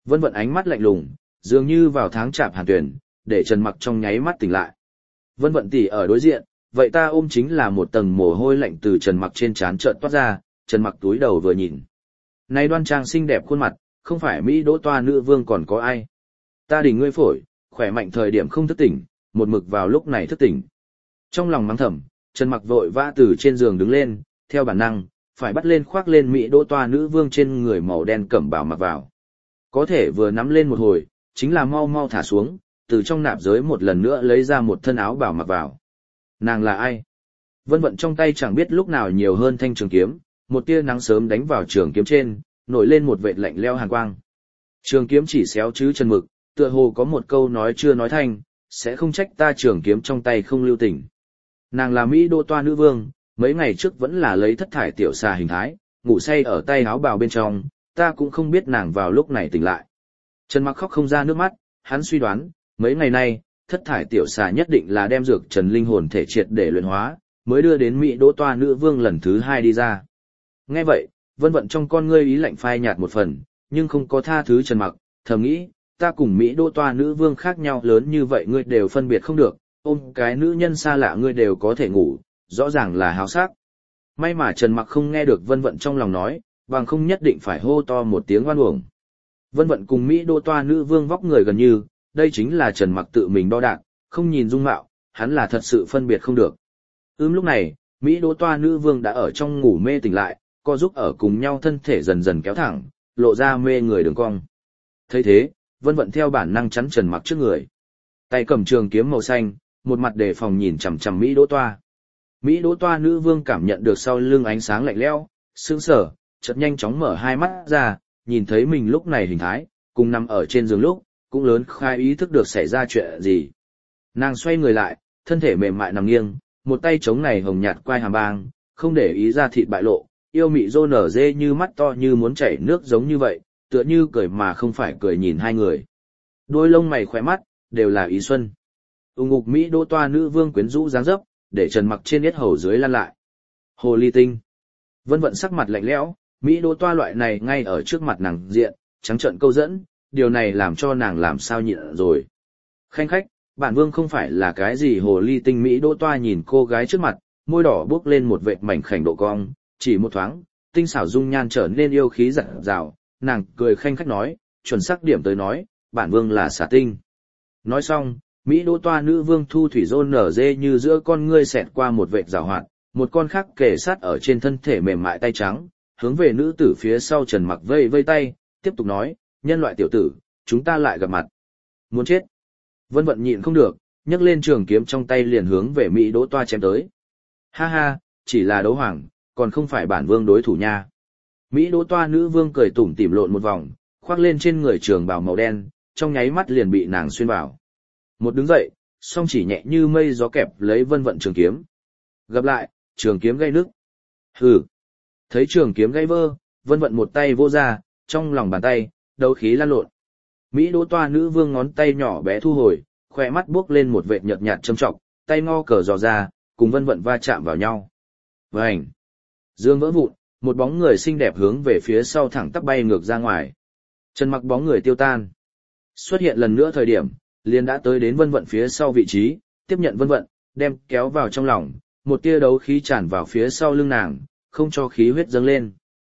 Vân Vận ánh mắt lạnh lùng, dường như vào tháng chạp hàn tuyển, để Trần Mặc trong nháy mắt tỉnh lại. Vân Vận tỷ ở đối diện, vậy ta ôm chính là một tầng mồ hôi lạnh từ Trần Mặc trên trán chợt toát ra, Trần Mặc túi đầu vừa nhìn. Này đoan trang xinh đẹp khuôn mặt, không phải Mỹ Đỗ Toa nữ vương còn có ai. Ta đỉnh ngươi phổi, khỏe mạnh thời điểm không thức tỉnh, một mực vào lúc này thức tỉnh. Trong lòng mắng thầm, Trần Mặc vội vã từ trên giường đứng lên, theo bản năng, phải bắt lên khoác lên Mỹ Đỗ Toa nữ vương trên người màu đen cẩm bào mặc vào. Có thể vừa nắm lên một hồi, chính là mau mau thả xuống, từ trong nạp giới một lần nữa lấy ra một thân áo bào mặc vào. Nàng là ai? Vân Vận trong tay chẳng biết lúc nào nhiều hơn thanh trường kiếm, một tia nắng sớm đánh vào trường kiếm trên, nổi lên một vệt lạnh lẽo hàn quang. Trường kiếm chỉ xéo chứ Trần Mực, tựa hồ có một câu nói chưa nói thành, sẽ không trách ta trường kiếm trong tay không lưu tình. Nàng là Mỹ Đỗ Toa nữ vương, mấy ngày trước vẫn là lấy thất thải tiểu xà hình thái, ngủ say ở tay áo bào bên trong, ta cũng không biết nàng vào lúc này tỉnh lại. Trần Mặc khóc không ra nước mắt, hắn suy đoán, mấy ngày nay, thất thải tiểu xà nhất định là đem dược trần linh hồn thể triệt để luyện hóa, mới đưa đến Mỹ Đỗ Toa nữ vương lần thứ 2 đi ra. Nghe vậy, Vân Vận trong con ngươi ý lạnh phai nhạt một phần, nhưng không có tha thứ Trần Mặc, thầm nghĩ, ta cùng Mỹ Đỗ Toa nữ vương khác nhau lớn như vậy ngươi đều phân biệt không được, ôm cái nữ nhân xa lạ ngươi đều có thể ngủ, rõ ràng là háo sắc. May mà Trần Mặc không nghe được Vân Vận trong lòng nói, bằng không nhất định phải hô to một tiếng oan uổng. Vân Vận cùng Mỹ Đỗ Toa nữ vương vóc người gần như, đây chính là Trần Mặc tự mình đo đạc, không nhìn dung mạo, hắn là thật sự phân biệt không được. Lúc này, Mỹ Đỗ Toa nữ vương đã ở trong ngủ mê tỉnh lại, co giúp ở cùng nhau thân thể dần dần kéo thẳng, lộ ra mê người đường cong. Thấy thế, Vân Vận theo bản năng chắn Trần Mặc trước người. Tay cầm trường kiếm màu xanh, một mặt đề phòng nhìn chằm chằm Mỹ Đỗ Toa. Mỹ Đỗ Toa nữ vương cảm nhận được sau lưng ánh sáng lạnh lẽo, sững sờ, chợt nhanh chóng mở hai mắt ra, nhìn thấy mình lúc này hình thái, cùng nằm ở trên giường lúc, cũng lớn khai ý thức được xảy ra chuyện gì. Nàng xoay người lại, thân thể mềm mại nằm nghiêng, một tay chống này hồng nhạt quai hàm bang, không để ý ra thịt bại lộ, yêu mị rô nở dê như mắt to như muốn chảy nước giống như vậy, tựa như cười mà không phải cười nhìn hai người. Đôi lông mày khóe mắt, đều là ý xuân. Ngục Mỹ Đỗ Toa nữ vương quyến rũ dáng dấp, để Trần Mặc trên yết hầu dưới lăn lại. Hồ ly tinh. Vân Vận sắc mặt lạnh lẽo, Mỹ Đỗ Toa loại này ngay ở trước mặt nàng diện, trắng trợn câu dẫn, điều này làm cho nàng làm sao nhịn rồi. Khanh khách, bản vương không phải là cái gì hồ ly tinh. Mỹ Đỗ Toa nhìn cô gái trước mặt, môi đỏ bước lên một vệt mảnh khảnh độ cong, chỉ một thoáng, tinh xảo dung nhan trở nên yêu khí rạng rào, nàng cười khanh khách nói, chuẩn xác điểm tới nói, bản vương là xà tinh. Nói xong, Mỹ Đỗ Toa nữ vương thu thủy rôn nở dê như giữa con ngươi xẹt qua một vệt rào hoạt, một con khác kề sát ở trên thân thể mềm mại tay trắng, hướng về nữ tử phía sau Trần Mặc vây vây tay, tiếp tục nói, nhân loại tiểu tử, chúng ta lại gặp mặt. Muốn chết. Vân Vận nhịn không được, nhấc lên trường kiếm trong tay liền hướng về Mỹ Đỗ Toa chém tới. Ha ha, chỉ là đấu hoàng, còn không phải bản vương đối thủ nha. Mỹ Đỗ Toa nữ vương cười tủm tỉm lộn một vòng, khoác lên trên người trường bào màu đen, trong nháy mắt liền bị nàng xuyên vào. Một đứng dậy, song chỉ nhẹ như mây gió kẹp lấy Vân Vận trường kiếm. Gặp lại, trường kiếm gây nước. Hừ. Thấy trường kiếm gãy vỡ, Vân Vận một tay vô ra, trong lòng bàn tay, đấu khí lan lộn. Mỹ Đỗ Toa nữ vương ngón tay nhỏ bé thu hồi, khỏe mắt buốc lên một vệt nhợt nhạt châm trọng, tay ngo cờ dò ra, cùng Vân Vận va chạm vào nhau. Vành. Dương vỡ vụn, một bóng người xinh đẹp hướng về phía sau thẳng tắp bay ngược ra ngoài. Trần Mặc bóng người tiêu tan. Xuất hiện lần nữa thời điểm, liền đã tới đến Vân Vận phía sau vị trí, tiếp nhận Vân Vận, đem kéo vào trong lòng, một tia đấu khí tràn vào phía sau lưng nàng, không cho khí huyết dâng lên.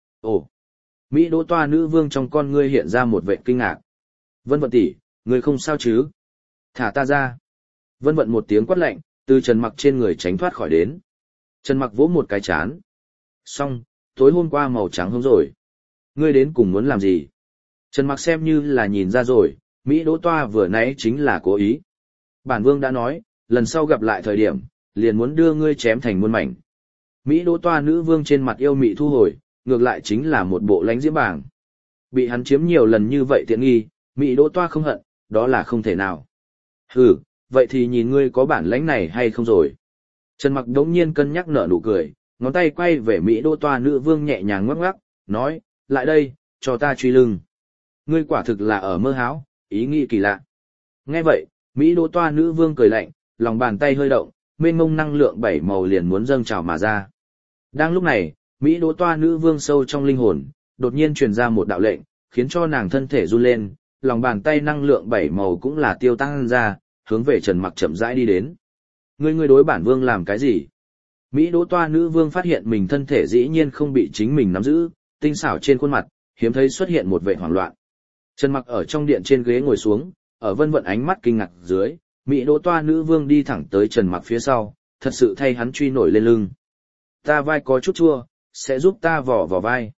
Ồ! Mỹ Đỗ Toa nữ vương trong con ngươi hiện ra một vẻ kinh ngạc. Vân Vận tỷ, ngươi không sao chứ? Thả ta ra. Vân Vận một tiếng quát lạnh, từ Trần Mặc trên người tránh thoát khỏi đến. Trần Mặc vỗ một cái chán. Xong, tối hôm qua màu trắng hông rồi. Ngươi đến cùng muốn làm gì? Trần Mặc xem như là nhìn ra rồi, Mỹ Đỗ Toa vừa nãy chính là cố ý. Bản vương đã nói, lần sau gặp lại thời điểm, liền muốn đưa ngươi chém thành muôn mảnh. Mỹ Đỗ Toa nữ vương trên mặt yêu mị thu hồi, ngược lại chính là một bộ lánh diễm bảng. Bị hắn chiếm nhiều lần như vậy tiện nghi, Mỹ Đỗ Toa không hận, đó là không thể nào. Hừ, vậy thì nhìn ngươi có bản lãnh này hay không rồi. Trần Mặc đống nhiên cân nhắc nở nụ cười, ngón tay quay về Mỹ Đỗ Toa nữ vương nhẹ nhàng ngoắc ngoắc, nói, lại đây, cho ta truy lưng. Ngươi quả thực là ở mơ hão, ý nghĩ kỳ lạ. Nghe vậy, Mỹ Đỗ Toa nữ vương cười lạnh, lòng bàn tay hơi động, mênh mông năng lượng bảy màu liền muốn dâng trào mà ra. Đang lúc này, Mỹ Đỗ Toa nữ vương sâu trong linh hồn, đột nhiên truyền ra một đạo lệnh, khiến cho nàng thân thể run lên, lòng bàn tay năng lượng bảy màu cũng là tiêu tăng ra, hướng về Trần Mặc chậm rãi đi đến. Ngươi đối bản vương làm cái gì? Mỹ Đỗ Toa nữ vương phát hiện mình thân thể dĩ nhiên không bị chính mình nắm giữ, tinh xảo trên khuôn mặt, hiếm thấy xuất hiện một vẻ hoảng loạn. Trần Mặc ở trong điện trên ghế ngồi xuống, ở Vân Vận ánh mắt kinh ngạc dưới, Mỹ Đỗ Toa nữ vương đi thẳng tới Trần Mặc phía sau, thật sự thay hắn truy nổi lên lưng. Ta vai có chút chua, sẽ giúp ta vò vai.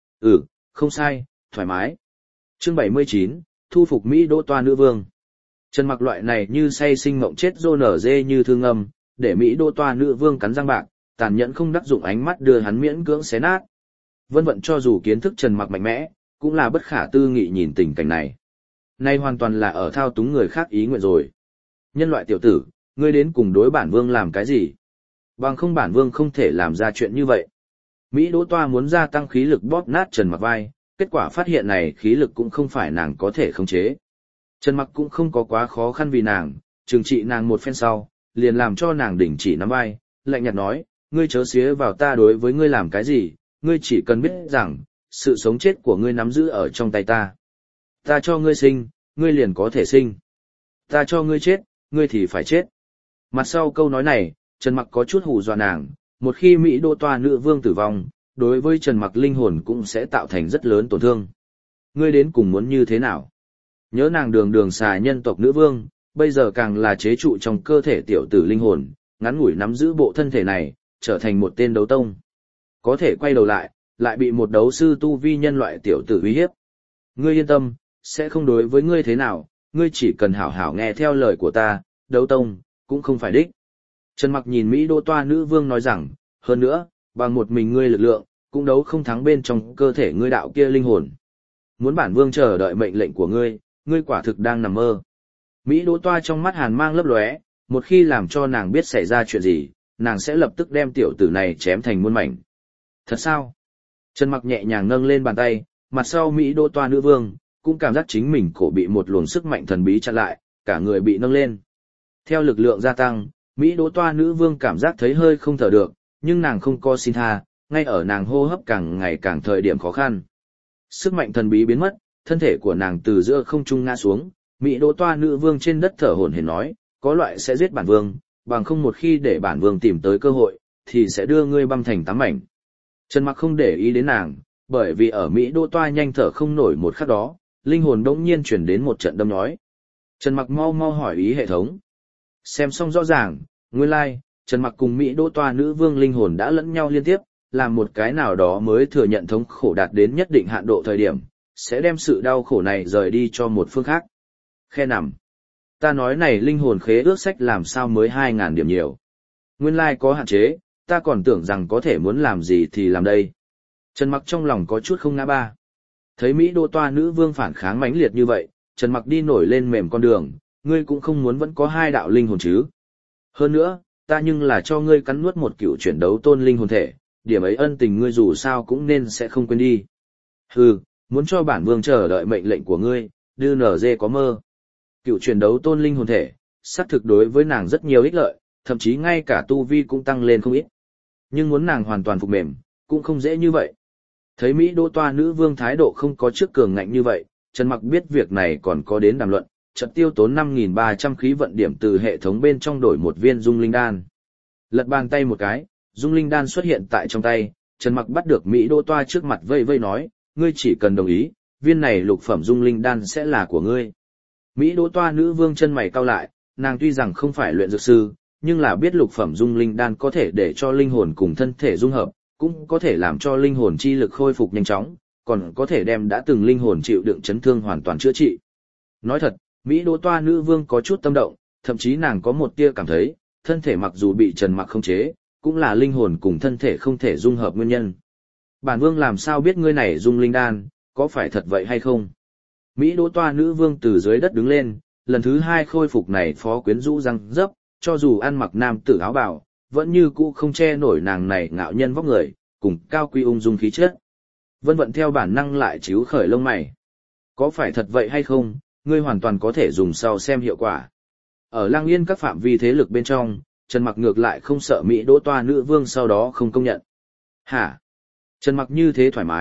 Không sai, thoải mái. Chương 79, thu phục Mỹ Đỗ Toa nữ vương. Trần Mặc loại này như say sinh mộng chết rô nở dê như thương âm, để Mỹ Đỗ Toa nữ vương cắn răng bạc, tàn nhẫn không đắc dụng ánh mắt đưa hắn miễn cưỡng xé nát. Vân Vận cho dù kiến thức Trần Mặc mạnh mẽ, cũng là bất khả tư nghị nhìn tình cảnh này. Nay hoàn toàn là ở thao túng người khác ý nguyện rồi. Nhân loại tiểu tử, ngươi đến cùng đối bản vương làm cái gì? Bằng không bản vương không thể làm ra chuyện như vậy. Mỹ Đỗ Toa muốn gia tăng khí lực bóp nát Trần Mặc vai, kết quả phát hiện này khí lực cũng không phải nàng có thể khống chế. Trần Mặc cũng không có quá khó khăn vì nàng, trừng trị nàng một phen sau, liền làm cho nàng đình chỉ nắm vai, lạnh nhạt nói, ngươi chớ xía vào ta đối với ngươi làm cái gì, ngươi chỉ cần biết rằng, sự sống chết của ngươi nắm giữ ở trong tay ta. Ta cho ngươi sinh, ngươi liền có thể sinh. Ta cho ngươi chết, ngươi thì phải chết. Mặt sau câu nói này, Trần Mặc có chút hù dọa nàng, một khi Mỹ Đỗ Toa nữ vương tử vong, đối với Trần Mặc linh hồn cũng sẽ tạo thành rất lớn tổn thương. Ngươi đến cùng muốn như thế nào? Nhớ nàng đường xà nhân tộc nữ vương, bây giờ càng là chế trụ trong cơ thể tiểu tử linh hồn, ngắn ngủi nắm giữ bộ thân thể này, trở thành một tên đấu tông. Có thể quay đầu lại bị một đấu sư tu vi nhân loại tiểu tử uy hiếp. Ngươi yên tâm, sẽ không đối với ngươi thế nào, ngươi chỉ cần hảo hảo nghe theo lời của ta, đấu tông, cũng không phải đích. Trần Mặc nhìn Mỹ Đỗ Toa nữ vương nói rằng, hơn nữa, bằng một mình ngươi lực lượng, cũng đấu không thắng bên trong cơ thể ngươi đạo kia linh hồn. Muốn bản vương chờ đợi mệnh lệnh của ngươi, ngươi quả thực đang nằm mơ. Mỹ Đỗ Toa trong mắt hàn mang lấp lóe, một khi làm cho nàng biết xảy ra chuyện gì, nàng sẽ lập tức đem tiểu tử này chém thành muôn mảnh. Thật sao? Trần Mặc nhẹ nhàng nâng lên bàn tay, mặt sau Mỹ Đỗ Toa nữ vương, cũng cảm giác chính mình cổ bị một luồng sức mạnh thần bí chặn lại, cả người bị nâng lên. Theo lực lượng gia tăng, Mỹ Đỗ Toa nữ vương cảm giác thấy hơi không thở được, nhưng nàng không có xin tha, ngay ở nàng hô hấp càng ngày càng thời điểm khó khăn. Sức mạnh thần bí biến mất, thân thể của nàng từ giữa không trung ngã xuống, Mỹ Đỗ Toa nữ vương trên đất thở hổn hển nói, có loại sẽ giết bản vương, bằng không một khi để bản vương tìm tới cơ hội, thì sẽ đưa ngươi băm thành tám mảnh. Trần Mặc không để ý đến nàng, bởi vì ở Mỹ Đỗ Toa nhanh thở không nổi một khắc đó, linh hồn đống nhiên chuyển đến một trận đâm nhói. Trần Mặc mau hỏi ý hệ thống. Xem xong rõ ràng, nguyên lai, Trần Mặc cùng Mỹ Đỗ Toa nữ vương linh hồn đã lẫn nhau liên tiếp, làm một cái nào đó mới thừa nhận thống khổ đạt đến nhất định hạn độ thời điểm, sẽ đem sự đau khổ này rời đi cho một phương khác. Khe nằm. Ta nói này linh hồn khế ước sách làm sao mới 2.000 điểm nhiều. Nguyên lai có hạn chế, ta còn tưởng rằng có thể muốn làm gì thì làm đây. Trần Mặc trong lòng có chút không ngã ba. Thấy Mỹ Đỗ Toa nữ vương phản kháng mãnh liệt như vậy, Trần Mặc đi nổi lên mềm con đường, ngươi cũng không muốn vẫn có hai đạo linh hồn chứ. Hơn nữa, ta nhưng là cho ngươi cắn nuốt một cựu chuyển đấu tôn linh hồn thể, điểm ấy ân tình ngươi dù sao cũng nên sẽ không quên đi. Hừ, muốn cho bản vương chờ đợi mệnh lệnh của ngươi, đưa nở dê có mơ. Cựu chuyển đấu tôn linh hồn thể, xác thực đối với nàng rất nhiều ích lợi, thậm chí ngay cả tu vi cũng tăng lên không ít. Nhưng muốn nàng hoàn toàn phục mềm, cũng không dễ như vậy. Thấy Mỹ Đỗ Toa nữ vương thái độ không có trước cường ngạnh như vậy, Trần Mặc biết việc này còn có đến đàm luận, chợt tiêu tốn 5.300 khí vận điểm từ hệ thống bên trong đổi một viên dung linh đan. Lật bàn tay một cái, dung linh đan xuất hiện tại trong tay, Trần Mặc bắt được Mỹ Đỗ Toa trước mặt vây nói, ngươi chỉ cần đồng ý, viên này lục phẩm dung linh đan sẽ là của ngươi. Mỹ Đỗ Toa nữ vương chân mày cau lại, nàng tuy rằng không phải luyện dược sư, nhưng là biết lục phẩm dung linh đan có thể để cho linh hồn cùng thân thể dung hợp, cũng có thể làm cho linh hồn chi lực khôi phục nhanh chóng, còn có thể đem đã từng linh hồn chịu đựng chấn thương hoàn toàn chữa trị. Nói thật, Mỹ Đỗ Toa nữ vương có chút tâm động, thậm chí nàng có một tia cảm thấy, thân thể mặc dù bị Trần Mặc khống chế, cũng là linh hồn cùng thân thể không thể dung hợp nguyên nhân. Bản vương làm sao biết ngươi này dung linh đan, có phải thật vậy hay không? Mỹ Đỗ Toa nữ vương từ dưới đất đứng lên, lần thứ hai khôi phục này phó quyến rũ răng dấp, cho dù ăn mặc nam tử áo bào, vẫn như cũ không che nổi nàng này ngạo nhân vóc người, cùng cao quý ung dung khí chất. Vân Vận theo bản năng lại chíu khởi lông mày. Có phải thật vậy hay không, ngươi hoàn toàn có thể dùng sau xem hiệu quả. Ở Lang Yên các phạm vi thế lực bên trong, Trần Mặc ngược lại không sợ Mỹ Đỗ Toa nữ vương sau đó không công nhận. Hả? Trần Mặc như thế thoải mái,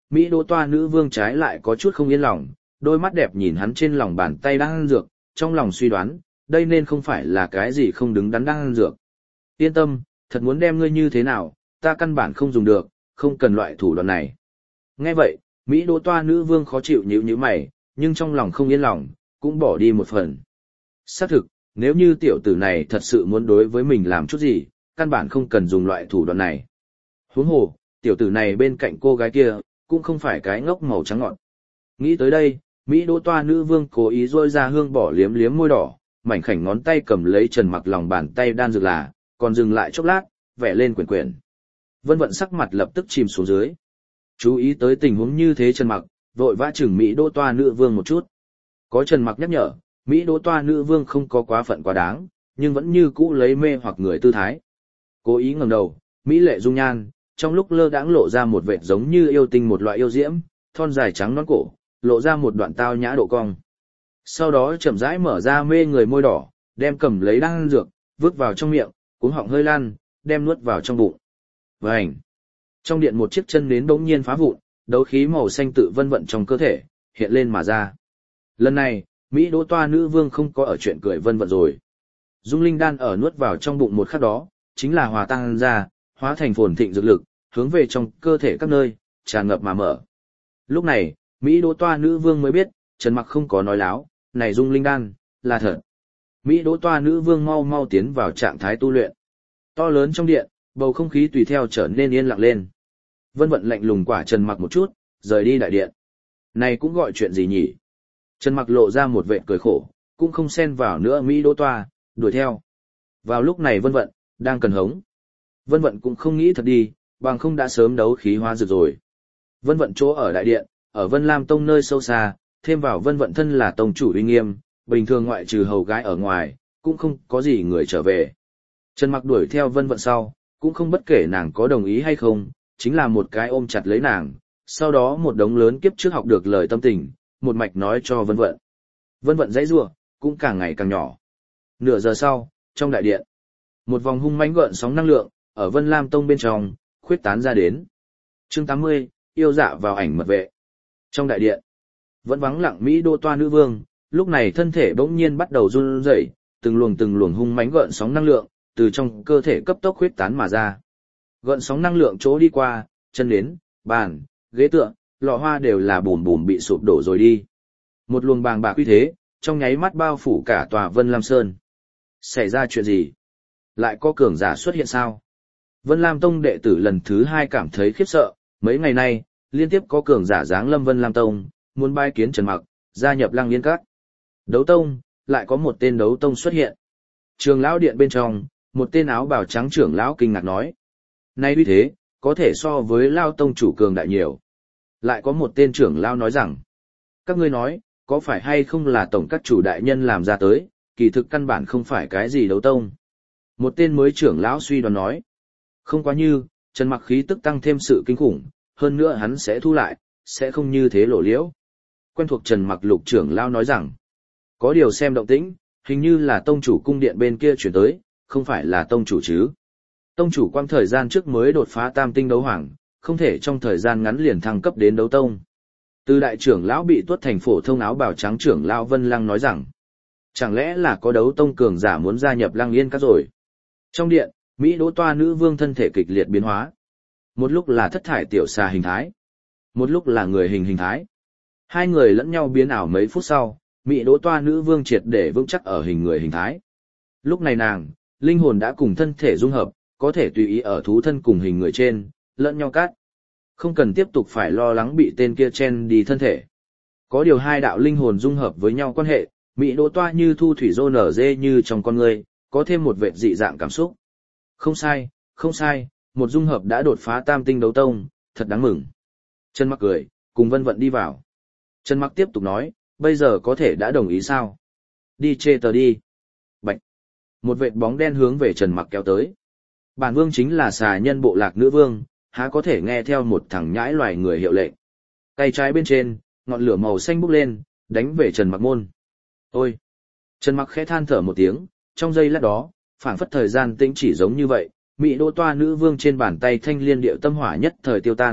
Mỹ Đỗ Toa nữ vương trái lại có chút không yên lòng, đôi mắt đẹp nhìn hắn trên lòng bàn tay đang ăn dược, trong lòng suy đoán, đây nên không phải là cái gì không đứng đắn đang ăn dược. Yên tâm, thật muốn đem ngươi như thế nào, ta căn bản không dùng được, không cần loại thủ đoạn này. Nghe vậy, Mỹ Đỗ Toa nữ vương khó chịu nhíu mày, nhưng trong lòng không yên lòng, cũng bỏ đi một phần. Xác thực, nếu như tiểu tử này thật sự muốn đối với mình làm chút gì, căn bản không cần dùng loại thủ đoạn này. Huống hồ, tiểu tử này bên cạnh cô gái kia, cũng không phải cái ngốc màu trắng ngọn. Nghĩ tới đây, Mỹ Đỗ Toa nữ vương cố ý rôi ra hương bỏ liếm liếm môi đỏ, mảnh khảnh ngón tay cầm lấy Trần Mặc lòng bàn tay đan dược là, còn dừng lại chốc lát, vẽ lên quyển quyển. Vân Vận sắc mặt lập tức chìm xuống dưới. Chú ý tới tình huống như thế Trần Mặc, vội vã chừng Mỹ Đỗ Toa nữ vương một chút. Có Trần Mặc nhắc nhở, Mỹ Đỗ Toa nữ vương không có quá phận quá đáng, nhưng vẫn như cũ lấy mê hoặc người tư thái. Cố ý ngẩng đầu, Mỹ lệ dung nhan, trong lúc lơ đãng lộ ra một vệt giống như yêu tinh một loại yêu diễm, thon dài trắng nõn cổ, lộ ra một đoạn tao nhã độ cong. Sau đó chậm rãi mở ra mê người môi đỏ, đem cầm lấy đan dược, vứt vào trong miệng, cuống họng hơi lan, đem nuốt vào trong bụng. Vành. Trong điện một chiếc chân nến bỗng nhiên phá vụn, đấu khí màu xanh tự vân vận trong cơ thể, hiện lên mà ra. Lần này, Mỹ Đỗ Toa nữ vương không có ở chuyện cười vân vận rồi. Dung linh đan ở nuốt vào trong bụng một khắc đó, chính là hòa tan ra, hóa thành phồn thịnh dược lực, hướng về trong cơ thể các nơi, tràn ngập mà mở. Lúc này, Mỹ Đỗ Toa nữ vương mới biết, Trần Mặc không có nói láo, này dung linh đan, là thật. Mỹ Đỗ Toa nữ vương mau mau tiến vào trạng thái tu luyện. To lớn trong điện, bầu không khí tùy theo trở nên yên lặng lên. Vân vận lạnh lùng quả Trần Mặc một chút, rời đi đại điện. Này cũng gọi chuyện gì nhỉ? Trần Mặc lộ ra một vệt cười khổ, cũng không xen vào nữa Mỹ Đỗ Toa, đuổi theo. Vào lúc này Vân vận, đang cần hống. Vân vận cũng không nghĩ thật đi, bằng không đã sớm đấu khí hóa dược rồi. Vân vận chỗ ở đại điện, ở Vân Lam Tông nơi sâu xa, thêm vào Vân vận thân là tông chủ uy nghiêm, bình thường ngoại trừ hầu gái ở ngoài, cũng không có gì người trở về. Trần Mặc đuổi theo Vân vận sau, cũng không bất kể nàng có đồng ý hay không, chính là một cái ôm chặt lấy nàng, sau đó một đống lớn kiếp trước học được lời tâm tình, một mạch nói cho Vân vận. Vân vận dãy rủa, cũng càng ngày càng nhỏ. Nửa giờ sau, trong đại điện, một vòng hung mãnh gợn sóng năng lượng, ở Vân Lam Tông bên trong, khuyết tán ra đến. Chương 80, yêu dạ vào ảnh mật vệ. Trong đại điện, vẫn vắng lặng Mỹ Đỗ Toa nữ vương, lúc này thân thể bỗng nhiên bắt đầu run rẩy, từng luồng hung mãnh gợn sóng năng lượng, từ trong cơ thể cấp tốc khuyết tán mà ra. Gợn sóng năng lượng chỗ đi qua, chân nến, bàn, ghế tựa, lọ hoa đều là bùm bùm bị sụp đổ rồi đi. Một luồng bàng bạc uy thế, trong nháy mắt bao phủ cả tòa Vân Lam Sơn. Xảy ra chuyện gì? Lại có cường giả xuất hiện sao? Vân Lam Tông đệ tử lần thứ 2 cảm thấy khiếp sợ, mấy ngày nay, liên tiếp có cường giả giáng lâm Vân Lam Tông, muốn bái kiến Trần Mặc, gia nhập Lăng Yên Các. Đấu Tông, lại có một tên đấu tông xuất hiện. Trường lão điện bên trong, một tên áo bào trắng trưởng lão kinh ngạc nói. Nay uy thế, có thể so với Lao Tông chủ cường đại nhiều. Lại có một tên trưởng lão nói rằng, các ngươi nói, có phải hay không là tổng các chủ đại nhân làm ra tới, kỳ thực căn bản không phải cái gì đấu tông. Một tên mới trưởng lão suy đoán nói, không quá như, Trần Mặc khí tức tăng thêm sự kinh khủng, hơn nữa hắn sẽ thu lại, sẽ không như thế lộ liễu. Quen thuộc Trần Mặc lục trưởng lão nói rằng, có điều xem động tĩnh, hình như là tông chủ cung điện bên kia chuyển tới, không phải là tông chủ chứ. Tông chủ quang thời gian trước mới đột phá tam tinh đấu hoàng, không thể trong thời gian ngắn liền thăng cấp đến đấu tông. Từ đại trưởng lão bị tuốt thành phổ thông áo bào trắng trưởng lão Vân Lăng nói rằng, chẳng lẽ là có đấu tông cường giả muốn gia nhập Lăng Yên Các rồi. Trong điện, Mỹ Đỗ Toa nữ vương thân thể kịch liệt biến hóa. Một lúc là thất thải tiểu xà hình thái, một lúc là người hình thái. Hai người lẫn nhau biến ảo mấy phút sau, Mỹ Đỗ Toa nữ vương triệt để vững chắc ở hình người hình thái. Lúc này nàng, linh hồn đã cùng thân thể dung hợp, có thể tùy ý ở thú thân cùng hình người trên, lẫn nhau cắt. Không cần tiếp tục phải lo lắng bị tên kia chen đi thân thể. Có điều hai đạo linh hồn dung hợp với nhau quan hệ, Mỹ Đỗ Toa như thu thủy rô nở dê như trong con người, có thêm một vệt dị dạng cảm xúc. Không sai, không sai, một dung hợp đã đột phá tam tinh đấu tông, thật đáng mừng. Trần Mặc cười, cùng Vân Vận đi vào. Trần Mặc tiếp tục nói, bây giờ có thể đã đồng ý sao? Đi chê tờ đi. Bạch. Một vệt bóng đen hướng về Trần Mặc kéo tới. Bản vương chính là xà nhân bộ lạc nữ vương, há có thể nghe theo một thằng nhãi loài người hiệu lệnh. Tay trái bên trên, ngọn lửa màu xanh bốc lên, đánh về Trần Mặc môn. Ôi! Trần Mặc khẽ than thở một tiếng, trong giây lát đó, phảng phất thời gian tĩnh chỉ giống như vậy, Mỹ Đỗ Toa nữ vương trên bàn tay thanh liên điệu tâm hỏa nhất thời tiêu tan,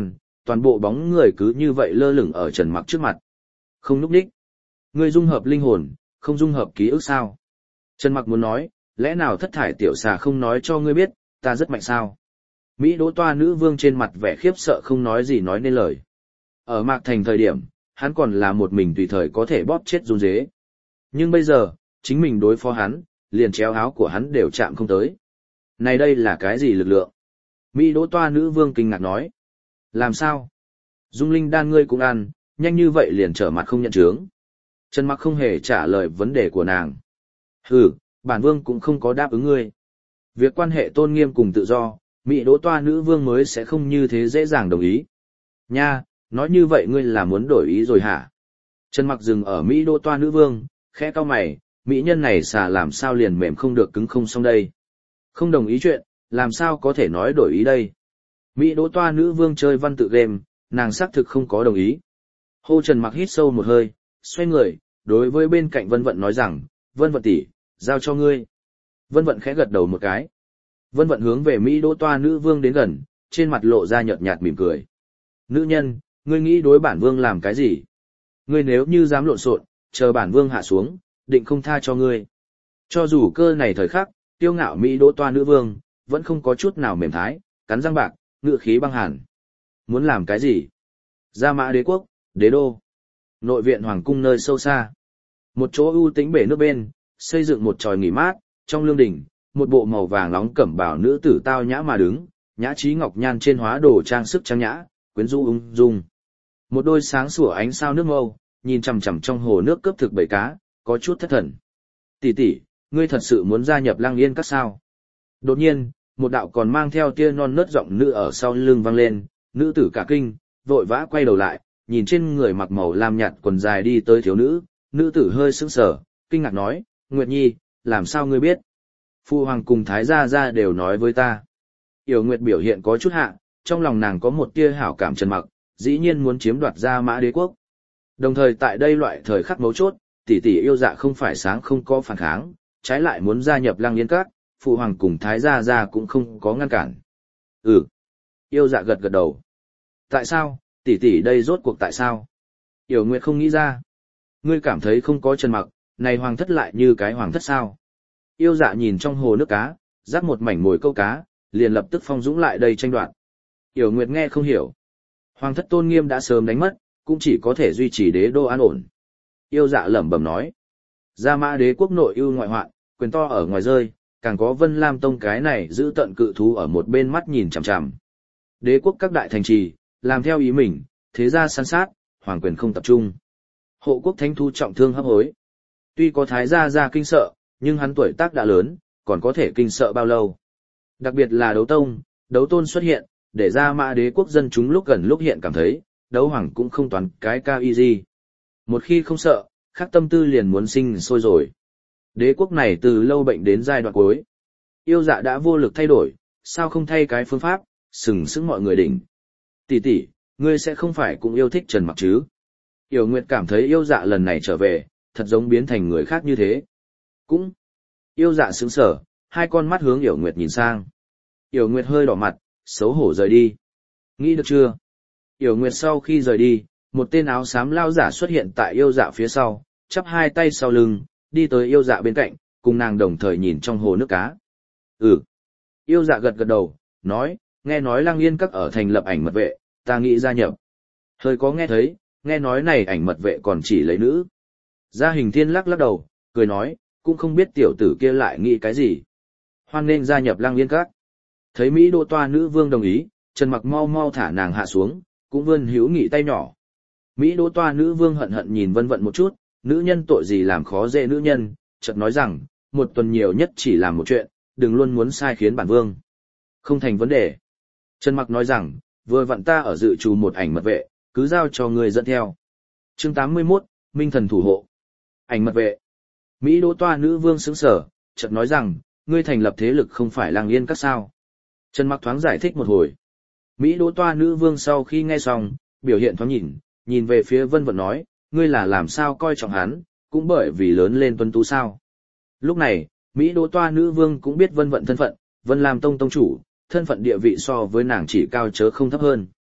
toàn bộ bóng người cứ như vậy lơ lửng ở Trần Mặc trước mặt. Không núp đích. Ngươi dung hợp linh hồn, không dung hợp ký ức sao? Trần Mặc muốn nói, lẽ nào thất thải tiểu xà không nói cho ngươi biết, ta rất mạnh sao? Mỹ Đỗ Toa nữ vương trên mặt vẻ khiếp sợ không nói gì nói nên lời. Ở Mạc Thành thời điểm, hắn còn là một mình tùy thời có thể bóp chết run dế. Nhưng bây giờ, chính mình đối phó hắn, liền chéo áo của hắn đều chạm không tới. Này đây là cái gì lực lượng? Mỹ Đỗ Toa nữ vương kinh ngạc nói. Làm sao? Dung linh đan ngươi cũng ăn, nhanh như vậy liền trở mặt không nhận chướng. Trần Mặc không hề trả lời vấn đề của nàng. Hừ, bản vương cũng không có đáp ứng ngươi. Việc quan hệ tôn nghiêm cùng tự do, Mỹ Đỗ Toa nữ vương mới sẽ không như thế dễ dàng đồng ý. Nha, nói như vậy ngươi là muốn đổi ý rồi hả? Trần Mặc dừng ở Mỹ Đỗ Toa nữ vương, khẽ cau mày, mỹ nhân này xà làm sao liền mềm không được cứng không xong đây. Không đồng ý chuyện, làm sao có thể nói đổi ý đây. Mỹ Đỗ Toa nữ vương chơi văn tự game, nàng xác thực không có đồng ý. Hô Trần Mặc hít sâu một hơi, xoay người, đối với bên cạnh Vân Vận nói rằng, Vân Vận tỷ, giao cho ngươi. Vân Vận khẽ gật đầu một cái. Vân Vận hướng về Mỹ Đỗ Toa nữ vương đến gần, trên mặt lộ ra nhợt nhạt mỉm cười. Nữ nhân, ngươi nghĩ đối bản vương làm cái gì? Ngươi nếu như dám lộn xộn, chờ bản vương hạ xuống, định không tha cho ngươi. Cho dù cơ này thời khắc, tiêu ngạo Mỹ Đỗ Toa nữ vương, vẫn không có chút nào mềm thái, cắn răng bạc, ngự khí băng hàn. Muốn làm cái gì? Gia Mã Đế quốc, đế đô. Nội viện hoàng cung nơi sâu xa. Một chỗ ưu tĩnh bể nước bên, xây dựng một tròi nghỉ mát, trong lương đình, một bộ màu vàng nóng cẩm bào nữ tử tao nhã mà đứng, nhã trí ngọc nhan trên hóa đồ trang sức trang nhã, quyến rũ ung dung. Một đôi sáng sủa ánh sao nước mâu, nhìn chằm chằm trong hồ nước cướp thực bầy cá, có chút thất thần. Tỷ tỷ, ngươi thật sự muốn gia nhập Lăng Yên các sao? Đột nhiên, một đạo còn mang theo tia non nớt giọng nữ ở sau lưng vang lên, nữ tử cả kinh, vội vã quay đầu lại, nhìn trên người mặc màu lam nhạt quần dài đi tới thiếu nữ, nữ tử hơi sững sờ, kinh ngạc nói, Nguyệt Nhi, làm sao ngươi biết? Phu hoàng cùng Thái gia gia đều nói với ta. Yểu Nguyệt biểu hiện có chút hạ, trong lòng nàng có một tia hảo cảm Trần Mặc, dĩ nhiên muốn chiếm đoạt Gia Mã Đế quốc. Đồng thời tại đây loại thời khắc mấu chốt, tỷ tỷ yêu dạ không phải sáng không có phản kháng, trái lại muốn gia nhập Lăng Yên các, phụ hoàng cùng Thái gia gia cũng không có ngăn cản. Ừ. Yêu dạ gật gật đầu. Tại sao, tỷ tỷ đây rốt cuộc tại sao? Yểu Nguyệt không nghĩ ra. Ngươi cảm thấy không có Trần Mặc, này hoàng thất lại như cái hoàng thất sao? Yêu dạ nhìn trong hồ nước cá, rắc một mảnh mồi câu cá, liền lập tức phong dũng lại đây tranh đoạt. Yểu Nguyệt nghe không hiểu. Hoàng thất tôn nghiêm đã sớm đánh mất, cũng chỉ có thể duy trì đế đô an ổn. Yêu dạ lẩm bẩm nói. Gia Mã Đế quốc nội ưu ngoại hoạn, quyền to ở ngoài rơi, càng có Vân Lam Tông cái này giữ tận cự thú ở một bên mắt nhìn chằm chằm. Đế quốc các đại thành trì, làm theo ý mình, thế gia săn sát, hoàng quyền không tập trung. Hộ quốc thánh thú trọng thương hấp hối. Tuy có Thái gia gia kinh sợ, nhưng hắn tuổi tác đã lớn, còn có thể kinh sợ bao lâu. Đặc biệt là đấu tông, đấu tôn xuất hiện, để Gia Mã Đế quốc dân chúng lúc gần lúc hiện cảm thấy, đấu hoàng cũng không toán cái cao y gì. Một khi không sợ, khác tâm tư liền muốn sinh sôi rồi. Đế quốc này từ lâu bệnh đến giai đoạn cuối. Yêu dạ đã vô lực thay đổi, sao không thay cái phương pháp, sừng sững mọi người đỉnh. Tỷ tỷ, ngươi sẽ không phải cũng yêu thích Trần Mặc chứ? Yểu Nguyệt cảm thấy yêu dạ lần này trở về, thật giống biến thành người khác như thế. Cũng. Yêu dạ sững sờ, hai con mắt hướng Yểu Nguyệt nhìn sang. Yểu Nguyệt hơi đỏ mặt, xấu hổ rời đi. Nghĩ được chưa? Yểu Nguyệt sau khi rời đi, một tên áo xám lao giả xuất hiện tại yêu dạ phía sau, chắp hai tay sau lưng, đi tới yêu dạ bên cạnh, cùng nàng đồng thời nhìn trong hồ nước cá. Ừ. Yêu dạ gật gật đầu, nói, nghe nói Lăng Yên các ở thành lập ảnh mật vệ, ta nghĩ gia nhập. Hơi có nghe thấy, nghe nói này ảnh mật vệ còn chỉ lấy nữ. Gia Hình Thiên lắc lắc đầu, cười nói, cũng không biết tiểu tử kia lại nghĩ cái gì. Hoan nên gia nhập Lăng Yên các. Thấy Mỹ Đỗ Toa nữ vương đồng ý, Trần Mặc mau mau thả nàng hạ xuống, cũng vươn hữu nghị tay nhỏ. Mỹ Đỗ Toa nữ vương hận hận nhìn Vân Vận một chút, nữ nhân tội gì làm khó dễ nữ nhân, chợt nói rằng, một tuần nhiều nhất chỉ làm một chuyện, đừng luôn muốn sai khiến bản vương. Không thành vấn đề. Trần Mặc nói rằng, vừa vặn ta ở dự trù một ảnh mật vệ, cứ giao cho người dẫn theo. Chương 81, Minh thần thủ hộ. Ảnh mật vệ. Mỹ Đỗ Toa nữ vương sững sờ, chợt nói rằng, ngươi thành lập thế lực không phải Lăng Yên các sao? Trần Mặc thoáng giải thích một hồi. Mỹ Đỗ Toa nữ vương sau khi nghe xong, biểu hiện thoáng nhìn về phía Vân Vận nói, ngươi là làm sao coi trọng hắn, cũng bởi vì lớn lên tuấn tú sao. Lúc này, Mỹ Đỗ Toa nữ vương cũng biết Vân Vận thân phận, Vân Lam Tông tông chủ, thân phận địa vị so với nàng chỉ cao chớ không thấp hơn.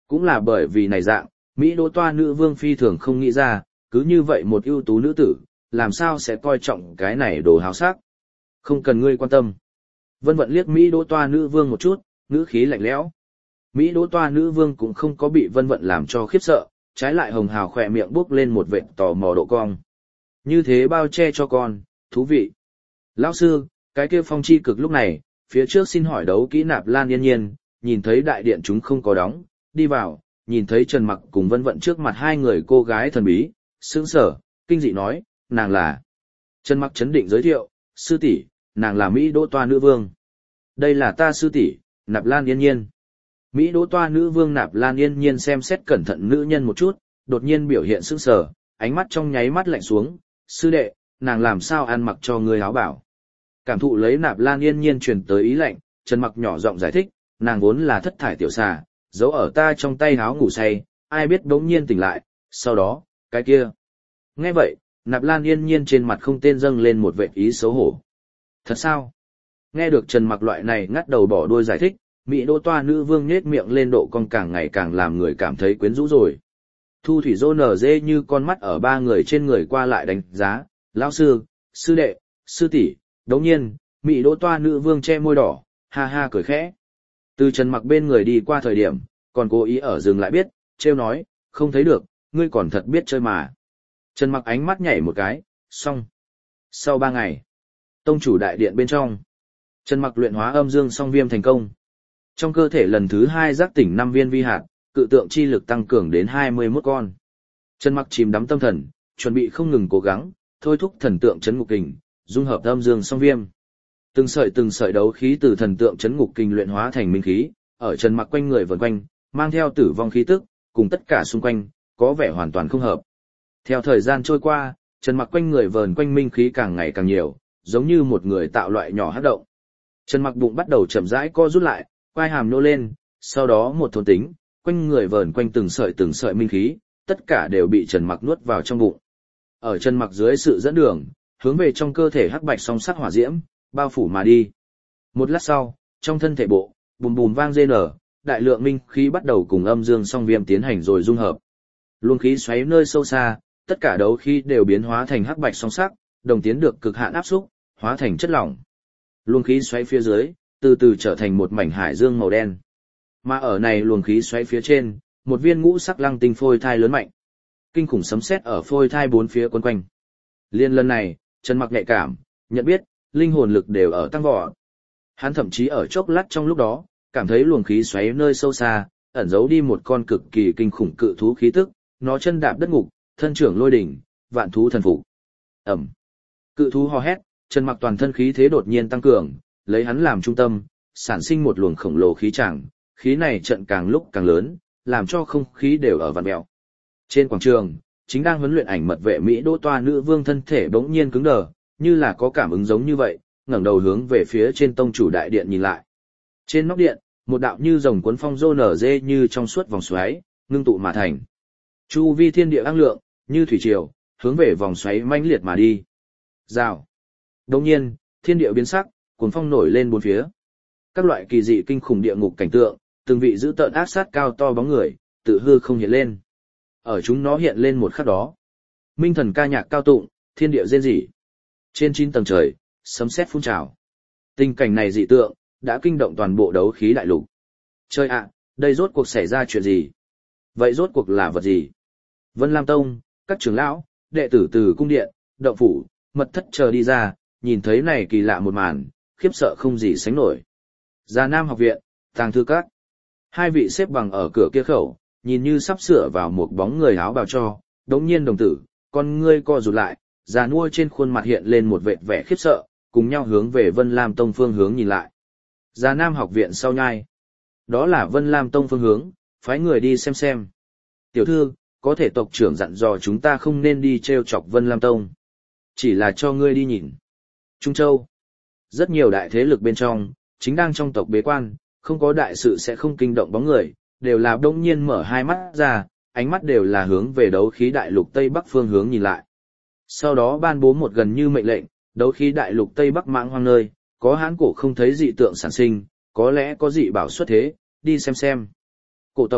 Cũng là bởi vì này dạng, Mỹ Đỗ Toa nữ vương phi thường không nghĩ ra, cứ như vậy một ưu tú nữ tử, làm sao sẽ coi trọng cái này đồ háo sắc. Không cần ngươi quan tâm. Vân Vận liếc Mỹ Đỗ Toa nữ vương một chút, ngữ khí lạnh lẽo. Mỹ Đỗ Toa nữ vương cũng không có bị Vân Vận làm cho khiếp sợ, trái lại hồng hào khỏe miệng bước lên một vệt tò mò độ cong. Như thế bao che cho con, thú vị. Lão sư, cái kia Phong Chi Cực lúc này, phía trước xin hỏi đấu kỹ Nạp Lan Yên Nhiên, nhìn thấy đại điện chúng không có đóng, đi vào, nhìn thấy Trần Mặc cùng Vân Vận trước mặt hai người cô gái thần bí, sững sờ, kinh dị nói, nàng là. Trần Mặc chấn định giới thiệu, sư tỷ, nàng là Mỹ Đỗ Toa nữ vương. Đây là ta sư tỷ, Nạp Lan Yên Nhiên. Mỹ Đỗ Toa nữ vương Nạp Lan Yên Nhiên xem xét cẩn thận nữ nhân một chút, đột nhiên biểu hiện sững sờ, ánh mắt trong nháy mắt lạnh xuống, sư đệ, nàng làm sao ăn mặc cho ngươi áo bảo. Cảm thụ lấy Nạp Lan Yên Nhiên truyền tới ý lạnh, Trần Mặc nhỏ giọng giải thích, nàng vốn là thất thải tiểu xà, giấu ở ta trong tay áo ngủ say, ai biết bỗng nhiên tỉnh lại, sau đó, cái kia. Nghe vậy, Nạp Lan Yên Nhiên trên mặt không tên dâng lên một vệt ý xấu hổ. Thật sao? Nghe được Trần Mặc loại này ngắt đầu bỏ đuôi giải thích, Mỹ Đỗ Toa nữ vương nhếch miệng lên độ cong càng ngày càng làm người cảm thấy quyến rũ rồi. Thu Thủy Dô nở dê như con mắt ở ba người trên người qua lại đánh giá, lão sư, sư đệ, sư tỷ, đống nhiên, Mỹ Đỗ Toa nữ vương che môi đỏ, ha ha cười khẽ. Từ Trần Mặc bên người đi qua thời điểm, còn cố ý ở dừng lại biết, trêu nói, không thấy được, ngươi còn thật biết chơi mà. Trần Mặc ánh mắt nhảy một cái, xong. Sau 3 ngày, tông chủ đại điện bên trong, Trần Mặc luyện hóa âm dương song viêm thành công. Trong cơ thể lần thứ 2 giác tỉnh 5 viên vi hạt, cự tượng chi lực tăng cường đến 21 con. Trần Mặc chìm đắm tâm thần, chuẩn bị không ngừng cố gắng, thôi thúc thần tượng chấn ngục kình, dung hợp âm dương song viêm. Từng sợi đấu khí từ thần tượng chấn ngục kình luyện hóa thành minh khí, ở Trần Mặc quanh người vần quanh, mang theo tử vong khí tức, cùng tất cả xung quanh, có vẻ hoàn toàn không hợp. Theo thời gian trôi qua, Trần Mặc quanh người vờn quanh minh khí càng ngày càng nhiều, giống như một người tạo loại nhỏ hắc động. Trần Mặc bụng bắt đầu chậm rãi co rút lại, quai hàm nô lên, sau đó một thôn tính, quanh người vờn quanh từng sợi minh khí, tất cả đều bị Trần Mặc nuốt vào trong bụng. Ở Trần Mặc dưới sự dẫn đường, hướng về trong cơ thể hắc bạch song sắc hỏa diễm, bao phủ mà đi. Một lát sau, trong thân thể bộ, bùm bùm vang rên nở, đại lượng minh khí bắt đầu cùng âm dương song viêm tiến hành rồi dung hợp. Luồng khí xoáy nơi sâu xa, tất cả đấu khí đều biến hóa thành hắc bạch song sắc, đồng tiến được cực hạn áp xúc, hóa thành chất lỏng. Luồng khí xoáy phía dưới, từ từ trở thành một mảnh hải dương màu đen. Mà ở này luồng khí xoáy phía trên, một viên ngũ sắc lăng tinh phôi thai lớn mạnh. Kinh khủng sấm sét ở phôi thai bốn phía quấn quanh. Liên lần này, Trần Mặc nhạy cảm, nhận biết, linh hồn lực đều ở tăng vọt. Hắn thậm chí ở chốc lát trong lúc đó, cảm thấy luồng khí xoáy nơi sâu xa, ẩn giấu đi một con cực kỳ kinh khủng cự thú khí tức, nó chân đạp đất ngục, thân trưởng lôi đỉnh, vạn thú thần phục. Ẩm. Cự thú hò hét, Trần Mặc toàn thân khí thế đột nhiên tăng cường, lấy hắn làm trung tâm, sản sinh một luồng khổng lồ khí tràng, khí này trận càng lúc càng lớn, làm cho không khí đều ở vặn mèo. Trên quảng trường, chính đang huấn luyện ảnh mật vệ Mỹ Đỗ Toa nữ vương thân thể bỗng nhiên cứng đờ, như là có cảm ứng giống như vậy, ngẩng đầu hướng về phía trên tông chủ đại điện nhìn lại. Trên nóc điện, một đạo như rồng cuốn phong rô nở dê như trong suốt vòng xoáy, ngưng tụ mà thành. Chu vi thiên địa năng lượng, như thủy triều, hướng về vòng xoáy mãnh liệt mà đi. Rào. Đồng nhiên, thiên địa biến sắc, cuốn phong nổi lên bốn phía. Các loại kỳ dị kinh khủng địa ngục cảnh tượng, từng vị dữ tợn ác sát cao to bóng người, tự hư không hiện lên. Ở chúng nó hiện lên một khắc đó. Minh thần ca nhạc cao tụng, thiên địa rên rỉ. Trên 9 tầng trời, sấm sét phun trào. Tình cảnh này dị tượng, đã kinh động toàn bộ đấu khí đại lục. Trời ạ, đây rốt cuộc xảy ra chuyện gì? Vậy rốt cuộc là vật gì? Vân Lam Tông, các trưởng lão, đệ tử từ cung điện, động phủ, mật thất chờ đi ra, nhìn thấy này kỳ lạ một màn, khiếp sợ không gì sánh nổi. Già Nam học viện, tàng thư các. Hai vị xếp bằng ở cửa kia khẩu, nhìn như sắp sửa vào một bóng người áo bào cho, đống nhiên đồng tử, con ngươi co rụt lại, già nua trên khuôn mặt hiện lên một vệt vẻ khiếp sợ, cùng nhau hướng về Vân Lam Tông phương hướng nhìn lại. Già Nam học viện sau nhai. Đó là Vân Lam Tông phương hướng, phái người đi xem. Tiểu thư, có thể tộc trưởng dặn dò chúng ta không nên đi treo chọc Vân Lam Tông. Chỉ là cho ngươi đi nhìn. Trung Châu. Rất nhiều đại thế lực bên trong, chính đang trong tộc bế quan, không có đại sự sẽ không kinh động bóng người, đều là đông nhiên mở hai mắt ra, ánh mắt đều là hướng về đấu khí đại lục Tây Bắc phương hướng nhìn lại. Sau đó ban bố một gần như mệnh lệnh, đấu khí đại lục Tây Bắc mãng hoang nơi, có hãn cổ không thấy dị tượng sản sinh, có lẽ có dị bảo xuất thế, đi xem. Cổ tộc,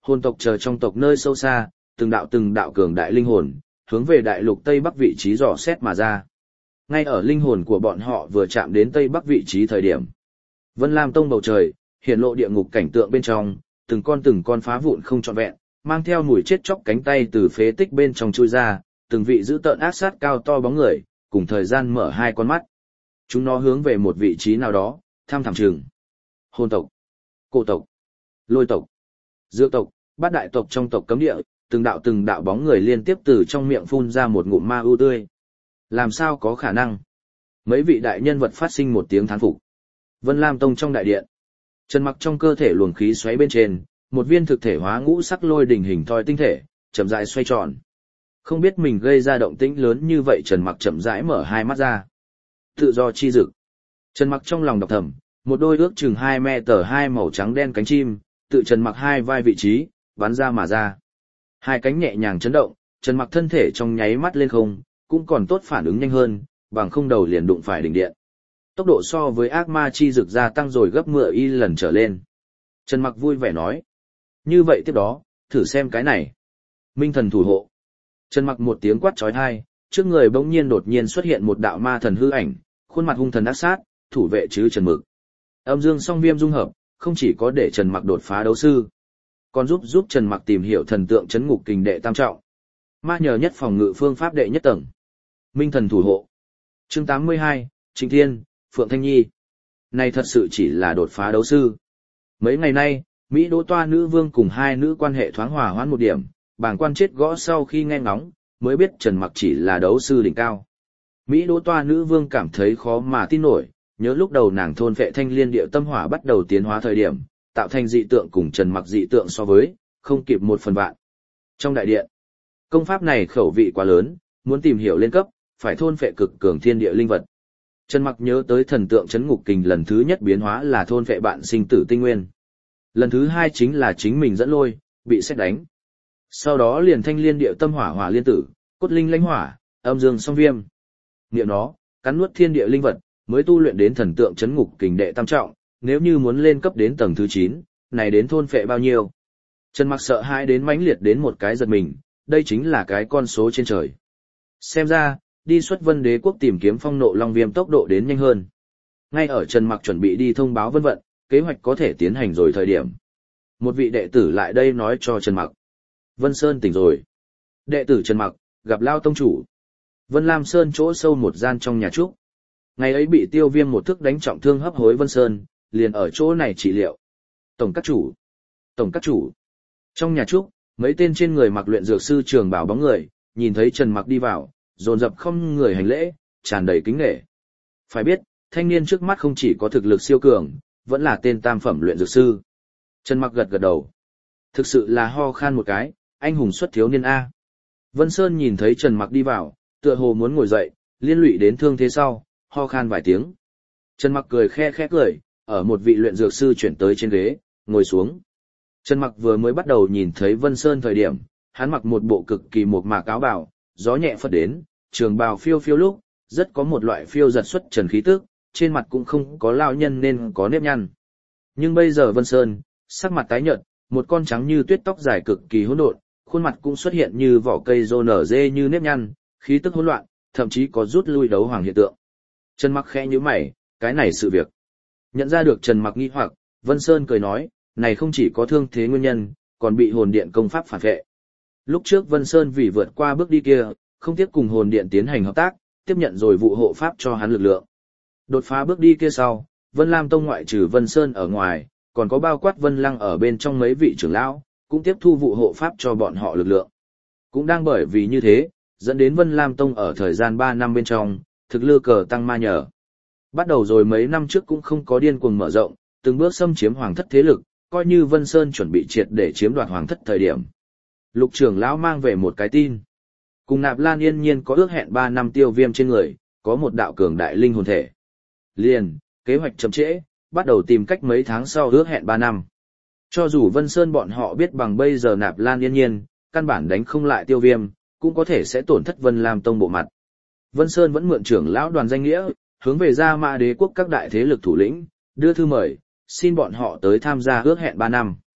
Hồn tộc chờ trong tộc nơi sâu xa, từng đạo cường đại linh hồn, hướng về đại lục Tây Bắc vị trí dò xét mà ra. Ngay ở linh hồn của bọn họ vừa chạm đến Tây Bắc vị trí thời điểm. Vân Lam Tông bầu trời, hiện lộ địa ngục cảnh tượng bên trong, từng con phá vụn không trọn vẹn, mang theo mùi chết chóc cánh tay từ phế tích bên trong chui ra, từng vị dữ tợn ác sát cao to bóng người, cùng thời gian mở hai con mắt. Chúng nó hướng về một vị trí nào đó, tham thẳm trường. Hồn tộc, cổ tộc, lôi tộc, dược tộc, bát đại tộc trong tộc cấm địa, từng đạo bóng người liên tiếp từ trong miệng phun ra một ngụm ma ưu tươi. Làm sao có khả năng? Mấy vị đại nhân vật phát sinh một tiếng thán phục. Vân Lam Tông trong đại điện. Trần Mặc trong cơ thể luồng khí xoáy bên trên, một viên thực thể hóa ngũ sắc lôi đỉnh hình thoi tinh thể, chậm rãi xoay tròn. Không biết mình gây ra động tĩnh lớn như vậy, Trần Mặc chậm rãi mở hai mắt ra. Tự do chi dực. Trần Mặc trong lòng đọc thầm, một đôi ước chừng 2 m màu trắng đen cánh chim, tự Trần Mặc hai vai vị trí, bắn ra mà ra. Hai cánh nhẹ nhàng chấn động, Trần Mặc thân thể trong nháy mắt lên không, cũng còn tốt phản ứng nhanh hơn, bằng không đầu liền đụng phải đỉnh điện. Tốc độ so với ác ma chi dực gia tăng rồi gấp 10 lần trở lên. Trần Mặc vui vẻ nói. Như vậy tiếp đó, thử xem cái này. Minh thần thủ hộ. Trần Mặc một tiếng quát chói tai, trước người bỗng nhiên đột nhiên xuất hiện một đạo ma thần hư ảnh, khuôn mặt hung thần ác sát, thủ vệ chứ Trần Mực. Âm dương song viêm dung hợp, không chỉ có để Trần Mặc đột phá đấu sư, còn giúp Trần Mặc tìm hiểu thần tượng chấn ngục kình đệ tam trọng. Ma nhờ nhất phòng ngự phương pháp đệ nhất tầng. Minh thần thủ hộ. Chương 82, Trịnh Thiên, Phượng Thanh Nhi. Này thật sự chỉ là đột phá đấu sư. Mấy ngày nay, Mỹ Đỗ Toa nữ vương cùng hai nữ quan hệ thoáng hòa hoãn một điểm, bàng quan chết gõ sau khi nghe ngóng, mới biết Trần Mặc chỉ là đấu sư đỉnh cao. Mỹ Đỗ Toa nữ vương cảm thấy khó mà tin nổi, nhớ lúc đầu nàng thôn vệ thanh liên điệu tâm hỏa bắt đầu tiến hóa thời điểm, tạo thành dị tượng cùng Trần Mặc dị tượng so với, không kịp 1/1000. Trong đại điện, công pháp này khẩu vị quá lớn, muốn tìm hiểu lên cấp, phải thôn phệ cực cường thiên địa linh vật. Trần Mặc nhớ tới thần tượng chấn ngục kình lần thứ nhất biến hóa là thôn phệ bạn sinh tử tinh nguyên. Lần thứ hai chính là chính mình dẫn lôi, bị sét đánh. Sau đó liền thanh liên điệu tâm hỏa hỏa liên tử, cốt linh lãnh hỏa, âm dương song viêm. Niệm nó, cắn nuốt thiên địa linh vật, mới tu luyện đến thần tượng chấn ngục kình đệ tam trọng, nếu như muốn lên cấp đến tầng thứ 9, này đến thôn phệ bao nhiêu? Trần Mặc sợ hãi đến mãnh liệt đến một cái giật mình, đây chính là cái con số trên trời. Xem ra, đi xuất Vân Đế quốc tìm kiếm phong nộ long viêm tốc độ đến nhanh hơn. Ngay ở Trần Mặc chuẩn bị đi thông báo Vân Vận, kế hoạch có thể tiến hành rồi thời điểm. Một vị đệ tử lại đây nói cho Trần Mặc. Vân Sơn tỉnh rồi. Đệ tử Trần Mặc, gặp Lao Tông Chủ. Vân Lam Sơn chỗ sâu một gian trong nhà trúc. Ngày ấy bị Tiêu Viêm một thức đánh trọng thương hấp hối Vân Sơn, liền ở chỗ này trị liệu. Tổng các chủ. Tổng các chủ. Trong nhà trúc, mấy tên trên người mặc luyện dược sư trường bảo bóng người, nhìn thấy Trần Mặc đi vào, dồn dập không người hành lễ, tràn đầy kính nể. Phải biết, thanh niên trước mắt không chỉ có thực lực siêu cường, vẫn là tên tam phẩm luyện dược sư. Trần Mặc gật gật đầu. Thực sự là ho khan một cái, anh hùng xuất thiếu niên A. Vân Sơn nhìn thấy Trần Mặc đi vào, tựa hồ muốn ngồi dậy, liên lụy đến thương thế sau, ho khan vài tiếng. Trần Mặc cười khe khẽ cười, ở một vị luyện dược sư chuyển tới trên ghế, ngồi xuống. Trần Mặc vừa mới bắt đầu nhìn thấy Vân Sơn thời điểm, hắn mặc một bộ cực kỳ mộc mạc áo bào, gió nhẹ phất đến, trường bào phiêu phiêu lúc, rất có một loại phiêu giật xuất trần khí tức, trên mặt cũng không có lao nhân nên có nếp nhăn. Nhưng bây giờ Vân Sơn, sắc mặt tái nhợt, một con trắng như tuyết tóc dài cực kỳ hỗn độn, khuôn mặt cũng xuất hiện như vỏ cây rô nở dê như nếp nhăn, khí tức hỗn loạn, thậm chí có rút lui đấu hoàng hiện tượng. Trần Mặc khẽ nhíu mày, cái này sự việc. Nhận ra được Trần Mặc nghi hoặc, Vân Sơn cười nói, này không chỉ có thương thế nguyên nhân, còn bị hồn điện công pháp phản vệ. Lúc trước Vân Sơn vì vượt qua bước đi kia, không tiếp cùng hồn điện tiến hành hợp tác, tiếp nhận rồi vụ hộ pháp cho hắn lực lượng. Đột phá bước đi kia sau, Vân Lam Tông ngoại trừ Vân Sơn ở ngoài, còn có bao quát Vân Lăng ở bên trong mấy vị trưởng lão, cũng tiếp thu vụ hộ pháp cho bọn họ lực lượng. Cũng đang bởi vì như thế, dẫn đến Vân Lam Tông ở thời gian 3 năm bên trong, thực lực cờ tăng ma nhờ. Bắt đầu rồi mấy năm trước cũng không có điên cuồng mở rộng, từng bước xâm chiếm hoàng thất thế lực, coi như Vân Sơn chuẩn bị triệt để chiếm đoạt hoàng thất thời điểm. Lục trưởng lão mang về một cái tin. Cùng Nạp Lan Yên Nhiên có ước hẹn 3 năm Tiêu Viêm trên người, có một đạo cường đại linh hồn thể. Liền, kế hoạch chậm trễ, bắt đầu tìm cách mấy tháng sau ước hẹn 3 năm. Cho dù Vân Sơn bọn họ biết bằng bây giờ Nạp Lan Yên Nhiên, căn bản đánh không lại Tiêu Viêm, cũng có thể sẽ tổn thất Vân Lam Tông bộ mặt. Vân Sơn vẫn mượn trưởng lão đoàn danh nghĩa, hướng về Gia Mã Đế quốc các đại thế lực thủ lĩnh, đưa thư mời, xin bọn họ tới tham gia ước hẹn 3 năm.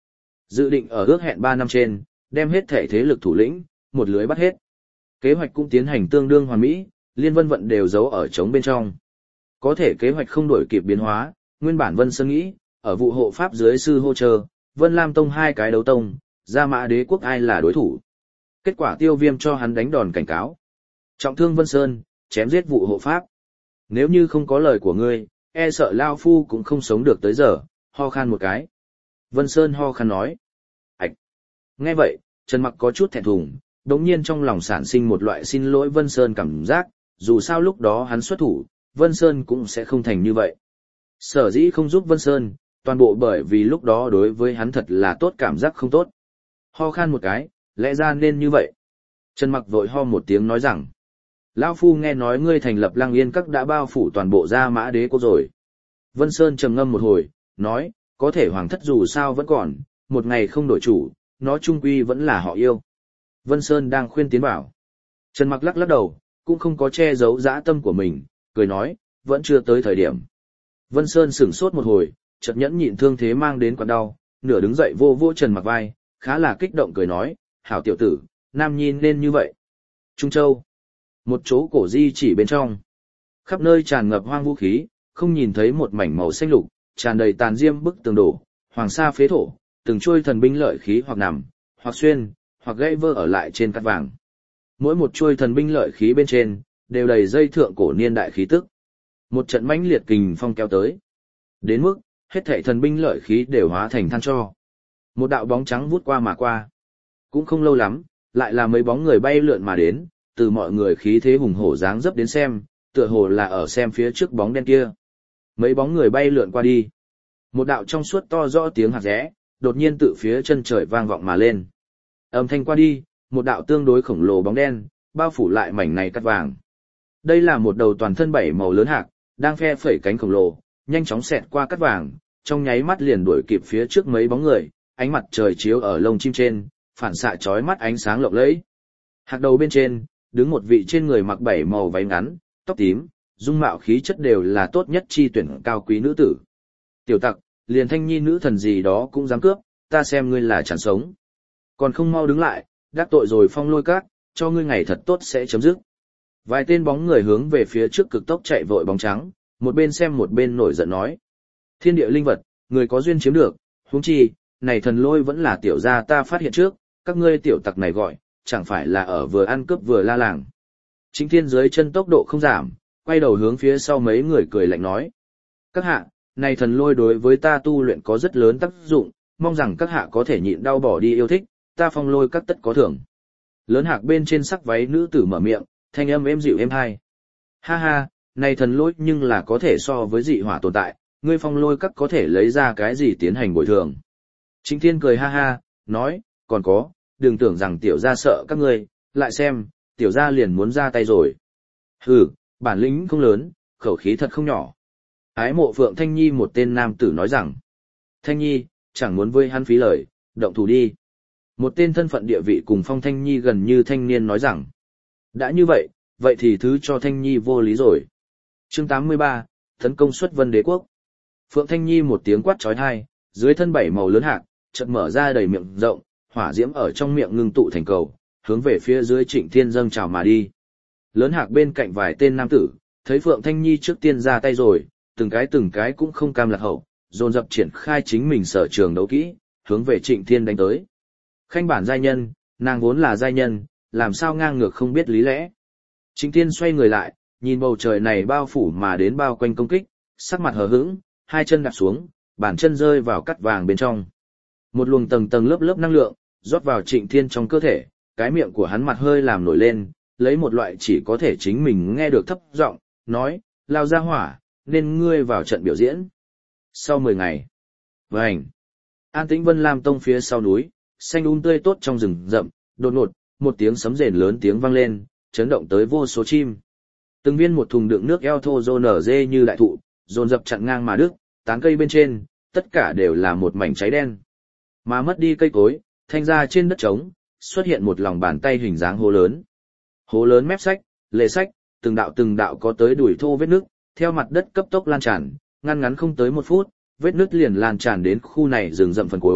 Dự định ở ước hẹn 3 năm trên, đem hết thể thế lực thủ lĩnh, một lưới bắt hết. Kế hoạch cũng tiến hành tương đương hoàn mỹ, liên vân vận đều giấu ở trống bên trong. Có thể kế hoạch không đổi kịp biến hóa, nguyên bản Vân Sơn nghĩ, ở vụ hộ pháp dưới sư hô chờ, Vân Lam Tông hai cái đấu tông, Gia Mã Đế quốc ai là đối thủ. Kết quả Tiêu Viêm cho hắn đánh đòn cảnh cáo. Trọng thương Vân Sơn, chém giết vụ hộ pháp. Nếu như không có lời của ngươi, e sợ Lao Phu cũng không sống được tới giờ, ho khan một cái. Vân Sơn ho khan nói. Ảch! Nghe vậy, Trần Mặc có chút thẹn thùng, đống nhiên trong lòng sản sinh một loại xin lỗi Vân Sơn cảm giác, dù sao lúc đó hắn xuất thủ, Vân Sơn cũng sẽ không thành như vậy. Sở dĩ không giúp Vân Sơn, toàn bộ bởi vì lúc đó đối với hắn thật là tốt cảm giác không tốt. Ho khan một cái, lẽ ra nên như vậy. Trần Mặc vội ho một tiếng nói rằng, Lão Phu nghe nói ngươi thành lập Lăng Yên Các đã bao phủ toàn bộ Gia Mã Đế quốc rồi. Vân Sơn trầm ngâm một hồi, nói, có thể hoàng thất dù sao vẫn còn, một ngày không đổi chủ, nó trung quy vẫn là họ yêu. Vân Sơn đang khuyên tiến bảo. Trần Mặc lắc lắc đầu, cũng không có che giấu dã tâm của mình, cười nói, vẫn chưa tới thời điểm. Vân Sơn sửng sốt một hồi, chợt nhẫn nhịn thương thế mang đến quặn đau, nửa đứng dậy vô vô Trần Mặc vai, khá là kích động cười nói, hảo tiểu tử, nam nhi nên như vậy. Trung Châu, một chỗ cổ di chỉ bên trong, khắp nơi tràn ngập hoang vũ khí, không nhìn thấy một mảnh màu xanh lục, tràn đầy tàn diêm bức tường đổ, hoàng sa phế thổ, từng trôi thần binh lợi khí hoặc nằm, hoặc xuyên, hoặc gãy vỡ ở lại trên cát vàng. Mỗi một trôi thần binh lợi khí bên trên, đều đầy dây thượng cổ niên đại khí tức. Một trận mãnh liệt kình phong kéo tới. Đến mức, hết thảy thần binh lợi khí đều hóa thành than tro. Một đạo bóng trắng vút qua mà qua. Cũng không lâu lắm, lại là mấy bóng người bay lượn mà đến, từ mọi người khí thế hùng hổ dáng dấp đến xem, tựa hồ là ở xem phía trước bóng đen kia. Mấy bóng người bay lượn qua đi. Một đạo trong suốt to rõ tiếng hạt rẽ, đột nhiên tự phía chân trời vang vọng mà lên. Âm thanh qua đi, một đạo tương đối khổng lồ bóng đen, bao phủ lại mảnh này cát vàng. Đây là một đầu toàn thân 7 màu lớn hạc, đang phe phẩy cánh khổng lồ, nhanh chóng xẹt qua cát vàng, trong nháy mắt liền đuổi kịp phía trước mấy bóng người, ánh mặt trời chiếu ở lông chim trên, phản xạ chói mắt ánh sáng lộng lẫy. Hạc đầu bên trên, đứng một vị trên người mặc 7 màu váy ngắn, tóc tím, dung mạo khí chất đều là tốt nhất chi tuyển cao quý nữ tử. Tiểu tặc, liền Thanh Nhi nữ thần gì đó cũng dám cướp, ta xem ngươi là chẳng sống. Còn không mau đứng lại, đắc tội rồi Phong Lôi Các, cho ngươi ngày thật tốt sẽ chấm dứt. Vài tên bóng người hướng về phía trước cực tốc chạy vội bóng trắng, một bên xem một bên nổi giận nói. Thiên địa linh vật, người có duyên chiếm được, huống chi, này thần lôi vẫn là tiểu gia ta phát hiện trước, các ngươi tiểu tặc này gọi, chẳng phải là ở vừa ăn cướp vừa la làng. Chính Thiên dưới chân tốc độ không giảm, quay đầu hướng phía sau mấy người cười lạnh nói. Các hạ, này thần lôi đối với ta tu luyện có rất lớn tác dụng, mong rằng các hạ có thể nhịn đau bỏ đi yêu thích, ta Phong Lôi Các tất có thưởng. Lớn hạc bên trên sắc váy nữ tử mở miệng, thanh âm êm dịu êm hai. Ha ha, này thần lôi nhưng là có thể so với dị hỏa tồn tại, ngươi Phong Lôi Các có thể lấy ra cái gì tiến hành bồi thường. Chính Thiên cười ha ha, nói, còn có, đừng tưởng rằng tiểu gia sợ các ngươi, lại xem, tiểu gia liền muốn ra tay rồi. Hừ, bản lĩnh không lớn, khẩu khí thật không nhỏ. Ái Mộ Phượng Thanh Nhi một tên nam tử nói rằng, Thanh Nhi, chẳng muốn với hắn phí lời, động thủ đi. Một tên thân phận địa vị cùng Phong Thanh Nhi gần như thanh niên nói rằng, đã như vậy, vậy thì thứ cho Thanh Nhi vô lý rồi. Chương 83, tấn công xuất Vân Đế quốc. Phượng Thanh Nhi một tiếng quát chói tai, dưới thân 7 màu lớn hạc, chợt mở ra đầy miệng rộng, hỏa diễm ở trong miệng ngưng tụ thành cầu, hướng về phía dưới Trịnh Thiên dâng trào mà đi. Lớn hạc bên cạnh vài tên nam tử, thấy Phượng Thanh Nhi trước tiên ra tay rồi, từng cái cũng không cam lạc hậu, dồn dập triển khai chính mình sở trường đấu kỹ, hướng về Trịnh Thiên đánh tới. Khanh bản giai nhân, nàng vốn là giai nhân, làm sao ngang ngược không biết lý lẽ. Trịnh Thiên xoay người lại, nhìn bầu trời này bao phủ mà đến bao quanh công kích, sắc mặt hờ hững, hai chân đạp xuống, bàn chân rơi vào cắt vàng bên trong. Một luồng tầng tầng lớp lớp năng lượng rót vào Trịnh Thiên trong cơ thể, cái miệng của hắn mặt hơi làm nổi lên, lấy một loại chỉ có thể chính mình nghe được thấp giọng, nói, lao ra hỏa, nên ngươi vào trận biểu diễn. Sau 10 ngày, vành, an tĩnh Vân Lam Tông phía sau núi, xanh tươi tốt trong rừng rậm, đột ngột, một tiếng sấm rền lớn tiếng vang lên, chấn động tới vô số chim. Từng viên một thùng đựng nước eo thô rô nở dê như đại thụ, dồn dập chặn ngang mà đứt, tán cây bên trên, tất cả đều là một mảnh cháy đen. Mà mất đi cây cối, thanh ra trên đất trống, xuất hiện một lòng bàn tay hình dáng hố lớn. Hố lớn mép sách, lề sách, từng đạo có tới đuổi thô vết nước, theo mặt đất cấp tốc lan tràn, ngăn ngắn không tới 1 phút, vết nứt liền lan tràn đến khu này rừng rậm phần cuối,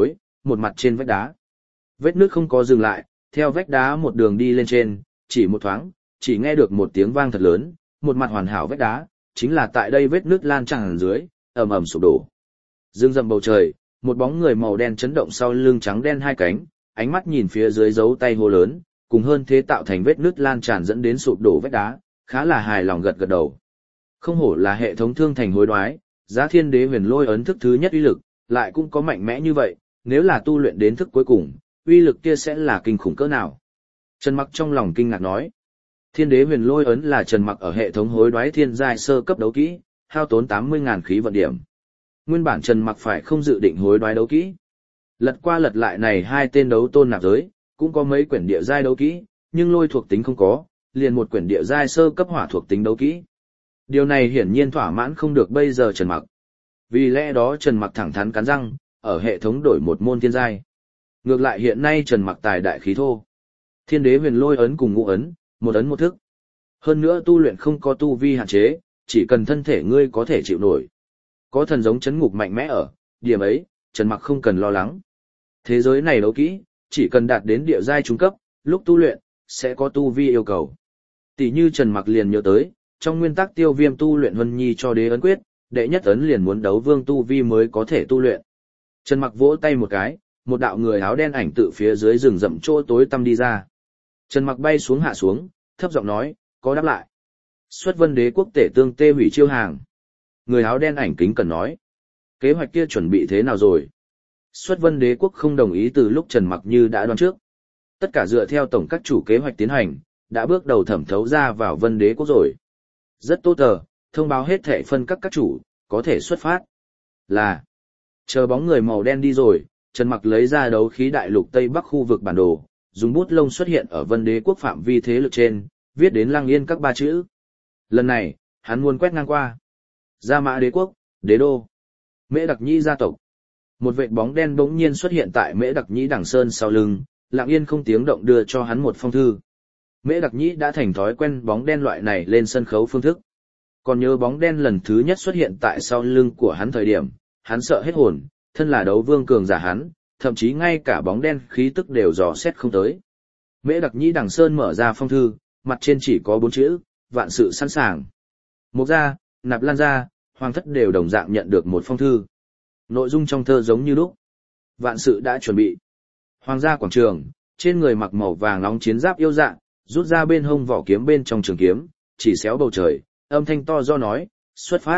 một mặt trên vách đá. Vết nước không có dừng lại, theo vách đá một đường đi lên trên, chỉ một thoáng, chỉ nghe được một tiếng vang thật lớn, một mặt hoàn hảo vách đá, chính là tại đây vết nước lan tràn dưới, ầm ầm sụp đổ. Dương rậm bầu trời, một bóng người màu đen chấn động sau lưng trắng đen hai cánh, ánh mắt nhìn phía dưới dấu tay hô lớn, cùng hơn thế tạo thành vết nước lan tràn dẫn đến sụp đổ vách đá, khá là hài lòng gật gật đầu. Không hổ là hệ thống thương thành hối đoái, Giá Thiên Đế Huyền Lôi ấn thức thứ nhất uy lực, lại cũng có mạnh mẽ như vậy, nếu là tu luyện đến thức cuối cùng, uy lực kia sẽ là kinh khủng cỡ nào. Trần Mặc trong lòng kinh ngạc nói, Thiên Đế Huyền Lôi ấn là Trần Mặc ở hệ thống hối đoái thiên giai sơ cấp đấu kỹ, hao tốn 80.000 khí vận điểm. Nguyên bản Trần Mặc phải không dự định hối đoái đấu kỹ. Lật qua lật lại này hai tên đấu tôn nạp giới, cũng có mấy quyển địa giai đấu kỹ, nhưng lôi thuộc tính không có, liền một quyển địa giai sơ cấp hỏa thuộc tính đấu kỹ. Điều này hiển nhiên thỏa mãn không được bây giờ Trần Mặc. Vì lẽ đó Trần Mặc thẳng thắn cắn răng, ở hệ thống đổi một môn thiên giai. Ngược lại hiện nay Trần Mặc tài đại khí thô. Thiên Đế Huyền Lôi ấn cùng ngũ ấn, một ấn một thức. Hơn nữa tu luyện không có tu vi hạn chế, chỉ cần thân thể ngươi có thể chịu nổi. Có thần giống chấn ngục mạnh mẽ ở, điểm ấy, Trần Mặc không cần lo lắng. Thế giới này đấu kỹ, chỉ cần đạt đến địa giai trung cấp, lúc tu luyện, sẽ có tu vi yêu cầu. Tỷ như Trần Mặc liền nhớ tới, trong nguyên tắc Tiêu Viêm tu luyện Vân Nhi cho đế ấn quyết, đệ nhất ấn liền muốn đấu vương tu vi mới có thể tu luyện. Trần Mặc vỗ tay một cái, một đạo người áo đen ảnh tự phía dưới rừng rậm chỗ tối tăm đi ra. Trần Mặc bay xuống hạ xuống, thấp giọng nói, có đáp lại. Xuất Vân Đế quốc tể tương tê hủy chiêu hàng. Người áo đen ảnh kính cần nói, kế hoạch kia chuẩn bị thế nào rồi? Xuất Vân Đế quốc không đồng ý từ lúc Trần Mặc như đã đoán trước. Tất cả dựa theo tổng các chủ kế hoạch tiến hành, đã bước đầu thẩm thấu ra vào Vân Đế quốc rồi. Rất tốt tờ, thông báo hết thể phân các chủ, có thể xuất phát. Là, chờ bóng người màu đen đi rồi, Trần Mặc lấy ra đấu khí đại lục Tây Bắc khu vực bản đồ, dùng bút lông xuất hiện ở Vân Đế quốc phạm vi thế lực trên, viết đến Lăng Yên các ba chữ. Lần này, hắn muốn quét ngang qua. Gia Mã Đế quốc, Đế đô, Mễ Đặc Nhĩ gia tộc. Một vệt bóng đen bỗng nhiên xuất hiện tại Mễ Đặc Nhĩ đằng sơn sau lưng, Lặng Yên không tiếng động đưa cho hắn một phong thư. Mễ Đặc Nhĩ đã thành thói quen bóng đen loại này lên sân khấu phương thức. Còn nhớ bóng đen lần thứ nhất xuất hiện tại sau lưng của hắn thời điểm, hắn sợ hết hồn, thân là đấu vương cường giả hắn, thậm chí ngay cả bóng đen khí tức đều dò xét không tới. Mễ Đặc Nhĩ đằng sơn mở ra phong thư, mặt trên chỉ có 4 chữ, vạn sự sẵn sàng. Mục gia, Nạp Lan gia, Hoàng thất đều đồng dạng nhận được một phong thư. Nội dung trong thơ giống như lúc. Vạn sự đã chuẩn bị. Hoàng gia quảng trường, trên người mặc màu vàng nóng chiến giáp yêu dạ, rút ra bên hông vỏ kiếm bên trong trường kiếm, chỉ xéo bầu trời, âm thanh to do nói, xuất phát.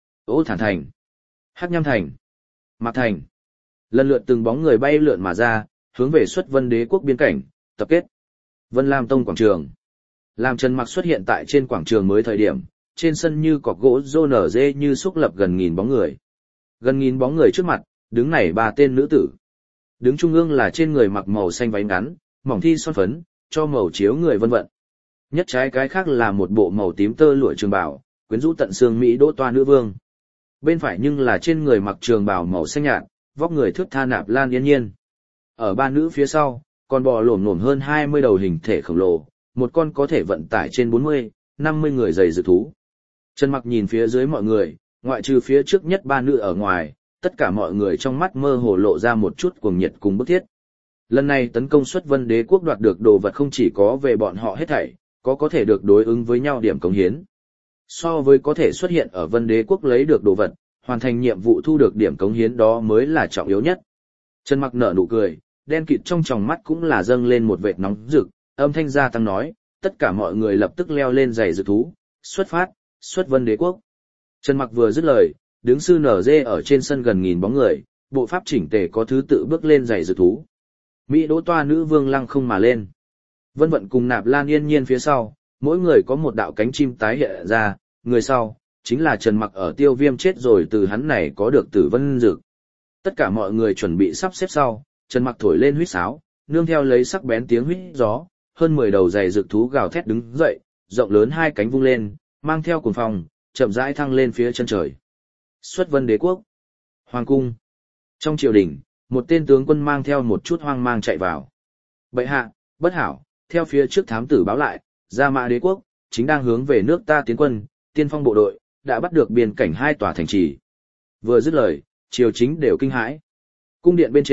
Ô Thản Thành, Hắc Nham Thành, Mạc Thành. Lần lượt từng bóng người bay lượn mà ra, hướng về Xuất Vân Đế quốc biên cảnh, tập kết. Vân Lam Tông quảng trường. Làm Trần Mặc xuất hiện tại trên quảng trường mới thời điểm, trên sân như cọc gỗ rô nở dê như xúc lập gần nghìn bóng người. Gần nghìn bóng người trước mặt, đứng này 3 tên nữ tử. Đứng trung ương là trên người mặc màu xanh váy ngắn, mỏng thi son phấn, cho màu chiếu người vân vận. Nhất trái cái khác là một bộ màu tím tơ lụa trường bào, quyến rũ tận xương Mỹ Đỗ Toa nữ vương. Bên phải nhưng là trên người mặc trường bào màu xanh nhạt, vóc người thước tha Nạp Lan Yên Nhiên. Ở 3 nữ phía sau, còn bò lổm lổm hơn 20 đầu hình thể khổng lồ, một con có thể vận tải trên 40, 50 người dày dự thú. Trần Mặc nhìn phía dưới mọi người, ngoại trừ phía trước nhất 3 nữ ở ngoài, tất cả mọi người trong mắt mơ hồ lộ ra một chút cuồng nhiệt cùng bức thiết. Lần này tấn công Xuất Vân Đế quốc đoạt được đồ vật không chỉ có về bọn họ hết thảy, có thể được đối ứng với nhau điểm cống hiến. So với có thể xuất hiện ở Vân Đế quốc lấy được đồ vật, hoàn thành nhiệm vụ thu được điểm cống hiến đó mới là trọng yếu nhất. Trần Mặc nở nụ cười, đen kịt trong tròng mắt cũng là dâng lên một vệt nóng rực, âm thanh gia tăng nói, tất cả mọi người lập tức leo lên giày dự thú, xuất phát, Xuất Vân Đế quốc. Trần Mặc vừa dứt lời, đứng sư nở dê ở trên sân gần nghìn bóng người, bộ pháp chỉnh tề có thứ tự bước lên giày dự thú. Mỹ Đỗ Toa nữ vương lăng không mà lên. Vân Vận cùng Nạp Lan Yên Nhiên phía sau, mỗi người có một đạo cánh chim tái hiện ra, người sau, chính là Trần Mặc ở Tiêu Viêm chết rồi từ hắn này có được Tử Vân Dực. Tất cả mọi người chuẩn bị sắp xếp sau, Trần Mặc thổi lên huýt sáo, nương theo lấy sắc bén tiếng huýt gió, hơn 10 đầu giày dược thú gào thét đứng dậy, rộng lớn hai cánh vung lên, mang theo cuồng phong, chậm rãi thăng lên phía chân trời. Xuất Vân Đế quốc, Hoàng cung. Trong triều đình, một tên tướng quân mang theo một chút hoang mang chạy vào. Bệ hạ, bất hảo, theo phía trước thám tử báo lại, Gia Mã Đế quốc chính đang hướng về nước ta tiến quân, tiên phong bộ đội đã bắt được biên cảnh 2 tòa thành trì. Vừa dứt lời, triều chính đều kinh hãi. Cung điện bên trên,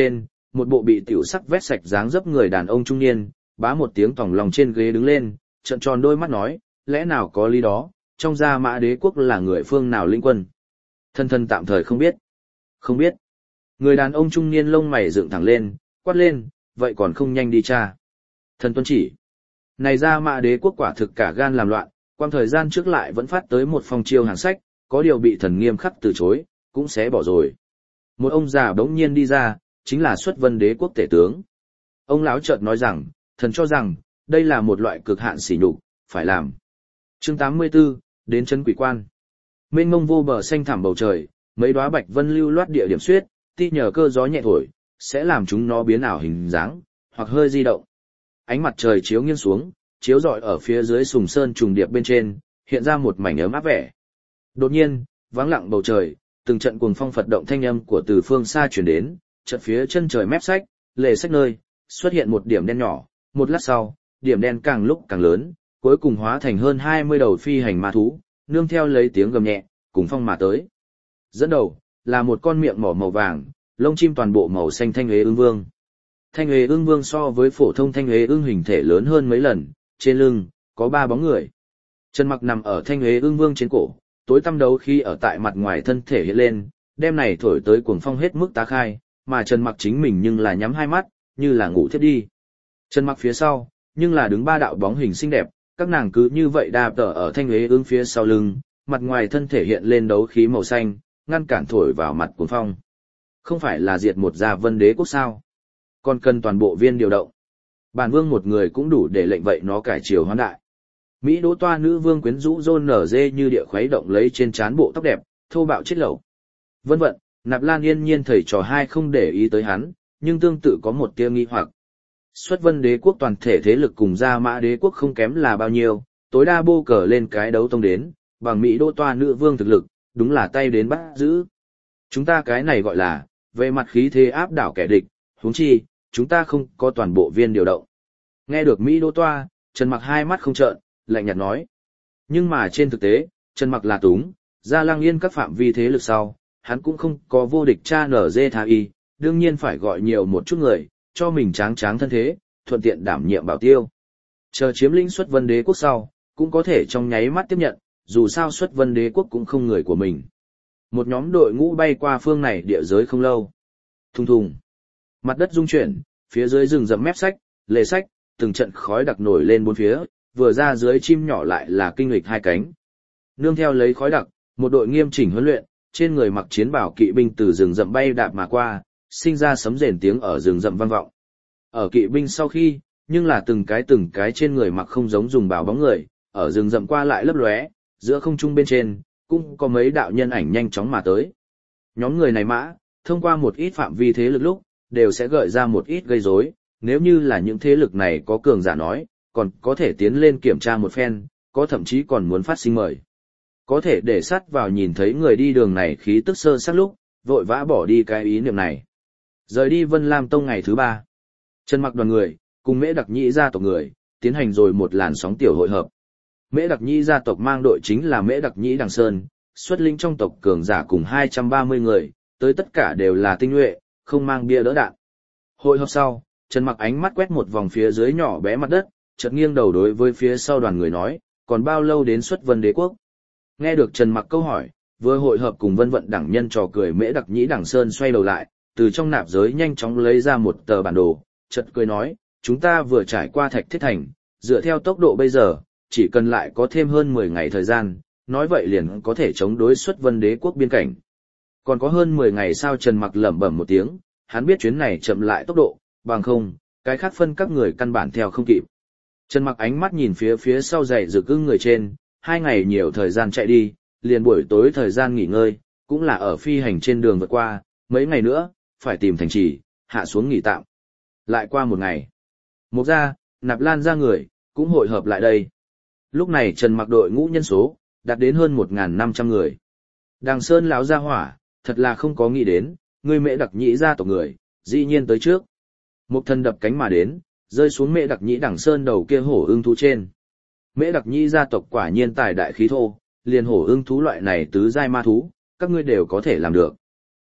một bộ bị tiểu sắc vét sạch dáng dấp người đàn ông trung niên, bá một tiếng tòng lòng trên ghế đứng lên, trợn tròn đôi mắt nói, lẽ nào có lý đó, trong Gia Mã Đế quốc là người phương nào lĩnh quân? Thân tạm thời không biết. Không biết. Người đàn ông trung niên lông mày dựng thẳng lên, quát lên, vậy còn không nhanh đi cha. Thần tuân chỉ. Này Gia Mã Đế quốc quả thực cả gan làm loạn, quang thời gian trước lại vẫn phát tới một phong chiêu hàng sách, có điều bị thần nghiêm khắc từ chối, cũng sẽ bỏ rồi. Một ông già bỗng nhiên đi ra, chính là Xuất Vân Đế quốc tể tướng. Ông lão chợt nói rằng, thần cho rằng, đây là một loại cực hạn sỉ nhục, phải làm. Chương 84, đến chân quỷ quan. Mênh mông vô bờ xanh thẳm bầu trời, mấy đóa bạch vân lưu loát địa điểm xuyết, ti nhờ cơ gió nhẹ thổi, sẽ làm chúng nó biến ảo hình dáng, hoặc hơi di động. Ánh mặt trời chiếu nghiêng xuống, chiếu rọi ở phía dưới sùng sơn trùng điệp bên trên, hiện ra một mảnh ấm áp vẻ. Đột nhiên, vắng lặng bầu trời, từng trận cuồng phong phật động thanh âm của từ phương xa truyền đến, chợt phía chân trời mép sách, lề sách nơi, xuất hiện một điểm đen nhỏ, một lát sau, điểm đen càng lúc càng lớn, cuối cùng hóa thành hơn 20 đầu phi hành ma thú, nương theo lấy tiếng gầm nhẹ, cùng phong mà tới. Dẫn đầu, là một con miệng mỏ màu vàng, lông chim toàn bộ màu xanh thanh huế ương vương. Thanh huế ương vương so với phổ thông thanh huế ương hình thể lớn hơn mấy lần, trên lưng, có 3 bóng người. Trần Mặc nằm ở thanh huế ương vương trên cổ, tối tăm đấu khi ở tại mặt ngoài thân thể hiện lên, đêm này thổi tới cuồng phong hết mức tá khai, mà Trần Mặc chính mình nhưng là nhắm hai mắt, như là ngủ thiếp đi. Trần Mặc phía sau, nhưng là đứng 3 đạo bóng hình xinh đẹp, các nàng cứ như vậy đạp tở ở thanh huế ương phía sau lưng, mặt ngoài thân thể hiện lên đấu khí màu xanh, ngăn cản thổi vào mặt cuồng phong. Không phải là diệt một Gia Vân Đế quốc sao? Còn cần toàn bộ viên điều động. Bản vương một người cũng đủ để lệnh vậy nó cải chiều hoán đại. Mỹ Đỗ Toa nữ vương quyến rũ rôn nở dê như địa khuấy động lấy trên trán bộ tóc đẹp, thô bạo chết lẩu. Vân vận, Nạp Lan yên nhiên thầy trò hai không để ý tới hắn, nhưng tương tự có một tia nghi hoặc. Xuất Vân Đế quốc toàn thể thế lực cùng Gia Mã Đế quốc không kém là bao nhiêu, tối đa bô cờ lên cái đấu tông đến, bằng Mỹ Đỗ Toa nữ vương thực lực, đúng là tay đến bắt giữ. Chúng ta cái này gọi là, về mặt khí thế áp đảo kẻ địch, huống chi, chúng ta không có toàn bộ viên điều động. Nghe được Mỹ Đỗ Toa, Trần Mặc hai mắt không trợn, lạnh nhạt nói. Nhưng mà trên thực tế, Trần Mặc là túng, Gia Lang Yên các phạm vi thế lực sau, hắn cũng không có vô địch cha nở dê tha y, đương nhiên phải gọi nhiều một chút người, cho mình tráng tráng thân thế, thuận tiện đảm nhiệm bảo tiêu. Chờ chiếm lĩnh Xuất Vân Đế quốc sau, cũng có thể trong nháy mắt tiếp nhận, dù sao Xuất Vân Đế quốc cũng không người của mình. Một nhóm đội ngũ bay qua phương này địa giới không lâu. Thùng thùng. Mặt đất rung chuyển, phía dưới rừng rậm mép sách, lề sách, từng trận khói đặc nổi lên bốn phía, vừa ra dưới chim nhỏ lại là kinh lịch hai cánh. Nương theo lấy khói đặc, một đội nghiêm chỉnh huấn luyện, trên người mặc chiến bào kỵ binh từ rừng rậm bay đạp mà qua, sinh ra sấm rền tiếng ở rừng rậm vang vọng. Ở kỵ binh sau khi, nhưng là từng cái trên người mặc không giống dùng bào bóng người, ở rừng rậm qua lại lấp lóe, giữa không trung bên trên, cũng có mấy đạo nhân ảnh nhanh chóng mà tới. Nhóm người này mã, thông qua một ít phạm vi thế lực lúc, đều sẽ gợi ra một ít gây rối, nếu như là những thế lực này có cường giả nói, còn có thể tiến lên kiểm tra một phen, có thậm chí còn muốn phát sinh mời. Có thể để sát vào nhìn thấy người đi đường này khí tức sơ sát lúc, vội vã bỏ đi cái ý niệm này. Rời đi Vân Lam Tông ngày thứ 3. Trần Mặc đoàn người, cùng Mễ Đặc Nhĩ gia tộc người, tiến hành rồi một làn sóng tiểu hội hợp. Mễ Đặc Nhĩ gia tộc mang đội chính là Mễ Đặc Nhĩ Đằng Sơn, xuất lĩnh trong tộc cường giả cùng 230 người, tới tất cả đều là tinh nhuệ, không mang bia đỡ đạn. Hội họp sau, Trần Mặc ánh mắt quét một vòng phía dưới nhỏ bé mặt đất, chợt nghiêng đầu đối với phía sau đoàn người nói, còn bao lâu đến Xuất Vân Đế quốc? Nghe được Trần Mặc câu hỏi, vừa hội hợp cùng Vân Vận đẳng nhân trò cười Mễ Đặc Nhĩ Đằng Sơn xoay đầu lại, từ trong nạp giới nhanh chóng lấy ra một tờ bản đồ, chợt cười nói, chúng ta vừa trải qua Thạch Thiết Thành, dựa theo tốc độ bây giờ, chỉ cần lại có thêm hơn 10 ngày thời gian, nói vậy liền có thể chống đối Xuất Vân Đế quốc biên cảnh. Còn có hơn 10 ngày sao? Trần Mặc lẩm bẩm một tiếng, hắn biết chuyến này chậm lại tốc độ, bằng không, cái khác phân các người căn bản theo không kịp. Trần Mặc ánh mắt nhìn phía sau dày rực ưng người trên, 2 ngày nhiều thời gian chạy đi, liền buổi tối thời gian nghỉ ngơi, cũng là ở phi hành trên đường vượt qua, mấy ngày nữa, phải tìm thành trì, hạ xuống nghỉ tạm. Lại qua một ngày, Mộc gia, Nạp Lan gia người, cũng hội hợp lại đây. Lúc này Trần Mặc đội ngũ nhân số, đạt đến hơn 1.500 người. Đằng Sơn lão gia hỏa, thật là không có nghĩ đến, người Mễ Đặc Nhĩ gia tộc người, dĩ nhiên tới trước. Một thân đập cánh mà đến, rơi xuống Mễ Đặc Nhĩ Đằng Sơn đầu kia hổ ưng thú trên. Mễ Đặc Nhĩ gia tộc quả nhiên tài đại khí thô, liền hổ ưng thú loại này tứ giai ma thú, các ngươi đều có thể làm được.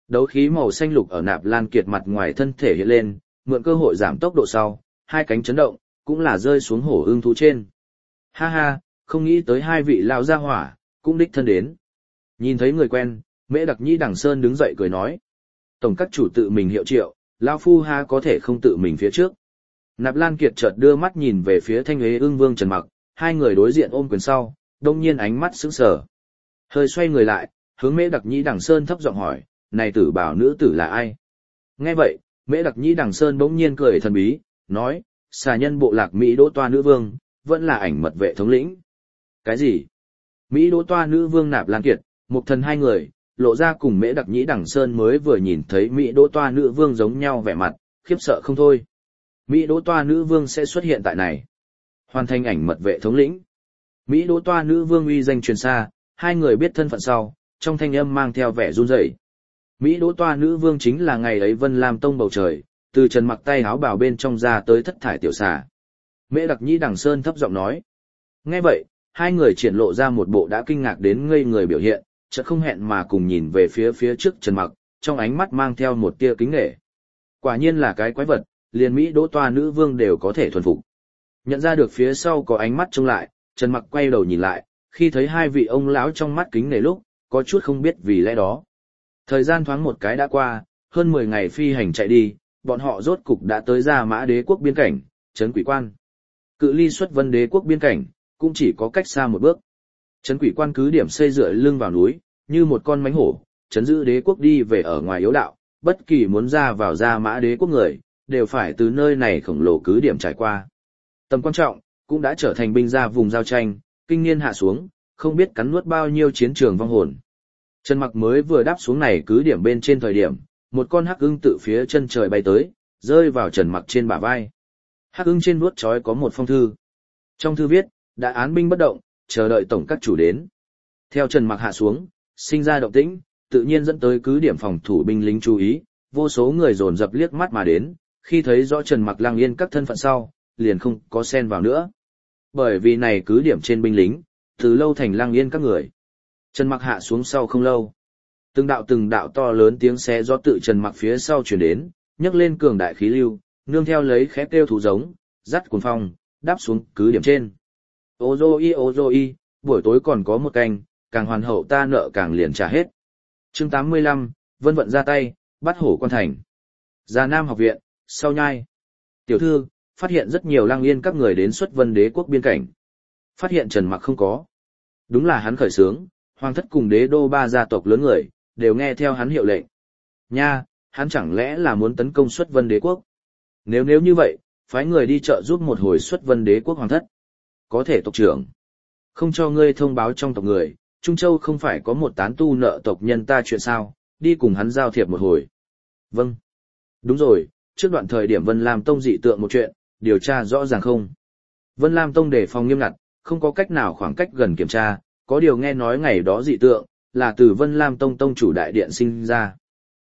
Đấu khí màu xanh lục ở Nạp Lan Kiệt mặt ngoài thân thể hiện lên, mượn cơ hội giảm tốc độ sau, hai cánh chấn động, cũng là rơi xuống hổ ưng thú trên. Ha ha, không nghĩ tới hai vị lão gia hỏa, cũng đích thân đến. Nhìn thấy người quen, Mễ Đặc Nhĩ Đằng Sơn đứng dậy cười nói. Tổng các chủ tự mình hiệu triệu, lão phu ha có thể không tự mình phía trước. Nạp Lan Kiệt chợt đưa mắt nhìn về phía Thanh Huế Ưng Vương Trần Mặc, hai người đối diện ôm quyền sau, đông nhiên ánh mắt sững sờ. Hơi xoay người lại, hướng Mễ Đặc Nhĩ Đằng Sơn thấp giọng hỏi, này tử bảo nữ tử là ai? Nghe vậy, Mễ Đặc Nhĩ Đằng Sơn bỗng nhiên cười thần bí, nói, xà nhân bộ lạc Mỹ Đỗ Toa nữ vương, vẫn là ảnh mật vệ thống lĩnh. Cái gì? Mỹ Đỗ Toa nữ vương Nạp Lan Kiệt, Mục Thần hai người, lộ ra cùng Mễ Đặc Nhĩ Đằng Sơn mới vừa nhìn thấy Mỹ Đỗ Toa nữ vương giống nhau vẻ mặt, khiếp sợ không thôi. Mỹ Đỗ Toa nữ vương sẽ xuất hiện tại này. Hoàn thành ảnh mật vệ thống lĩnh. Mỹ Đỗ Toa nữ vương uy danh truyền xa, hai người biết thân phận sau, trong thanh âm mang theo vẻ run rẩy. Mỹ Đỗ Toa nữ vương chính là ngày ấy Vân Lam Tông bầu trời, từ Trần Mặc tay áo bào bên trong ra tới thất thải tiểu xà. Mễ Đặc Nhĩ Đằng Sơn thấp giọng nói. Nghe vậy, hai người triển lộ ra một bộ đã kinh ngạc đến ngây người biểu hiện, chợt không hẹn mà cùng nhìn về phía trước Trần Mặc, trong ánh mắt mang theo một tia kính nể. Quả nhiên là cái quái vật, liền Mỹ Đỗ Toa nữ vương đều có thể thuần phục. Nhận ra được phía sau có ánh mắt trông lại, Trần Mặc quay đầu nhìn lại, khi thấy hai vị ông lão trong mắt kính nể lúc, có chút không biết vì lẽ đó. Thời gian thoáng một cái đã qua, hơn 10 ngày phi hành chạy đi, bọn họ rốt cục đã tới Gia Mã Đế quốc biên cảnh, trấn Quỷ Quan. Cự ly Xuất Vân Đế quốc biên cảnh, cũng chỉ có cách xa một bước. Trấn Quỷ Quan cứ điểm xây dựa lưng vào núi, như một con mãnh hổ, trấn giữ đế quốc đi về ở ngoài yếu đạo, bất kỳ muốn ra vào Gia Mã Đế quốc người, đều phải từ nơi này khổng lồ cứ điểm trải qua. Tầm quan trọng, cũng đã trở thành binh ra vùng giao tranh, kinh niên hạ xuống, không biết cắn nuốt bao nhiêu chiến trường vong hồn. Trần Mặc mới vừa đáp xuống này cứ điểm bên trên thời điểm, một con hắc ưng tự phía chân trời bay tới, rơi vào Trần Mặc trên bả vai. Hắc ưng trên vuốt chói có một phong thư. Trong thư viết, đã án binh bất động, chờ đợi tổng các chủ đến. Theo Trần Mặc hạ xuống, sinh ra động tĩnh, tự nhiên dẫn tới cứ điểm phòng thủ binh lính chú ý, vô số người dồn dập liếc mắt mà đến, khi thấy rõ Trần Mặc Lăng Yên các thân phận sau, liền không có xen vào nữa. Bởi vì này cứ điểm trên binh lính, từ lâu thành Lăng Yên các người. Trần Mặc hạ xuống sau không lâu. Từng đạo to lớn tiếng xé gió tự Trần Mặc phía sau truyền đến, nhấc lên cường đại khí lưu, nương theo lấy khẽ kêu thú giống, dắt cuồng phong, đáp xuống cứ điểm trên. Ô dô y, buổi tối còn có một canh, càng hoàn hậu ta nợ càng liền trả hết. Chương 85, Vân Vận ra tay, bắt hổ quan thành. Già Nam học viện, sau nhai. Tiểu thư, phát hiện rất nhiều Lăng Yên các người đến Xuất Vân Đế quốc biên cảnh. Phát hiện Trần Mặc không có. Đúng là hắn khởi xướng, hoàng thất cùng đế đô ba gia tộc lớn người, đều nghe theo hắn hiệu lệnh. Nha, hắn chẳng lẽ là muốn tấn công Xuất Vân Đế quốc? Nếu như vậy, phái người đi trợ giúp một hồi Xuất Vân Đế quốc hoàng thất. Có thể tộc trưởng. Không cho ngươi thông báo trong tộc người, Trung Châu không phải có một tán tu nợ tộc nhân ta chuyện sao, đi cùng hắn giao thiệp một hồi. Vâng. Đúng rồi, trước đoạn thời điểm Vân Lam Tông dị tượng một chuyện, điều tra rõ ràng không? Vân Lam Tông đề phòng nghiêm ngặt, không có cách nào khoảng cách gần kiểm tra, có điều nghe nói ngày đó dị tượng, là từ Vân Lam Tông tông chủ đại điện sinh ra.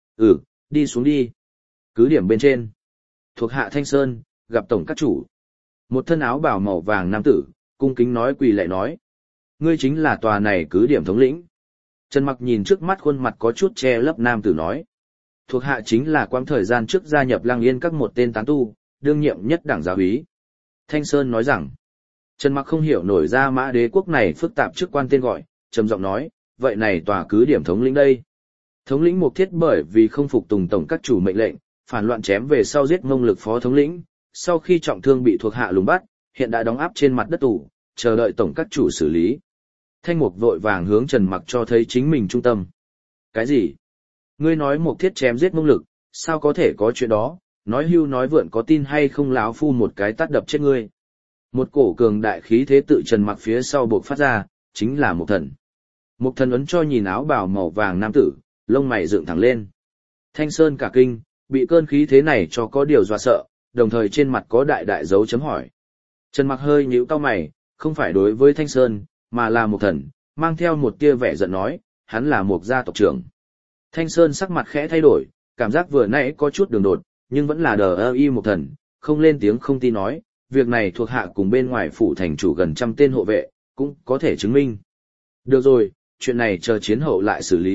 Đi xuống đi. Cứ điểm bên trên. Thuộc hạ Thanh Sơn, gặp tổng các chủ. Một thân áo bào màu vàng nam tử, cung kính nói quỳ lạy nói. Ngươi chính là tòa này cứ điểm thống lĩnh. Trần Mặc nhìn trước mắt khuôn mặt có chút che lấp nam tử nói. Thuộc hạ chính là quãng thời gian trước gia nhập Lăng Yên các một tên tán tu, đương nhiệm nhất đảng giáo úy. Thanh Sơn nói rằng. Trần Mặc không hiểu nổi ra Mã Đế quốc này phức tạp chức quan tên gọi, trầm giọng nói, vậy này tòa cứ điểm thống lĩnh đây. Thống lĩnh Mục Thiết bởi vì không phục tùng tổng các chủ mệnh lệnh, phản loạn chém về sau giết Mông Lực phó thống lĩnh, sau khi trọng thương bị thuộc hạ lùng bắt, hiện đã đóng áp trên mặt đất tù, chờ đợi tổng các chủ xử lý. Thanh Mục vội vàng hướng Trần Mặc cho thấy chính mình trung tâm. Cái gì? Ngươi nói Mục Thiết chém giết Mông Lực, sao có thể có chuyện đó? Nói hưu nói vượn có tin hay không lão phu một cái tát đập chết ngươi. Một cổ cường đại khí thế tự Trần Mặc phía sau bộc phát ra, chính là Mục Thần. Mục Thần ấn cho nhìn áo bào màu vàng nam tử, lông mày dựng thẳng lên. Thanh Sơn cả kinh, bị cơn khí thế này cho có điều dọa sợ, đồng thời trên mặt có đại dấu chấm hỏi. Trần Mặc hơi nhíu cau mày, không phải đối với Thanh Sơn, mà là Mục Thần, mang theo một tia vẻ giận nói, hắn là Mục gia tộc trưởng. Thanh Sơn sắc mặt khẽ thay đổi, cảm giác vừa nãy có chút đường đột, nhưng vẫn là đờ ơ y Mục Thần, không lên tiếng không tin nói, việc này thuộc hạ cùng bên ngoài phủ thành chủ gần 100 tên hộ vệ, cũng có thể chứng minh. Được rồi, chuyện này chờ chiến hậu lại xử lý,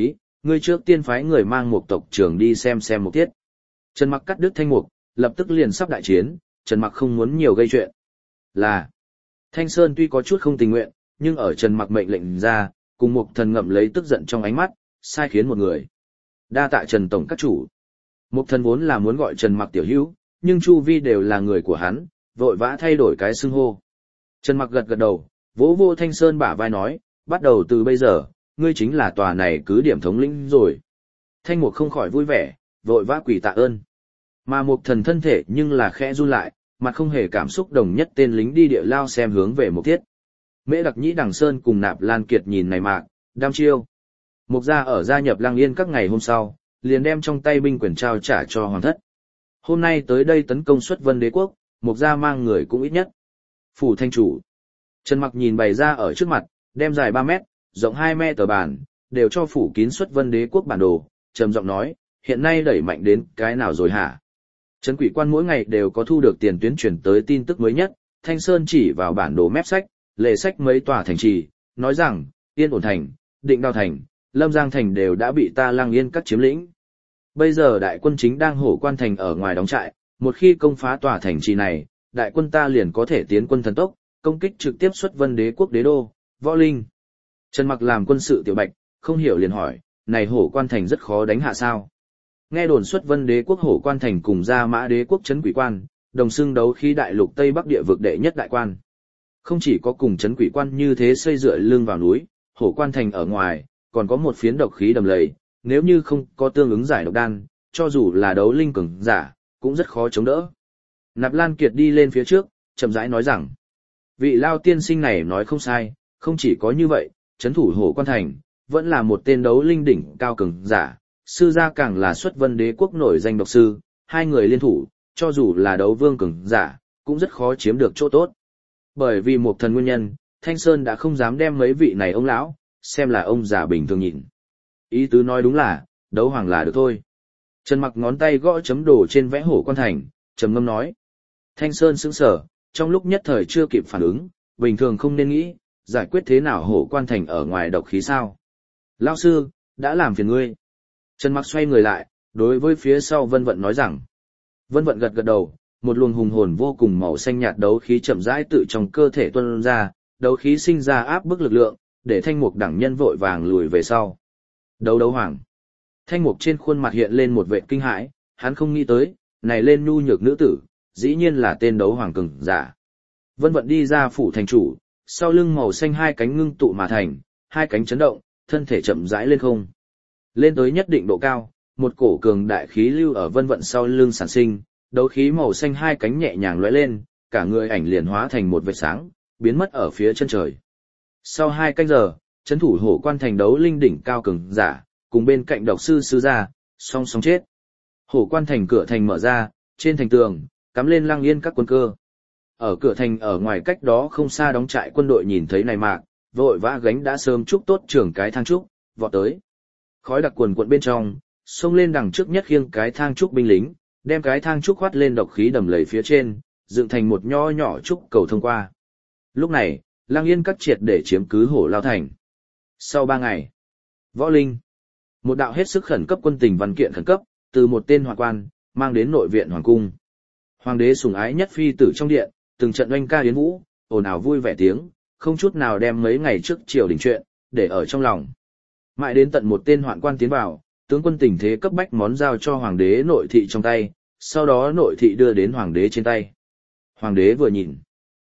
ngươi trước tiên phái người mang một tộc trưởng đi xem một tiết. Trần Mặc cắt đứt Thanh Mục, lập tức liền sắp đại chiến, Trần Mặc không muốn nhiều gây chuyện. Là, Thanh Sơn tuy có chút không tình nguyện, nhưng ở Trần Mặc mệnh lệnh ra, cùng Mục Thần ngậm lấy tức giận trong ánh mắt, sai khiến một người. Đa tạ Trần Tổng các chủ. Mục Thần vốn là muốn gọi Trần Mặc tiểu hữu, nhưng chu vi đều là người của hắn, vội vã thay đổi cái xưng hô. Trần Mặc gật gật đầu, vỗ vô Thanh Sơn bả vai nói, bắt đầu từ bây giờ, ngươi chính là tòa này cứ điểm thống lĩnh rồi. Thanh Mục không khỏi vui vẻ, vội vã quỳ tạ ơn. Mà Mục Thần thân thể nhưng là khẽ run lại, mặt không hề cảm xúc đồng nhất tên lính đi địa lao xem hướng về Mục Thiết. Mễ Đặc Nhĩ Đằng Sơn cùng Nạp Lan Kiệt nhìn này mạc, đam chiêu. Mục gia ở gia nhập Lăng Yên các ngày hôm sau, liền đem trong tay binh quyền trao trả cho hoàng thất. Hôm nay tới đây tấn công xuất Vân Đế quốc, Mục gia mang người cũng ít nhất. Phủ thanh chủ. Trần Mặc nhìn bày ra ở trước mặt, đem dài 3 mét, rộng 2 mét tờ bản, đều cho phủ kín xuất Vân Đế quốc bản đồ, trầm giọng nói, hiện nay đẩy mạnh đến cái nào rồi hả? Trấn Quỷ Quan mỗi ngày đều có thu được tiền tuyến truyền tới tin tức mới nhất, Thanh Sơn chỉ vào bản đồ mép sách, lề sách mấy tòa thành trì, nói rằng, Yên Ổn Thành, Định Đao Thành, Lâm Giang Thành đều đã bị ta Lăng Yên các chiếm lĩnh. Bây giờ đại quân chính đang Hổ Quan Thành ở ngoài đóng trại, một khi công phá tòa thành trì này, đại quân ta liền có thể tiến quân thần tốc, công kích trực tiếp xuất Vân Đế quốc đế đô, Võ Linh. Trần Mặc làm quân sự tiểu bạch, không hiểu liền hỏi, này Hổ Quan Thành rất khó đánh hạ sao? Nghe đồn xuất Vân Đế quốc Hổ Quan Thành cùng Gia Mã Đế quốc Trấn Quỷ Quan, đồng xưng đấu khí đại lục Tây Bắc địa vực đệ nhất đại quan. Không chỉ có cùng Trấn Quỷ Quan như thế xây dựa lưng vào núi, Hổ Quan Thành ở ngoài, còn có một phiến độc khí đầm lầy, nếu như không có tương ứng giải độc đan, cho dù là đấu linh cường giả, cũng rất khó chống đỡ. Nạp Lan Kiệt đi lên phía trước, chậm rãi nói rằng, vị Lao tiên sinh này nói không sai, không chỉ có như vậy, trấn thủ Hổ Quan Thành, vẫn là một tên đấu linh đỉnh cao cường giả, sư gia càng là xuất Vân Đế quốc nổi danh độc sư, hai người liên thủ, cho dù là đấu vương cường giả, cũng rất khó chiếm được chỗ tốt. Bởi vì một thần nguyên nhân, Thanh Sơn đã không dám đem mấy vị này ông lão xem là ông già bình thường nhìn. Ý tứ nói đúng là, đấu hoàng là được thôi. Trần Mặc ngón tay gõ chấm đồ trên vẽ Hổ Quan Thành, trầm ngâm nói. Thanh Sơn sững sờ, trong lúc nhất thời chưa kịp phản ứng, bình thường không nên nghĩ, giải quyết thế nào Hổ Quan Thành ở ngoài độc khí sao. Lão sư, đã làm phiền ngươi. Trần Mặc xoay người lại, đối với phía sau Vân Vận nói rằng. Vân Vận gật gật đầu, một luồng hùng hồn vô cùng màu xanh nhạt đấu khí chậm rãi tự trong cơ thể tuôn ra, đấu khí sinh ra áp bức lực lượng, để Thanh Mục đẳng nhân vội vàng lùi về sau. Đấu hoàng. Thanh Mục trên khuôn mặt hiện lên một vẻ kinh hãi, hắn không nghĩ tới, này lên nhu nhược nữ tử, dĩ nhiên là tên đấu hoàng cường giả. Vân Vận đi ra phủ thành chủ, sau lưng màu xanh hai cánh ngưng tụ mà thành, hai cánh chấn động, thân thể chậm rãi lên không. Lên tới nhất định độ cao, một cổ cường đại khí lưu ở Vân Vận sau lưng sản sinh, đấu khí màu xanh hai cánh nhẹ nhàng lóe lên, cả người ảnh liền hóa thành một vệt sáng, biến mất ở phía chân trời. Sau 2 canh giờ, trấn thủ Hổ Quan Thành đấu linh đỉnh cao cường giả, cùng bên cạnh độc sư sư gia, song song chết. Hổ Quan Thành cửa thành mở ra, trên thành tường, cắm lên Lăng Yên các quân cơ. Ở cửa thành ở ngoài cách đó không xa đóng trại quân đội nhìn thấy này mạc, vội vã gánh đã sớm trúc tốt trưởng cái thang trúc, vọt tới. Khói đặc quần quận bên trong, xông lên đằng trước nhất khiêng cái thang trúc binh lính, đem cái thang trúc khoát lên độc khí đầm lầy phía trên, dựng thành một nho nhỏ trúc cầu thông qua. Lúc này, Lăng Yên các triệt để chiếm cứ Hổ Lao Thành. Sau 3 ngày, Võ Linh, một đạo hết sức khẩn cấp quân tình văn kiện khẩn cấp, từ một tên hoàng quan, mang đến nội viện hoàng cung. Hoàng đế sủng ái nhất phi tử trong điện, từng trận oanh ca yến vũ, ồn ào vui vẻ tiếng, không chút nào đem mấy ngày trước triều đình chuyện, để ở trong lòng. Mãi đến tận một tên hoạn quan tiến vào, tướng quân tình thế cấp bách món giao cho hoàng đế nội thị trong tay, sau đó nội thị đưa đến hoàng đế trên tay. Hoàng đế vừa nhìn,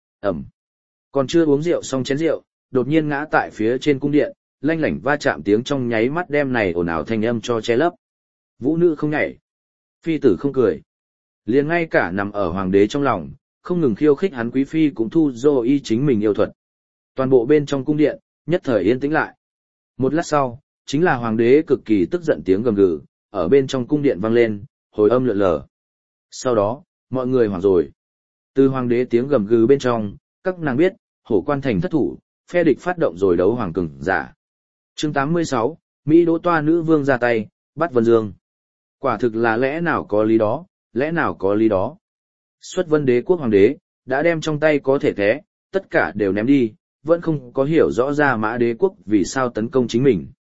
còn chưa uống rượu xong chén rượu, đột nhiên ngã tại phía trên cung điện, lanh lảnh va chạm tiếng trong nháy mắt đem này ồn ào thanh âm cho che lấp. Vũ nữ không nhảy, phi tử không cười. Liền ngay cả nằm ở hoàng đế trong lòng, không ngừng khiêu khích hắn quý phi cũng thu dô y chính mình yêu thuật. Toàn bộ bên trong cung điện, nhất thời yên tĩnh lại. Một lát sau, chính là hoàng đế cực kỳ tức giận tiếng gầm gừ, ở bên trong cung điện vang lên, hồi âm lượn lờ. Sau đó, mọi người hoảng rồi. Từ hoàng đế tiếng gầm gừ bên trong, các nàng biết, Hổ Quan Thành thất thủ, phe địch phát động rồi đấu hoàng cường giả. Chương 86, Mỹ Đỗ Toa nữ vương ra tay, bắt Vân Dương. Quả thực là lẽ nào có lý đó, lẽ nào có lý đó. Xuất Vân Đế quốc hoàng đế, đã đem trong tay có thể thế, tất cả đều ném đi, vẫn không có hiểu rõ ra Mã Đế quốc vì sao tấn công chính mình.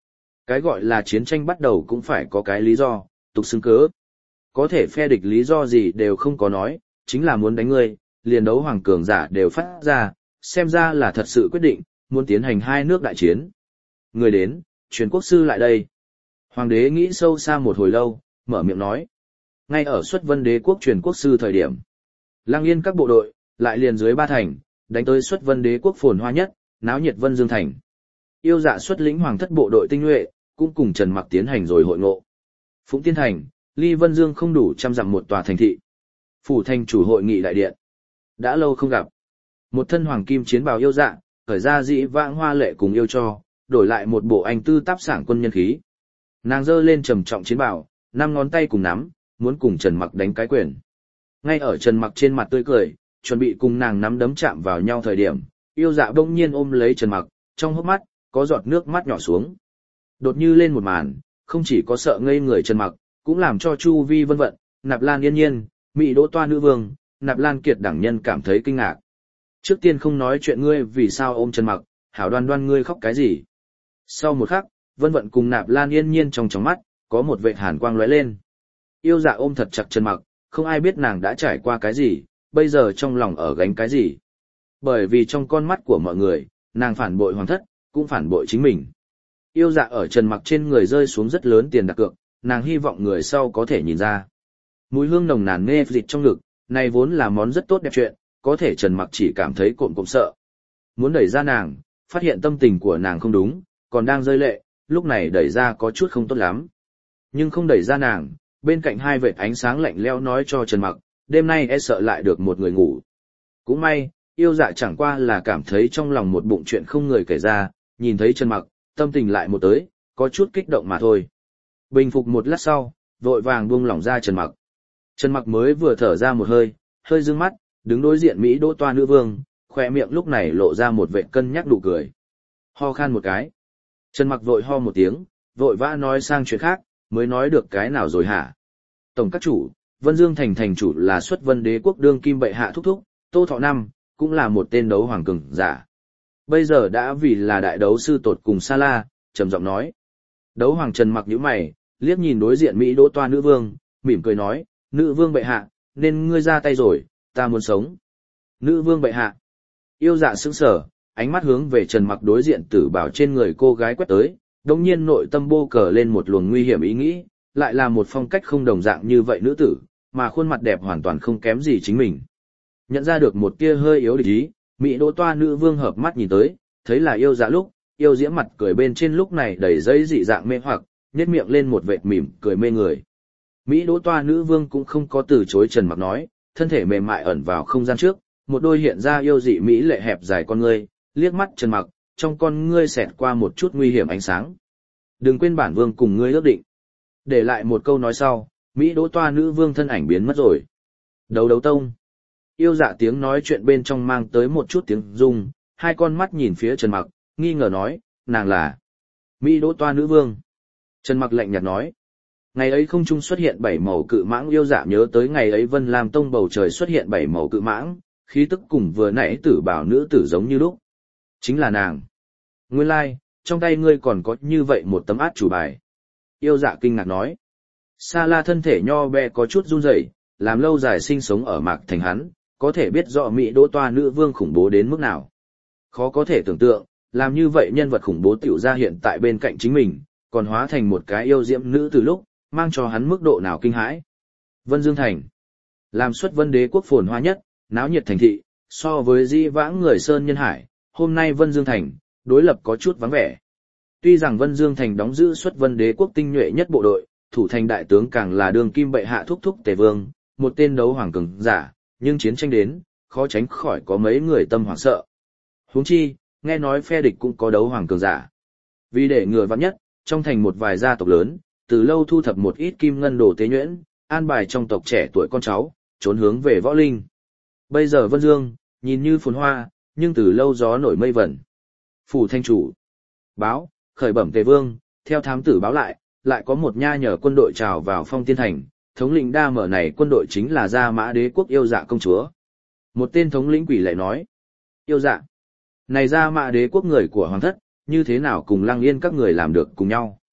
Cái gọi là chiến tranh bắt đầu cũng phải có cái lý do, tục xưng cớ. Có thể phe địch lý do gì đều không có nói, chính là muốn đánh ngươi, liền đấu hoàng cường giả đều phát ra, xem ra là thật sự quyết định, muốn tiến hành hai nước đại chiến. Người đến, truyền quốc sư lại đây. Hoàng đế nghĩ sâu xa một hồi lâu, mở miệng nói. Ngay ở xuất vân đế quốc truyền quốc sư thời điểm, Lăng Yên các bộ đội, lại liền dưới ba thành, đánh tới xuất vân đế quốc phồn hoa nhất, náo nhiệt Vân Dương thành. Yêu Dạ xuất lĩnh hoàng thất bộ đội tinh nhuệ, cũng cùng Trần Mặc tiến hành rồi hội ngộ. Phụng Tiên thành, ly Vân Dương không đủ 100 dặm một tòa thành thị. Phủ thành chủ hội nghị đại điện. Đã lâu không gặp. Một thân hoàng kim chiến bào Yêu Dạ, khởi ra dĩ vãng hoa lệ cùng yêu cho, đổi lại một bộ anh tư táp sảng quân nhân khí. Nàng giơ lên trầm trọng chiến bào, 5 ngón tay cùng nắm, muốn cùng Trần Mặc đánh cái quyền. Ngay ở Trần Mặc trên mặt tươi cười, chuẩn bị cùng nàng nắm đấm chạm vào nhau thời điểm, Yêu Dạ bỗng nhiên ôm lấy Trần Mặc, trong hốc mắt có giọt nước mắt nhỏ xuống. Đột như lên một màn, không chỉ có sợ ngây người Trần Mặc, cũng làm cho chu vi vân vận, Nạp Lan Yên Nhiên, Mỹ Đỗ Toa nữ vương, Nạp Lan Kiệt đẳng nhân cảm thấy kinh ngạc. Trước tiên không nói chuyện ngươi vì sao ôm Trần Mặc, hảo đoan đoan ngươi khóc cái gì. Sau một khắc, vân vận cùng Nạp Lan Yên Nhiên trong tròng mắt, có một vệt hàn quang lóe lên. Yêu Dạ ôm thật chặt Trần Mặc, không ai biết nàng đã trải qua cái gì, bây giờ trong lòng ở gánh cái gì. Bởi vì trong con mắt của mọi người, nàng phản bội hoàng thất, cũng phản bội chính mình. Yêu Dạ ở Trần Mặc trên người rơi xuống rất lớn tiền đặt cược, nàng hy vọng người sau có thể nhìn ra. Mùi hương nồng nàn nghe dịch trong ngực, này vốn là món rất tốt đẹp chuyện, có thể Trần Mặc chỉ cảm thấy cộm cộm sợ. Muốn đẩy ra nàng, phát hiện tâm tình của nàng không đúng, còn đang rơi lệ, lúc này đẩy ra có chút không tốt lắm. Nhưng không đẩy ra nàng, bên cạnh hai vệt ánh sáng lạnh lẽo nói cho Trần Mặc, đêm nay e sợ lại được một người ngủ. Cũng may, Yêu Dạ chẳng qua là cảm thấy trong lòng một bụng chuyện không người kể ra, nhìn thấy Trần Mặc, tâm tình lại một tới, có chút kích động mà thôi. Bình phục một lát sau, vội vàng buông lỏng ra Trần Mặc. Trần Mặc mới vừa thở ra một hơi, hơi dương mắt, đứng đối diện Mỹ Đỗ Toa nữ vương, khỏe miệng lúc này lộ ra một vẻ cân nhắc nụ cười. Ho khan một cái. Trần Mặc vội ho một tiếng, vội vã nói sang chuyện khác, mới nói được cái nào rồi hả? Tổng các chủ, Vân Dương thành thành chủ là xuất vân đế quốc đương kim bệ hạ thúc thúc, Tô Thọ Năm, cũng là một tên đấu hoàng cường giả. Bây giờ đã vì là đại đấu sư tột cùng Sa La, trầm giọng nói. Đấu hoàng Trần Mặc nhíu mày, liếc nhìn đối diện Mỹ Đỗ Toa nữ vương, mỉm cười nói, nữ vương bệ hạ, nên ngươi ra tay rồi, ta muốn sống. Nữ vương bệ hạ. Yêu Dạ sững sờ, ánh mắt hướng về Trần Mặc đối diện tử bảo trên người cô gái quét tới, đồng nhiên nội tâm bô cờ lên một luồng nguy hiểm ý nghĩ, lại là một phong cách không đồng dạng như vậy nữ tử, mà khuôn mặt đẹp hoàn toàn không kém gì chính mình. Nhận ra được một tia hơi yếu địch ý, Mỹ Đỗ Toa nữ vương hợp mắt nhìn tới, thấy là Yêu Dạ lúc, yêu diễm mặt cười bên trên lúc này đầy dây dị dạng mê hoặc, nhếch miệng lên một vệt mỉm cười mê người. Mỹ Đỗ Toa nữ vương cũng không có từ chối Trần Mặc nói, thân thể mềm mại ẩn vào không gian trước, một đôi hiện ra yêu dị mỹ lệ hẹp dài con ngươi, liếc mắt Trần Mặc, trong con ngươi xẹt qua một chút nguy hiểm ánh sáng. Đừng quên bản vương cùng ngươi ước định. Để lại một câu nói sau, Mỹ Đỗ Toa nữ vương thân ảnh biến mất rồi. Đấu đấu tông. Yêu Dạ tiếng nói chuyện bên trong mang tới một chút tiếng rung, hai con mắt nhìn phía Trần Mặc, nghi ngờ nói, nàng là Mỹ Đỗ Toa nữ vương. Trần Mặc lạnh nhạt nói, ngày ấy không trung xuất hiện 7 màu cự mãng. Yêu Dạ nhớ tới ngày ấy Vân Lam Tông bầu trời xuất hiện 7 màu cự mãng, khí tức cùng vừa nãy tử bảo nữ tử giống như lúc. Chính là nàng. Nguyên lai, trong tay ngươi còn có như vậy một tấm át chủ bài. Yêu Dạ kinh ngạc nói. Sa La thân thể nho bé có chút run rẩy, làm lâu dài sinh sống ở Mạc Thành hắn, có thể biết rõ Mỹ Đỗ Toa nữ vương khủng bố đến mức nào. Khó có thể tưởng tượng, làm như vậy nhân vật khủng bố tiểu ra hiện tại bên cạnh chính mình, còn hóa thành một cái yêu diễm nữ từ lúc, mang cho hắn mức độ nào kinh hãi. Vân Dương Thành. Làm xuất vân đế quốc phồn hoa nhất, náo nhiệt thành thị, so với di vãng người Sơn Nhân Hải, hôm nay Vân Dương Thành, đối lập có chút vắng vẻ. Tuy rằng Vân Dương Thành đóng giữ xuất vân đế quốc tinh nhuệ nhất bộ đội, thủ thành đại tướng càng là đương kim bệ hạ thúc thúc Tề Vương, một tên đấu hoàng cường giả, nhưng chiến tranh đến, khó tránh khỏi có mấy người tâm hoảng sợ. Huống chi, nghe nói phe địch cũng có đấu hoàng cường giả. Vì để ngừa vạn nhất, trong thành một vài gia tộc lớn, từ lâu thu thập một ít kim ngân đồ tế nhuyễn, an bài trong tộc trẻ tuổi con cháu, trốn hướng về võ linh. Bây giờ Vân Dương, nhìn như phồn hoa, nhưng từ lâu gió nổi mây vẩn. Phủ thanh chủ. Báo, khởi bẩm Tề Vương, theo thám tử báo lại có một nha nhờ quân đội trào vào Phong Tiên Thành, thống lĩnh đa mở này quân đội chính là Gia Mã Đế quốc Yêu Dạ công chúa. Một tên thống lĩnh quỷ lại nói. Yêu Dạ. Này Gia Mã Đế quốc người của hoàng thất, như thế nào cùng Lăng Yên các người làm được cùng nhau?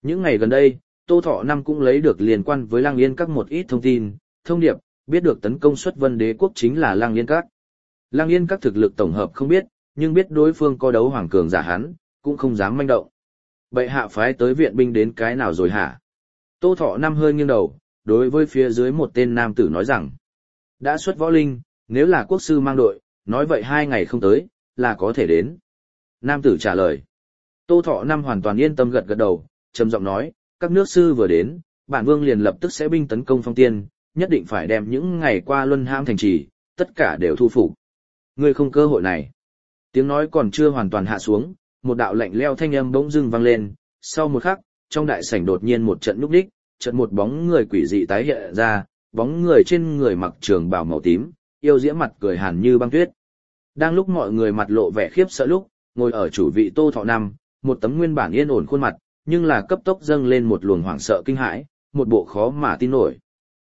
Những ngày gần đây, Tô Thọ Năm cũng lấy được liên quan với Lăng Yên Các một ít thông tin, thông điệp, biết được tấn công xuất Vân Đế quốc chính là Lăng Yên Các. Lăng Yên Các thực lực tổng hợp không biết, nhưng biết đối phương có đấu hoàng cường giả hắn, cũng không dám manh động. Bệ hạ phái tới viện binh đến cái nào rồi hả? Tô Thọ Năm hơi nghiêng đầu, đối với phía dưới một tên nam tử nói rằng, đã xuất võ linh, nếu là quốc sư mang đội, nói vậy 2 ngày không tới, là có thể đến. Nam tử trả lời. Tô Thọ Năm hoàn toàn yên tâm gật gật đầu, trầm giọng nói, các nước sư vừa đến, bản vương liền lập tức sẽ binh tấn công Phong Tiên, nhất định phải đem những ngày qua luân hãm thành trì, tất cả đều thu phục. Ngươi không cơ hội này. Tiếng nói còn chưa hoàn toàn hạ xuống, một đạo lạnh lẽo thanh âm bỗng dưng vang lên, sau một khắc, trong đại sảnh đột nhiên một trận núp đích, chợt một bóng người quỷ dị tái hiện ra, bóng người trên người mặc trường bào màu tím, yêu diễm mặt cười hàn như băng tuyết. Đang lúc mọi người mặt lộ vẻ khiếp sợ lúc, ngồi ở chủ vị Tô Thọ Năm, một tấm nguyên bản yên ổn khuôn mặt, nhưng là cấp tốc dâng lên một luồng hoảng sợ kinh hãi, một bộ khó mà tin nổi.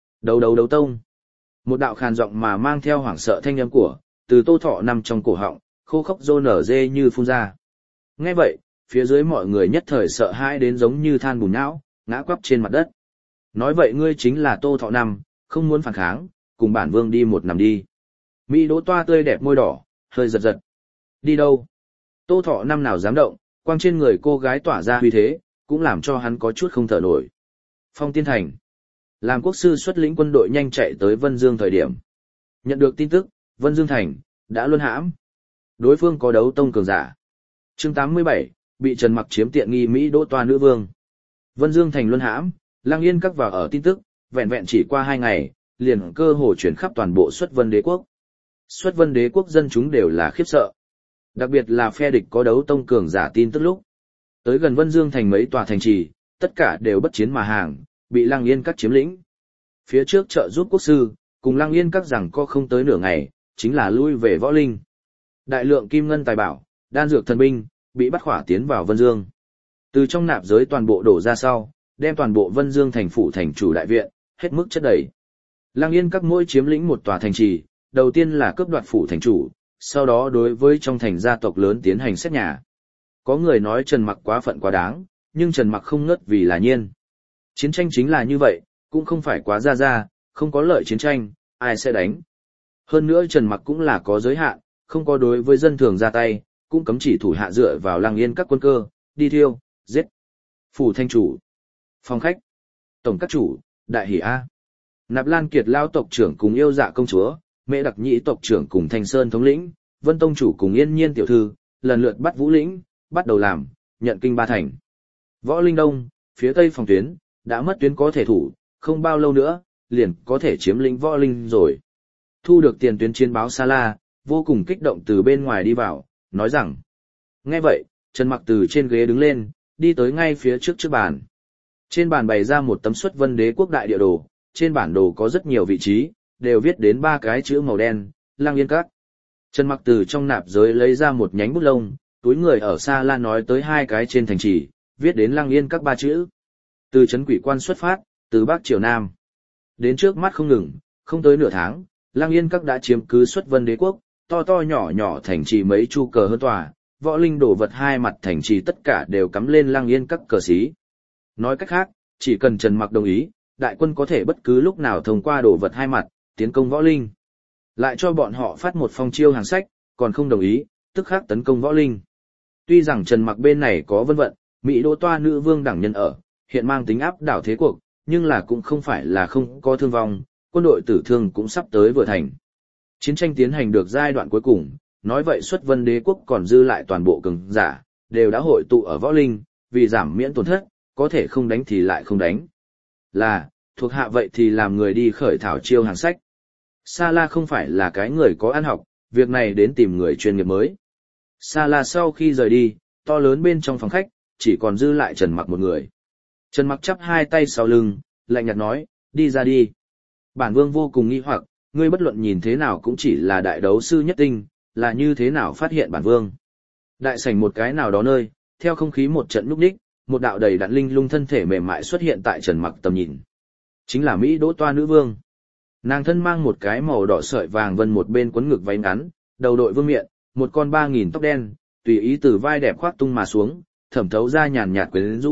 Đấu tông. Một đạo khàn giọng mà mang theo hoảng sợ thanh âm của, từ Tô Thọ Năm trong cổ họng, khô khốc rô nở dê như phun ra. Nghe vậy, phía dưới mọi người nhất thời sợ hãi đến giống như than bùn não, ngã quắp trên mặt đất. Nói vậy ngươi chính là Tô Thọ Năm, không muốn phản kháng, cùng bản vương đi một nằm đi. Mỹ Đỗ Toa tươi đẹp môi đỏ, hơi giật giật. Đi đâu? Tô Thọ Năm nào dám động, quang trên người cô gái tỏa ra uy thế, cũng làm cho hắn có chút không thở nổi. Phong Tiên Thành. Làm quốc sư xuất lĩnh quân đội nhanh chạy tới Vân Dương thời điểm. Nhận được tin tức, Vân Dương Thành, đã luân hãm. Đối phương có đấu tông cường giả. Chương 87, bị Trần Mặc chiếm tiện nghi Mỹ Đỗ Toa nữ vương. Vân Dương Thành luân hãm, Lăng Yên Các vào ở tin tức, vẹn vẹn chỉ qua 2 ngày, liền cơ hồ chuyển khắp toàn bộ Xuất Vân Đế quốc. Xuất Vân Đế quốc dân chúng đều là khiếp sợ. Đặc biệt là phe địch có đấu tông cường giả tin tức lúc. Tới gần Vân Dương Thành mấy tòa thành trì, tất cả đều bất chiến mà hàng, bị Lăng Yên Các chiếm lĩnh. Phía trước trợ giúp quốc sư, cùng Lăng Yên Các rằng có không tới nửa ngày, chính là lui về võ linh. Đại lượng kim ngân tài bảo, đan dược thần binh, bị bắt khỏa tiến vào Vân Dương. Từ trong nạp giới toàn bộ đổ ra sau, đem toàn bộ Vân Dương thành phủ thành chủ đại viện, hết mức chất đầy. Lăng Yên Các mỗi chiếm lĩnh một tòa thành trì, đầu tiên là cướp đoạt phủ thành chủ, sau đó đối với trong thành gia tộc lớn tiến hành xét nhà. Có người nói Trần Mặc quá phận quá đáng, nhưng Trần Mặc không ngớt vì là nhiên. Chiến tranh chính là như vậy, cũng không phải quá ra, không có lợi chiến tranh, ai sẽ đánh. Hơn nữa Trần Mặc cũng là có giới hạn, không có đối với dân thường ra tay, cũng cấm chỉ thủ hạ dựa vào Lăng Yên Các quân cơ, đi thiêu, giết. Phủ thanh chủ, phòng khách, tổng các chủ, đại hỷ A. Nạp Lan Kiệt lao tộc trưởng cùng yêu dạ công chúa, Mễ Đặc Nhĩ tộc trưởng cùng Thanh Sơn thống lĩnh, Vân tông chủ cùng Yên Nhiên tiểu thư, lần lượt bắt Vũ lĩnh, bắt đầu làm, nhận kinh 3 thành. Võ Linh Đông, phía tây phòng tuyến, đã mất tuyến có thể thủ, không bao lâu nữa, liền có thể chiếm lĩnh Võ Linh rồi. Thu được tiền tuyến chiến báo Sa La, vô cùng kích động từ bên ngoài đi vào, nói rằng. Nghe vậy, Trần Mặc từ trên ghế đứng lên, đi tới ngay phía trước bàn. Trên bàn bày ra một tấm Xuất Vân Đế quốc đại địa đồ, trên bản đồ có rất nhiều vị trí, đều viết đến 3 cái chữ màu đen, Lăng Yên Các. Trần Mặc từ trong nạp giới lấy ra một nhánh bút lông, túi người ở Sa La nói tới 2 cái trên thành trì, viết đến Lăng Yên Các 3 chữ. Từ trấn Quỷ Quan xuất phát, từ Bắc Triều Nam. Đến trước mắt không ngừng, không tới nửa tháng, Lăng Yên Các đã chiếm cứ Xuất Vân Đế quốc, to to nhỏ nhỏ thành trì mấy chu cờ hơn tòa, võ linh đổ vật 2 mặt thành trì tất cả đều cắm lên Lăng Yên Các cờ xí. Nói cách khác, chỉ cần Trần Mặc đồng ý, đại quân có thể bất cứ lúc nào thông qua đổ vật 2 mặt, tiến công võ linh. Lại cho bọn họ phát một phong chiêu hàng sách, còn không đồng ý, tức khắc tấn công võ linh. Tuy rằng Trần Mặc bên này có vân vận, Mỹ Đỗ Toa nữ vương đẳng nhân ở, hiện mang tính áp đảo thế cuộc, nhưng là cũng không phải là không có thương vong, quân đội tử thương cũng sắp tới vừa thành. Chiến tranh tiến hành được giai đoạn cuối cùng, nói vậy Xuất Vân Đế quốc còn dư lại toàn bộ cường giả, đều đã hội tụ ở võ linh, vì giảm miễn tổn thất, có thể không đánh thì lại không đánh. Là, thuộc hạ vậy thì làm người đi khởi thảo chiêu hàng sách. Sa La không phải là cái người có ăn học, việc này đến tìm người chuyên nghiệp mới. Sa La sau khi rời đi, to lớn bên trong phòng khách, chỉ còn dư lại Trần Mặc một người. Trần Mặc chắp 2 tay sau lưng, lạnh nhạt nói, đi ra đi. Bản vương vô cùng nghi hoặc, ngươi bất luận nhìn thế nào cũng chỉ là đại đấu sư nhất tinh, là như thế nào phát hiện bản vương. Đại sảnh một cái nào đó nơi, theo không khí một trận núp ních, một đạo đầy đặn linh lung thân thể mềm mại xuất hiện tại Trần Mặc tầm nhìn. Chính là Mỹ Đỗ Toa nữ vương. Nàng thân mang một cái màu đỏ sợi vàng vân một bên quấn ngực váy ngắn, đầu đội vương miện, một con 3000 tóc đen, tùy ý từ vai đẹp khoác tung mà xuống, thẩm thấu ra nhàn nhạt quyến rũ,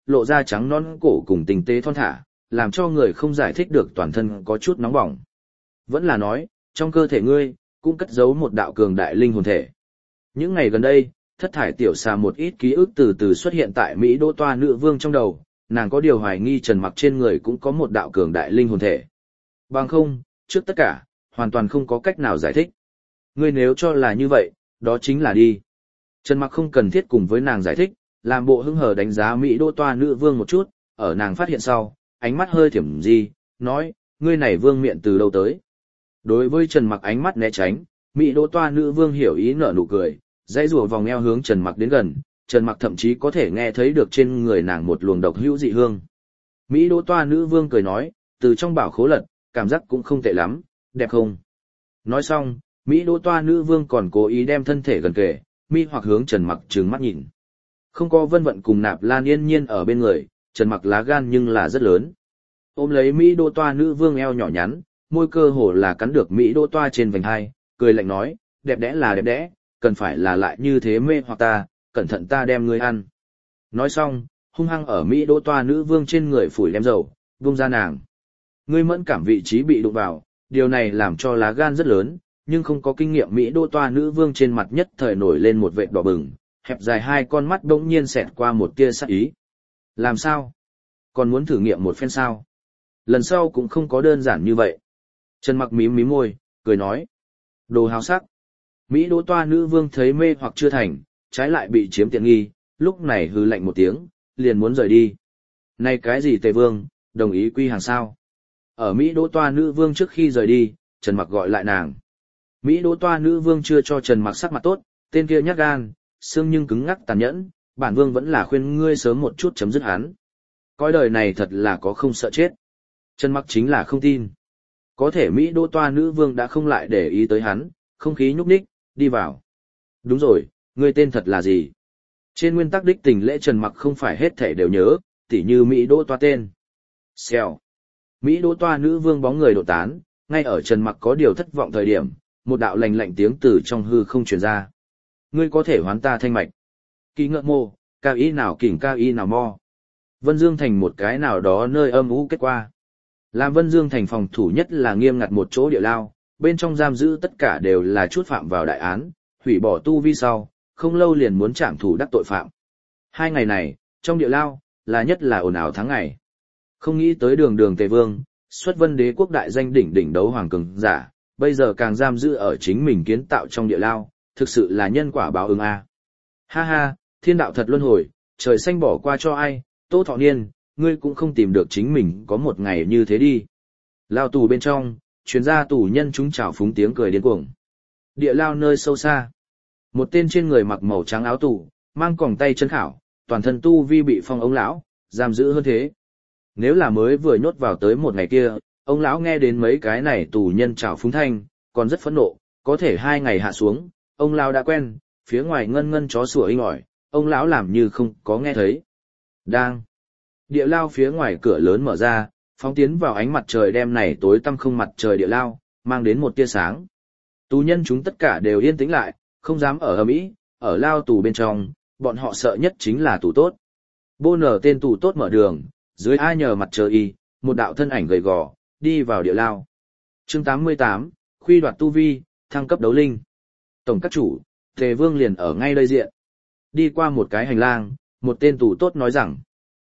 lộ ra trắng non cổ cùng tinh tế thon thả, làm cho người không giải thích được toàn thân có chút nóng bỏng. Vẫn là nói, trong cơ thể ngươi, cũng cất giấu một đạo cường đại linh hồn thể. Những ngày gần đây, thất thải tiểu xà một ít ký ức từ từ xuất hiện tại Mỹ Đỗ Toa nữ vương trong đầu, nàng có điều hoài nghi Trần Mặc trên người cũng có một đạo cường đại linh hồn thể. Bằng không, trước tất cả, hoàn toàn không có cách nào giải thích. Ngươi nếu cho là như vậy, đó chính là đi. Trần Mặc không cần thiết cùng với nàng giải thích, làm bộ hứng hờ đánh giá Mỹ Đỗ Toa nữ vương một chút, ở nàng phát hiện sau, ánh mắt hơi thiểm gì, nói, ngươi này vương miệng từ đâu tới. Đối với Trần Mặc ánh mắt né tránh, Mỹ Đỗ Toa nữ vương hiểu ý nở nụ cười, dãy rùa vòng eo hướng Trần Mặc đến gần, Trần Mặc thậm chí có thể nghe thấy được trên người nàng một luồng độc hữu dị hương. Mỹ Đỗ Toa nữ vương cười nói, từ trong bảo khố lật, cảm giác cũng không tệ lắm, đẹp không? Nói xong, Mỹ Đỗ Toa nữ vương còn cố ý đem thân thể gần kề, mi hoặc hướng Trần Mặc trừng mắt nhìn. Không có Vân Vận cùng Nạp Lan Yên Nhiên ở bên người, Trần Mặc lá gan nhưng là rất lớn. Ôm lấy Mỹ Đỗ Toa nữ vương eo nhỏ nhắn, môi cơ hồ là cắn được Mỹ Đỗ Toa trên vành hai, cười lạnh nói, đẹp đẽ là đẹp đẽ, cần phải là lại như thế mê hoặc ta, cẩn thận ta đem ngươi ăn. Nói xong, hung hăng ở Mỹ Đỗ Toa nữ vương trên người phủi đem dầu, vung ra nàng. Ngươi mẫn cảm vị trí bị đụng vào, điều này làm cho lá gan rất lớn, nhưng không có kinh nghiệm Mỹ Đỗ Toa nữ vương trên mặt nhất thời nổi lên một vệt đỏ bừng, hẹp dài hai con mắt bỗng nhiên xẹt qua một tia sắc ý. Làm sao? Còn muốn thử nghiệm một phen sao? Lần sau cũng không có đơn giản như vậy. Trần Mặc mím mím môi, cười nói. Đồ háo sắc. Mỹ Đỗ Toa nữ vương thấy mê hoặc chưa thành, trái lại bị chiếm tiện nghi, lúc này hừ lạnh một tiếng, liền muốn rời đi. Này cái gì Tề Vương, đồng ý quy hàng sao? Ở Mỹ Đỗ Toa nữ vương trước khi rời đi, Trần Mặc gọi lại nàng. Mỹ Đỗ Toa nữ vương chưa cho Trần Mặc sắc mặt tốt, tên kia nhát gan, xương nhưng cứng ngắc tàn nhẫn, bản vương vẫn là khuyên ngươi sớm một chút chấm dứt hắn. Coi đời này thật là có không sợ chết. Trần Mặc chính là không tin. Có thể Mỹ Đỗ Toa nữ vương đã không lại để ý tới hắn, không khí nhúc nhích, đi vào. Đúng rồi, ngươi tên thật là gì? Trên nguyên tắc đích tình lễ Trần Mặc không phải hết thể đều nhớ, tỉ như Mỹ Đỗ Toa tên. Xèo. Mỹ Đỗ Toa nữ vương bóng người độ tán, ngay ở Trần Mặc có điều thất vọng thời điểm, một đạo lạnh lạnh tiếng từ trong hư không truyền ra. Ngươi có thể hoán ta thanh mạch. Kỳ ngợ mô, cao ý nào kỉnh cao ý nào mo. Vân Dương Thành một cái nào đó nơi âm u kết qua. Làm Vân Dương Thành phòng thủ nhất là nghiêm ngặt một chỗ địa lao, bên trong giam giữ tất cả đều là chút phạm vào đại án, hủy bỏ tu vi sau, không lâu liền muốn trảm thủ đắc tội phạm. 2 ngày này, trong địa lao, là nhất là ồn ào tháng ngày. Không nghĩ tới đường đường Tề Vương, xuất Vân Đế quốc đại danh đỉnh đỉnh đấu hoàng cường giả, bây giờ càng giam giữ ở chính mình kiến tạo trong địa lao, thực sự là nhân quả báo ứng a. Ha ha, thiên đạo thật luân hồi, trời xanh bỏ qua cho ai, Tô Thọ Niên, ngươi cũng không tìm được chính mình có một ngày như thế đi. Lao tù bên trong, chuyên gia tù nhân chúng trào phúng tiếng cười điên cuồng. Địa lao nơi sâu xa. Một tên trên người mặc màu trắng áo tù, mang còng tay chân khảo, toàn thân tu vi bị phong ông lão, giam giữ hơn thế. Nếu là mới vừa nhốt vào tới một ngày kia, ông lão nghe đến mấy cái này tù nhân trào phúng thanh, còn rất phẫn nộ, có thể 2 ngày hạ xuống, ông lão đã quen, phía ngoài ngân ngân chó sủa inh ỏi, ông lão làm như không có nghe thấy. Đang. Địa lao phía ngoài cửa lớn mở ra, phóng tiến vào ánh mặt trời đêm này tối tăm không mặt trời địa lao, mang đến một tia sáng. Tù nhân chúng tất cả đều yên tĩnh lại, không dám ở ầm ĩ, ở lao tù bên trong, bọn họ sợ nhất chính là tù tốt. Bô nở tên tù tốt mở đường, dưới ai nhờ mặt trời y, một đạo thân ảnh gầy gò, đi vào địa lao. Chương 88, khuy đoạt tu vi, thăng cấp đấu linh. Tổng các chủ, Tề Vương liền ở ngay đây diện. Đi qua một cái hành lang, một tên tù tốt nói rằng.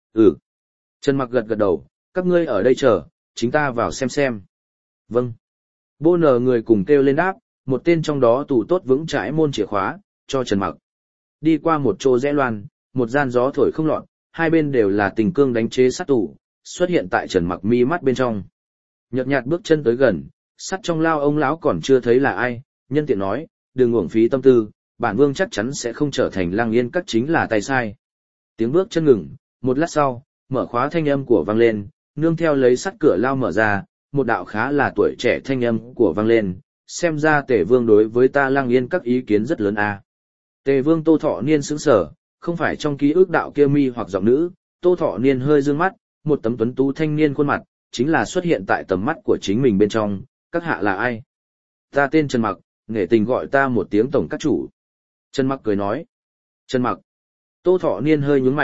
Trần Mặc gật gật đầu, các ngươi ở đây chờ, chính ta vào xem. Vâng. Bô nở người cùng kêu lên đáp, một tên trong đó tù tốt vững chãi môn chìa khóa, cho Trần Mặc. Đi qua một chỗ rẽ loan, một gian gió thổi không lọt, hai bên đều là tình cương đánh chế sắt tủ, xuất hiện tại Trần Mặc mi mắt bên trong. Nhợt nhạt bước chân tới gần, sắt trong lao ông lão còn chưa thấy là ai, nhân tiện nói, đừng uổng phí tâm tư, bản vương chắc chắn sẽ không trở thành Lăng Yên các chính là tay sai. Tiếng bước chân ngừng, một lát sau, mở khóa thanh âm của vang lên, nương theo lấy sắt cửa lao mở ra, một đạo khá là tuổi trẻ thanh âm của vang lên, xem ra Tề Vương đối với ta Lăng Yên các ý kiến rất lớn a. Tề Vương Tô Thọ Niên sững sờ, không phải trong ký ức đạo kia mi hoặc giọng nữ, Tô Thọ Niên hơi dương mắt, một tấm tuấn tú thanh niên khuôn mặt, chính là xuất hiện tại tầm mắt của chính mình bên trong, các hạ là ai? Ta tên Trần Mặc, nể tình gọi ta một tiếng tổng các chủ. Trần Mặc cười nói. Trần Mặc. Tô Thọ Niên hơi nhướng mày,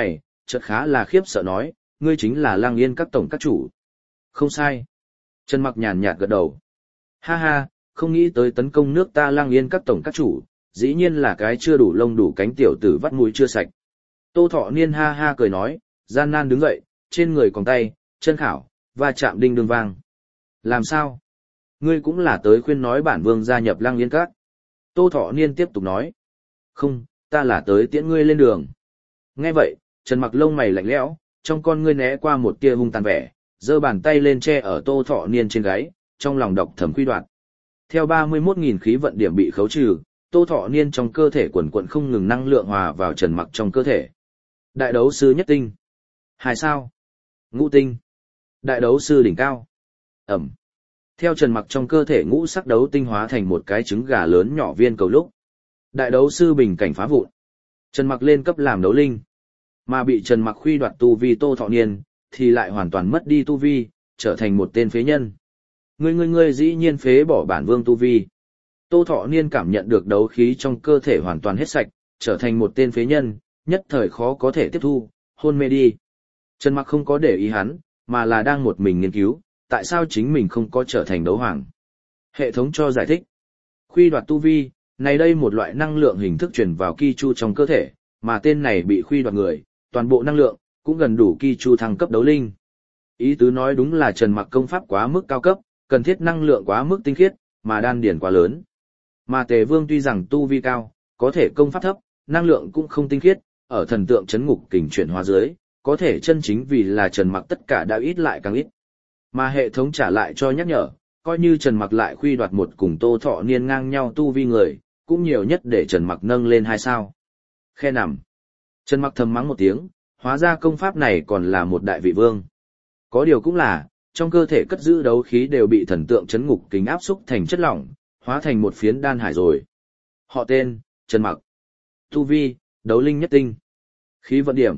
chợt khá là khiếp sợ nói, ngươi chính là Lăng Yên các tổng các chủ. Không sai. Trần Mặc nhàn nhạt gật đầu. Ha ha, không nghĩ tới tấn công nước ta Lăng Yên các tổng các chủ, dĩ nhiên là cái chưa đủ lông đủ cánh tiểu tử vắt mũi chưa sạch. Tô Thọ Niên ha ha cười nói, gian nan đứng dậy, trên người còn tay, chân khảo, và chạm đinh đương vang. Làm sao? Ngươi cũng là tới khuyên nói bản vương gia nhập Lăng Yên các. Tô Thọ Niên tiếp tục nói. Không, ta là tới tiễn ngươi lên đường. Nghe vậy, Trần Mặc lông mày lạnh lẽo, trong con ngươi né qua một tia hung tàn vẻ, giơ bàn tay lên che ở Tô Thọ Niên trên gáy, trong lòng độc thầm quy đoạt. Theo 31.000 khí vận điểm bị khấu trừ, Tô Thọ Niên trong cơ thể quần quận không ngừng năng lượng hòa vào Trần Mặc trong cơ thể. Đại đấu sư nhất tinh. 2 sao. Ngũ tinh. Đại đấu sư đỉnh cao. Ẩm. Theo Trần Mặc trong cơ thể ngũ sắc đấu tinh hóa thành một cái trứng gà lớn nhỏ viên cầu lúc. Đại đấu sư bình cảnh phá vụn. Trần Mặc lên cấp làm đấu linh. Mà bị Trần Mặc khuy đoạt tu vi Tô Thọ Niên, thì lại hoàn toàn mất đi tu vi, trở thành một tên phế nhân. Ngươi dĩ nhiên phế bỏ bản vương tu vi. Tô Thọ Niên cảm nhận được đấu khí trong cơ thể hoàn toàn hết sạch, trở thành một tên phế nhân, nhất thời khó có thể tiếp thu, hôn mê đi. Trần Mặc không có để ý hắn, mà là đang một mình nghiên cứu, tại sao chính mình không có trở thành đấu hoàng. Hệ thống cho giải thích. Khuy đoạt tu vi, này đây một loại năng lượng hình thức truyền vào ki chu trong cơ thể, mà tên này bị khuy đoạt người, toàn bộ năng lượng, cũng gần đủ ki chu thăng cấp đấu linh. Ý tứ nói đúng là Trần Mặc công pháp quá mức cao cấp, cần thiết năng lượng quá mức tinh khiết, mà đan điển quá lớn. Mà Tề Vương tuy rằng tu vi cao, có thể công pháp thấp, năng lượng cũng không tinh khiết, ở thần tượng chấn ngục kình chuyển hóa dưới, có thể chân chính vì là Trần Mặc tất cả đã ít lại càng ít. Mà hệ thống trả lại cho nhắc nhở, coi như Trần Mặc lại khuy đoạt một cùng Tô Thọ Niên ngang nhau tu vi người, cũng nhiều nhất để Trần Mặc nâng lên 2 sao. Khe nằm. Trần Mặc thầm mắng một tiếng, hóa ra công pháp này còn là một đại vị vương. Có điều cũng là, trong cơ thể cất giữ đấu khí đều bị thần tượng chấn ngục kính áp xúc thành chất lỏng, hóa thành một phiến đan hải rồi. Họ tên, Trần Mặc. Tu vi, đấu linh nhất tinh. Khí vận điểm,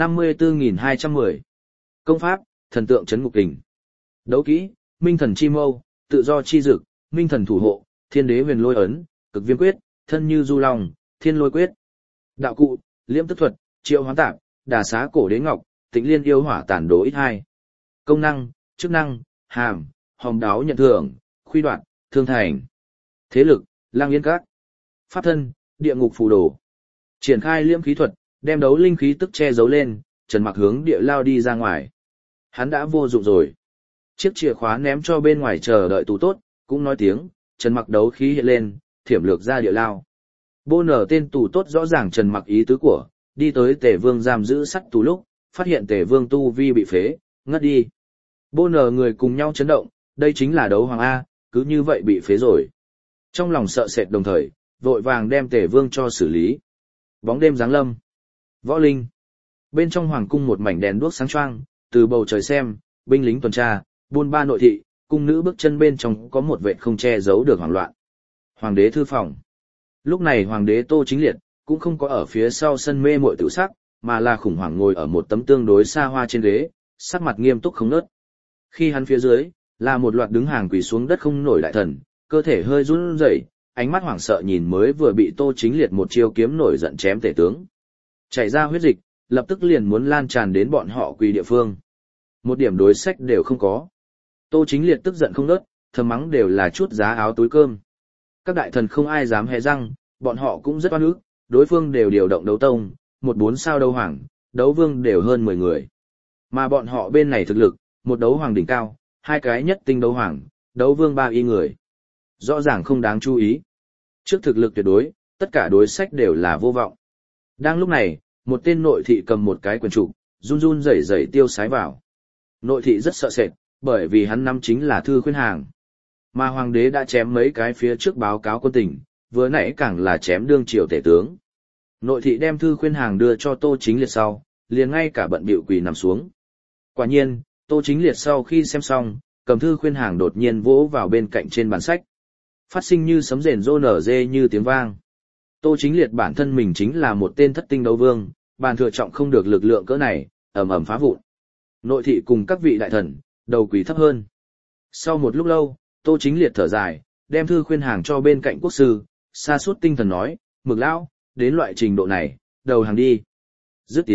54.210. Công pháp, thần tượng chấn ngục kình. Đấu kỹ, minh thần chi mâu, tự do chi dực, minh thần thủ hộ, thiên đế huyền lôi ấn, cực viêm quyết, thân như du long, thiên lôi quyết. Đạo cụ, liễm tức thuật, triệu hoán tạp, đà xá cổ đế ngọc, tịnh liên yêu hỏa tản đồ ít 2. Công năng, chức năng, hàm, hòm đáo nhận thưởng, khuy đoạt, thương thành. Thế lực, Lăng Yên các. Pháp thân, địa ngục phù đồ. Triển khai liễm khí thuật, đem đấu linh khí tức che giấu lên, Trần Mặc hướng địa lao đi ra ngoài. Hắn đã vô dụng rồi. Chiếc chìa khóa ném cho bên ngoài chờ đợi tù tốt, cũng nói tiếng, Trần Mặc đấu khí hiện lên, thiểm lược ra địa lao. Bô nở tên tù tốt rõ ràng Trần Mặc ý tứ của, đi tới Tề Vương giam giữ sắt tù lúc, phát hiện Tề Vương tu vi bị phế, ngất đi. Bô nở người cùng nhau chấn động, đây chính là đấu hoàng A, cứ như vậy bị phế rồi. Trong lòng sợ sệt đồng thời, vội vàng đem Tề Vương cho xử lý. Bóng đêm giáng lâm. Võ Linh. Bên trong hoàng cung một mảnh đèn đuốc sáng choang, từ bầu trời xem, binh lính tuần tra, buôn ba nội thị, cung nữ bước chân bên trong có một vệt không che giấu được hoảng loạn. Hoàng đế thư phòng. Lúc này hoàng đế Tô Chính Liệt cũng không có ở phía sau sân mê muội tự sắc, mà là khủng hoảng ngồi ở một tấm tương đối xa hoa trên ghế, sắc mặt nghiêm túc không nớt. Khi hắn phía dưới là một loạt đứng hàng quỳ xuống đất không nổi đại thần, cơ thể hơi run rẩy, ánh mắt hoảng sợ nhìn mới vừa bị Tô Chính Liệt một chiêu kiếm nổi giận chém tể tướng. Chảy ra huyết dịch, lập tức liền muốn lan tràn đến bọn họ quỳ địa phương. Một điểm đối sách đều không có. Tô Chính Liệt tức giận không ngớt, thầm mắng đều là chút giá áo túi cơm. Các đại thần không ai dám hé răng, bọn họ cũng rất oan ức, đối phương đều điều động đấu tông, 14 sao đấu hoàng, đấu vương đều hơn 10 người. Mà bọn họ bên này thực lực, một đấu hoàng đỉnh cao, 2 cái nhất tinh đấu hoàng, đấu vương 3 y người. Rõ ràng không đáng chú ý. Trước thực lực tuyệt đối, tất cả đối sách đều là vô vọng. Đang lúc này, một tên nội thị cầm một cái quyển trục, run run rẩy rẩy tiêu sái vào. Nội thị rất sợ sệt, bởi vì hắn nắm chính là thư khuyên hàng. Mà hoàng đế đã chém mấy cái phía trước báo cáo quân tình, vừa nãy càng là chém đương triều tể tướng. Nội thị đem thư khuyên hàng đưa cho Tô Chính Liệt sau, liền ngay cả bận bịu quỳ nằm xuống. Quả nhiên, Tô Chính Liệt sau khi xem xong, cầm thư khuyên hàng đột nhiên vỗ vào bên cạnh trên bàn sách. Phát sinh như sấm rền rô nở dê như tiếng vang. Tô Chính Liệt bản thân mình chính là một tên thất tinh đấu vương, bàn thừa trọng không được lực lượng cỡ này, ầm ầm phá vụn. Nội thị cùng các vị đại thần, đầu quỳ thấp hơn. Sau một lúc lâu, Tô Chính Liệt thở dài, đem thư khuyên hàng cho bên cạnh quốc sư, sa sút tinh thần nói, Mực lão, đến loại trình độ này, đầu hàng đi. Dứt tiếng,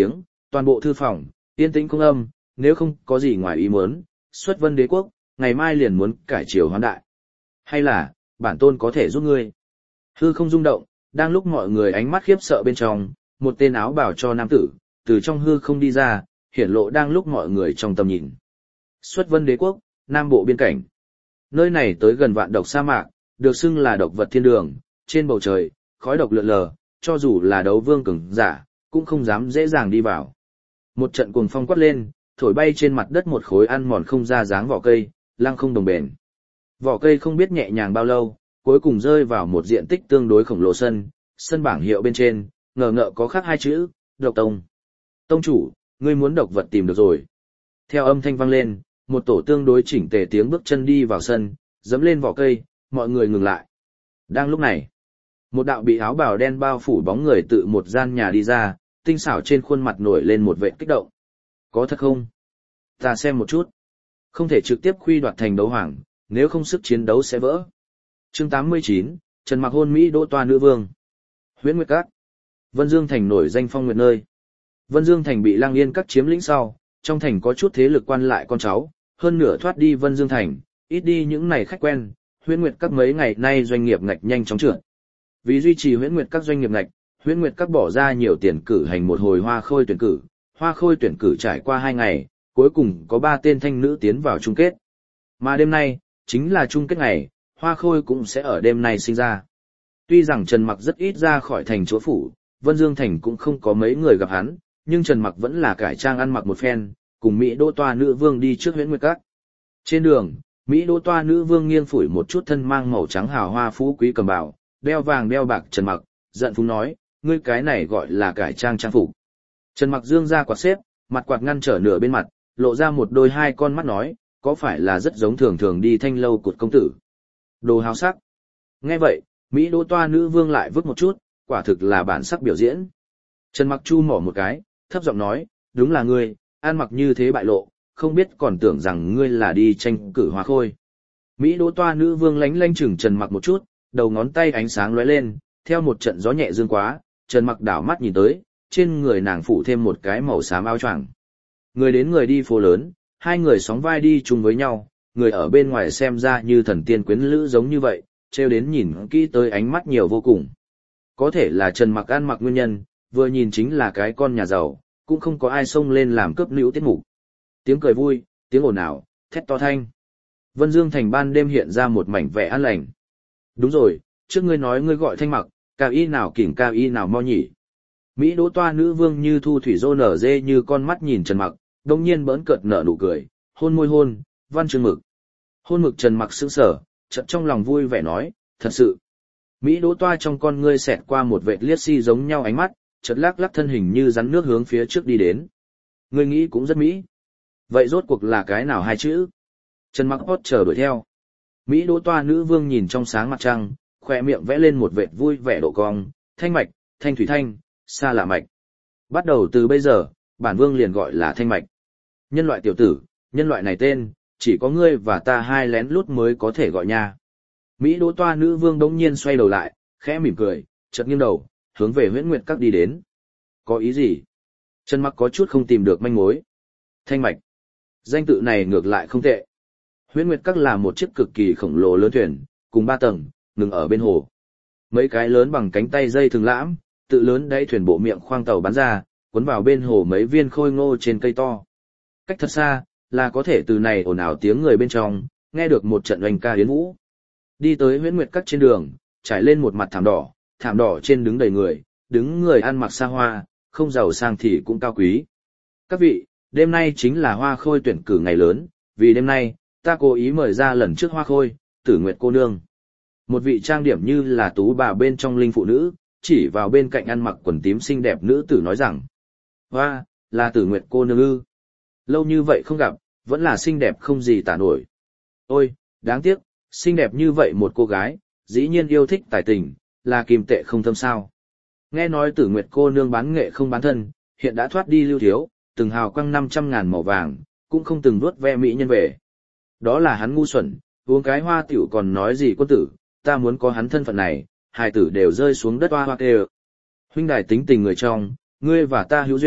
Toàn bộ thư phòng, yên tĩnh không âm, nếu không có gì ngoài ý muốn, xuất Vân Đế quốc, ngày mai liền muốn cải triều hoán đại. Hay là, bản tôn có thể giúp ngươi. Hư không rung động, đang lúc mọi người ánh mắt khiếp sợ bên trong, một tên áo bào cho nam tử, từ trong hư không đi ra, hiển lộ đang lúc mọi người trong tầm nhìn. Xuất Vân Đế quốc, Nam Bộ biên cảnh. Nơi này tới gần vạn độc sa mạc, được xưng là độc vật thiên đường, trên bầu trời, khói độc lượn lờ, cho dù là đấu vương cường giả, cũng không dám dễ dàng đi vào. Một trận cuồng phong quát lên, thổi bay trên mặt đất một khối ăn mòn không ra dáng vỏ cây, lăng không đồng bền. Vỏ cây không biết nhẹ nhàng bao lâu, cuối cùng rơi vào một diện tích tương đối khổng lồ sân bảng hiệu bên trên, ngờ ngợ có khắc hai chữ, độc tông. Tông chủ, ngươi muốn độc vật tìm được rồi. Theo âm thanh vang lên, một tổ tương đối chỉnh tề tiếng bước chân đi vào sân, dẫm lên vỏ cây, mọi người ngừng lại. Đang lúc này, một đạo bị áo bào đen bao phủ bóng người tự một gian nhà đi ra, tinh xảo trên khuôn mặt nổi lên một vệt kích động. Có thật không? Ta xem một chút. Không thể trực tiếp khuy đoạt thành đấu hoàng, nếu không sức chiến đấu sẽ vỡ. Chương 89, Trần Mặc hôn Mỹ Đỗ Toa nữ vương. Huyễn Nguyệt Các. Vân Dương Thành nổi danh phong nguyệt nơi. Vân Dương Thành bị Lăng Yên Các chiếm lĩnh sau, trong thành có chút thế lực quan lại con cháu, hơn nửa thoát đi Vân Dương Thành, ít đi những này khách quen, Huyễn Nguyệt Các mấy ngày nay doanh nghiệp ngạch nhanh chóng trượt. Vì duy trì Huyễn Nguyệt Các doanh nghiệp ngạch, Huyễn Nguyệt Các bỏ ra nhiều tiền cử hành một hồi hoa khôi tuyển cử. Hoa khôi tuyển cử trải qua 2 ngày, cuối cùng có 3 tên thanh nữ tiến vào chung kết. Mà đêm nay, chính là chung kết ngày, hoa khôi cũng sẽ ở đêm nay sinh ra. Tuy rằng Trần Mặc rất ít ra khỏi thành chúa phủ, Vân Dương Thành cũng không có mấy người gặp hắn, nhưng Trần Mặc vẫn là cải trang ăn mặc một phen, cùng Mỹ Đỗ Toa nữ vương đi trước Huyễn Nguyệt Các. Trên đường, Mỹ Đỗ Toa nữ vương nghiêng phủi một chút thân mang màu trắng hào hoa phú quý cầm bào, đeo vàng đeo bạc Trần Mặc, giận phúng nói, ngươi cái này gọi là cải trang trang phục. Trần Mặc dương ra quạt xếp, mặt quạt ngăn trở nửa bên mặt, lộ ra một đôi hai con mắt nói, có phải là rất giống thường thường đi thanh lâu cụt công tử. Đồ hào sắc. Nghe vậy, Mỹ Đỗ Toa nữ vương lại vứt một chút, quả thực là bản sắc biểu diễn. Trần Mặc chu mỏ một cái, thấp giọng nói, đúng là ngươi, ăn mặc như thế bại lộ, không biết còn tưởng rằng ngươi là đi tranh cử hoa khôi. Mỹ Đỗ Toa nữ vương lánh lánh chừng Trần Mặc một chút, đầu ngón tay ánh sáng lóe lên, theo một trận gió nhẹ dương quá, Trần Mặc đảo mắt nhìn tới, trên người nàng phủ thêm một cái màu xám áo choàng. Người đến người đi phố lớn, hai người sóng vai đi chung với nhau, người ở bên ngoài xem ra như thần tiên quyến lữ giống như vậy, trêu đến nhìn kỹ tới ánh mắt nhiều vô cùng. Có thể là Trần Mặc ăn mặc nguyên nhân, vừa nhìn chính là cái con nhà giàu, cũng không có ai xông lên làm cướp nữ tiết mục. Tiếng cười vui, tiếng ồn ào, thét to thanh. Vân Dương Thành ban đêm hiện ra một mảnh vẻ an lành. Đúng rồi, trước ngươi nói ngươi gọi Thanh Mặc, cao y nào kỉnh cao y nào mo nhỉ. Mỹ Đỗ Toa nữ vương như thu thủy rô nở dê như con mắt nhìn Trần Mặc, đồng nhiên bỡn cợt nở nụ cười, hôn môi hôn, văn chương mực. Hôn mực Trần Mặc sững sờ, chợt trong lòng vui vẻ nói, thật sự. Mỹ Đỗ Toa trong con ngươi xẹt qua một vệt liếc si giống nhau ánh mắt, chợt lắc lắc thân hình như rắn nước hướng phía trước đi đến. Ngươi nghĩ cũng rất mỹ. Vậy rốt cuộc là cái nào hai chữ? Trần Mặc hót chờ đuổi theo. Mỹ Đỗ Toa nữ vương nhìn trong sáng mặt trăng, khỏe miệng vẽ lên một vệt vui vẻ độ cong, Thanh Mạch, Thanh Thủy Thanh, xa lạ mạch. Bắt đầu từ bây giờ, bản vương liền gọi là Thanh Mạch. Nhân loại tiểu tử, nhân loại này tên, chỉ có ngươi và ta hai lén lút mới có thể gọi nha. Mỹ Đỗ Toa nữ vương đống nhiên xoay đầu lại, khẽ mỉm cười, chợt nghiêng đầu, hướng về Huyễn Nguyệt Các đi đến. Có ý gì? Trần Mặc có chút không tìm được manh mối. Thanh Mạch. Danh tự này ngược lại không tệ. Huyễn Nguyệt Các là một chiếc cực kỳ khổng lồ lớn thuyền, cùng 3 tầng, ngừng ở bên hồ. Mấy cái lớn bằng cánh tay dây thường lãm, tự lớn đáy thuyền bộ miệng khoang tàu bắn ra, cuốn vào bên hồ mấy viên khôi ngô trên cây to. Cách thật xa, là có thể từ này ồn ào tiếng người bên trong, nghe được một trận oanh ca yến vũ. Đi tới Huyễn Nguyệt Các trên đường, trải lên một mặt thảm đỏ trên đứng đầy người, đứng người ăn mặc xa hoa, không giàu sang thì cũng cao quý. Các vị, đêm nay chính là hoa khôi tuyển cử ngày lớn, vì đêm nay, ta cố ý mời ra lần trước hoa khôi, Tử Nguyệt cô nương. Một vị trang điểm như là tú bà bên trong linh phụ nữ, chỉ vào bên cạnh ăn mặc quần tím xinh đẹp nữ tử nói rằng, hoa, là Tử Nguyệt cô nương ư. Lâu như vậy không gặp, vẫn là xinh đẹp không gì tả nổi. Ôi, đáng tiếc, xinh đẹp như vậy một cô gái, dĩ nhiên yêu thích tài tình, là kim tệ không thâm sao. Nghe nói Tử Nguyệt cô nương bán nghệ không bán thân, hiện đã thoát đi lưu thiếu, từng hào quăng 500.000 màu vàng, cũng không từng vuốt ve mỹ nhân về. Đó là hắn ngu xuẩn, uống cái hoa tiểu còn nói gì quân tử, ta muốn có hắn thân phận này, hài tử đều rơi xuống đất hoa hoa kêu. Huynh đài tính tình người trong, ngươi và ta hữu duyên,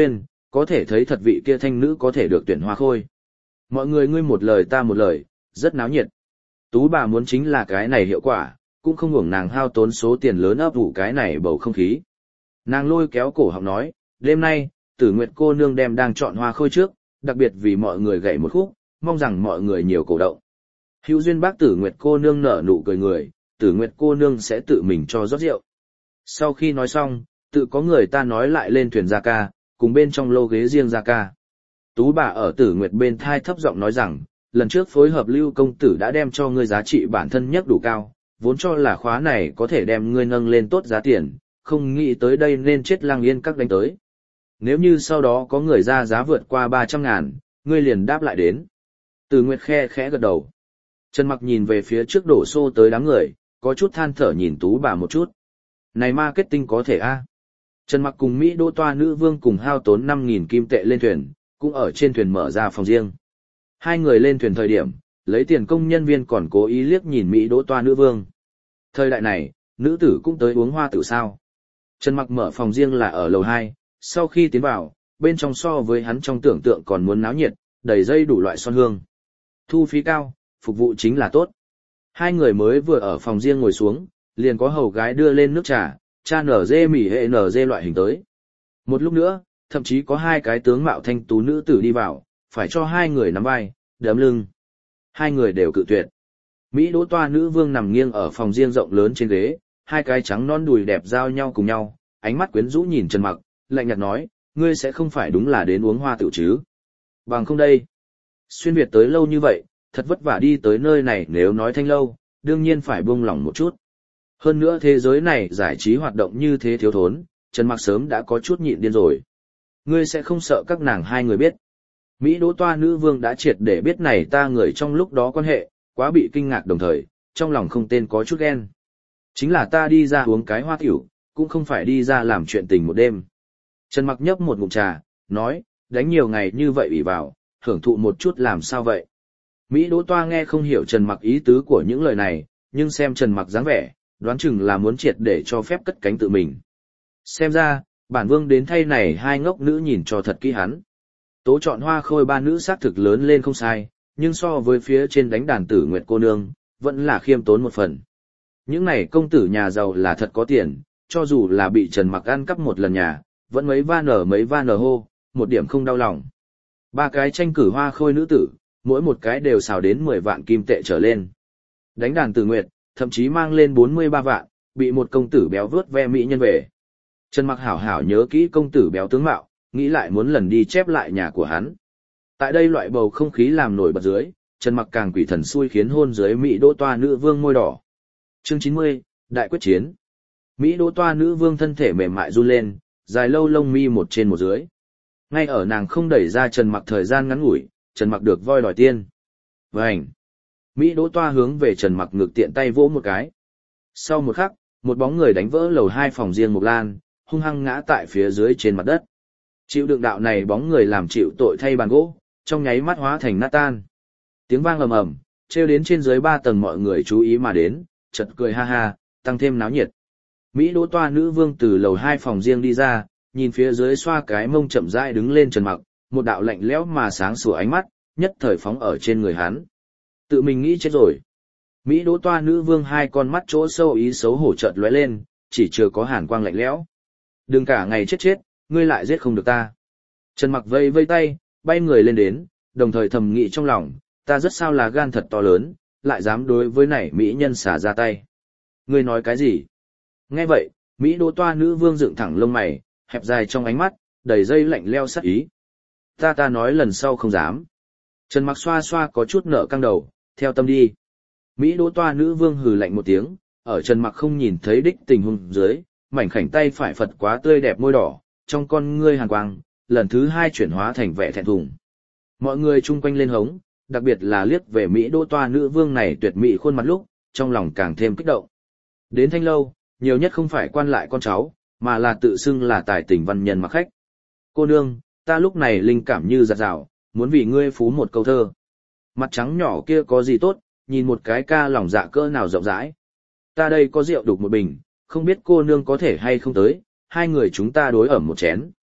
có thể thấy thật vị kia thanh nữ có thể được tuyển hoa khôi. Mọi người ngươi một lời ta một lời, rất náo nhiệt. Tú bà muốn chính là cái này hiệu quả, cũng không hưởng nàng hao tốn số tiền lớn ấp ủ cái này bầu không khí. Nàng lôi kéo cổ họng nói, đêm nay, Tử Nguyệt cô nương đem đang chọn hoa khôi trước, đặc biệt vì mọi người gảy một khúc, mong rằng mọi người nhiều cổ động. Hữu duyên bác Tử Nguyệt cô nương nở nụ cười người, Tử Nguyệt cô nương sẽ tự mình cho rót rượu. Sau khi nói xong, tự có người ta nói lại lên thuyền ra ca, cùng bên trong lô ghế riêng ra ca. Tú bà ở Tử Nguyệt bên thai thấp giọng nói rằng, lần trước phối hợp Lưu công tử đã đem cho ngươi giá trị bản thân nhất đủ cao, vốn cho là khóa này có thể đem ngươi nâng lên tốt giá tiền, không nghĩ tới đây nên chết Lăng Yên các đánh tới. Nếu như sau đó có người ra giá vượt qua 300.000, ngươi liền đáp lại đến. Tử Nguyệt khe khẽ gật đầu. Trần Mặc nhìn về phía trước đổ xô tới đám người, có chút than thở nhìn Tú bà một chút. Này marketing có thể a? Trần Mặc cùng Mỹ Đỗ Toa nữ vương cùng hao tốn 5.000 kim tệ lên thuyền, cũng ở trên thuyền mở ra phòng riêng. Hai người lên thuyền thời điểm, lấy tiền công nhân viên còn cố ý liếc nhìn Mỹ Đỗ Toa nữ vương. Thời đại này, nữ tử cũng tới uống hoa tử sao. Trần Mặc mở phòng riêng là ở lầu 2, sau khi tiến vào, bên trong so với hắn trong tưởng tượng còn muốn náo nhiệt, đầy dây đủ loại son hương. Thu phí cao, phục vụ chính là tốt. Hai người mới vừa ở phòng riêng ngồi xuống, liền có hầu gái đưa lên nước trà, cha nở dê mỉ hệ nở dê loại hình tới. Một lúc nữa, thậm chí có hai cái tướng mạo thanh tú nữ tử đi vào, phải cho hai người nắm vai, đấm lưng. Hai người đều cự tuyệt. Mỹ Đỗ Toa nữ vương nằm nghiêng ở phòng riêng rộng lớn trên ghế, hai cái trắng non đùi đẹp giao nhau cùng nhau, ánh mắt quyến rũ nhìn Trần Mặc, lạnh nhạt nói, ngươi sẽ không phải đúng là đến uống hoa tiểu chứ? Bằng không đây. Xuyên Việt tới lâu như vậy, thật vất vả đi tới nơi này, nếu nói thanh lâu, đương nhiên phải buông lỏng một chút. Hơn nữa thế giới này giải trí hoạt động như thế thiếu thốn, Trần Mặc sớm đã có chút nhịn điên rồi. Ngươi sẽ không sợ các nàng hai người biết. Mỹ Đỗ Toa nữ vương đã triệt để biết này ta người trong lúc đó quan hệ, quá bị kinh ngạc đồng thời, trong lòng không tên có chút ghen. Chính là ta đi ra uống cái hoa tiểu, cũng không phải đi ra làm chuyện tình một đêm. Trần Mặc nhấp một ngụm trà, nói, đánh nhiều ngày như vậy ủy vào, hưởng thụ một chút làm sao vậy. Mỹ Đỗ Toa nghe không hiểu Trần Mặc ý tứ của những lời này, nhưng xem Trần Mặc dáng vẻ, đoán chừng là muốn triệt để cho phép cất cánh tự mình. Xem ra, bản vương đến thay này hai ngốc nữ nhìn cho thật kỹ hắn. Tố chọn hoa khôi ba nữ xác thực lớn lên không sai, nhưng so với phía trên đánh đàn Tử Nguyệt cô nương, vẫn là khiêm tốn một phần. Những này công tử nhà giàu là thật có tiền, cho dù là bị Trần Mặc ăn cắp một lần nhà, vẫn mấy van ở hô, một điểm không đau lòng. Ba cái tranh cử hoa khôi nữ tử, mỗi một cái đều xào đến 10 vạn kim tệ trở lên. Đánh đàn Tử Nguyệt, thậm chí mang lên 43 vạn, bị một công tử béo vớt ve mỹ nhân về. Trần Mặc hảo hảo nhớ kỹ công tử béo tướng mạo, nghĩ lại muốn lần đi chép lại nhà của hắn. Tại đây loại bầu không khí làm nổi bật dưới, Trần Mặc càng quỷ thần xui khiến hôn dưới Mỹ Đỗ Toa nữ vương môi đỏ. Chương 90, Đại quyết chiến. Mỹ Đỗ Toa nữ vương thân thể mềm mại run lên, dài lâu lông mi một trên một dưới. Ngay ở nàng không đẩy ra Trần Mặc thời gian ngắn ngủi, Trần Mặc được voi đòi tiên. Vành. Mỹ Đỗ Toa hướng về Trần Mặc ngực tiện tay vỗ một cái. Sau một khắc, một bóng người đánh vỡ lầu 2 phòng riêng Mộc Lan, hung hăng ngã tại phía dưới trên mặt đất. Chịu đựng đạo này bóng người làm chịu tội thay bàn gỗ, trong nháy mắt hóa thành nát tan. Tiếng vang ầm ầm, trêu đến trên dưới 3 tầng mọi người chú ý mà đến, chợt cười ha ha, tăng thêm náo nhiệt. Mỹ Đỗ Toa nữ vương từ lầu 2 phòng riêng đi ra, nhìn phía dưới xoa cái mông chậm rãi đứng lên Trần Mặc, một đạo lạnh lẽo mà sáng sủa ánh mắt, nhất thời phóng ở trên người hắn. Tự mình nghĩ chết rồi. Mỹ Đỗ Toa nữ vương hai con mắt chỗ sâu ý xấu hổ chợt lóe lên, chỉ chưa có hàn quang lạnh lẽo. Đừng cả ngày chết, ngươi lại giết không được ta. Trần Mặc vây vây tay, bay người lên đến, đồng thời thầm nghĩ trong lòng, ta rất sao là gan thật to lớn, lại dám đối với này mỹ nhân xả ra tay. Ngươi nói cái gì? Nghe vậy, Mỹ Đỗ Toa nữ vương dựng thẳng lông mày, hẹp dài trong ánh mắt, đầy dây lạnh lẽo sắc ý. Ta nói lần sau không dám. Trần Mặc xoa xoa có chút nợ căng đầu, theo tâm đi. Mỹ Đỗ Toa nữ vương hừ lạnh một tiếng, ở Trần Mặc không nhìn thấy đích tình huống dưới, mảnh khảnh tay phải phật quá tươi đẹp môi đỏ, trong con ngươi hàn quang, lần thứ hai chuyển hóa thành vẻ thẹn thùng. Mọi người chung quanh lên hống, đặc biệt là liếc về Mỹ Đỗ Toa nữ vương này tuyệt mỹ khuôn mặt lúc, trong lòng càng thêm kích động. Đến Thanh lâu, nhiều nhất không phải quan lại con cháu, mà là tự xưng là tài tình văn nhân mặc khách. Cô nương, ta lúc này linh cảm như giạt rào, muốn vì ngươi phú một câu thơ. Mặt trắng nhỏ kia có gì tốt, nhìn một cái ca lòng dạ cỡ nào rộng rãi. Ta đây có rượu đục một bình, không biết cô nương có thể hay không tới, hai người chúng ta đối ẩm một chén.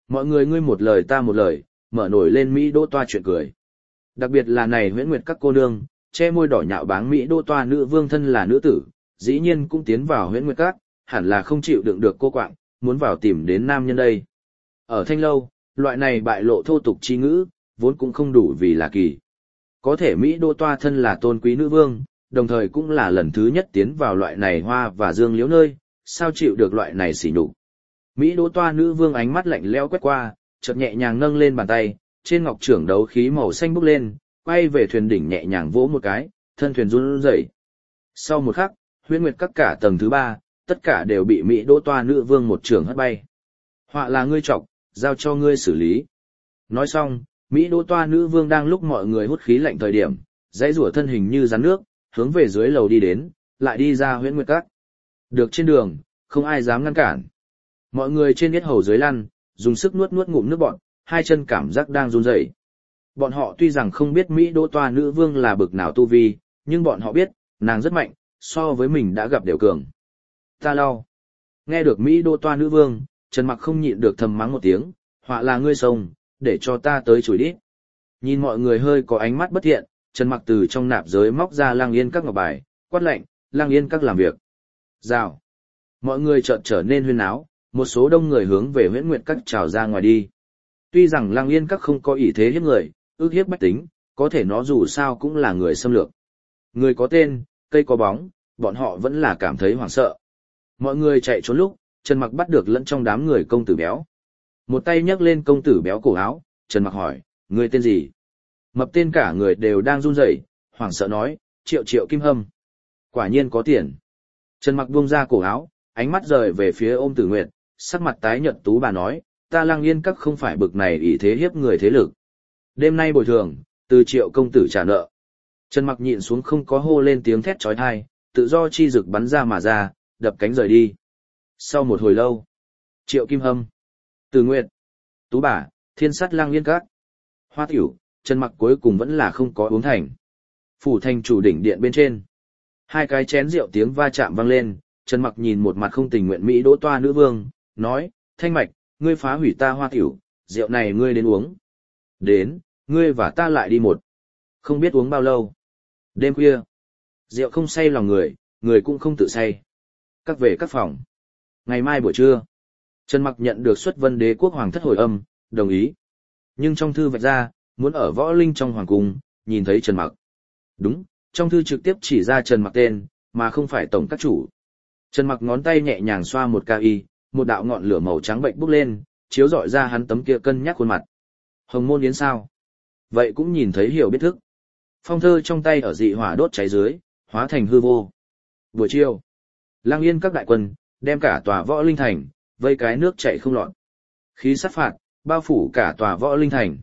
Mọi người ngươi một lời ta một lời, mở nổi lên Mỹ Đỗ Toa chuyện cười. Đặc biệt là này Huyễn Nguyệt các cô nương, che môi đỏ nhạo báng Mỹ Đỗ Toa nữ vương thân là nữ tử, dĩ nhiên cũng tiến vào Huyễn Nguyệt các, hẳn là không chịu đựng được cô quạng, muốn vào tìm đến nam nhân đây. Ở Thanh Lâu, loại này bại lộ thô tục chi ngữ, vốn cũng không đủ vì là kỳ. Có thể Mỹ Đỗ Toa thân là tôn quý nữ vương, đồng thời cũng là lần thứ nhất tiến vào loại này hoa và dương liễu nơi, sao chịu được loại này sỉ nhục. Mỹ Đỗ Toa nữ vương ánh mắt lạnh lẽo quét qua, chợt nhẹ nhàng nâng lên bàn tay, trên ngọc trưởng đấu khí màu xanh bốc lên, quay về thuyền đỉnh nhẹ nhàng vỗ một cái, thân thuyền run rẩy. Sau một khắc, Huyễn Nguyệt các cả tầng thứ 3, tất cả đều bị Mỹ Đỗ Toa nữ vương một trường hất bay. Họa là ngươi chọc, giao cho ngươi xử lý. Nói xong, Mỹ Đỗ Toa nữ vương đang lúc mọi người hút khí lạnh thời điểm, dãy rủa thân hình như rắn nước, hướng về dưới lầu đi đến, lại đi ra Huyễn Nguyệt các. Được trên đường, không ai dám ngăn cản. Mọi người trên yết hầu dưới lăn, dùng sức nuốt nuốt ngụm nước bọt, hai chân cảm giác đang run rẩy. Bọn họ tuy rằng không biết Mỹ Đỗ Toa nữ vương là bực nào tu vi, nhưng bọn họ biết, nàng rất mạnh, so với mình đã gặp đều cường. Ta lau. Nghe được Mỹ Đỗ Toa nữ vương, Trần Mặc không nhịn được thầm mắng một tiếng, họa là ngươi sông, để cho ta tới chửi đít. Nhìn mọi người hơi có ánh mắt bất thiện, Trần Mặc từ trong nạp giới móc ra Lang Yên các ngọc bài, quát lệnh, Lang Yên các làm việc. Rào. Mọi người chợt trở nên huyên náo, một số đông người hướng về Huyễn Nguyệt các trào ra ngoài đi. Tuy rằng Lang Yên các không có ý thế hiếp người, ước hiếp bách tính, có thể nó dù sao cũng là người xâm lược. Người có tên, cây có bóng, bọn họ vẫn là cảm thấy hoảng sợ. Mọi người chạy trốn lúc, Trần Mặc bắt được lẫn trong đám người công tử béo. Một tay nhấc lên công tử béo cổ áo, Trần Mặc hỏi, người tên gì? Mập tên cả người đều đang run rẩy, hoảng sợ nói, Triệu Triệu Kim Hâm. Quả nhiên có tiền. Trần Mặc buông ra cổ áo, ánh mắt rời về phía Ôm Tử Nguyệt, sắc mặt tái nhợt tú bà nói, ta Lang Yên các không phải bực này ỷ thế hiếp người thế lực. Đêm nay bồi thường, từ Triệu công tử trả nợ. Trần Mặc nhịn xuống không có hô lên tiếng thét chói tai, tự do chi dực bắn ra mà ra, đập cánh rời đi. Sau một hồi lâu, Triệu Kim Hâm, Từ Nguyệt, tú bà, thiên sát Lang Yên các, hoa tiểu, Trần Mặc cuối cùng vẫn là không có uống thành. Phủ thành chủ đỉnh điện bên trên, hai cái chén rượu tiếng va chạm vang lên, Trần Mặc nhìn một mặt không tình nguyện Mỹ Đỗ Toa nữ vương, nói, Thanh Mạch, ngươi phá hủy ta hoa tiểu, rượu này ngươi đến uống. Đến, ngươi và ta lại đi một. Không biết uống bao lâu. Đêm khuya, rượu không say lòng người, người cũng không tự say. Các về các phòng. Ngày mai buổi trưa, Trần Mặc nhận được xuất Vân Đế quốc hoàng thất hồi âm, đồng ý. Nhưng trong thư vạch ra, muốn ở Võ Linh trong hoàng cung, nhìn thấy Trần Mặc. Đúng, trong thư trực tiếp chỉ ra Trần Mặc tên, mà không phải tổng các chủ. Trần Mặc ngón tay nhẹ nhàng xoa một ca y, một đạo ngọn lửa màu trắng bệnh bốc lên, chiếu rọi ra hắn tấm kia cân nhắc khuôn mặt. Hồng môn yến sao? Vậy cũng nhìn thấy hiểu biết thức. Phong thơ trong tay ở dị hỏa đốt cháy dưới, hóa thành hư vô. Buổi chiều, Lang Yên các đại quân, đem cả tòa Võ Linh thành, vây cái nước chảy không lọt. Khí sát phạt, bao phủ cả tòa Võ Linh thành.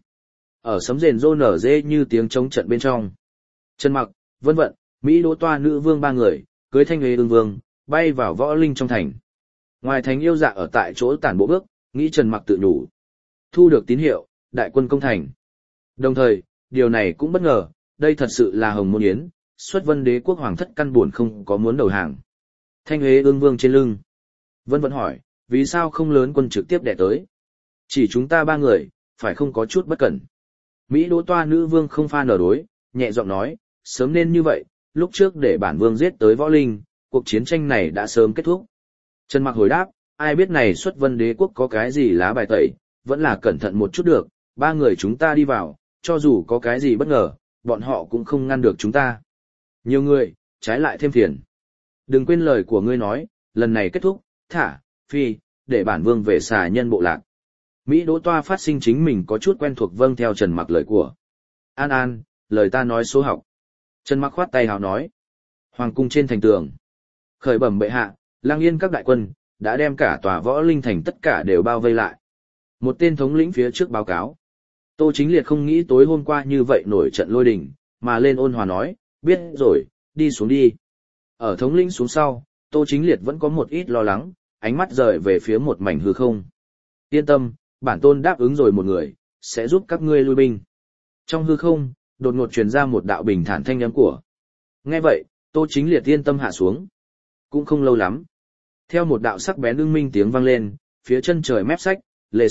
Ở sấm rền rô nở dê như tiếng chống trận bên trong. Trần Mặc, Vân Vận, Mỹ Đỗ Toa nữ vương ba người, cưới Thanh Huế ương vương, bay vào Võ Linh trong thành. Ngoài thành yêu dạ ở tại chỗ tản bộ bước, nghĩ Trần Mặc tự nhủ. Thu được tín hiệu, đại quân công thành. Đồng thời, điều này cũng bất ngờ, đây thật sự là Hồng Môn Yến, xuất Vân Đế quốc hoàng thất căn buồn không có muốn đầu hàng. Thanh Huế ương vương trên lưng. Vân Vận hỏi, vì sao không lớn quân trực tiếp đẻ tới? Chỉ chúng ta ba người, phải không có chút bất cẩn. Mỹ Đỗ Toa nữ vương không pha nở đối, nhẹ giọng nói, sớm nên như vậy, lúc trước để bản vương giết tới Võ Linh, cuộc chiến tranh này đã sớm kết thúc. Trần Mặc hồi đáp, ai biết này xuất Vân Đế quốc có cái gì lá bài tẩy, vẫn là cẩn thận một chút được, ba người chúng ta đi vào, cho dù có cái gì bất ngờ, bọn họ cũng không ngăn được chúng ta. Nhiều người, trái lại thêm phiền. Đừng quên lời của ngươi nói, lần này kết thúc, thả, phi, để bản vương về xà nhân bộ lạc. Mỹ Đỗ Toa phát sinh chính mình có chút quen thuộc vâng theo Trần Mặc lời của. An An, lời ta nói số học. Trần Mặc khoát tay hào nói. Hoàng cung trên thành tường. Khởi bẩm bệ hạ, Lang Yên các đại quân, đã đem cả tòa Võ Linh thành tất cả đều bao vây lại. Một tên thống lĩnh phía trước báo cáo. Tô Chính Liệt không nghĩ tối hôm qua như vậy nổi trận lôi đình, mà lên ôn hòa nói, biết rồi, đi xuống đi. Ở thống lĩnh xuống sau, Tô Chính Liệt vẫn có một ít lo lắng, ánh mắt rời về phía một mảnh hư không. Yên tâm, bản tôn đáp ứng rồi một người, sẽ giúp các ngươi lui binh. Trong hư không, đột ngột truyền ra một đạo bình thản thanh âm của. Nghe vậy, Tô Chính Liệt yên tâm hạ xuống. Cũng không lâu lắm. Theo một đạo sắc bén ưng minh tiếng vang lên, phía chân trời mép sách, lề sách,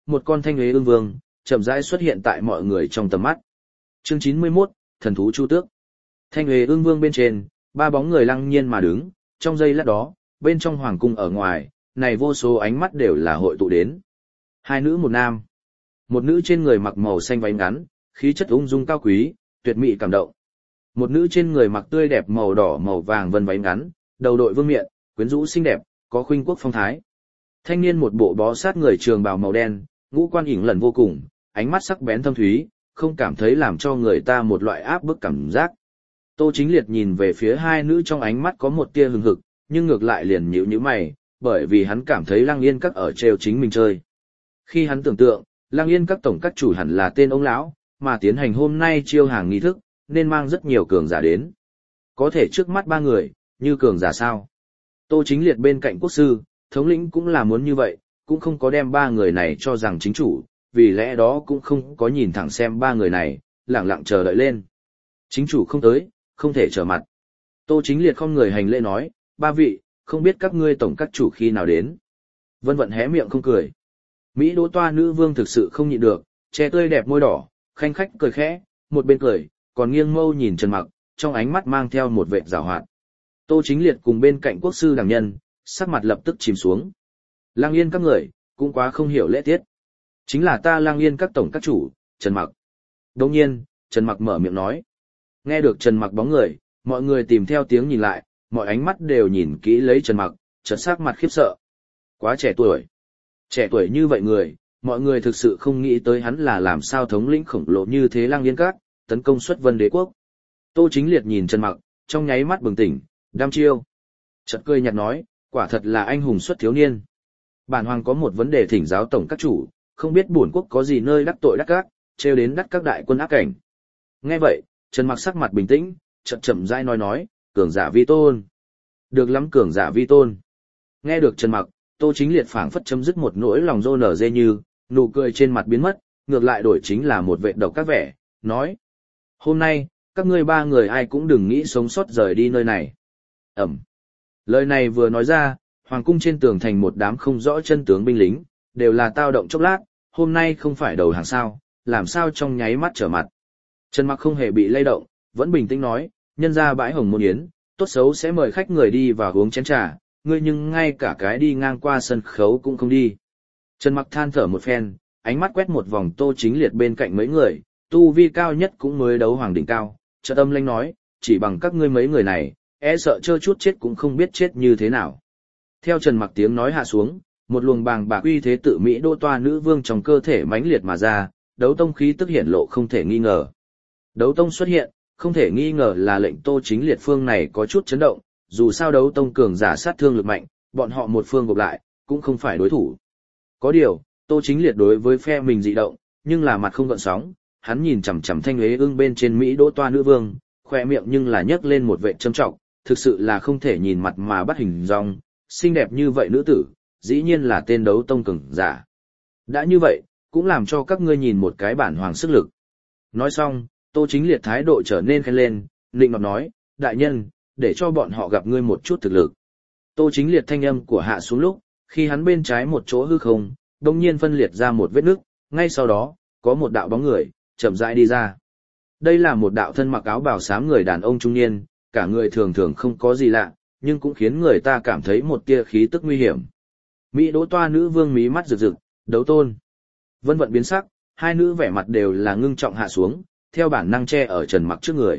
một con thanh huế ương vương, chậm rãi xuất hiện tại mọi người trong tầm mắt. Chương 91, thần thú Chu Tước. Thanh huế ương vương bên trên, ba bóng người lăng nhiên mà đứng, trong giây lát đó, bên trong hoàng cung ở ngoài, này vô số ánh mắt đều là hội tụ đến. Hai nữ một nam. Một nữ trên người mặc màu xanh váy ngắn, khí chất ung dung cao quý, tuyệt mỹ cảm động. Một nữ trên người mặc tươi đẹp màu đỏ màu vàng vân váy ngắn, đầu đội vương miện, quyến rũ xinh đẹp, có khuynh quốc phong thái. Thanh niên một bộ bó sát người trường bào màu đen, ngũ quan ỉn lần vô cùng, ánh mắt sắc bén thâm thúy, không cảm thấy làm cho người ta một loại áp bức cảm giác. Tô Chính Liệt nhìn về phía hai nữ trong ánh mắt có một tia hừng hực, nhưng ngược lại liền nhíu nhíu mày, bởi vì hắn cảm thấy Lăng Yên Các ở trêu chính mình chơi. Khi hắn tưởng tượng, Lăng Yên Các tổng các chủ hẳn là tên ông lão, mà tiến hành hôm nay chiêu hàng nghi thức, nên mang rất nhiều cường giả đến. Có thể trước mắt ba người, như cường giả sao? Tô Chính Liệt bên cạnh quốc sư, thống lĩnh cũng là muốn như vậy, cũng không có đem ba người này cho rằng chính chủ, vì lẽ đó cũng không có nhìn thẳng xem ba người này, lặng lặng chờ đợi lên. Chính chủ không tới, không thể trở mặt. Tô Chính Liệt không người hành lễ nói, ba vị, không biết các ngươi tổng các chủ khi nào đến. Vân Vận hé miệng không cười. Mỹ Đỗ Toa nữ vương thực sự không nhịn được, che tươi đẹp môi đỏ, khanh khách cười khẽ, một bên cười, còn nghiêng mâu nhìn Trần Mặc, trong ánh mắt mang theo một vẻ giảo hoạt. Tô Chính Liệt cùng bên cạnh quốc sư đảng nhân, sắc mặt lập tức chìm xuống. Lăng Yên các người, cũng quá không hiểu lễ tiết. Chính là ta Lăng Yên các tổng các chủ, Trần Mặc. Đồng nhiên, Trần Mặc mở miệng nói. Nghe được Trần Mặc bóng người, mọi người tìm theo tiếng nhìn lại, mọi ánh mắt đều nhìn kỹ lấy Trần Mặc, chợt sắc mặt khiếp sợ. Quá trẻ tuổi. Trẻ tuổi như vậy người, mọi người thực sự không nghĩ tới hắn là làm sao thống lĩnh khổng lồ như thế Lăng Yên các, tấn công xuất Vân Đế quốc. Tô Chính Liệt nhìn Trần Mặc, trong nháy mắt bừng tỉnh, đăm chiêu. Chợt cười nhạt nói, quả thật là anh hùng xuất thiếu niên. Bản hoàng có một vấn đề thỉnh giáo tổng các chủ, không biết bổn quốc có gì nơi đắc tội đắc các, trêu đến đắc các đại quân ác cảnh. Nghe vậy, Trần Mặc sắc mặt bình tĩnh, chậm chậm rãi nói, cường giả vi tôn. Được lắm cường giả vi tôn. Nghe được Trần Mặc, Tô Chính Liệt phảng phất chấm dứt một nỗi lòng rô nở dê như, nụ cười trên mặt biến mất, ngược lại đổi chính là một vệ độc các vẻ, nói. Hôm nay, các ngươi ba người ai cũng đừng nghĩ sống sót rời đi nơi này. Ẩm. Lời này vừa nói ra, hoàng cung trên tường thành một đám không rõ chân tướng binh lính, đều là tao động chốc lát, hôm nay không phải đầu hàng sao, làm sao trong nháy mắt trở mặt. Trần Mặc không hề bị lay động, vẫn bình tĩnh nói, nhân ra bãi hồng môn yến, tốt xấu sẽ mời khách người đi vào uống chén trà, ngươi nhưng ngay cả cái đi ngang qua sân khấu cũng không đi. Trần Mặc than thở một phen, ánh mắt quét một vòng Tô Chính Liệt bên cạnh mấy người, tu vi cao nhất cũng mới đấu hoàng đỉnh cao, chợt âm lãnh nói, chỉ bằng các ngươi mấy người này, e sợ trơ chút chết cũng không biết chết như thế nào. Theo Trần Mặc tiếng nói hạ xuống, một luồng bàng bạc uy thế tự Mỹ Đỗ Toa nữ vương trong cơ thể mãnh liệt mà ra, đấu tông khí tức hiển lộ không thể nghi ngờ. Đấu tông xuất hiện, không thể nghi ngờ là lệnh Tô Chính Liệt phương này có chút chấn động, dù sao đấu tông cường giả sát thương lực mạnh, bọn họ một phương gộp lại, cũng không phải đối thủ. Có điều, Tô Chính Liệt đối với phe mình dị động, nhưng là mặt không gợn sóng, hắn nhìn chằm chằm Thanh Huế ưng bên trên Mỹ Đỗ Toa nữ vương, khoe miệng nhưng là nhấc lên một vệ châm trọng, thực sự là không thể nhìn mặt mà bắt hình dong, xinh đẹp như vậy nữ tử, dĩ nhiên là tên đấu tông cường giả. Đã như vậy, cũng làm cho các ngươi nhìn một cái bản hoàng sức lực. Nói xong, Tô Chính Liệt thái độ trở nên khen lên, định nọt nói, đại nhân, để cho bọn họ gặp ngươi một chút thực lực. Tô Chính Liệt thanh âm của hạ xuống lúc, khi hắn bên trái một chỗ hư không, đồng nhiên phân liệt ra một vết nứt, ngay sau đó, có một đạo bóng người, chậm rãi đi ra. Đây là một đạo thân mặc áo bào xám người đàn ông trung niên, cả người thường thường không có gì lạ, nhưng cũng khiến người ta cảm thấy một tia khí tức nguy hiểm. Mỹ Đỗ Toa nữ vương mí mắt rực rực, đấu tôn. Vân Vận biến sắc, hai nữ vẻ mặt đều là ngưng trọng hạ xuống, theo bản năng che ở Trần Mặc trước người.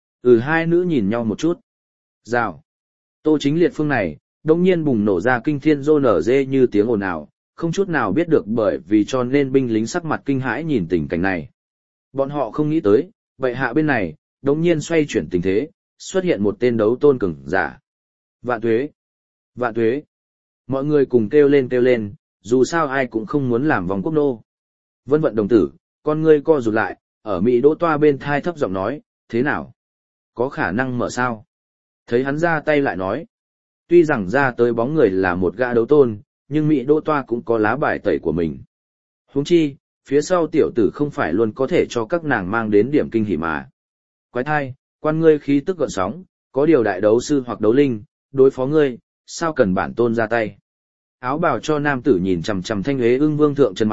Hai nữ nhìn nhau một chút. Rào. Tô Chính Liệt phương này, đông nhiên bùng nổ ra kinh thiên rô nở dê như tiếng ồn ào, không chút nào biết được bởi vì cho nên binh lính sắc mặt kinh hãi nhìn tình cảnh này. Bọn họ không nghĩ tới, bệ hạ bên này, đông nhiên xoay chuyển tình thế, xuất hiện một tên đấu tôn cường giả. Vạn tuế! Vạn tuế! Mọi người cùng kêu lên, dù sao ai cũng không muốn làm vòng quốc nô. Vân Vận đồng tử, con ngươi co rụt lại, ở Mỹ Đỗ Toa bên thai thấp giọng nói, thế nào? Có khả năng mở sao? Thấy hắn ra tay lại nói. Tuy rằng ra tới bóng người là một gã đấu tôn, nhưng Mỹ Đỗ Toa cũng có lá bài tẩy của mình. Huống chi, phía sau tiểu tử không phải luôn có thể cho các nàng mang đến điểm kinh hỉ mà. Quái thai, quan ngươi khí tức gợn sóng, có điều đại đấu sư hoặc đấu linh, đối phó ngươi, sao cần bản tôn ra tay. Áo bào cho nam tử nhìn chằm chằm Thanh Huế ưng vương thượng Trần Mặc,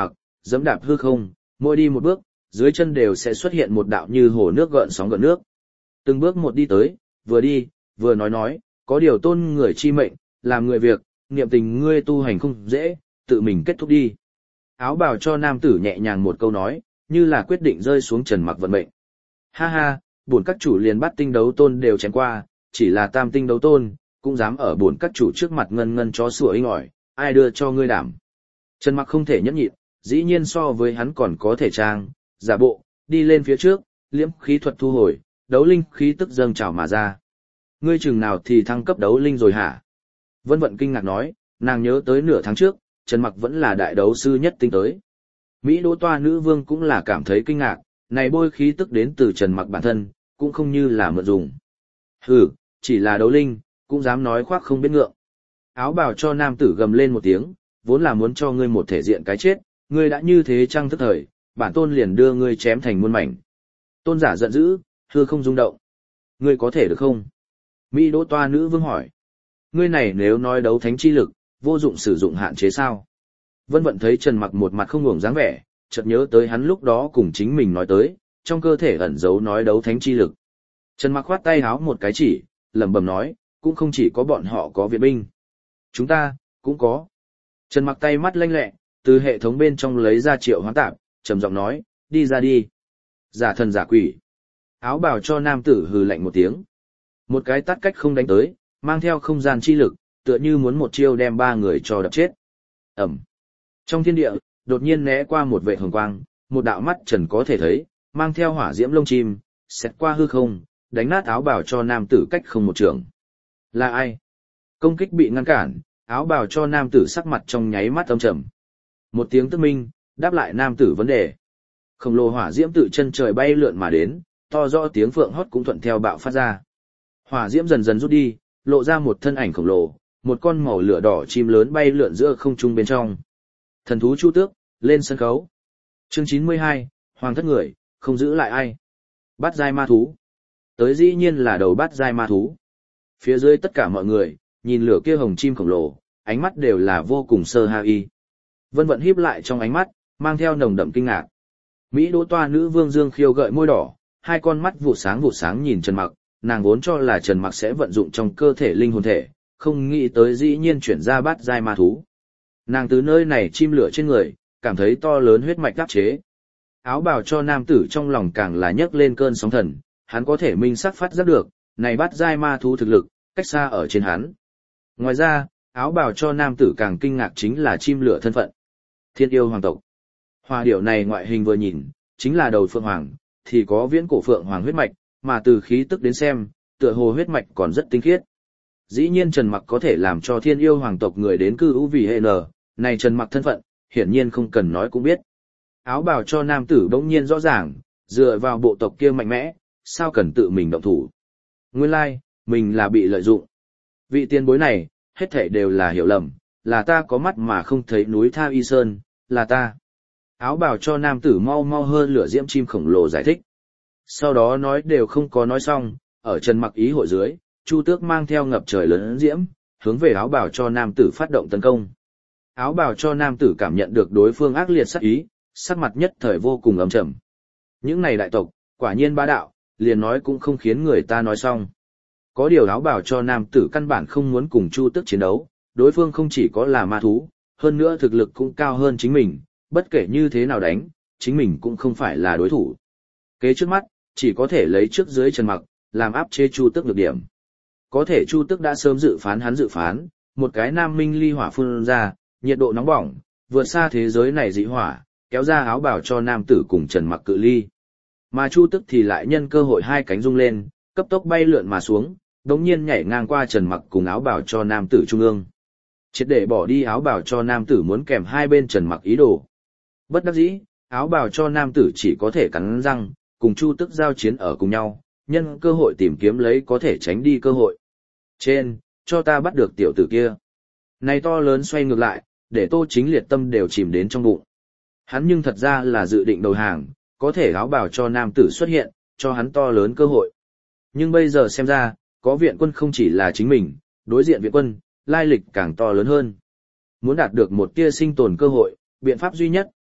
dẫm đạp hư không, mỗi đi một bước, dưới chân đều sẽ xuất hiện một đạo như hồ nước gợn sóng gợn nước. Từng bước một đi tới, vừa đi, vừa nói, có điều tôn người chi mệnh, làm người việc, niệm tình ngươi tu hành không dễ, tự mình kết thúc đi. Áo bào cho nam tử nhẹ nhàng một câu nói, như là quyết định rơi xuống Trần Mặc vận mệnh. Ha ha, bổn các chủ liền bắt tinh đấu tôn đều chém qua, chỉ là tam tinh đấu tôn, cũng dám ở bổn các chủ trước mặt ngân ngân chó sủa inh ỏi, ai đưa cho ngươi đảm. Trần Mặc không thể nhẫn nhịn, dĩ nhiên so với hắn còn có thể trang, giả bộ, đi lên phía trước, liễm khí thuật thu hồi, đấu linh khí tức dâng trào mà ra. Ngươi chừng nào thì thăng cấp đấu linh rồi hả? Vân Vận kinh ngạc nói, nàng nhớ tới nửa tháng trước, Trần Mặc vẫn là đại đấu sư nhất tinh tới. Mỹ Đỗ Toa nữ vương cũng là cảm thấy kinh ngạc, này bôi khí tức đến từ Trần Mặc bản thân, cũng không như là mượn dùng. Hừ, chỉ là đấu linh, cũng dám nói khoác không biết ngượng. Áo bào cho nam tử gầm lên một tiếng, vốn là muốn cho ngươi một thể diện cái chết, ngươi đã như thế trăng thức thời, bản tôn liền đưa ngươi chém thành muôn mảnh. Tôn giả giận dữ, hư không rung động. Ngươi có thể được không? Mỹ Đỗ Toa nữ vương hỏi. Ngươi này nếu nói đấu thánh chi lực, vô dụng sử dụng hạn chế sao? Vân Vận thấy Trần Mặc một mặt không ngủng dáng vẻ, chợt nhớ tới hắn lúc đó cùng chính mình nói tới, trong cơ thể ẩn giấu nói đấu thánh chi lực. Trần Mặc khoát tay háo một cái chỉ, lẩm bẩm nói, cũng không chỉ có bọn họ có viện binh. Chúng ta, cũng có. Trần Mặc tay mắt lanh lẹ, từ hệ thống bên trong lấy ra triệu hoán tạp, trầm giọng nói, đi ra đi. Giả thần giả quỷ. Áo bào cho nam tử hừ lạnh một tiếng. Một cái tát cách không đánh tới, mang theo không gian chi lực, tựa như muốn một chiêu đem ba người cho đập chết. Ẩm. Trong thiên địa, đột nhiên né qua một vệ hồng quang, một đạo mắt trần có thể thấy, mang theo hỏa diễm lông chim, xẹt qua hư không, đánh nát áo bào cho nam tử cách không một trường. Là ai? Công kích bị ngăn cản, áo bào cho nam tử sắc mặt trong nháy mắt âm trầm. Một tiếng tức minh, đáp lại nam tử vấn đề. Khổng lồ hỏa diễm tự chân trời bay lượn mà đến, to rõ tiếng phượng hót cũng thuận theo bạo phát ra. Hỏa diễm dần dần rút đi, lộ ra một thân ảnh khổng lồ, một con màu lửa đỏ chim lớn bay lượn giữa không trung bên trong. Thần thú Chu Tước, lên sân khấu. Chương 92, Hoàng thất người, không giữ lại ai. Bát giai ma thú. Tới dĩ nhiên là đầu bát giai ma thú. Phía dưới tất cả mọi người, nhìn lửa kia hồng chim khổng lồ, ánh mắt đều là vô cùng sơ hài. Vân Vận híp lại trong ánh mắt, mang theo nồng đậm kinh ngạc. Mỹ Đỗ Toa nữ vương Dương Khiêu gợi môi đỏ, hai con mắt vụ sáng nhìn Trần Mặc, nàng vốn cho là Trần Mặc sẽ vận dụng trong cơ thể linh hồn thể, không nghĩ tới dĩ nhiên chuyển ra bát giai ma thú. Nàng từ nơi này chim lửa trên người, cảm thấy to lớn huyết mạch áp chế. Áo bào cho nam tử trong lòng càng là nhấc lên cơn sóng thần, hắn có thể minh xác phát giác được, này bát giai ma thú thực lực, cách xa ở trên hắn. Ngoài ra, áo bào cho nam tử càng kinh ngạc chính là chim lửa thân phận. Thiên yêu hoàng tộc. Hoa điểu này ngoại hình vừa nhìn, chính là đầu phượng hoàng, thì có viễn cổ phượng hoàng huyết mạch, mà từ khí tức đến xem, tựa hồ huyết mạch còn rất tinh khiết. Dĩ nhiên Trần Mặc có thể làm cho thiên yêu hoàng tộc người đến cư ưu vì hệ nở, này Trần Mặc thân phận, hiển nhiên không cần nói cũng biết. Áo bào cho nam tử bỗng nhiên rõ ràng, dựa vào bộ tộc kia mạnh mẽ, sao cần tự mình động thủ. Nguyên lai, mình là bị lợi dụng. Vị tiền bối này, hết thảy đều là hiểu lầm, là ta có mắt mà không thấy núi Tha Y Sơn, là ta. Áo bào cho nam tử mau mau hơn lửa diễm chim khổng lồ giải thích. Sau đó nói đều không có nói xong, ở Trần Mặc ý hội dưới, Chu Tước mang theo ngập trời lớn diễm, hướng về áo bào cho nam tử phát động tấn công. Áo bào cho nam tử cảm nhận được đối phương ác liệt sát ý, sắc mặt nhất thời vô cùng ấm trầm. Những này đại tộc, quả nhiên bá đạo, liền nói cũng không khiến người ta nói xong. Có điều áo bào cho nam tử căn bản không muốn cùng Chu Tước chiến đấu, đối phương không chỉ có là ma thú, hơn nữa thực lực cũng cao hơn chính mình, bất kể như thế nào đánh, chính mình cũng không phải là đối thủ. Kế trước mắt, chỉ có thể lấy trước dưới Trần Mặc, làm áp chế Chu Tước được điểm. Có thể Chu Tước đã sớm dự phán, một cái nam minh ly hỏa phun ra, nhiệt độ nóng bỏng, vượt xa thế giới này dị hỏa, kéo ra áo bào cho nam tử cùng Trần Mặc cự ly. Mà Chu Tước thì lại nhân cơ hội hai cánh rung lên, cấp tốc bay lượn mà xuống, đống nhiên nhảy ngang qua Trần Mặc cùng áo bào cho nam tử trung ương. Triệt để bỏ đi áo bào cho nam tử muốn kèm hai bên Trần Mặc ý đồ. Bất đắc dĩ, áo bào cho nam tử chỉ có thể cắn răng, cùng Chu Tước giao chiến ở cùng nhau, nhân cơ hội tìm kiếm lấy có thể tránh đi cơ hội. Trên, cho ta bắt được tiểu tử kia. Này to lớn xoay ngược lại, để Tô Chính Liệt tâm đều chìm đến trong bụng. Hắn nhưng thật ra là dự định đầu hàng, có thể áo bào cho nam tử xuất hiện, cho hắn to lớn cơ hội. Nhưng bây giờ xem ra, có viện quân không chỉ là chính mình, đối diện viện quân, lai lịch càng to lớn hơn. Muốn đạt được một tia sinh tồn cơ hội, biện pháp duy nhất,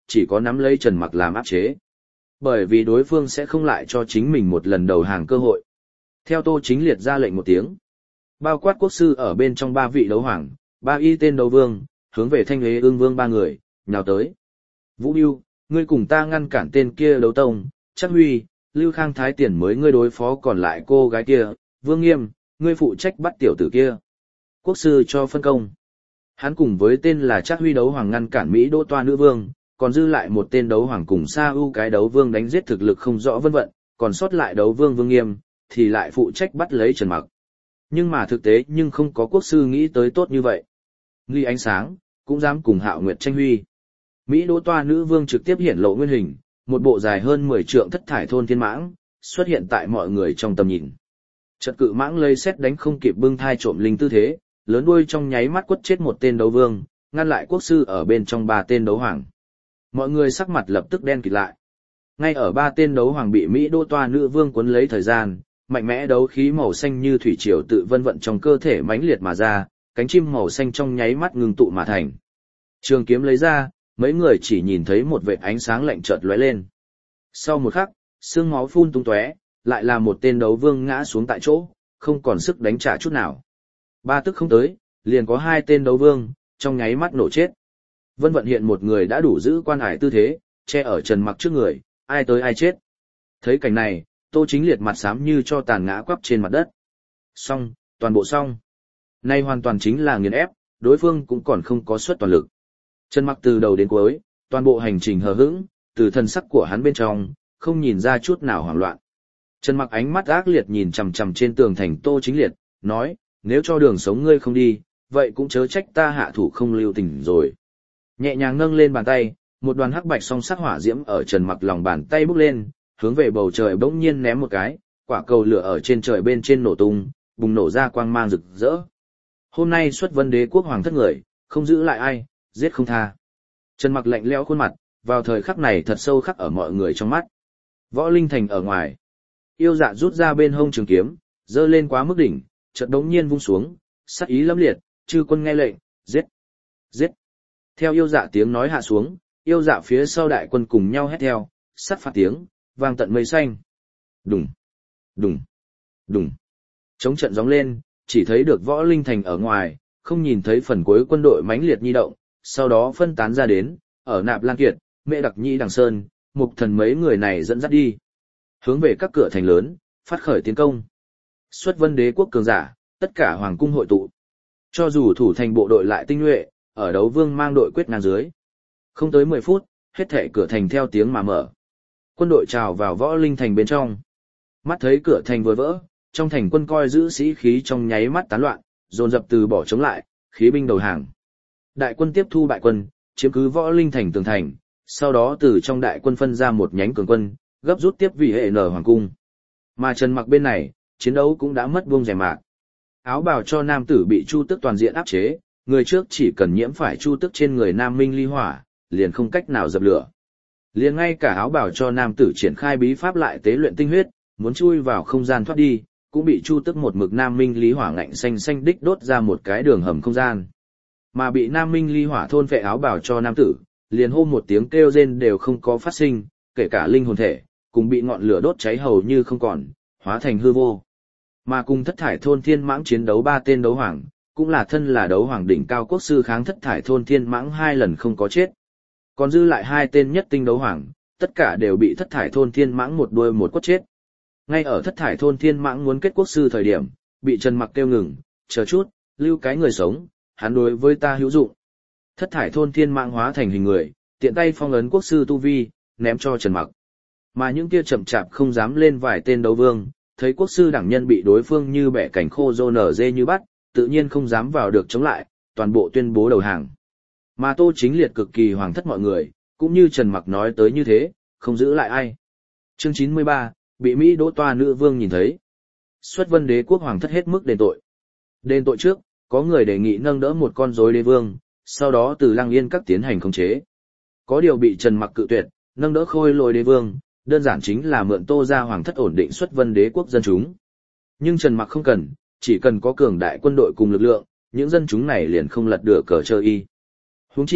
chỉ có nắm lấy Trần Mặc làm áp chế. Bởi vì đối phương sẽ không lại cho chính mình một lần đầu hàng cơ hội. Theo Tô Chính Liệt ra lệnh một tiếng. Bao quát quốc sư ở bên trong 3 vị đấu hoàng, 3 y tên đấu vương, hướng về Thanh Huế Ương Vương 3 người, nhào tới. Vũ Bưu, ngươi cùng ta ngăn cản tên kia đấu tông, Chắc Huy, Lưu Khang Thái Tiền mới ngươi đối phó còn lại cô gái kia, Vương Nghiêm, ngươi phụ trách bắt tiểu tử kia. Quốc sư cho phân công. Hắn cùng với tên là Chắc Huy đấu hoàng ngăn cản Mỹ Đỗ Toa nữ vương, còn dư lại một tên đấu hoàng cùng Sa U cái đấu vương đánh giết thực lực không rõ vân vận, còn sót lại đấu vương Vương Nghiêm, thì lại phụ trách bắt lấy Trần Mặc. Nhưng mà thực tế nhưng không có quốc sư nghĩ tới tốt như vậy. Nghi Ánh Sáng, cũng dám cùng Hạo Nguyệt tranh huy. Mỹ Đỗ Toa nữ vương trực tiếp hiển lộ nguyên hình, một bộ dài hơn 10 trượng thất thải thôn thiên mãng, xuất hiện tại mọi người trong tầm nhìn. Chợt cự mãng lây xét đánh không kịp bưng thai trộm linh tư thế, lớn đuôi trong nháy mắt quất chết một tên đấu vương, ngăn lại quốc sư ở bên trong 3 tên đấu hoàng. Mọi người sắc mặt lập tức đen kịt lại. Ngay ở 3 tên đấu hoàng bị Mỹ Đỗ Toa nữ vương cuốn lấy thời gian, mạnh mẽ đấu khí màu xanh như thủy triều tự vân vận trong cơ thể mãnh liệt mà ra, cánh chim màu xanh trong nháy mắt ngưng tụ mà thành. Trường kiếm lấy ra, mấy người chỉ nhìn thấy một vệt ánh sáng lạnh chợt lóe lên. Sau một khắc, xương máu phun tung tóe, lại là một tên đấu vương ngã xuống tại chỗ, không còn sức đánh trả chút nào. 3 tức không tới, liền có 2 tên đấu vương, trong nháy mắt nổ chết. Vân vận hiện một người đã đủ giữ quan hải tư thế, che ở Trần Mặc trước người, ai tới ai chết. Thấy cảnh này, Tô Chính Liệt mặt xám như cho tàn ngã quắp trên mặt đất. Xong, toàn bộ xong. Nay hoàn toàn chính là nghiền ép, đối phương cũng còn không có suất toàn lực. Trần Mặc từ đầu đến cuối, toàn bộ hành trình hờ hững, từ thân sắc của hắn bên trong, không nhìn ra chút nào hoảng loạn. Trần Mặc ánh mắt ác liệt nhìn chằm chằm trên tường thành Tô Chính Liệt, nói, nếu cho đường sống ngươi không đi, vậy cũng chớ trách ta hạ thủ không lưu tình rồi. Nhẹ nhàng nâng lên bàn tay, một đoàn hắc bạch song sắc hỏa diễm ở Trần Mặc lòng bàn tay bốc lên, hướng về bầu trời bỗng nhiên ném một cái, quả cầu lửa ở trên trời bên trên nổ tung, bùng nổ ra quang mang rực rỡ. Hôm nay xuất Vân Đế quốc hoàng thất người, không giữ lại ai, giết không tha. Trần Mặc lạnh lẽo khuôn mặt, vào thời khắc này thật sâu khắc ở mọi người trong mắt. Võ Linh Thành ở ngoài, Yêu Dạ rút ra bên hông trường kiếm, giơ lên quá mức đỉnh, chợt đống nhiên vung xuống, sát ý lâm liệt, chư quân nghe lệnh, giết, giết. Theo Yêu Dạ tiếng nói hạ xuống, Yêu Dạ phía sau đại quân cùng nhau hét theo, sát phạt tiếng vang tận mây xanh. Đùng, đùng, đùng. Chống trận gióng lên, chỉ thấy được Võ Linh Thành ở ngoài, không nhìn thấy phần cuối quân đội mãnh liệt nhi động, sau đó phân tán ra đến, ở Nạp Lan Kiệt, Mễ Đặc Nhĩ Đằng Sơn, Mục Thần mấy người này dẫn dắt đi. Hướng về các cửa thành lớn, phát khởi tiến công. Xuất Vân Đế quốc cường giả, tất cả hoàng cung hội tụ. Cho dù thủ thành bộ đội lại tinh nhuệ, ở đấu vương mang đội quyết ngang dưới. Không tới 10 phút, hết thảy cửa thành theo tiếng mà mở. Quân đội trào vào Võ Linh Thành bên trong. Mắt thấy cửa thành vừa vỡ, trong thành quân coi giữ sĩ khí trong nháy mắt tán loạn, dồn dập từ bỏ chống lại, khí binh đầu hàng. Đại quân tiếp thu bại quân, chiếm cứ Võ Linh Thành tường thành, sau đó từ trong đại quân phân ra một nhánh cường quân, gấp rút tiếp vị hệ nở hoàng cung. Mà Trần Mặc bên này, chiến đấu cũng đã mất buông rèm mạc. Áo bào cho nam tử bị Chu Tức toàn diện áp chế, người trước chỉ cần nhiễm phải Chu Tức trên người Nam Minh ly hỏa, liền không cách nào dập lửa. Liền ngay cả áo bào cho nam tử triển khai bí pháp lại tế luyện tinh huyết, muốn chui vào không gian thoát đi, cũng bị Chu Tức một mực Nam Minh ly hỏa ngạnh xanh xanh đích đốt ra một cái đường hầm không gian. Mà bị Nam Minh ly hỏa thôn phệ áo bào cho nam tử, liền hô một tiếng kêu rên đều không có phát sinh, kể cả linh hồn thể, cùng bị ngọn lửa đốt cháy hầu như không còn, hóa thành hư vô. Mà cùng thất thải thôn thiên mãng chiến đấu 3 tên đấu hoàng, cũng là thân là đấu hoàng đỉnh cao quốc sư kháng thất thải thôn thiên mãng 2 lần không có chết. Còn dư lại 2 tên nhất tinh đấu hoàng, tất cả đều bị thất thải thôn thiên mãng một đuôi một quất chết. Ngay ở thất thải thôn thiên mãng muốn kết quốc sư thời điểm, bị Trần Mặc kêu ngừng, chờ chút, lưu cái người sống, hắn đối với ta hữu dụng. Thất thải thôn thiên mãng hóa thành hình người, tiện tay phong ấn quốc sư tu vi, ném cho Trần Mặc. Mà những kia chậm chạp không dám lên vài tên đấu vương, thấy quốc sư đẳng nhân bị đối phương như bẻ cảnh khô rô nở dê như bắt, tự nhiên không dám vào được chống lại, toàn bộ tuyên bố đầu hàng. Mà Tô Chính Liệt cực kỳ hoàng thất mọi người, cũng như Trần Mặc nói tới như thế, không giữ lại ai. Chương 93, bị Mỹ Đỗ Toa nữ vương nhìn thấy. Xuất Vân Đế quốc hoàng thất hết mức đền tội. Đền tội trước, có người đề nghị nâng đỡ một con rối đế vương, sau đó từ Lăng Yên các tiến hành khống chế. Có điều bị Trần Mặc cự tuyệt, nâng đỡ Khôi Lỗi đế vương, đơn giản chính là mượn Tô gia hoàng thất ổn định Xuất Vân Đế quốc dân chúng. Nhưng Trần Mặc không cần, chỉ cần có cường đại quân đội cùng lực lượng, những dân chúng này liền không lật được cờ chơi y. Huống chi,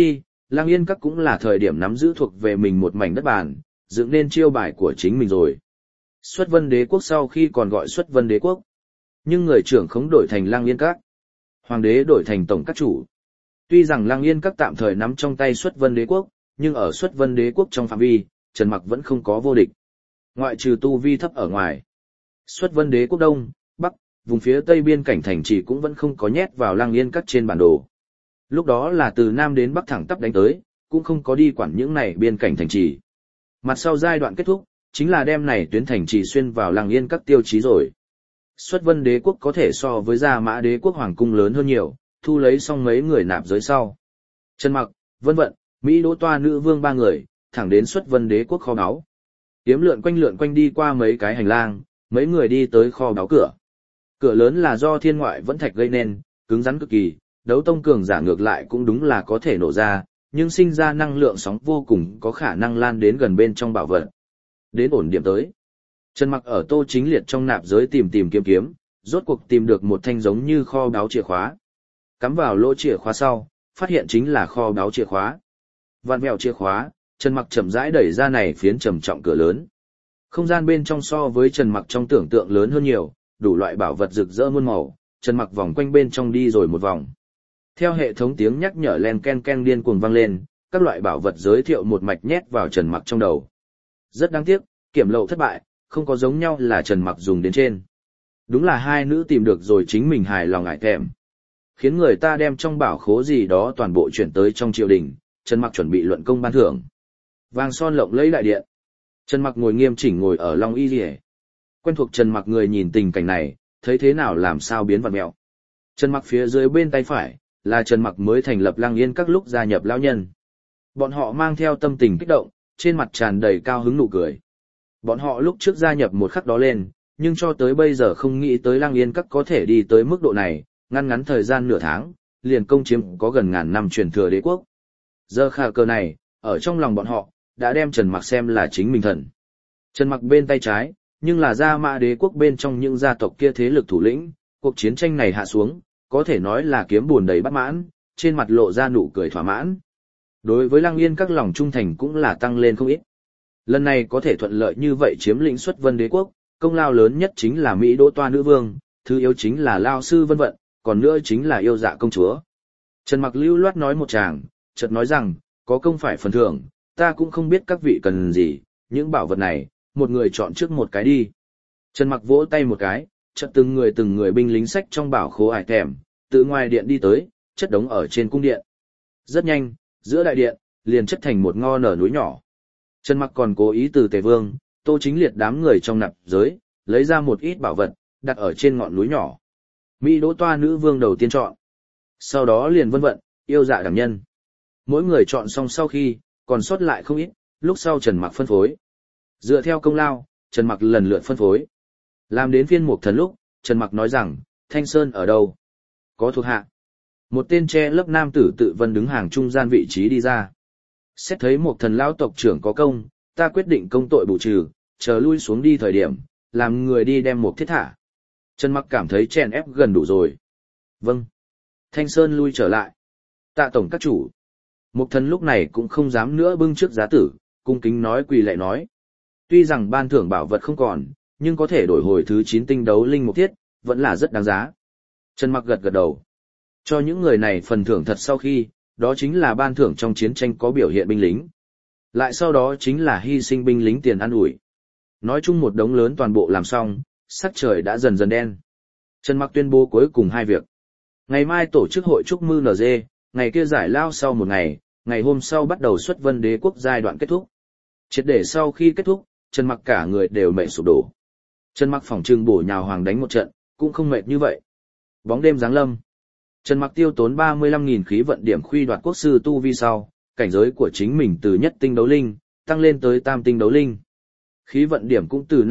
Lăng Yên Các cũng là thời điểm nắm giữ thuộc về mình một mảnh đất bàn, dựng nên chiêu bài của chính mình rồi. Xuất Vân Đế quốc sau khi còn gọi Xuất Vân Đế quốc, nhưng người trưởng khống đổi thành Lăng Yên Các, hoàng đế đổi thành tổng các chủ. Tuy rằng Lăng Yên Các tạm thời nắm trong tay Xuất Vân Đế quốc, nhưng ở Xuất Vân Đế quốc trong phạm vi, Trần Mặc vẫn không có vô địch. Ngoại trừ tu vi thấp ở ngoài, Xuất Vân Đế quốc đông, bắc, vùng phía tây biên cảnh thành trì cũng vẫn không có nhét vào Lăng Yên Các trên bản đồ. Lúc đó là từ nam đến bắc thẳng tắp đánh tới, cũng không có đi quản những này biên cảnh thành trì. Mặt sau giai đoạn kết thúc, chính là đem này tuyến thành trì xuyên vào Lăng Yên Các tiêu chí rồi. Xuất Vân Đế quốc có thể so với Gia Mã Đế quốc hoàng cung lớn hơn nhiều, thu lấy xong mấy người nạp giới sau. Trần Mặc, Vân Vận, Mỹ Đỗ Toa nữ vương ba người, thẳng đến Xuất Vân Đế quốc kho báu. Tiếm lượn quanh đi qua mấy cái hành lang, mấy người đi tới kho báu cửa. Cửa lớn là do thiên ngoại vẫn thạch gây nên, cứng rắn cực kỳ, đấu tông cường giả ngược lại cũng đúng là có thể nổ ra, nhưng sinh ra năng lượng sóng vô cùng có khả năng lan đến gần bên trong bảo vật. Đến ổn điểm tới. Trần Mặc ở Tô Chính Liệt trong nạp giới tìm kiếm, rốt cuộc tìm được một thanh giống như kho báu chìa khóa. Cắm vào lỗ chìa khóa sau, phát hiện chính là kho báu chìa khóa. Vặn vẹo chìa khóa, Trần Mặc chậm rãi đẩy ra này phiến trầm trọng cửa lớn. Không gian bên trong so với Trần Mặc trong tưởng tượng lớn hơn nhiều, đủ loại bảo vật rực rỡ muôn màu, Trần Mặc vòng quanh bên trong đi rồi một vòng. Theo hệ thống tiếng nhắc nhở len ken ken điên cuồng vang lên, các loại bảo vật giới thiệu một mạch nhét vào Trần Mặc trong đầu. Rất đáng tiếc, kiểm lậu thất bại, không có giống nhau là Trần Mặc dùng đến trên. Đúng là hai nữ tìm được rồi chính mình hài lòng ngại thèm. Khiến người ta đem trong bảo khố gì đó toàn bộ chuyển tới trong triều đình, Trần Mặc chuẩn bị luận công ban thưởng. Vàng son lộng lẫy đại điện. Trần Mặc ngồi nghiêm chỉnh ngồi ở Long Y Liễu. Quen thuộc Trần Mặc người nhìn tình cảnh này, thấy thế nào làm sao biến vặn mẹo. Trần Mặc phía dưới bên tay phải, là Trần Mặc mới thành lập Lăng Yên Các lúc gia nhập lão nhân. Bọn họ mang theo tâm tình kích động, trên mặt tràn đầy cao hứng nụ cười. Bọn họ lúc trước gia nhập một khắc đó lên, nhưng cho tới bây giờ không nghĩ tới Lăng Yên Các có thể đi tới mức độ này, ngắn thời gian nửa tháng, liền công chiếm có gần ngàn năm truyền thừa đế quốc. Giờ khả cờ này, ở trong lòng bọn họ, đã đem Trần Mặc xem là chính mình thần. Trần Mặc bên tay trái, nhưng là Gia Mã Đế quốc bên trong những gia tộc kia thế lực thủ lĩnh, cuộc chiến tranh này hạ xuống, có thể nói là kiếm buồn đầy bất mãn, trên mặt lộ ra nụ cười thỏa mãn. Đối với Lăng Yên Các lòng trung thành cũng là tăng lên không ít. Lần này có thể thuận lợi như vậy chiếm lĩnh Xuất Vân Đế quốc, công lao lớn nhất chính là Mỹ Đỗ Toa nữ vương, thứ yếu chính là Lao sư Vân Vận, còn nữa chính là yêu dạ công chúa. Trần Mặc lưu loát nói một tràng, chợt nói rằng, có công phải phần thưởng, ta cũng không biết các vị cần gì, những bảo vật này, một người chọn trước một cái đi. Trần Mặc vỗ tay một cái, chợt từng người binh lính sách trong bảo khố ải thèm, từ ngoài điện đi tới, chất đống ở trên cung điện. Rất nhanh, giữa đại điện, liền chất thành một ngo nở núi nhỏ. Trần Mặc còn cố ý từ Tề Vương, Tô Chính Liệt đám người trong nạp giới, lấy ra một ít bảo vật, đặt ở trên ngọn núi nhỏ. Mỹ Đỗ Toa nữ vương đầu tiên chọn. Sau đó liền Vân Vận, yêu dạ đảm nhân. Mỗi người chọn xong sau khi, còn sót lại không ít, lúc sau Trần Mặc phân phối. Dựa theo công lao, Trần Mặc lần lượt phân phối. Làm đến phiên Mục Thần lúc, Trần Mặc nói rằng, Thanh Sơn ở đâu? Có thuộc hạ. Một tên che lớp nam tử tự vân đứng hàng trung gian vị trí đi ra. Xét thấy Mục Thần lão tộc trưởng có công, ta quyết định công tội bù trừ, chờ lui xuống đi thời điểm, làm người đi đem Mục Thiết thả. Trần Mặc cảm thấy chèn ép gần đủ rồi. Vâng. Thanh Sơn lui trở lại. Tạ tổng các chủ. Mục Thần lúc này cũng không dám nữa bưng trước giá tử, cung kính nói quỳ lạy nói. Tuy rằng ban thưởng bảo vật không còn, nhưng có thể đổi hồi thứ 9 tinh đấu linh mục thiết, vẫn là rất đáng giá. Trần Mặc gật gật đầu. Cho những người này phần thưởng thật sau khi, đó chính là ban thưởng trong chiến tranh có biểu hiện binh lính. Lại sau đó chính là hy sinh binh lính tiền ăn ủi. Nói chung một đống lớn toàn bộ làm xong, sắc trời đã dần dần đen. Trần Mặc tuyên bố cuối cùng hai việc. Ngày mai tổ chức hội chúc mư NG, ngày kia giải lao sau một ngày, ngày hôm sau bắt đầu Xuất Vân Đế quốc giai đoạn kết thúc. Triệt để sau khi kết thúc, Trần Mặc cả người đều mệt sụp đổ. Trần Mặc phỏng trừng bổ nhào hoàng đánh một trận, cũng không mệt như vậy. Bóng đêm giáng lâm. Trần Mặc tiêu tốn 35.000 khí vận điểm khuy đoạt quốc sư tu vi sau, cảnh giới của chính mình từ nhất tinh đấu linh, tăng lên tới tam tinh đấu linh. Khí vận điểm cũng từ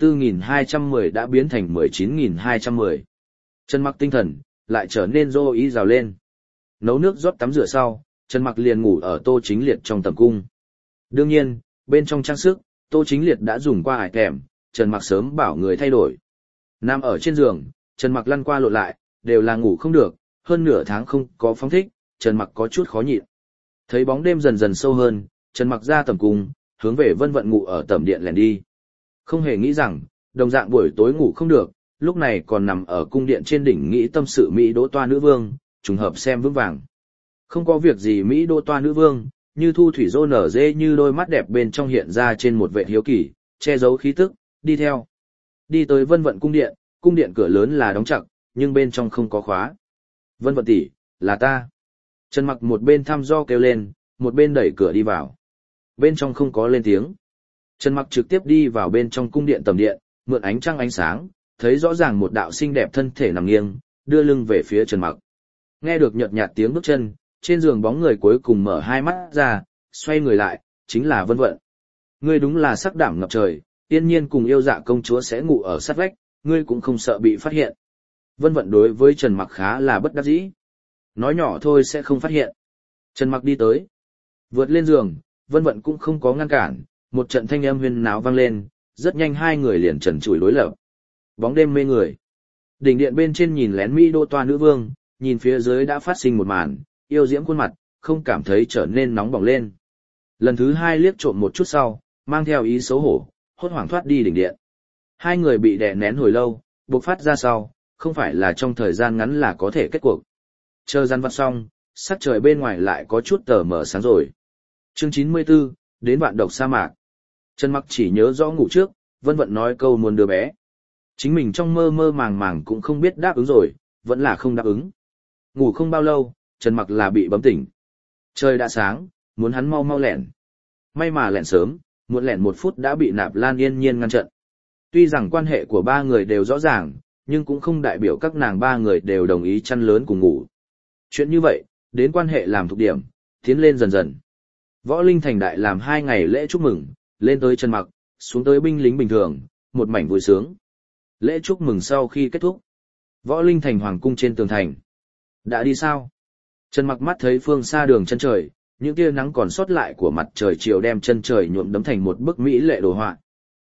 54.210 đã biến thành 19.210. Trần Mặc tinh thần, lại trở nên rô ý rào lên. Nấu nước rót tắm rửa sau, Trần Mặc liền ngủ ở Tô Chính Liệt trong tầm cung. Đương nhiên, bên trong trang sức, Tô Chính Liệt đã dùng qua ải thèm, Trần Mặc sớm bảo người thay đổi. Nằm ở trên giường, Trần Mặc lăn qua lộn lại, đều là ngủ không được, hơn nửa tháng không có phóng thích, Trần Mặc có chút khó nhịn. Thấy bóng đêm dần dần sâu hơn, Trần Mặc ra tầm cung, hướng về Vân Vận ngủ ở tầm điện lẻn đi. Không hề nghĩ rằng, đồng dạng buổi tối ngủ không được, lúc này còn nằm ở cung điện trên đỉnh nghĩ tâm sự Mỹ Đỗ Toa nữ vương, trùng hợp xem vững vàng. Không có việc gì Mỹ Đỗ Toa nữ vương, như thu thủy rô nở dê như đôi mắt đẹp bên trong hiện ra trên một vệ hiếu kỳ, che giấu khí tức, đi theo. Đi tới Vân Vận cung điện cửa lớn là đóng chặt, nhưng bên trong không có khóa. Vân Vận tỷ, là ta. Trần Mặc một bên thăm dò kêu lên, một bên đẩy cửa đi vào. Bên trong không có lên tiếng. Trần Mặc trực tiếp đi vào bên trong cung điện tầm điện, mượn ánh trăng ánh sáng, thấy rõ ràng một đạo xinh đẹp thân thể nằm nghiêng, đưa lưng về phía Trần Mặc. Nghe được nhợt nhạt tiếng bước chân, trên giường bóng người cuối cùng mở hai mắt ra, xoay người lại, chính là Vân Vận. Ngươi đúng là sắc đảm ngập trời, tiên nhiên cùng yêu dạ công chúa sẽ ngủ ở sát vách, ngươi cũng không sợ bị phát hiện. Vân Vận đối với Trần Mặc khá là bất đắc dĩ. Nói nhỏ thôi sẽ không phát hiện. Trần Mặc đi tới. Vượt lên giường, Vân Vận cũng không có ngăn cản, một trận thanh âm huyên náo vang lên, rất nhanh hai người liền trần trụi đối lập. Bóng đêm mê người. Đỉnh điện bên trên nhìn lén Mỹ Đỗ Toa nữ vương, nhìn phía dưới đã phát sinh một màn, yêu diễm khuôn mặt, không cảm thấy trở nên nóng bỏng lên. Lần thứ hai liếc trộm một chút sau, mang theo ý xấu hổ, hốt hoảng thoát đi đỉnh điện. Hai người bị đè nén hồi lâu, bộc phát ra sau, không phải là trong thời gian ngắn là có thể kết cuộc. Chờ gian vặt xong, sắc trời bên ngoài lại có chút tờ mờ sáng rồi. Chương 94, đến vạn độc sa mạc. Trần Mặc chỉ nhớ rõ ngủ trước, Vân Vận nói câu muốn đứa bé. Chính mình trong mơ mơ màng màng cũng không biết đáp ứng rồi, vẫn là không đáp ứng. Ngủ không bao lâu, Trần Mặc là bị bấm tỉnh. Trời đã sáng, muốn hắn mau mau lẻn. May mà lẻn sớm, muộn lẻn 1 phút đã bị Nạp Lan Yên Nhiên ngăn chặn. Tuy rằng quan hệ của ba người đều rõ ràng, nhưng cũng không đại biểu các nàng ba người đều đồng ý chăn lớn cùng ngủ. Chuyện như vậy, đến quan hệ làm thuộc điểm, tiến lên dần dần. Võ Linh Thành đại làm 2 ngày lễ chúc mừng, lên tới Trần Mặc, xuống tới binh lính bình thường, một mảnh vui sướng. Lễ chúc mừng sau khi kết thúc. Võ Linh Thành hoàng cung trên tường thành. Đã đi sao? Trần Mặc mắt thấy phương xa đường chân trời, những tia nắng còn sót lại của mặt trời chiều đem chân trời nhuộm đấm thành một bức mỹ lệ đồ họa.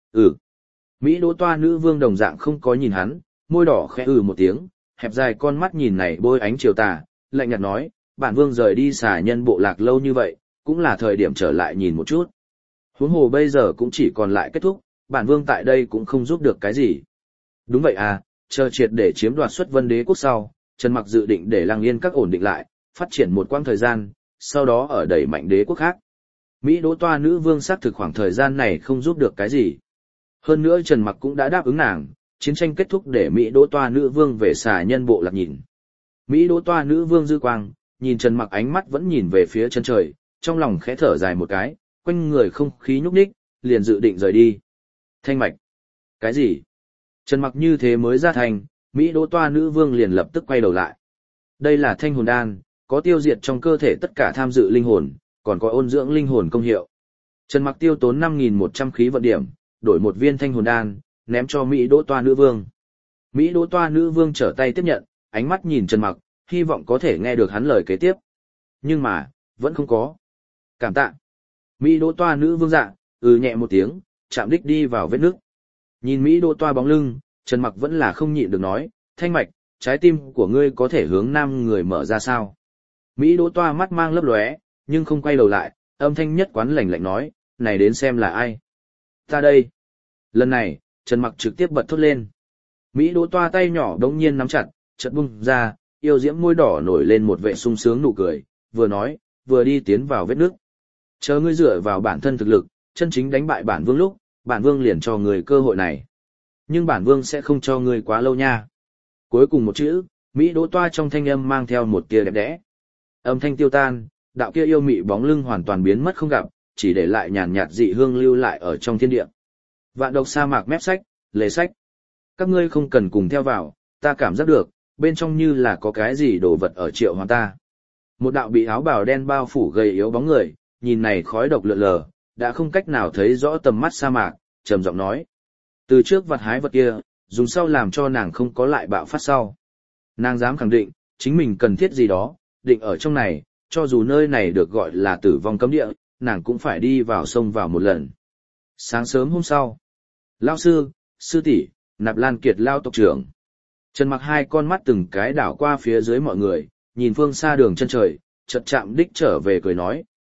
Mỹ Đỗ Toa nữ vương đồng dạng không có nhìn hắn, môi đỏ khẽ một tiếng, hẹp dài con mắt nhìn này bôi ánh chiều tà, lạnh nhạt nói, bản vương rời đi xà nhân bộ lạc lâu như vậy, cũng là thời điểm trở lại nhìn một chút. Huống hồ bây giờ cũng chỉ còn lại kết thúc, bản vương tại đây cũng không giúp được cái gì. Đúng vậy à, chờ triệt để chiếm đoạt xuất Vân Đế quốc sau, Trần Mặc dự định để Lăng Yên các ổn định lại, phát triển một quãng thời gian, sau đó ở đẩy mạnh đế quốc khác. Mỹ Đỗ Toa nữ vương xác thực khoảng thời gian này không giúp được cái gì. Hơn nữa Trần Mặc cũng đã đáp ứng nàng, chiến tranh kết thúc để Mỹ Đỗ Toa nữ vương về xà nhân bộ lạc nhìn. Mỹ Đỗ Toa nữ vương dư quang, nhìn Trần Mặc ánh mắt vẫn nhìn về phía chân trời, trong lòng khẽ thở dài một cái, quanh người không khí nhúc nhích, liền dự định rời đi. Thanh mạch. Cái gì? Trần Mặc như thế mới ra thành, Mỹ Đỗ Toa nữ vương liền lập tức quay đầu lại. Đây là thanh hồn đan, có tiêu diệt trong cơ thể tất cả tham dự linh hồn, còn có ôn dưỡng linh hồn công hiệu. Trần Mặc tiêu tốn 5.100 khí vận điểm, đổi một viên thanh hồn đan, ném cho Mỹ Đỗ Toa nữ vương. Mỹ Đỗ Toa nữ vương trở tay tiếp nhận, ánh mắt nhìn Trần Mặc, hy vọng có thể nghe được hắn lời kế tiếp. Nhưng mà, vẫn không có. Cảm tạ. Mỹ Đỗ Toa nữ vương dạ, nhẹ một tiếng, chạm đích đi vào vết nước. Nhìn Mỹ Đỗ Toa bóng lưng, Trần Mặc vẫn là không nhịn được nói, thanh mạch, trái tim của ngươi có thể hướng nam người mở ra sao? Mỹ Đỗ Toa mắt mang lấp lóe, nhưng không quay đầu lại, âm thanh nhất quán lạnh lạnh nói, này đến xem là ai? Ta đây. Lần này, Trần Mặc trực tiếp bật thốt lên. Mỹ Đỗ Toa tay nhỏ đống nhiên nắm chặt, chợt bung ra, yêu diễm môi đỏ nổi lên một vẻ sung sướng nụ cười, vừa nói, vừa đi tiến vào vết nước. Chờ ngươi dựa vào bản thân thực lực, chân chính đánh bại bản vương lúc, bản vương liền cho ngươi cơ hội này. Nhưng bản vương sẽ không cho ngươi quá lâu nha. Cuối cùng một chữ, Mỹ Đỗ Toa trong thanh âm mang theo một tia đẹp đẽ. Âm thanh tiêu tan, đạo kia yêu mị bóng lưng hoàn toàn biến mất không gặp, chỉ để lại nhàn nhạt dị hương lưu lại ở trong thiên địa. Vạn độc sa mạc mép sách, lề sách. Các ngươi không cần cùng theo vào, ta cảm giác được, bên trong như là có cái gì đồ vật ở triệu hoàng ta. Một đạo bị áo bào đen bao phủ gầy yếu bóng người, nhìn này khói độc lượn lờ, đã không cách nào thấy rõ tầm mắt sa mạc, trầm giọng nói. Từ trước vật hái vật kia, dùng sau làm cho nàng không có lại bạo phát sau. Nàng dám khẳng định, chính mình cần thiết gì đó, định ở trong này, cho dù nơi này được gọi là tử vong cấm địa, nàng cũng phải đi vào sông vào một lần. Sáng sớm hôm sau, Lao sư, sư tỷ, Nạp Lan Kiệt Lao tộc trưởng. Trần Mặc hai con mắt từng cái đảo qua phía dưới mọi người, nhìn phương xa đường chân trời, chợt chạm đích trở về cười nói,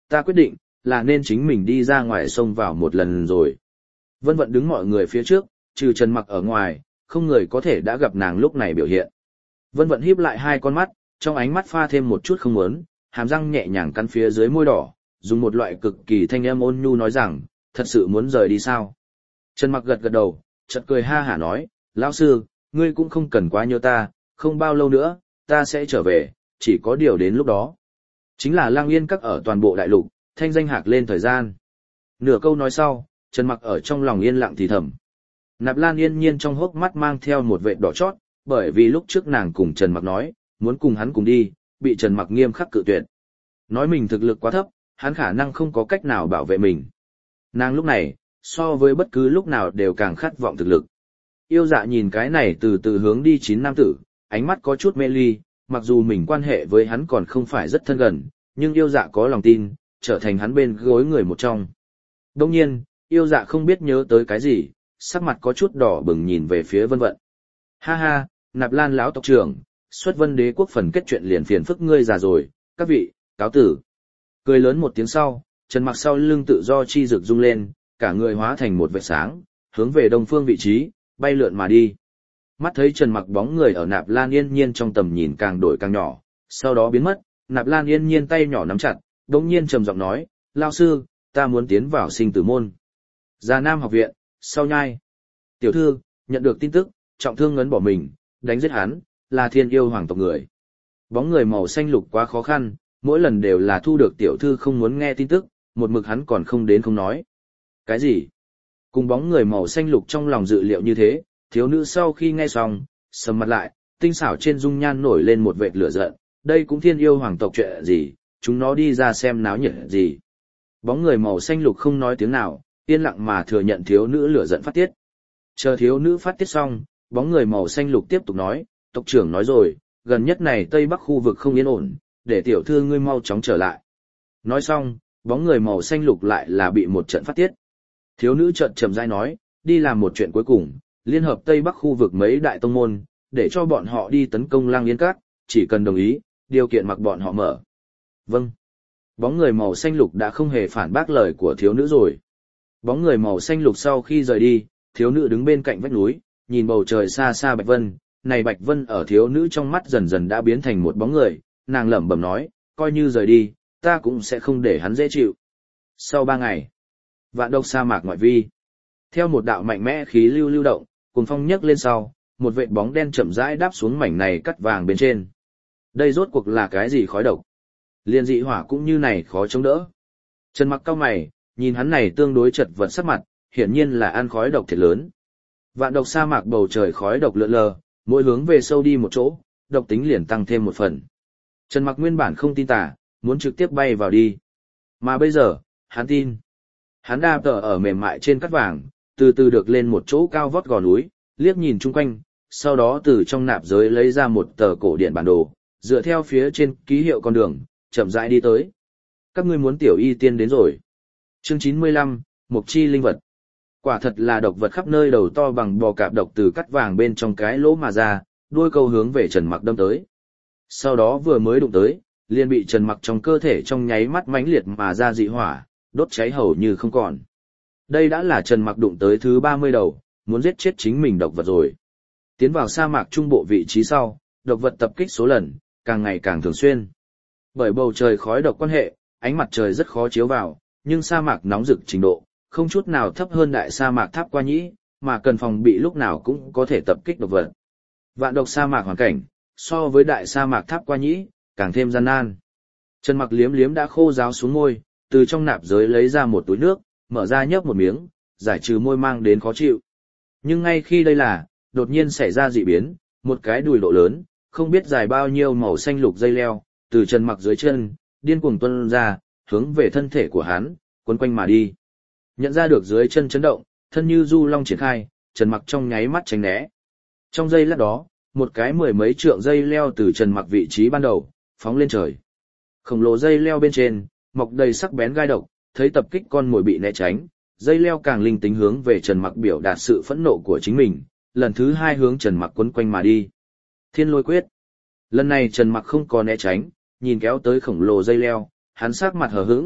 ta quyết định, là nên chính mình đi ra ngoài sông vào một lần rồi. Vân Vận đứng mọi người phía trước, trừ Trần Mặc ở ngoài, không người có thể đã gặp nàng lúc này biểu hiện. Vân Vận híp lại hai con mắt, trong ánh mắt pha thêm một chút không muốn, hàm răng nhẹ nhàng cắn phía dưới môi đỏ, dùng một loại cực kỳ thanh âm ôn nhu nói rằng, thật sự muốn rời đi sao? Trần Mặc gật gật đầu, chợt cười ha hả nói, lão sư, ngươi cũng không cần quá nhớ ta, không bao lâu nữa, ta sẽ trở về, chỉ có điều đến lúc đó. Chính là Lang Yên Các ở toàn bộ đại lục, thanh danh hạc lên thời gian. Nửa câu nói sau, Trần Mặc ở trong lòng yên lặng thì thầm. Nạp Lan yên nhiên trong hốc mắt mang theo một vệt đỏ chót, bởi vì lúc trước nàng cùng Trần Mặc nói, muốn cùng hắn cùng đi, bị Trần Mặc nghiêm khắc cự tuyệt. Nói mình thực lực quá thấp, hắn khả năng không có cách nào bảo vệ mình. Nàng lúc này, so với bất cứ lúc nào đều càng khát vọng thực lực. Yêu Dạ nhìn cái này từ từ hướng đi 9 nam tử, ánh mắt có chút mê ly, mặc dù mình quan hệ với hắn còn không phải rất thân gần, nhưng Yêu Dạ có lòng tin, trở thành hắn bên gối người một trong. Đương nhiên, Yêu Dạ không biết nhớ tới cái gì, sắc mặt có chút đỏ bừng nhìn về phía Vân Vận. Ha ha, Nạp Lan lão tộc trưởng, xuất Vân Đế quốc phần kết chuyện liền phiền phức ngươi già rồi, các vị, cáo tử. Cười lớn một tiếng sau, Trần Mặc sau lưng tự do chi rực rung lên, cả người hóa thành một vệt sáng, hướng về đông phương vị trí, bay lượn mà đi. Mắt thấy Trần Mặc bóng người ở Nạp Lan yên nhiên trong tầm nhìn càng đổi càng nhỏ, sau đó biến mất, Nạp Lan yên nhiên tay nhỏ nắm chặt, đống nhiên trầm giọng nói, lao sư, ta muốn tiến vào sinh tử môn. Già Nam học viện, sau nhai. Tiểu thư, nhận được tin tức, trọng thương ngấn bỏ mình, đánh giết hắn, là Thiên Yêu hoàng tộc người. Bóng người màu xanh lục quá khó khăn, mỗi lần đều là thu được tiểu thư không muốn nghe tin tức, một mực hắn còn không đến không nói. Cái gì? Cùng bóng người màu xanh lục trong lòng dự liệu như thế, thiếu nữ sau khi nghe xong, sầm mặt lại, tinh xảo trên dung nhan nổi lên một vệt lửa giận, đây cũng Thiên Yêu hoàng tộc chuyện gì, chúng nó đi ra xem náo nhiệt gì. Bóng người màu xanh lục không nói tiếng nào, yên lặng mà thừa nhận thiếu nữ lửa giận phát tiết. Chờ thiếu nữ phát tiết xong, bóng người màu xanh lục tiếp tục nói, tộc trưởng nói rồi, gần nhất này Tây Bắc khu vực không yên ổn, để tiểu thư ngươi mau chóng trở lại. Nói xong, bóng người màu xanh lục lại là bị một trận phát tiết. Thiếu nữ chợt chậm rãi nói, đi làm một chuyện cuối cùng, liên hợp Tây Bắc khu vực mấy đại tông môn, để cho bọn họ đi tấn công Lang Yên Các, chỉ cần đồng ý, điều kiện mặc bọn họ mở. Vâng. Bóng người màu xanh lục đã không hề phản bác lời của thiếu nữ rồi. Bóng người màu xanh lục sau khi rời đi, thiếu nữ đứng bên cạnh vách núi, nhìn bầu trời xa xa Bạch Vân, này Bạch Vân ở thiếu nữ trong mắt dần dần đã biến thành một bóng người, nàng lẩm bẩm nói, coi như rời đi, ta cũng sẽ không để hắn dễ chịu. Sau 3 ngày, Vạn Độc sa mạc ngoại vi, theo một đạo mạnh mẽ khí lưu lưu động, cuồng phong nhấc lên sau, một vệt bóng đen chậm rãi đáp xuống mảnh này cắt vàng bên trên. Đây rốt cuộc là cái gì khói độc? Liên dị hỏa cũng như này khó chống đỡ. Trần Mặc cau mày, nhìn hắn này tương đối chật vật sắc mặt, hiển nhiên là ăn khói độc thiệt lớn. Vạn Độc sa mạc bầu trời khói độc lượn lờ, mỗi hướng về sâu đi một chỗ, độc tính liền tăng thêm một phần. Trần Mặc nguyên bản không tin tả, muốn trực tiếp bay vào đi. Mà bây giờ, hắn tin. Hắn đạp tờ ở mềm mại trên cát vàng, từ từ được lên một chỗ cao vót gò núi, liếc nhìn chung quanh, sau đó từ trong nạp giới lấy ra một tờ cổ điển bản đồ, dựa theo phía trên ký hiệu con đường, chậm rãi đi tới. Các ngươi muốn tiểu y tiên đến rồi. Chương 95, Mộc chi linh vật. Quả thật là độc vật khắp nơi, đầu to bằng bò cạp độc từ cắt vàng bên trong cái lỗ mà ra, đuôi câu hướng về Trần Mặc đâm tới. Sau đó vừa mới đụng tới, liền bị Trần Mặc trong cơ thể trong nháy mắt mãnh liệt mà ra dị hỏa, đốt cháy hầu như không còn. Đây đã là Trần Mặc đụng tới thứ 30 đầu, muốn giết chết chính mình độc vật rồi. Tiến vào sa mạc trung bộ vị trí sau, độc vật tập kích số lần càng ngày càng thường xuyên. Bởi bầu trời khói độc quan hệ, ánh mặt trời rất khó chiếu vào, nhưng sa mạc nóng rực trình độ không chút nào thấp hơn đại sa mạc Tháp Qua Nhĩ, mà cần phòng bị lúc nào cũng có thể tập kích độc vật. Vạn Độc sa mạc hoàn cảnh, so với đại sa mạc Tháp Qua Nhĩ, càng thêm gian nan. Trần Mặc liếm liếm đã khô ráo xuống môi, từ trong nạp giới lấy ra một túi nước, mở ra nhấp một miếng, giải trừ môi mang đến khó chịu. Nhưng ngay khi đây là, đột nhiên xảy ra dị biến, một cái đùi độ lớn, không biết dài bao nhiêu màu xanh lục dây leo, từ Trần Mặc dưới chân, điên cuồng tuôn ra, hướng về thân thể của hắn, quấn quanh mà đi. Nhận ra được dưới chân chấn động, thân như du long triển khai, Trần Mặc trong nháy mắt tránh né. Trong giây lát đó, một cái 10 mấy trượng dây leo từ Trần Mặc vị trí ban đầu, phóng lên trời. Khổng lồ dây leo bên trên, mọc đầy sắc bén gai độc, thấy tập kích con mồi bị né tránh, dây leo càng linh tính hướng về Trần Mặc biểu đạt sự phẫn nộ của chính mình, lần thứ 2 hướng Trần Mặc quấn quanh mà đi. Thiên Lôi Quyết. Lần này Trần Mặc không có né tránh, nhìn kéo tới khổng lồ dây leo, hắn sắc mặt hờ hững,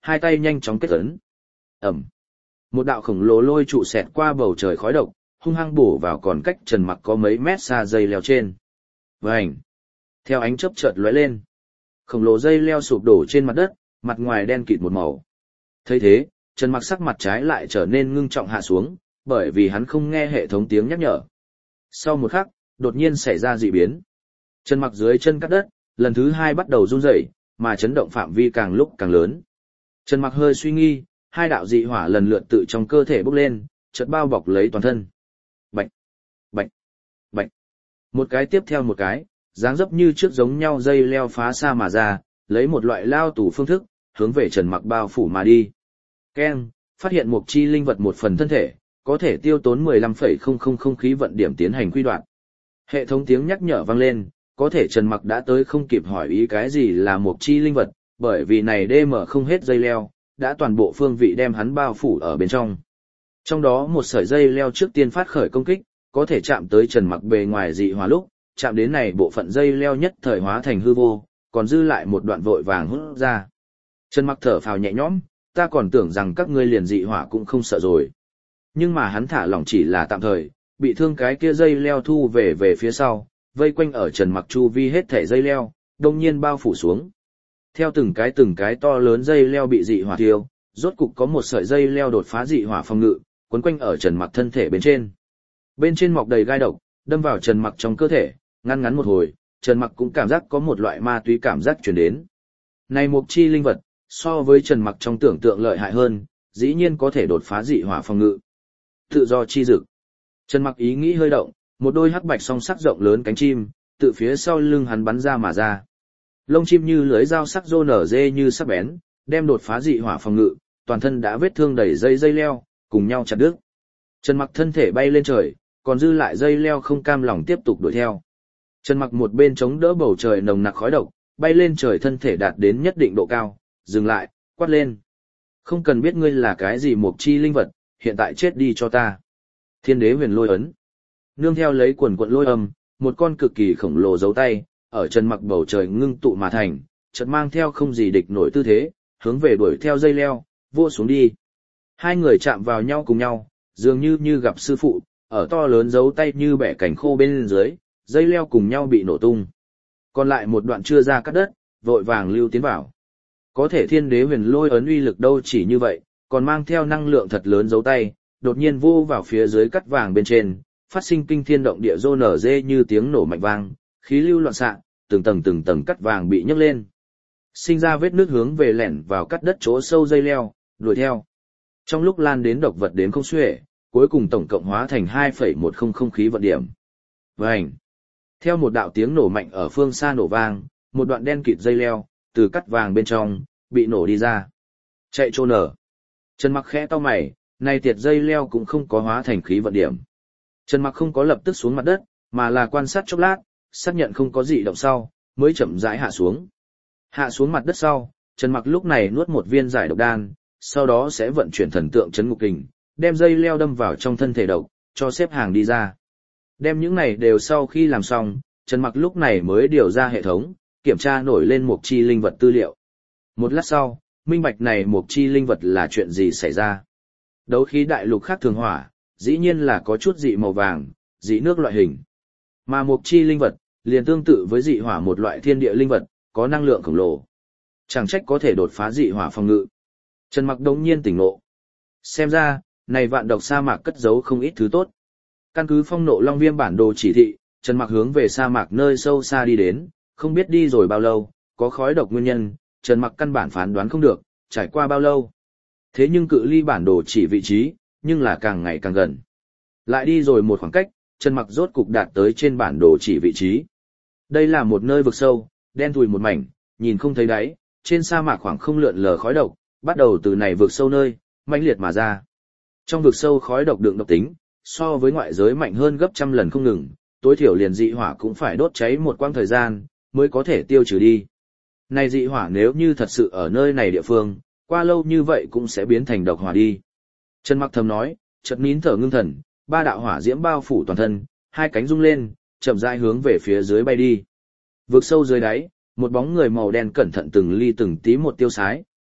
hai tay nhanh chóng kết ấn. Ẩm. Một đạo khổng lồ lôi trụ xẹt qua bầu trời khói độc, hung hăng bổ vào còn cách Trần Mặc có mấy mét xa dây leo trên. Vành. Theo ánh chớp chợt lóe lên, khổng lồ dây leo sụp đổ trên mặt đất, mặt ngoài đen kịt một màu. Thấy thế, Trần Mặc sắc mặt trái lại trở nên ngưng trọng hạ xuống, bởi vì hắn không nghe hệ thống tiếng nhắc nhở. Sau một khắc, đột nhiên xảy ra dị biến. Trần Mặc dưới chân cắt đất, lần thứ hai bắt đầu run rẩy, mà chấn động phạm vi càng lúc càng lớn. Trần Mặc hơi suy nghi, hai đạo dị hỏa lần lượt tự trong cơ thể bốc lên, chợt bao bọc lấy toàn thân. Bạch, bạch, bạch. Một cái tiếp theo một cái, dáng dấp như trước giống nhau dây leo phá xa mà ra, lấy một loại lao tù phương thức, hướng về Trần Mặc bao phủ mà đi. Keng, phát hiện một chi linh vật một phần thân thể, có thể tiêu tốn 15,000 khí vận điểm tiến hành quy đoạn. Hệ thống tiếng nhắc nhở vang lên, có thể Trần Mặc đã tới không kịp hỏi ý cái gì là một chi linh vật, bởi vì này DM không hết dây leo, đã toàn bộ phương vị đem hắn bao phủ ở bên trong. Trong đó một sợi dây leo trước tiên phát khởi công kích, có thể chạm tới Trần Mặc bề ngoài dị hỏa lúc, chạm đến này bộ phận dây leo nhất thời hóa thành hư vô, còn dư lại một đoạn vội vàng hút ra. Trần Mặc thở phào nhẹ nhõm, ta còn tưởng rằng các ngươi liền dị hỏa cũng không sợ rồi. Nhưng mà hắn thả lỏng chỉ là tạm thời, bị thương cái kia dây leo thu về phía sau, vây quanh ở Trần Mặc chu vi hết thể dây leo, đông nhiên bao phủ xuống. Theo từng cái to lớn dây leo bị dị hỏa thiêu, rốt cục có một sợi dây leo đột phá dị hỏa phòng ngự, quấn quanh ở Trần Mặc thân thể bên trên. Bên trên mọc đầy gai độc, đâm vào Trần Mặc trong cơ thể, ngăn ngắn một hồi, Trần Mặc cũng cảm giác có một loại ma túy cảm giác truyền đến. Này mục chi linh vật, so với Trần Mặc trong tưởng tượng lợi hại hơn, dĩ nhiên có thể đột phá dị hỏa phòng ngự. Tự do chi dực. Trần Mặc ý nghĩ hơi động, một đôi hắc bạch song sắc rộng lớn cánh chim, từ phía sau lưng hắn bắn ra mà ra. Lông chim như lưới dao sắc rô nở dê như sắc bén, đem đột phá dị hỏa phòng ngự, toàn thân đã vết thương đầy dây leo, cùng nhau chặt đứt. Trần Mặc thân thể bay lên trời, còn dư lại dây leo không cam lòng tiếp tục đuổi theo. Trần Mặc một bên chống đỡ bầu trời nồng nặc khói độc, bay lên trời thân thể đạt đến nhất định độ cao, dừng lại, quát lên. Không cần biết ngươi là cái gì mục chi linh vật, hiện tại chết đi cho ta. Thiên đế huyền lôi ấn. Nương theo lấy quần quận lôi âm, một con cực kỳ khổng lồ giấu tay, ở Trần Mặc bầu trời ngưng tụ mà thành, chợt mang theo không gì địch nổi tư thế, hướng về đuổi theo dây leo, vua xuống đi. Hai người chạm vào nhau cùng nhau, dường như gặp sư phụ, ở to lớn giấu tay như bẻ cảnh khô bên dưới, dây leo cùng nhau bị nổ tung. Còn lại một đoạn chưa ra cắt đất, vội vàng lưu tiến vào. Có thể thiên đế huyền lôi ấn uy lực đâu chỉ như vậy, còn mang theo năng lượng thật lớn giấu tay, đột nhiên vô vào phía dưới cắt vàng bên trên, phát sinh kinh thiên động địa rô nở dê như tiếng nổ mạnh vang, khí lưu loạn xạ, từng tầng cắt vàng bị nhấc lên. Sinh ra vết nước hướng về lẻn vào cắt đất chỗ sâu dây leo, đuổi theo. Trong lúc lan đến độc vật đến không xuể, cuối cùng tổng cộng hóa thành 2,100 khí vận điểm. Vành. Theo một đạo tiếng nổ mạnh ở phương xa nổ vang, một đoạn đen kịt dây leo, từ cắt vàng bên trong, bị nổ đi ra. Chạy trô nở. Trần Mặc khẽ cau mày, này tiệt dây leo cũng không có hóa thành khí vận điểm. Trần Mặc không có lập tức xuống mặt đất, mà là quan sát chốc lát, xác nhận không có gì động sau, mới chậm rãi hạ xuống. Hạ xuống mặt đất sau, Trần Mặc lúc này nuốt một viên giải độc đan, sau đó sẽ vận chuyển thần tượng chấn ngục kình, đem dây leo đâm vào trong thân thể độc, cho xếp hàng đi ra. Đem những này đều sau khi làm xong, Trần Mặc lúc này mới điều ra hệ thống, kiểm tra nổi lên một chi linh vật tư liệu. Một lát sau, minh bạch này một chi linh vật là chuyện gì xảy ra. Đấu khí đại lục khác thường hỏa, dĩ nhiên là có chút dị màu vàng, dị nước loại hình. Mà một chi linh vật, liền tương tự với dị hỏa một loại thiên địa linh vật, có năng lượng khổng lồ. Chẳng trách có thể đột phá dị hỏa phòng ngự. Trần Mặc đống nhiên tỉnh ngộ. Xem ra, này vạn độc sa mạc cất giấu không ít thứ tốt. Căn cứ phong nộ long viêm bản đồ chỉ thị, Trần Mặc hướng về sa mạc nơi sâu xa đi đến, không biết đi rồi bao lâu, có khói độc nguyên nhân, Trần Mặc căn bản phán đoán không được, trải qua bao lâu. Thế nhưng cự ly bản đồ chỉ vị trí, nhưng là càng ngày càng gần. Lại đi rồi một khoảng cách, Trần Mặc rốt cục đạt tới trên bản đồ chỉ vị trí. Đây là một nơi vực sâu, đen thùi một mảnh, nhìn không thấy đáy, trên sa mạc khoảng không lượn lờ khói độc, bắt đầu từ này vực sâu nơi, mãnh liệt mà ra. Trong vực sâu khói độc đựng độc tính, so với ngoại giới mạnh hơn gấp trăm lần không ngừng, tối thiểu liền dị hỏa cũng phải đốt cháy một quãng thời gian, mới có thể tiêu trừ đi. Này dị hỏa nếu như thật sự ở nơi này địa phương, qua lâu như vậy cũng sẽ biến thành độc hỏa đi. Trần Mặc thầm nói, chợt nín thở ngưng thần, ba đạo hỏa diễm bao phủ toàn thân, hai cánh rung lên, chậm rãi hướng về phía dưới bay đi. Vực sâu dưới đáy, một bóng người màu đen cẩn thận từng ly từng tí một tiêu sái,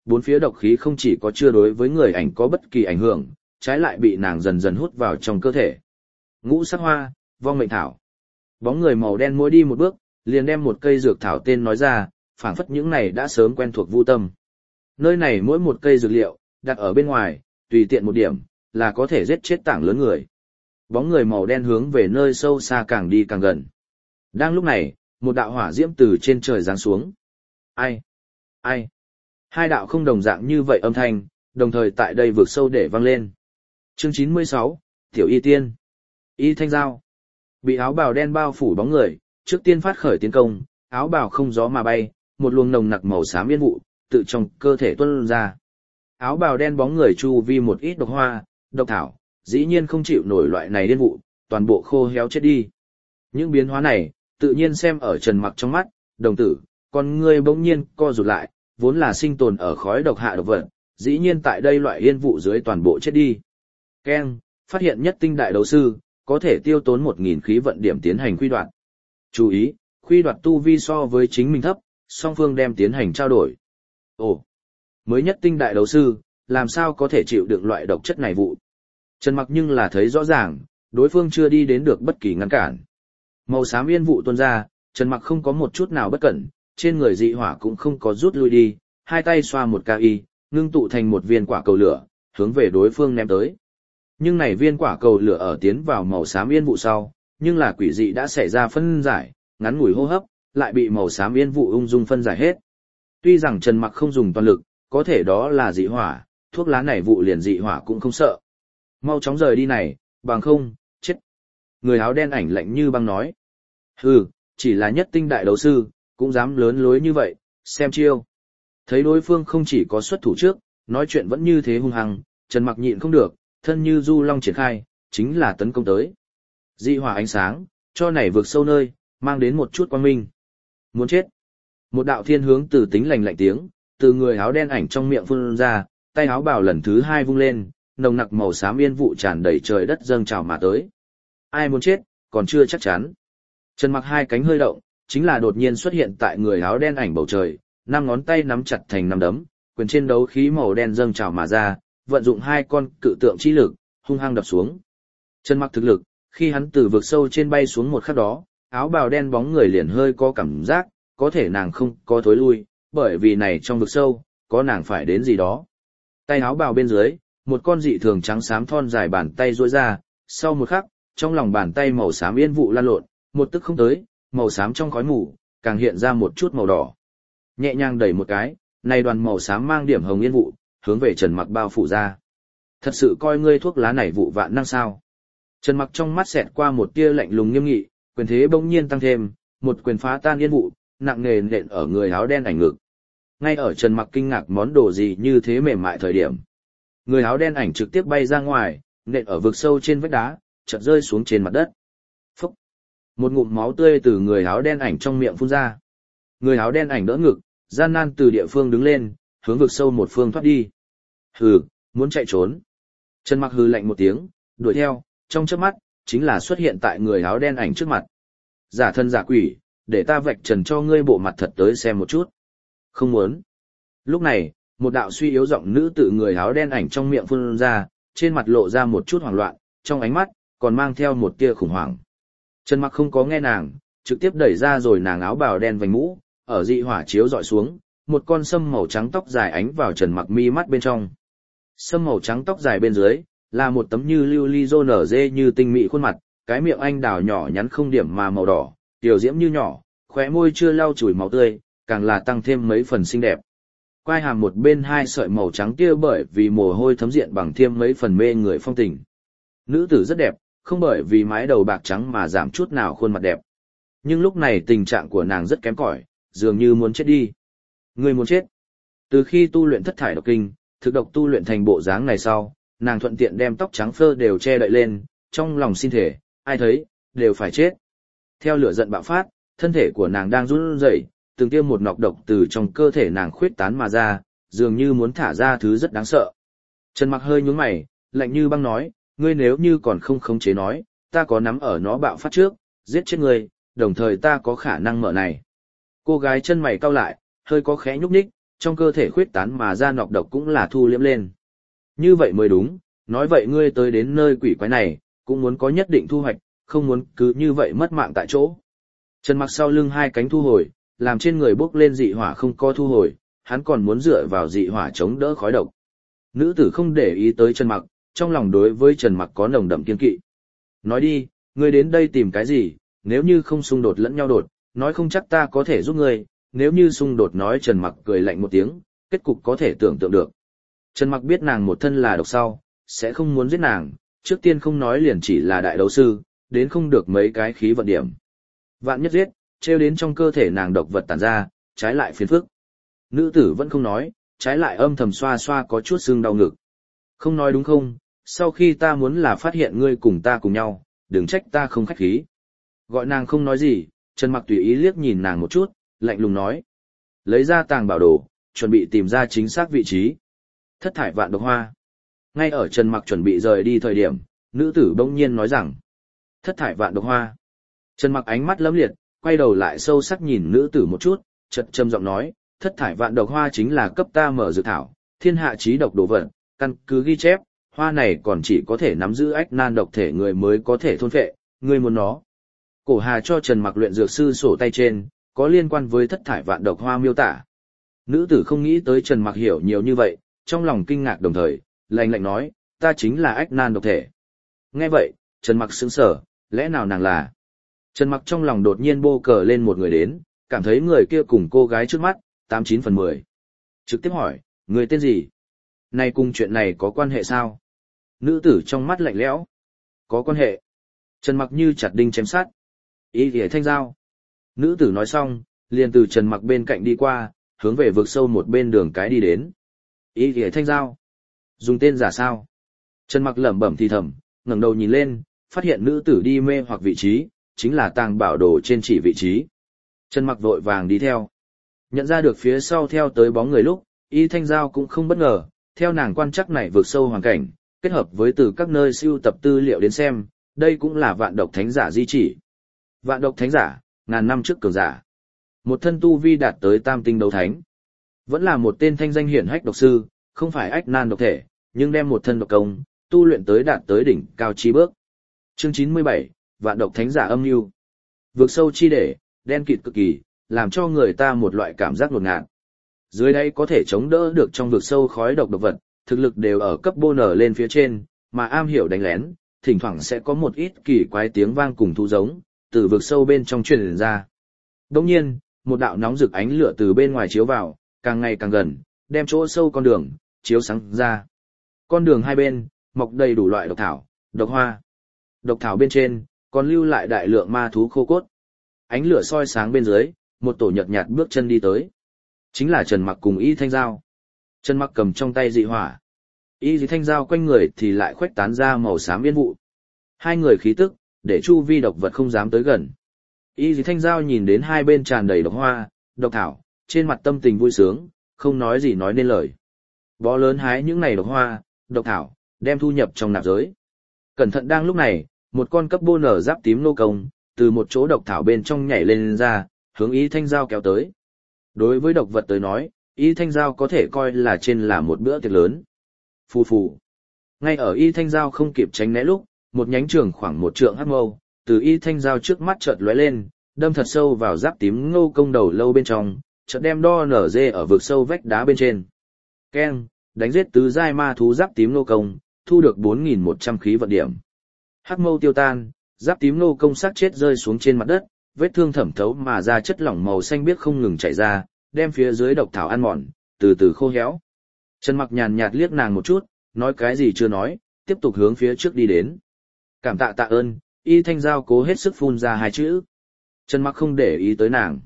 bốn phía độc khí không chỉ có chưa đối với người ảnh có bất kỳ ảnh hưởng, trái lại bị nàng dần dần hút vào trong cơ thể. Ngũ sắc hoa, vong mệnh thảo. Bóng người màu đen mỗi đi một bước, liền đem một cây dược thảo tên nói ra, phảng phất những này đã sớm quen thuộc Vu Tâm. Nơi này mỗi một cây dược liệu, đặt ở bên ngoài, tùy tiện một điểm, là có thể giết chết tảng lớn người. Bóng người màu đen hướng về nơi sâu xa càng đi càng gần. Đang lúc này, một đạo hỏa diễm từ trên trời giáng xuống. Ai? Ai? Hai đạo không đồng dạng như vậy âm thanh, đồng thời tại đây vượt sâu để vang lên. Chương 96, Tiểu Y Tiên. Y Thanh Giao. Bị áo bào đen bao phủ bóng người, trước tiên phát khởi tiến công, áo bào không gió mà bay, một luồng nồng nặc màu xám yên vụ, tự trong cơ thể tuôn ra. Áo bào đen bóng người chu vi một ít độc hoa, độc thảo, dĩ nhiên không chịu nổi loại này điên vụ, toàn bộ khô héo chết đi. Những biến hóa này, tự nhiên xem ở Trần Mặc trong mắt, đồng tử, con ngươi bỗng nhiên co rụt lại, vốn là sinh tồn ở khói độc hạ độc vật, dĩ nhiên tại đây loại yên vụ dưới toàn bộ chết đi. Keng, phát hiện nhất tinh đại đấu sư, có thể tiêu tốn 1000 khí vận điểm tiến hành khuy đoạt. Chú ý, khuy đoạt tu vi so với chính mình thấp, song phương đem tiến hành trao đổi. Ồ, mới nhất tinh đại đấu sư, làm sao có thể chịu được loại độc chất này vụ? Trần Mặc nhưng là thấy rõ ràng, đối phương chưa đi đến được bất kỳ ngăn cản. Màu xám yên vụ tuôn ra, Trần Mặc không có một chút nào bất cẩn, trên người dị hỏa cũng không có rút lui đi, hai tay xoa một ca y, ngưng tụ thành một viên quả cầu lửa, hướng về đối phương ném tới. Nhưng này viên quả cầu lửa ở tiến vào màu xám yên vụ sau, nhưng là quỷ dị đã xảy ra phân giải, ngắn ngủi hô hấp, lại bị màu xám yên vụ ung dung phân giải hết. Tuy rằng Trần Mặc không dùng toàn lực, có thể đó là dị hỏa, thuốc lá này vụ liền dị hỏa cũng không sợ. Mau chóng rời đi này, bằng không, chết. Người áo đen ảnh lạnh như băng nói. Hừ, chỉ là nhất tinh đại đấu sư, cũng dám lớn lối như vậy, xem chiêu. Thấy đối phương không chỉ có xuất thủ trước, nói chuyện vẫn như thế hung hăng, Trần Mặc nhịn không được, thân như du long triển khai, chính là tấn công tới. Dị hỏa ánh sáng, cho nảy vượt sâu nơi, mang đến một chút quang minh. Muốn chết. Một đạo thiên hướng từ tính lạnh lạnh tiếng, từ người áo đen ảnh trong miệng phun ra, tay áo bào lần thứ hai vung lên, nồng nặc màu xám yên vụ tràn đầy trời đất dâng trào mà tới. Ai muốn chết, còn chưa chắc chắn. Trần Mặc hai cánh hơi động, chính là đột nhiên xuất hiện tại người áo đen ảnh bầu trời, năm ngón tay nắm chặt thành năm đấm, quyền trên đấu khí màu đen dâng trào mà ra, vận dụng hai con cự tượng chi lực, hung hăng đập xuống. Trần Mặc thực lực, khi hắn từ vực sâu trên bay xuống một khắc đó, áo bào đen bóng người liền hơi có cảm giác, có thể nàng không có thối lui, bởi vì này trong vực sâu, có nàng phải đến gì đó. Tay áo bào bên dưới, một con dị thường trắng xám thon dài bàn tay duỗi ra, sau một khắc, trong lòng bàn tay màu xám yên vụ lan lộn, một tức không tới, màu xám trong khói mù, càng hiện ra một chút màu đỏ. Nhẹ nhàng đẩy một cái, này đoàn màu xám mang điểm hồng yên vụ, hướng về Trần Mặc bao phủ ra. Thật sự coi ngươi thuốc lá này vụ vạn năng sao? Trần Mặc trong mắt xẹt qua một tia lạnh lùng nghiêm nghị, quyền thế bỗng nhiên tăng thêm, một quyền phá tan yên vụ, nặng nề nện ở người áo đen ảnh ngực. Ngay ở Trần Mặc kinh ngạc món đồ gì như thế mềm mại thời điểm, người áo đen ảnh trực tiếp bay ra ngoài, nện ở vực sâu trên vách đá, chợt rơi xuống trên mặt đất. Phốc! Một ngụm máu tươi từ người áo đen ảnh trong miệng phun ra. Người áo đen ảnh đỡ ngực, gian nan từ địa phương đứng lên, hướng vực sâu một phương thoát đi. Hừ, muốn chạy trốn. Trần Mặc hừ lạnh một tiếng, đuổi theo, trong chớp mắt, chính là xuất hiện tại người áo đen ảnh trước mặt. Giả thân giả quỷ, để ta vạch trần cho ngươi bộ mặt thật tới xem một chút. Không muốn. Lúc này, một đạo suy yếu giọng nữ tự người áo đen ảnh trong miệng phun ra, trên mặt lộ ra một chút hoảng loạn, trong ánh mắt, còn mang theo một tia khủng hoảng. Trần Mặc không có nghe nàng, trực tiếp đẩy ra rồi nàng áo bào đen vành mũ, ở dị hỏa chiếu dọi xuống, một con sâm màu trắng tóc dài ánh vào Trần Mặc mi mắt bên trong. Sâm màu trắng tóc dài bên dưới, là một tấm như lưu ly rô nở dê như tinh mỹ khuôn mặt, cái miệng anh đào nhỏ nhắn không điểm mà màu đỏ, tiểu diễm như nhỏ, khóe môi chưa lau chùi máu tươi, càng là tăng thêm mấy phần xinh đẹp. Quai hàm một bên hai sợi màu trắng kia bởi vì mồ hôi thấm diện bằng thêm mấy phần mê người phong tình. Nữ tử rất đẹp, không bởi vì mái đầu bạc trắng mà giảm chút nào khuôn mặt đẹp. Nhưng lúc này tình trạng của nàng rất kém cỏi, dường như muốn chết đi. Người muốn chết. Từ khi tu luyện thất thải độc kinh, thực độc tu luyện thành bộ dáng này sau, nàng thuận tiện đem tóc trắng phơ đều che đậy lên, trong lòng xin thể, ai thấy, đều phải chết. Theo lửa giận bạo phát, thân thể của nàng đang run rẩy, từng tiêm một nọc độc từ trong cơ thể nàng khuyết tán mà ra, dường như muốn thả ra thứ rất đáng sợ. Trần Mặc hơi nhướng mày, lạnh như băng nói, ngươi nếu như còn không khống chế nói, ta có nắm ở nó bạo phát trước, giết chết ngươi, đồng thời ta có khả năng mở này. Cô gái chân mày cau lại, hơi có khẽ nhúc nhích, trong cơ thể khuyết tán mà ra nọc độc cũng là thu liễm lên. Như vậy mới đúng, nói vậy ngươi tới đến nơi quỷ quái này, cũng muốn có nhất định thu hoạch, không muốn cứ như vậy mất mạng tại chỗ. Trần Mặc sau lưng hai cánh thu hồi, làm trên người bốc lên dị hỏa không có thu hồi, hắn còn muốn dựa vào dị hỏa chống đỡ khói độc. Nữ tử không để ý tới Trần Mặc, trong lòng đối với Trần Mặc có nồng đậm kiên kỵ. Nói đi, ngươi đến đây tìm cái gì, nếu như không xung đột lẫn nhau đột, nói không chắc ta có thể giúp ngươi, nếu như xung đột nói Trần Mặc cười lạnh một tiếng, kết cục có thể tưởng tượng được. Trần Mặc biết nàng một thân là độc sau, sẽ không muốn giết nàng, trước tiên không nói liền chỉ là đại đấu sư, đến không được mấy cái khí vận điểm. Vạn nhất giết, treo đến trong cơ thể nàng độc vật tản ra, trái lại phiền phức. Nữ tử vẫn không nói, trái lại âm thầm xoa xoa có chút xương đau ngực. Không nói đúng không, sau khi ta muốn là phát hiện ngươi cùng ta cùng nhau, đừng trách ta không khách khí. Gọi nàng không nói gì, Trần Mặc tùy ý liếc nhìn nàng một chút, lạnh lùng nói. Lấy ra tàng bảo đồ, chuẩn bị tìm ra chính xác vị trí. Thất thải vạn độc hoa. Ngay ở Trần Mặc chuẩn bị rời đi thời điểm, nữ tử bỗng nhiên nói rằng. Thất thải vạn độc hoa. Trần Mặc ánh mắt lấm liệt, quay đầu lại sâu sắc nhìn nữ tử một chút, chợt trầm giọng nói, thất thải vạn độc hoa chính là cấp ta mở dược thảo, thiên hạ chí độc đồ vật, căn cứ ghi chép, hoa này còn chỉ có thể nắm giữ ách nan độc thể người mới có thể thôn phệ, ngươi muốn nó. Cổ Hà cho Trần Mặc luyện dược sư sổ tay trên, có liên quan với thất thải vạn độc hoa miêu tả. Nữ tử không nghĩ tới Trần Mặc hiểu nhiều như vậy, trong lòng kinh ngạc đồng thời, lạnh lạnh nói, ta chính là ách nan độc thể. Nghe vậy, Trần Mặc sững sờ, lẽ nào nàng là? Trần Mặc trong lòng đột nhiên bô cờ lên một người đến, cảm thấy người kia cùng cô gái trước mắt, 89/10. Trực tiếp hỏi, người tên gì? Này cùng chuyện này có quan hệ sao? Nữ tử trong mắt lạnh lẽo. Có quan hệ. Trần Mặc như chặt đinh chém sắt. Y Lìa Thanh Giao. Nữ tử nói xong, liền từ Trần Mặc bên cạnh đi qua, hướng về vực sâu một bên đường cái đi đến. Y Lìa Thanh Giao. Dùng tên giả sao? Trần Mặc lẩm bẩm thì thầm, ngẩng đầu nhìn lên, phát hiện nữ tử đi mê hoặc vị trí, chính là tàng bảo đồ trên chỉ vị trí. Trần Mặc vội vàng đi theo. Nhận ra được phía sau theo tới bóng người lúc, Y Thanh Giao cũng không bất ngờ, theo nàng quan chắc này vượt sâu hoàn cảnh, kết hợp với từ các nơi siêu tập tư liệu đến xem, đây cũng là vạn độc thánh giả di chỉ. Vạn độc thánh giả, ngàn năm trước cường giả. Một thân tu vi đạt tới tam tinh đấu thánh. Vẫn là một tên thanh danh hiển hách độc sư, không phải ách nan độc thể, nhưng đem một thân độc công, tu luyện tới đạt tới đỉnh cao chi bước. Chương 97, vạn độc thánh giả âm mưu. Vượt sâu chi để, đen kịt cực kỳ, làm cho người ta một loại cảm giác ngột ngạt. Dưới đây có thể chống đỡ được trong vực sâu khói độc độc vật, thực lực đều ở cấp bô nở lên phía trên, mà am hiểu đánh lén, thỉnh thoảng sẽ có một ít kỳ quái tiếng vang cùng thu giống, từ vực sâu bên trong truyền ra. Đồng nhiên, một đạo nóng rực ánh lửa từ bên ngoài chiếu vào, càng ngày càng gần, đem chỗ sâu con đường, chiếu sáng ra. Con đường hai bên, mọc đầy đủ loại độc thảo, độc hoa. Độc thảo bên trên, còn lưu lại đại lượng ma thú khô cốt. Ánh lửa soi sáng bên dưới, một tổ nhợt nhạt bước chân đi tới. Chính là Trần Mặc cùng Y Thanh Giao. Trần Mặc cầm trong tay dị hỏa. Y Thanh Giao quanh người thì lại khuếch tán ra màu xám yên vụ. Hai người khí tức, để chu vi độc vật không dám tới gần. Y Thanh Giao nhìn đến hai bên tràn đầy độc hoa, độc thảo, trên mặt tâm tình vui sướng, không nói gì nói nên lời. Bó lớn hái những này độc hoa, độc thảo, đem thu nhập trong nạp giới. Cẩn thận đang lúc này, một con cấp bô nở giáp tím nô công, từ một chỗ độc thảo bên trong nhảy lên ra, hướng Y Thanh Giao kéo tới. Đối với độc vật tới nói, Y Thanh Giao có thể coi là trên là một bữa tiệc lớn. Phù phù. Ngay ở Y Thanh Giao không kịp tránh né lúc, một nhánh trường khoảng một trượng hắc mâu, từ Y Thanh Giao trước mắt chợt lóe lên, đâm thật sâu vào giáp tím ngô công đầu lâu bên trong, chợt đem đo nở dê ở vực sâu vách đá bên trên. Keng, đánh giết tứ giai ma thú giáp tím ngô công, thu được 4.100 khí vận điểm. Hắc mâu tiêu tan, giáp tím ngô công xác chết rơi xuống trên mặt đất, vết thương thẩm thấu mà ra chất lỏng màu xanh biếc không ngừng chảy ra, đem phía dưới độc thảo ăn mòn, từ từ khô héo. Trần Mặc nhàn nhạt liếc nàng một chút, nói cái gì chưa nói, tiếp tục hướng phía trước đi đến. Cảm tạ tạ ơn, Y Thanh Giao cố hết sức phun ra hai chữ. Trần Mặc không để ý tới nàng.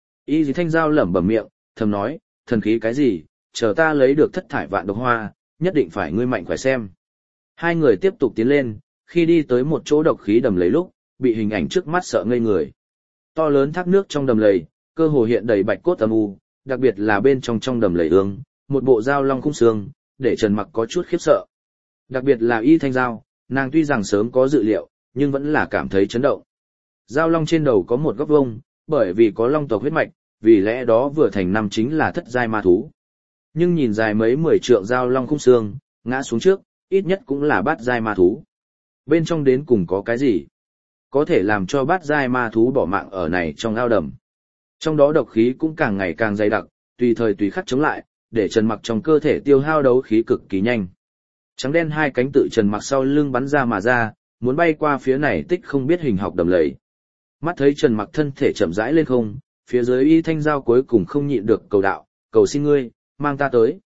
Y Thanh Giao lẩm bẩm miệng, thầm nói, thần khí cái gì, chờ ta lấy được thất thải vạn độc hoa, nhất định phải ngươi mạnh khỏe xem. Hai người tiếp tục tiến lên, khi đi tới một chỗ độc khí đầm lầy lúc, bị hình ảnh trước mắt sợ ngây người. To lớn thác nước trong đầm lầy, cơ hồ hiện đầy bạch cốt âm u, đặc biệt là bên trong đầm lầy ương, một bộ dao long khung xương, để Trần Mặc có chút khiếp sợ. Đặc biệt là Y Thanh Giao, nàng tuy rằng sớm có dự liệu, nhưng vẫn là cảm thấy chấn động. Dao long trên đầu có một góc vuông, bởi vì có long tộc huyết mạch, vì lẽ đó vừa thành năm chính là thất giai ma thú. Nhưng nhìn dài mấy 10 trượng dao long khung xương, ngã xuống trước, ít nhất cũng là bát giai ma thú. Bên trong đến cùng có cái gì? Có thể làm cho bát giai ma thú bỏ mạng ở này trong ao đầm. Trong đó độc khí cũng càng ngày càng dày đặc, tùy thời tùy khắc chống lại, để Trần Mặc trong cơ thể tiêu hao đấu khí cực kỳ nhanh. Trắng đen hai cánh tự Trần Mặc sau lưng bắn ra mà ra, muốn bay qua phía này tích không biết hình học đầm lầy. Mắt thấy Trần Mặc thân thể chậm rãi lên không, phía dưới Y Thanh Giao cuối cùng không nhịn được cầu đạo, cầu xin ngươi, mang ta tới.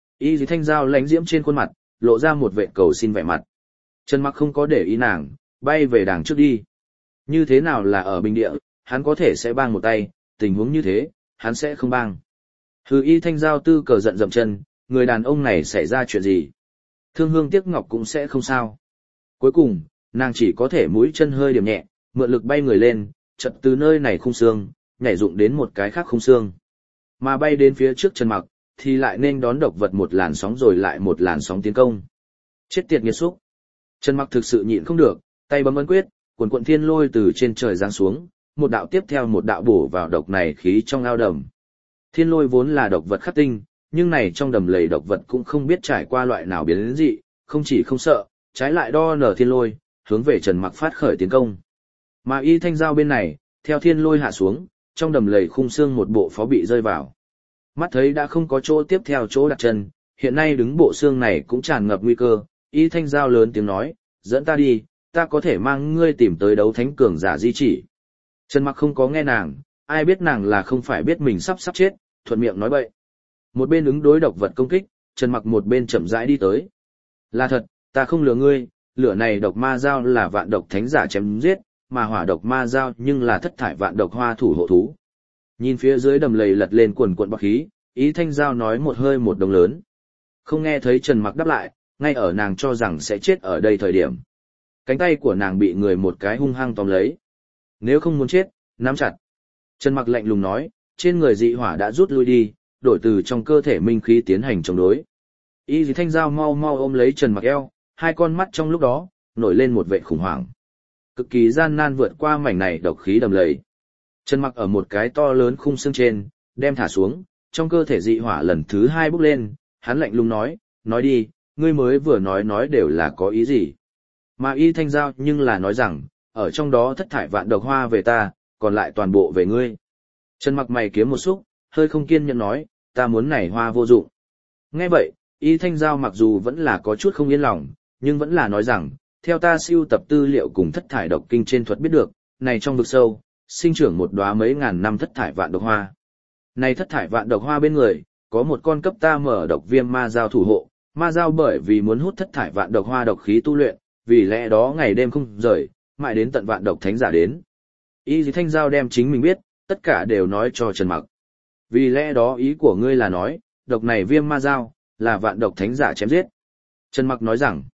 Y Thanh Giao lánh diễm trên khuôn mặt, lộ ra một vệ cầu xin vẻ mặt. Trần Mặc không có để ý nàng, bay về đàng trước đi. Như thế nào là ở bình địa, hắn có thể sẽ bang một tay, tình huống như thế, hắn sẽ không bang. Hừ, Y Thanh Giao tư cờ giận dậm chân, người đàn ông này xảy ra chuyện gì? Thương hương tiếc ngọc cũng sẽ không sao. Cuối cùng, nàng chỉ có thể mũi chân hơi điểm nhẹ, mượn lực bay người lên, chợt từ nơi này khung xương, nhảy dụng đến một cái khác khung xương. Mà bay đến phía trước Trần Mặc, thì lại nên đón độc vật một làn sóng rồi lại một làn sóng tiến công. Chết tiệt nghiệt xúc. Trần Mặc thực sự nhịn không được, tay bấm ấn quyết, quần quận thiên lôi từ trên trời giáng xuống, một đạo tiếp theo một đạo bổ vào độc này khí trong ao đầm. Thiên lôi vốn là độc vật khắc tinh, nhưng này trong đầm lầy độc vật cũng không biết trải qua loại nào biến dị, không chỉ không sợ, trái lại đo nở thiên lôi, hướng về Trần Mặc phát khởi tiến công. Mà Y Thanh Giao bên này, theo thiên lôi hạ xuống, trong đầm lầy khung xương một bộ phó bị rơi vào. Mắt thấy đã không có chỗ tiếp theo chỗ đặt chân, hiện nay đứng bộ xương này cũng tràn ngập nguy cơ, Y Thanh Giao lớn tiếng nói, dẫn ta đi, ta có thể mang ngươi tìm tới đấu thánh cường giả di chỉ. Trần Mặc không có nghe nàng, ai biết nàng là không phải biết mình sắp chết, thuận miệng nói bậy. Một bên ứng đối độc vật công kích, Trần Mặc một bên chậm rãi đi tới. Là thật, ta không lừa ngươi, lửa này độc ma dao là vạn độc thánh giả chém giết, mà hỏa độc ma dao nhưng là thất thải vạn độc hoa thủ hộ thú. Nhìn phía dưới đầm lầy lật lên quần quần bọt khí, Y Thanh Giao nói một hơi một đồng lớn. Không nghe thấy Trần Mặc đáp lại, ngay ở nàng cho rằng sẽ chết ở đây thời điểm. Cánh tay của nàng bị người một cái hung hăng tóm lấy. Nếu không muốn chết, nắm chặt. Trần Mặc lạnh lùng nói, trên người dị hỏa đã rút lui đi, đổi từ trong cơ thể minh khí tiến hành chống đối. Y Thanh Giao mau mau ôm lấy Trần Mặc eo, hai con mắt trong lúc đó, nổi lên một vệ khủng hoảng. Cực kỳ gian nan vượt qua mảnh này độc khí đầm lầy. Trần Mặc ở một cái to lớn khung xương trên, đem thả xuống, trong cơ thể dị hỏa lần thứ hai bốc lên, hắn lạnh lùng nói đi, ngươi mới vừa nói đều là có ý gì. Mà Y Thanh Giao nhưng là nói rằng, ở trong đó thất thải vạn độc hoa về ta, còn lại toàn bộ về ngươi. Trần Mặc mày kiếm một xúc, hơi không kiên nhẫn nói, ta muốn này hoa vô dụng. Nghe vậy, Y Thanh Giao mặc dù vẫn là có chút không yên lòng, nhưng vẫn là nói rằng, theo ta siêu tập tư liệu cùng thất thải độc kinh trên thuật biết được, này trong vực sâu, sinh trưởng một đóa mấy ngàn năm thất thải vạn độc hoa. Này thất thải vạn độc hoa bên người, có một con cấp ta mở độc viêm ma giao thủ hộ, ma giao bởi vì muốn hút thất thải vạn độc hoa độc khí tu luyện, vì lẽ đó ngày đêm không rời, mãi đến tận vạn độc thánh giả đến. Y Thanh Giao đem chính mình biết, tất cả đều nói cho Trần Mặc. Vì lẽ đó ý của ngươi là nói, độc này viêm ma giao, là vạn độc thánh giả chém giết. Trần Mặc nói rằng,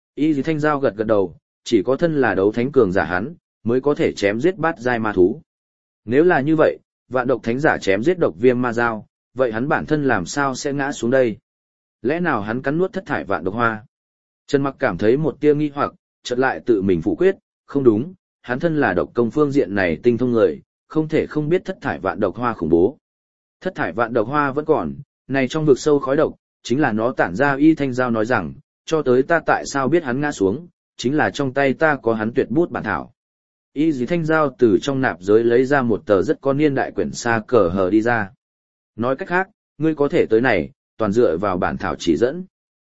Y Thanh Giao gật gật đầu, chỉ có thân là đấu thánh cường giả hắn, mới có thể chém giết bát giai ma thú. Nếu là như vậy, vạn độc thánh giả chém giết độc viêm ma giao, vậy hắn bản thân làm sao sẽ ngã xuống đây? Lẽ nào hắn cắn nuốt thất thải vạn độc hoa? Trần Mặc cảm thấy một tia nghi hoặc, chợt lại tự mình phủ quyết, không đúng, hắn thân là độc công phương diện này tinh thông người, không thể không biết thất thải vạn độc hoa khủng bố. Thất thải vạn độc hoa vẫn còn, này trong vực sâu khói độc, chính là nó tản ra. Y Thanh Giao nói rằng, cho tới ta tại sao biết hắn ngã xuống, chính là trong tay ta có hắn tuyệt bút bản thảo. Y Thanh Giao từ trong nạp giới lấy ra một tờ rất có niên đại quyển sa cờ hờ đi ra. Nói cách khác, ngươi có thể tới này, toàn dựa vào bản thảo chỉ dẫn.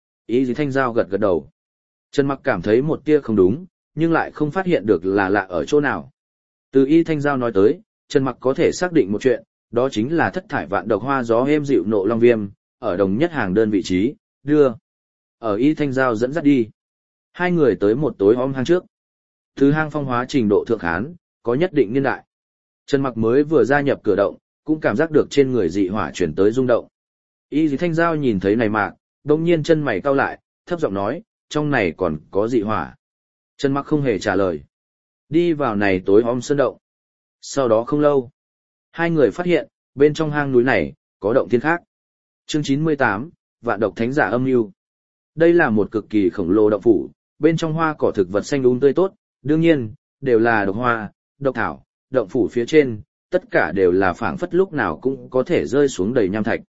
Y Thanh Giao gật gật đầu. Trần Mặc cảm thấy một tia không đúng, nhưng lại không phát hiện được là lạ ở chỗ nào. Từ Y Thanh Giao nói tới, Trần Mặc có thể xác định một chuyện, đó chính là thất thải vạn độc hoa gió êm dịu nộ long viêm, ở đồng nhất hàng đơn vị trí, đưa. Ở Y Thanh Giao dẫn dắt đi. Hai người tới một tối om hang trước. Thứ hang phong hóa trình độ thượng hán, có nhất định niên đại. Trần Mặc mới vừa gia nhập cửa động, cũng cảm giác được trên người dị hỏa chuyển tới rung động. Y Thanh Giao nhìn thấy này mạc, đông nhiên chân mày cau lại, thấp giọng nói, trong này còn có dị hỏa. Trần Mặc không hề trả lời. Đi vào này tối om sơn động. Sau đó không lâu, hai người phát hiện, bên trong hang núi này, có động thiên khác. Chương 98, Vạn độc thánh giả âm mưu. Đây là một cực kỳ khổng lồ động phủ, bên trong hoa cỏ thực vật xanh tươi tốt, đương nhiên, đều là độc hoa, độc thảo, động phủ phía trên, tất cả đều là phảng phất lúc nào cũng có thể rơi xuống đầy nham thạch.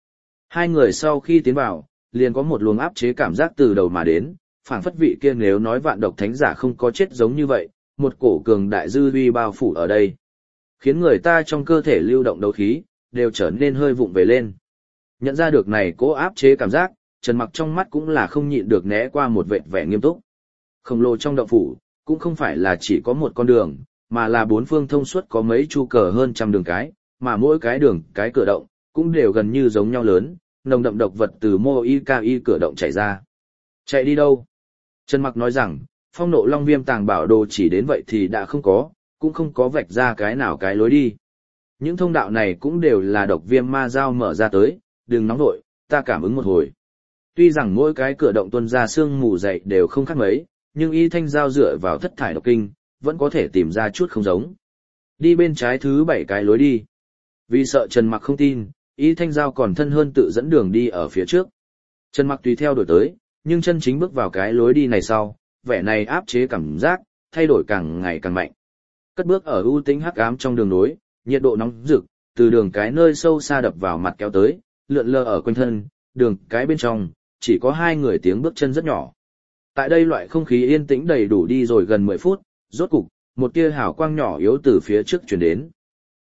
Hai người sau khi tiến vào, liền có một luồng áp chế cảm giác từ đầu mà đến, phảng phất vị kia nếu nói vạn độc thánh giả không có chết giống như vậy, một cổ cường đại dư uy bao phủ ở đây, khiến người ta trong cơ thể lưu động đấu khí đều trở nên hơi vụng về lên. Nhận ra được này cố áp chế cảm giác, Trần Mặc trong mắt cũng là không nhịn được né qua một vệt vẻ nghiêm túc. Khổng lồ trong động phủ, cũng không phải là chỉ có một con đường, mà là bốn phương thông suốt có mấy chu cờ hơn trăm đường cái, mà mỗi cái đường cái cửa động cũng đều gần như giống nhau lớn, nồng đậm độc vật từ mô y ca y cửa động chảy ra. Chạy đi đâu? Trần Mặc nói rằng, phong nộ long viêm tàng bảo đồ chỉ đến vậy thì đã không có, cũng không có vạch ra cái nào cái lối đi. Những thông đạo này cũng đều là độc viêm ma dao mở ra tới, đừng nóng nội, ta cảm ứng một hồi. Tuy rằng mỗi cái cửa động tuôn ra sương mù dậy đều không khác mấy, nhưng y thanh dao dựa vào thất thải độc kinh, vẫn có thể tìm ra chút không giống. Đi bên trái thứ 7 cái lối đi. Vì sợ Trần Mặc không tin, y thanh dao còn thân hơn tự dẫn đường đi ở phía trước. Trần Mặc tùy theo đổi tới, nhưng chân chính bước vào cái lối đi này sau, vẻ này áp chế cảm giác, thay đổi càng ngày càng mạnh. Cất bước ở ưu tĩnh hắc ám trong đường nối, nhiệt độ nóng rực, từ đường cái nơi sâu xa đập vào mặt kéo tới, lượn lờ ở quanh thân, đường cái bên trong, chỉ có hai người tiếng bước chân rất nhỏ. Tại đây loại không khí yên tĩnh đầy đủ đi rồi gần 10 phút, rốt cục, một tia hào quang nhỏ yếu từ phía trước truyền đến.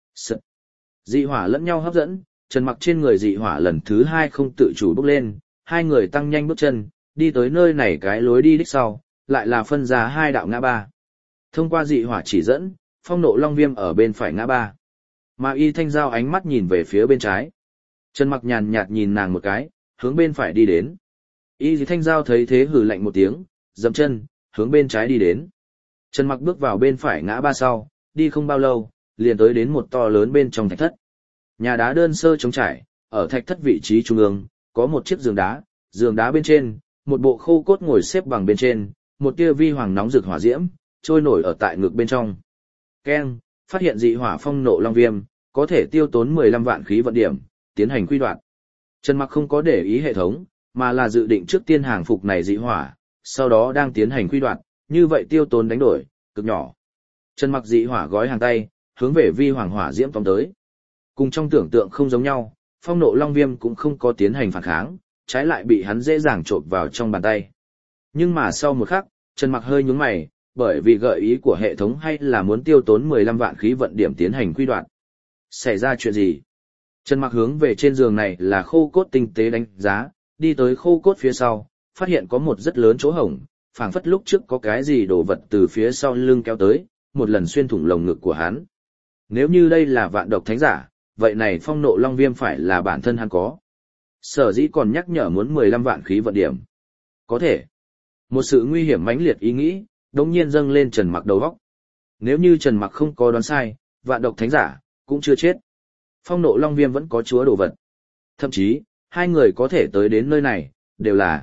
Dị hỏa lẫn nhau hấp dẫn, Trần Mặc trên người dị hỏa lần thứ 2 không tự chủ bốc lên, hai người tăng nhanh bước chân, đi tới nơi này cái lối đi đích sau, lại là phân ra hai đạo ngã ba. Thông qua dị hỏa chỉ dẫn, phong nộ long viêm ở bên phải ngã ba. Mà y thanh giao ánh mắt nhìn về phía bên trái. Trần Mặc nhàn nhạt nhìn nàng một cái, hướng bên phải đi đến. Y thanh giao thấy thế hừ lạnh một tiếng, dậm chân, hướng bên trái đi đến. Trần Mặc bước vào bên phải ngã ba sau, đi không bao lâu, liền tới đến một to lớn bên trong thạch thất. Nhà đá đơn sơ trống trải, ở thạch thất vị trí trung ương, có một chiếc giường đá bên trên, một bộ khô cốt ngồi xếp bằng bên trên, một tia vi hoàng nóng rực hỏa diễm, trôi nổi ở tại ngực bên trong. Keng, phát hiện dị hỏa phong nộ long viêm, có thể tiêu tốn 15 vạn khí vận điểm, tiến hành quy đoạt. Trần Mặc không có để ý hệ thống, mà là dự định trước tiên hàng phục này dị hỏa, sau đó đang tiến hành quy đoạt, như vậy tiêu tốn đánh đổi, cực nhỏ. Trần Mặc dị hỏa gói hàng tay, hướng về vi hoàng hỏa diễm tóm tới. Cùng trong tưởng tượng không giống nhau, phong nộ long viêm cũng không có tiến hành phản kháng, trái lại bị hắn dễ dàng trộn vào trong bàn tay. Nhưng mà sau một khắc, Trần Mặc hơi nhướng mày, bởi vì gợi ý của hệ thống hay là muốn tiêu tốn 15 vạn khí vận điểm tiến hành quy đoạt. Xảy ra chuyện gì? Trần Mặc hướng về trên giường này là khô cốt tinh tế đánh giá, đi tới khô cốt phía sau, phát hiện có một rất lớn chỗ hổng, phảng phất lúc trước có cái gì đổ vật từ phía sau lưng kéo tới, một lần xuyên thủng lồng ngực của hắn. Nếu như đây là vạn độc thánh giả, vậy này phong nộ long viêm phải là bản thân hắn có. Sở dĩ còn nhắc nhở muốn 15 vạn khí vận điểm. Có thể. Một sự nguy hiểm mãnh liệt ý nghĩ, đống nhiên dâng lên Trần Mặc đầu óc. Nếu như Trần Mặc không có đoán sai, vạn độc thánh giả cũng chưa chết. Phong nộ long viêm vẫn có chúa đồ vật. Thậm chí, hai người có thể tới đến nơi này, đều là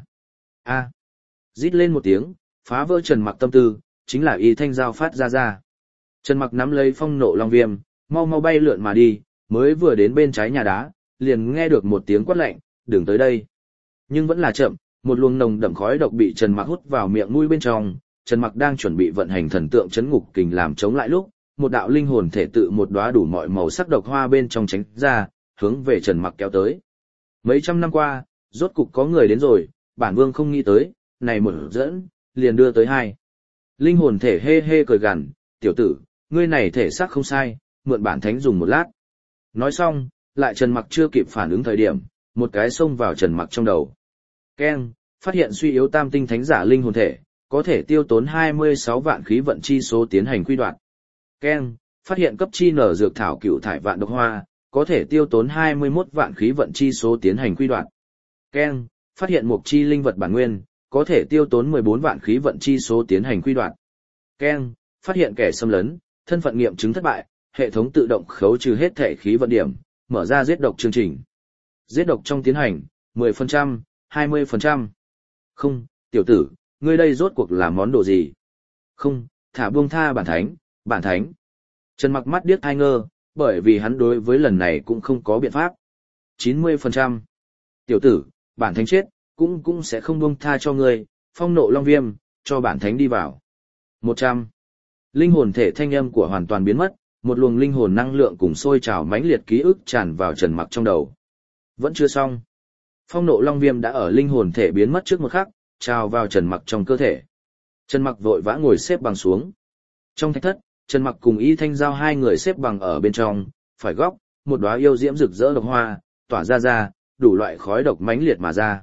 rít lên một tiếng, phá vỡ Trần Mặc tâm tư, chính là y thanh giao phát ra. Trần Mặc nắm lấy phong nộ long viêm, mau mau bay lượn mà đi, mới vừa đến bên trái nhà đá, liền nghe được một tiếng quát lạnh, đừng tới đây. Nhưng vẫn là chậm, một luồng nồng đậm khói độc bị Trần Mặc hút vào miệng mũi bên trong, Trần Mặc đang chuẩn bị vận hành thần tượng chấn ngục kình làm chống lại lúc, một đạo linh hồn thể tự một đóa đủ mọi màu sắc độc hoa bên trong tránh ra, hướng về Trần Mặc kéo tới. Mấy trăm năm qua, rốt cục có người đến rồi, bản vương không nghĩ tới, này một dẫn, liền đưa tới hai. Linh hồn thể hê hê cười gằn, tiểu tử, ngươi này thể xác không sai, mượn bản thánh dùng một lát. Nói xong, lại Trần Mặc chưa kịp phản ứng thời điểm, một cái xông vào Trần Mặc trong đầu. Keng, phát hiện suy yếu tam tinh thánh giả linh hồn thể, có thể tiêu tốn 26 vạn khí vận chi số tiến hành quy đoạt. Keng, phát hiện cấp chi nở dược thảo cửu thải vạn độc hoa, có thể tiêu tốn 21 vạn khí vận chi số tiến hành quy đoạt. Keng, phát hiện mục chi linh vật bản nguyên, có thể tiêu tốn 14 vạn khí vận chi số tiến hành quy đoạt. Keng, phát hiện kẻ xâm lấn, thân phận nghiệm chứng thất bại, hệ thống tự động khấu trừ hết thể khí vận điểm, mở ra giết độc chương trình. Giết độc trong tiến hành, 10%, 20%. Không, tiểu tử, ngươi đây rốt cuộc là món đồ gì? Không, thả buông tha bản thánh. Trần Mặc mắt điếc hai ngơ, bởi vì hắn đối với lần này cũng không có biện pháp. 90%. Tiểu tử, bản thánh chết, cũng sẽ không buông tha cho ngươi, phong nộ long viêm, cho bản thánh đi vào. 100. Linh hồn thể thanh âm của hoàn toàn biến mất, một luồng linh hồn năng lượng cùng sôi trào mãnh liệt ký ức tràn vào Trần Mặc trong đầu. Vẫn chưa xong. Phong nộ long viêm đã ở linh hồn thể biến mất trước một khắc, trào vào Trần Mặc trong cơ thể. Trần Mặc vội vã ngồi xếp bằng xuống. Trong thạch thất, Trần Mặc cùng Y Thanh Giao hai người xếp bằng ở bên trong, phải góc, một đóa yêu diễm rực rỡ độc hoa, tỏa ra, đủ loại khói độc mãnh liệt mà ra.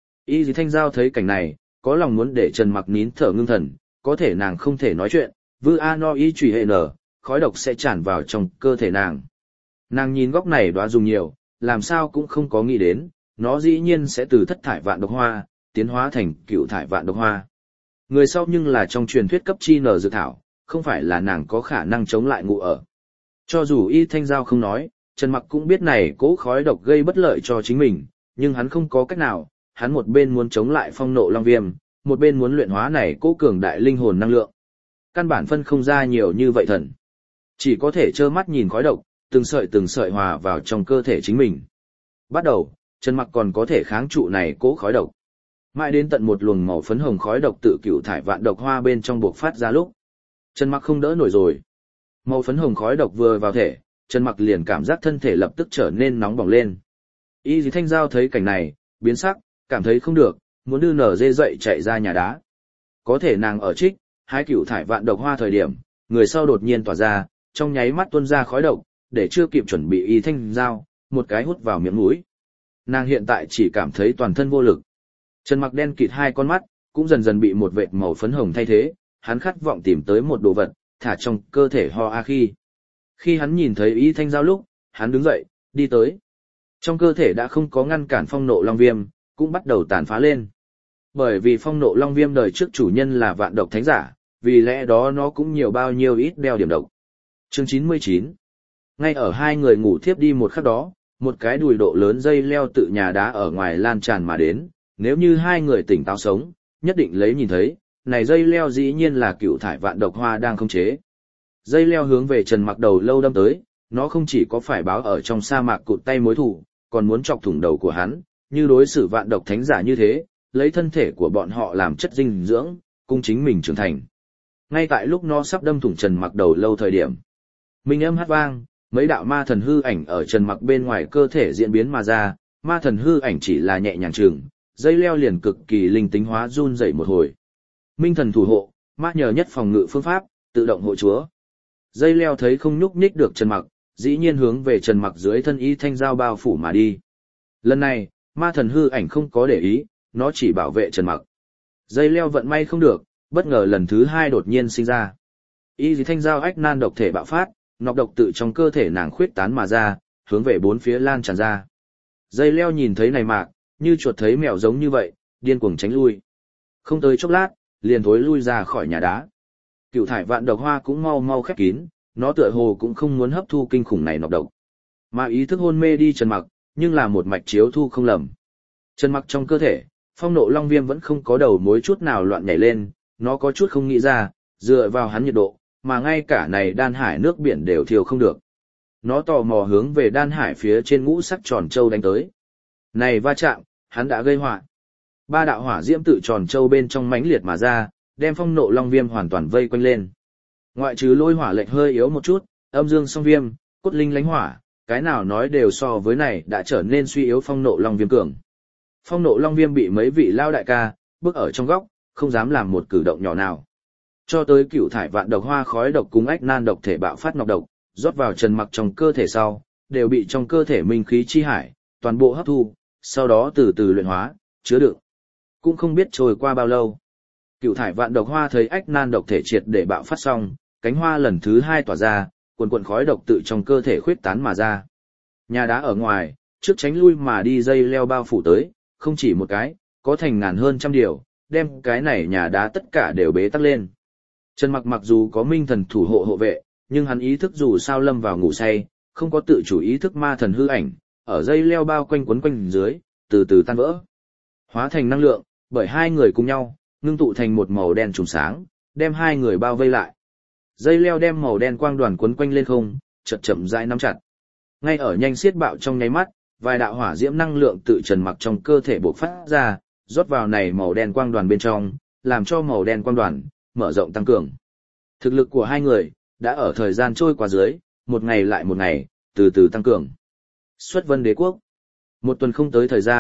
Y Thanh Giao thấy cảnh này, có lòng muốn để Trần Mặc nín thở ngưng thần, có thể nàng không thể nói chuyện, vư a no y chủy hệ nở, khói độc sẽ tràn vào trong cơ thể nàng. Nàng nhìn góc này đóa dùng nhiều, làm sao cũng không có nghĩ đến, nó dĩ nhiên sẽ từ thất thải vạn độc hoa, tiến hóa thành cựu thải vạn độc hoa. Người sau nhưng là trong truyền thuyết cấp chi nở dược thảo, không phải là nàng có khả năng chống lại ngụ ở. Cho dù Y Thanh Giao không nói, Trần Mặc cũng biết này cỗ khói độc gây bất lợi cho chính mình, nhưng hắn không có cách nào, hắn một bên muốn chống lại phong nộ long viêm, một bên muốn luyện hóa này cỗ cường đại linh hồn năng lượng. Căn bản phân không ra nhiều như vậy thần. Chỉ có thể trơ mắt nhìn khói độc, từng sợi hòa vào trong cơ thể chính mình. Bắt đầu, Trần Mặc còn có thể kháng trụ này cỗ khói độc. Mãi đến tận một luồng màu phấn hồng khói độc tự cựu thải vạn độc hoa bên trong buộc phát ra lúc. Trần Mặc không đỡ nổi rồi. Màu phấn hồng khói độc vừa vào thể, Trần Mặc liền cảm giác thân thể lập tức trở nên nóng bỏng lên. Y Thanh Giao thấy cảnh này, biến sắc, cảm thấy không được, muốn đưa nở dê dậy chạy ra nhà đá. Có thể nàng ở trích, hai cựu thải vạn độc hoa thời điểm, người sau đột nhiên tỏa ra, trong nháy mắt tuôn ra khói độc, để chưa kịp chuẩn bị Y Thanh Giao, một cái hút vào miệng mũi. Nàng hiện tại chỉ cảm thấy toàn thân vô lực. Trần Mặc đen kịt hai con mắt, cũng dần dần bị một vệt màu phấn hồng thay thế, hắn khát vọng tìm tới một đồ vật, thả trong cơ thể ho a khi. Khi hắn nhìn thấy Y Thanh Giao lúc, hắn đứng dậy, đi tới. Trong cơ thể đã không có ngăn cản phong nộ long viêm, cũng bắt đầu tàn phá lên. Bởi vì phong nộ long viêm đời trước chủ nhân là vạn độc thánh giả, vì lẽ đó nó cũng nhiều bao nhiêu ít đeo điểm độc. Chương 99. Ngay ở hai người ngủ thiếp đi một khắc đó, một cái đùi độ lớn dây leo tự nhà đá ở ngoài lan tràn mà đến, nếu như hai người tỉnh táo sống, nhất định lấy nhìn thấy, này dây leo dĩ nhiên là cựu thải vạn độc hoa đang khống chế. Dây leo hướng về Trần Mặc đầu lâu đâm tới, nó không chỉ có phải báo ở trong sa mạc cụt tay mối thù, còn muốn chọc thủng đầu của hắn, như đối xử vạn độc thánh giả như thế, lấy thân thể của bọn họ làm chất dinh dưỡng, cung chính mình trưởng thành. Ngay tại lúc nó sắp đâm thủng Trần Mặc đầu lâu thời điểm, minh âm hát vang, mấy đạo ma thần hư ảnh ở Trần Mặc bên ngoài cơ thể diễn biến mà ra, ma thần hư ảnh chỉ là nhẹ nhàng chừng, dây leo liền cực kỳ linh tính hóa run dậy một hồi. Minh thần thủ hộ, ma nhờ nhất phòng ngự phương pháp, tự động hộ chúa. Dây leo thấy không nhúc nhích được Trần Mặc, dĩ nhiên hướng về Trần Mặc dưới thân Y Thanh Giao bao phủ mà đi. Lần này, ma thần hư ảnh không có để ý, nó chỉ bảo vệ Trần Mặc. Dây leo vận may không được, bất ngờ lần thứ hai đột nhiên sinh ra. Y Thanh Giao ách nan độc thể bạo phát, nọc độc tự trong cơ thể nàng khuyết tán mà ra, hướng về bốn phía lan tràn ra. Dây leo nhìn thấy này mạc, như chuột thấy mèo giống như vậy, điên cuồng tránh lui. Không tới chốc lát, liền thối lui ra khỏi nhà đá. Cựu thải vạn độc hoa cũng mau mau khép kín, nó tựa hồ cũng không muốn hấp thu kinh khủng này nọc độc. Mà ý thức hôn mê đi Trần Mặc, nhưng là một mạch chiếu thu không lầm. Trần Mặc trong cơ thể, phong nộ long viêm vẫn không có đầu mối chút nào loạn nhảy lên, nó có chút không nghĩ ra, dựa vào hắn nhiệt độ, mà ngay cả này đan hải nước biển đều thiêu không được. Nó tò mò hướng về đan hải phía trên ngũ sắc tròn châu đánh tới. Này va chạm, hắn đã gây họa. Ba đạo hỏa diễm tự tròn châu bên trong mãnh liệt mà ra, đem phong nộ long viêm hoàn toàn vây quanh lên. Ngoại trừ lôi hỏa lệnh hơi yếu một chút, âm dương song viêm, cốt linh lánh hỏa, cái nào nói đều so với này đã trở nên suy yếu phong nộ long viêm cường. Phong nộ long viêm bị mấy vị lao đại ca bước ở trong góc, không dám làm một cử động nhỏ nào. Cho tới cựu thải vạn độc hoa khói độc cùng ách nan độc thể bạo phát nọc độc, rót vào Trần Mặc trong cơ thể sau, đều bị trong cơ thể minh khí chi hải toàn bộ hấp thu, sau đó từ từ luyện hóa, chứa đựng. Cũng không biết trôi qua bao lâu. Cựu thải vạn độc hoa thấy ách nan độc thể triệt để bạo phát xong, cánh hoa lần thứ hai tỏa ra, cuồn cuộn khói độc tự trong cơ thể khuyết tán mà ra. Nhà đá ở ngoài, trước tránh lui mà đi dây leo bao phủ tới, không chỉ một cái, có thành ngàn hơn trăm điều, đem cái này nhà đá tất cả đều bế tắc lên. Trần Mặc mặc dù có minh thần thủ hộ hộ vệ, nhưng hắn ý thức dù sao lâm vào ngủ say, không có tự chủ ý thức ma thần hư ảnh, ở dây leo bao quanh quấn quanh dưới, từ từ tan vỡ. Hóa thành năng lượng, bởi hai người cùng nhau, ngưng tụ thành một màu đen trùng sáng, đem hai người bao vây lại. Dây leo đem màu đen quang đoàn quấn quanh lên không, chậm chậm rãi nắm chặt. Ngay ở nhanh xiết bạo trong nháy mắt, vài đạo hỏa diễm năng lượng tự Trần Mặc trong cơ thể bộc phát ra, rót vào này màu đen quang đoàn bên trong, làm cho màu đen quang đoàn mở rộng tăng cường. Thực lực của hai người đã ở thời gian trôi qua dưới, một ngày lại một ngày, từ từ tăng cường. Xuất Vân Đế quốc. Một tuần không tới thời gian,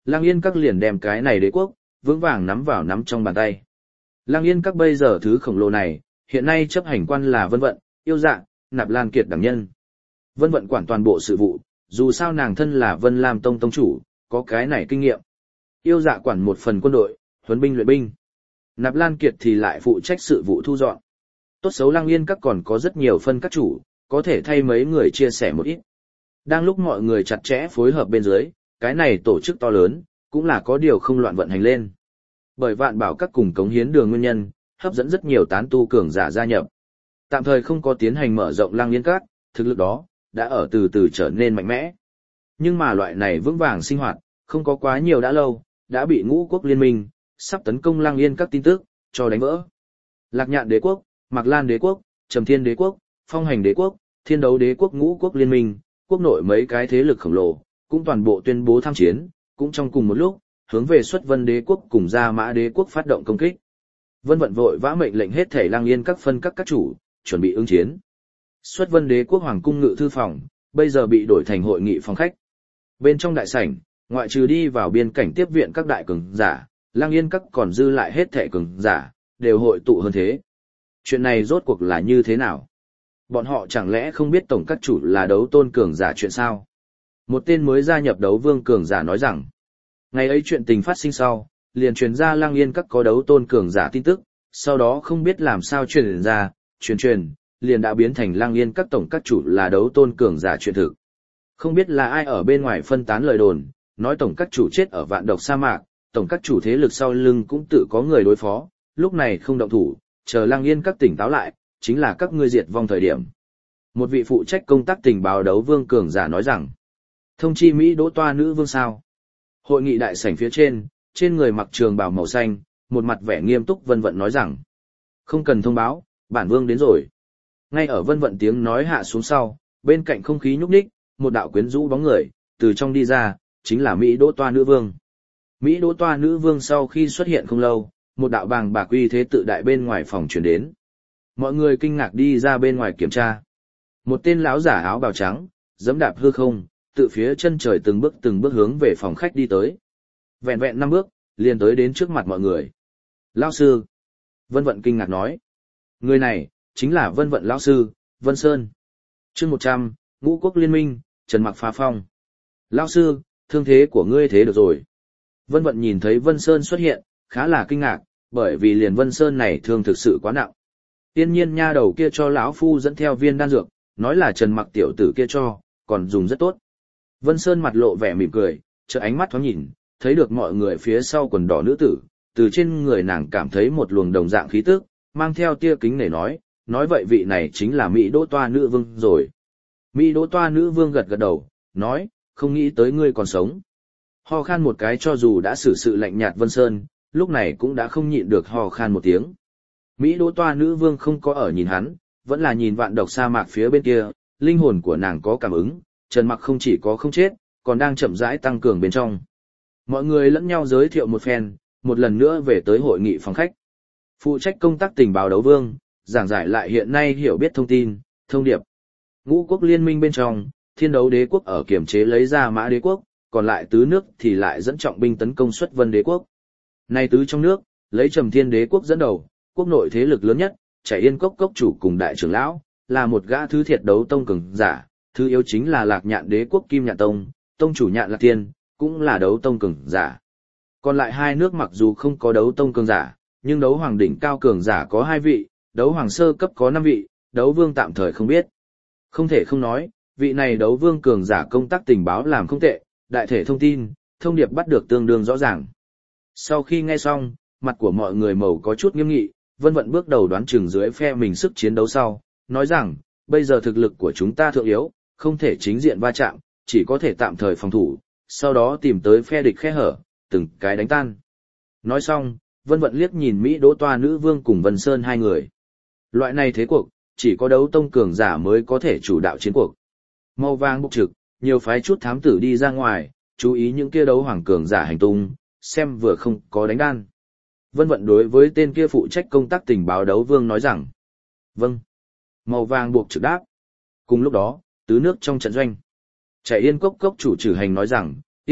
Lang Yên Các liền đem cái này đế quốc, vững vàng nắm trong bàn tay. Lang Yên Các bây giờ thứ khổng lồ này, hiện nay chấp hành quan là Vân Vận, Yêu Dạ, Nạp Lan Kiệt đẳng nhân. Vân Vận quản toàn bộ sự vụ, dù sao nàng thân là Vân Lam Tông tông chủ, có cái này kinh nghiệm. Yêu Dạ quản một phần quân đội, huấn binh luyện binh. Nạp Lan Kiệt thì lại phụ trách sự vụ thu dọn. Tốt xấu Lang Yên Các còn có rất nhiều phân các chủ, có thể thay mấy người chia sẻ một ít. Đang lúc mọi người chặt chẽ phối hợp bên dưới, cái này tổ chức to lớn, cũng là có điều không loạn vận hành lên. Bởi Vạn Bảo Các cùng cống hiến đường nguyên nhân, hấp dẫn rất nhiều tán tu cường giả gia nhập. Tạm thời không có tiến hành mở rộng Lang Yên Các, thực lực đó đã ở từ từ trở nên mạnh mẽ. Nhưng mà loại này vững vàng sinh hoạt, không có quá nhiều đã lâu, đã bị Ngũ Quốc Liên minh sắp tấn công Lang Yên Các tin tức cho đánh vỡ. Lạc Nhạn Đế quốc, Mạc Lan Đế quốc, Trầm Thiên Đế quốc, Phong Hành Đế quốc, Thiên Đấu Đế quốc, Ngũ Quốc Liên minh, quốc nội mấy cái thế lực khổng lồ, cũng toàn bộ tuyên bố tham chiến, cũng trong cùng một lúc, hướng về Xuất Vân Đế quốc cùng Gia Mã Đế quốc phát động công kích. Vân Vận vội vã mệnh lệnh hết thể Lang Yên Các phân các chủ, chuẩn bị ứng chiến. Xuất Vân Đế quốc hoàng cung ngự thư phòng, bây giờ bị đổi thành hội nghị phòng khách. Bên trong đại sảnh, ngoại trừ đi vào biên cảnh tiếp viện các đại cường giả, Lang Yên Các còn dư lại hết thể cường giả, đều hội tụ hơn thế. Chuyện này rốt cuộc là như thế nào? Bọn họ chẳng lẽ không biết tổng các chủ là đấu tôn cường giả chuyện sao? Một tên mới gia nhập đấu vương cường giả nói rằng, ngày ấy chuyện tình phát sinh sau, liền truyền ra Lang Yên Các có đấu tôn cường giả tin tức, sau đó không biết làm sao truyền ra, truyền, liền đã biến thành Lang Yên Các tổng các chủ là đấu tôn cường giả chuyện thực. Không biết là ai ở bên ngoài phân tán lời đồn, nói tổng các chủ chết ở vạn độc sa mạc, tổng các chủ thế lực sau lưng cũng tự có người đối phó, lúc này không động thủ, chờ Lang Yên Các tỉnh táo lại, chính là các ngươi diệt vong thời điểm. Một vị phụ trách công tác tình báo đấu vương cường giả nói rằng, thông chi Mỹ Đỗ Toa nữ vương sao? Hội nghị đại sảnh phía trên người mặc trường bào màu xanh, một mặt vẻ nghiêm túc Vân Vận nói rằng, không cần thông báo, bản vương đến rồi. Ngay ở Vân Vận tiếng nói hạ xuống sau, bên cạnh không khí nhúc nhích, một đạo quyến rũ bóng người, từ trong đi ra, chính là Mỹ Đỗ Toa nữ vương. Mỹ Đỗ Toa nữ vương sau khi xuất hiện không lâu, một đạo bàng bạc uy thế tự đại bên ngoài phòng truyền đến. Mọi người kinh ngạc đi ra bên ngoài kiểm tra. Một tên lão giả áo bào trắng, giẫm đạp hư không, tự phía chân trời từng bước hướng về phòng khách đi tới. Vẹn vẹn 5 bước, liền tới đến trước mặt mọi người. Lão sư. Vân Vận kinh ngạc nói. Người này, chính là Vân Vận lão sư, Vân Sơn. Chương 100, Ngũ Quốc Liên minh, Trần Mặc phá phong. Lão sư, thương thế của ngươi thế được rồi. Vân Vận nhìn thấy Vân Sơn xuất hiện, khá là kinh ngạc, bởi vì liền Vân Sơn này thương thực sự quá nặng. Tiên nhiên nha đầu kia cho lão phu dẫn theo viên đan dược, nói là Trần Mặc tiểu tử kia cho, còn dùng rất tốt. Vân Sơn mặt lộ vẻ mỉm cười, chợt ánh mắt thoáng nhìn, thấy được mọi người phía sau quần đỏ nữ tử, từ trên người nàng cảm thấy một luồng đồng dạng khí tức, mang theo tia kính nể nói vậy vị này chính là Mỹ Đỗ Toa nữ vương rồi. Mỹ Đỗ Toa nữ vương gật gật đầu, nói, không nghĩ tới ngươi còn sống. Ho khan một cái cho dù đã xử sự lạnh nhạt Vân Sơn, lúc này cũng đã không nhịn được ho khan một tiếng. Mỹ Đỗ Toa nữ vương không có ở nhìn hắn, vẫn là nhìn vạn độc sa mạc phía bên kia, linh hồn của nàng có cảm ứng, Trần Mặc không chỉ có không chết, còn đang chậm rãi tăng cường bên trong. Mọi người lẫn nhau giới thiệu một phen, một lần nữa về tới hội nghị phòng khách. Phụ trách công tác tình báo đấu vương, giảng giải lại hiện nay hiểu biết thông tin, thông điệp. Ngũ Quốc Liên minh bên trong, Thiên Đấu Đế quốc ở kiểm chế lấy Gia Mã Đế quốc, còn lại tứ nước thì lại dẫn trọng binh tấn công Xuất Vân Đế quốc. Nay tứ trong nước, lấy Trầm Thiên Đế quốc dẫn đầu, quốc nội thế lực lớn nhất, Chảy Yên cốc cốc chủ cùng đại trưởng lão, là một gã thứ thiệt đấu tông cường giả, thứ yếu chính là Lạc Nhạn Đế quốc Kim Nhạn tông, tông chủ Nhạn Lạc Tiên, cũng là đấu tông cường giả. Còn lại hai nước mặc dù không có đấu tông cường giả, nhưng đấu hoàng đỉnh cao cường giả có 2 vị, đấu hoàng sơ cấp có 5 vị, đấu vương tạm thời không biết. Không thể không nói, vị này đấu vương cường giả công tác tình báo làm không tệ, đại thể thông tin, thông điệp bắt được tương đương rõ ràng. Sau khi nghe xong, mặt của mọi người màu có chút nghiêm nghị, Vân Vận bước đầu đoán chừng dưới phe mình sức chiến đấu sau, nói rằng, bây giờ thực lực của chúng ta thượng yếu, không thể chính diện va chạm, chỉ có thể tạm thời phòng thủ, sau đó tìm tới phe địch khe hở, từng cái đánh tan. Nói xong, Vân Vận liếc nhìn Mỹ Đỗ Toa nữ vương cùng Vân Sơn hai người. Loại này thế cuộc, chỉ có đấu tông cường giả mới có thể chủ đạo chiến cuộc. Màu vàng bốc trực, nhiều phái chút thám tử đi ra ngoài, chú ý những kia đấu hoàng cường giả hành tung, xem vừa không có đánh đan. Vân Vận đối với tên kia phụ trách công tác tình báo đấu vương nói rằng, vâng. Màu vàng buộc trực đáp. Cùng lúc đó, tứ nước trong trận doanh. Chảy Yên cốc cốc chủ Trử Hành nói rằng, Yên Điệp,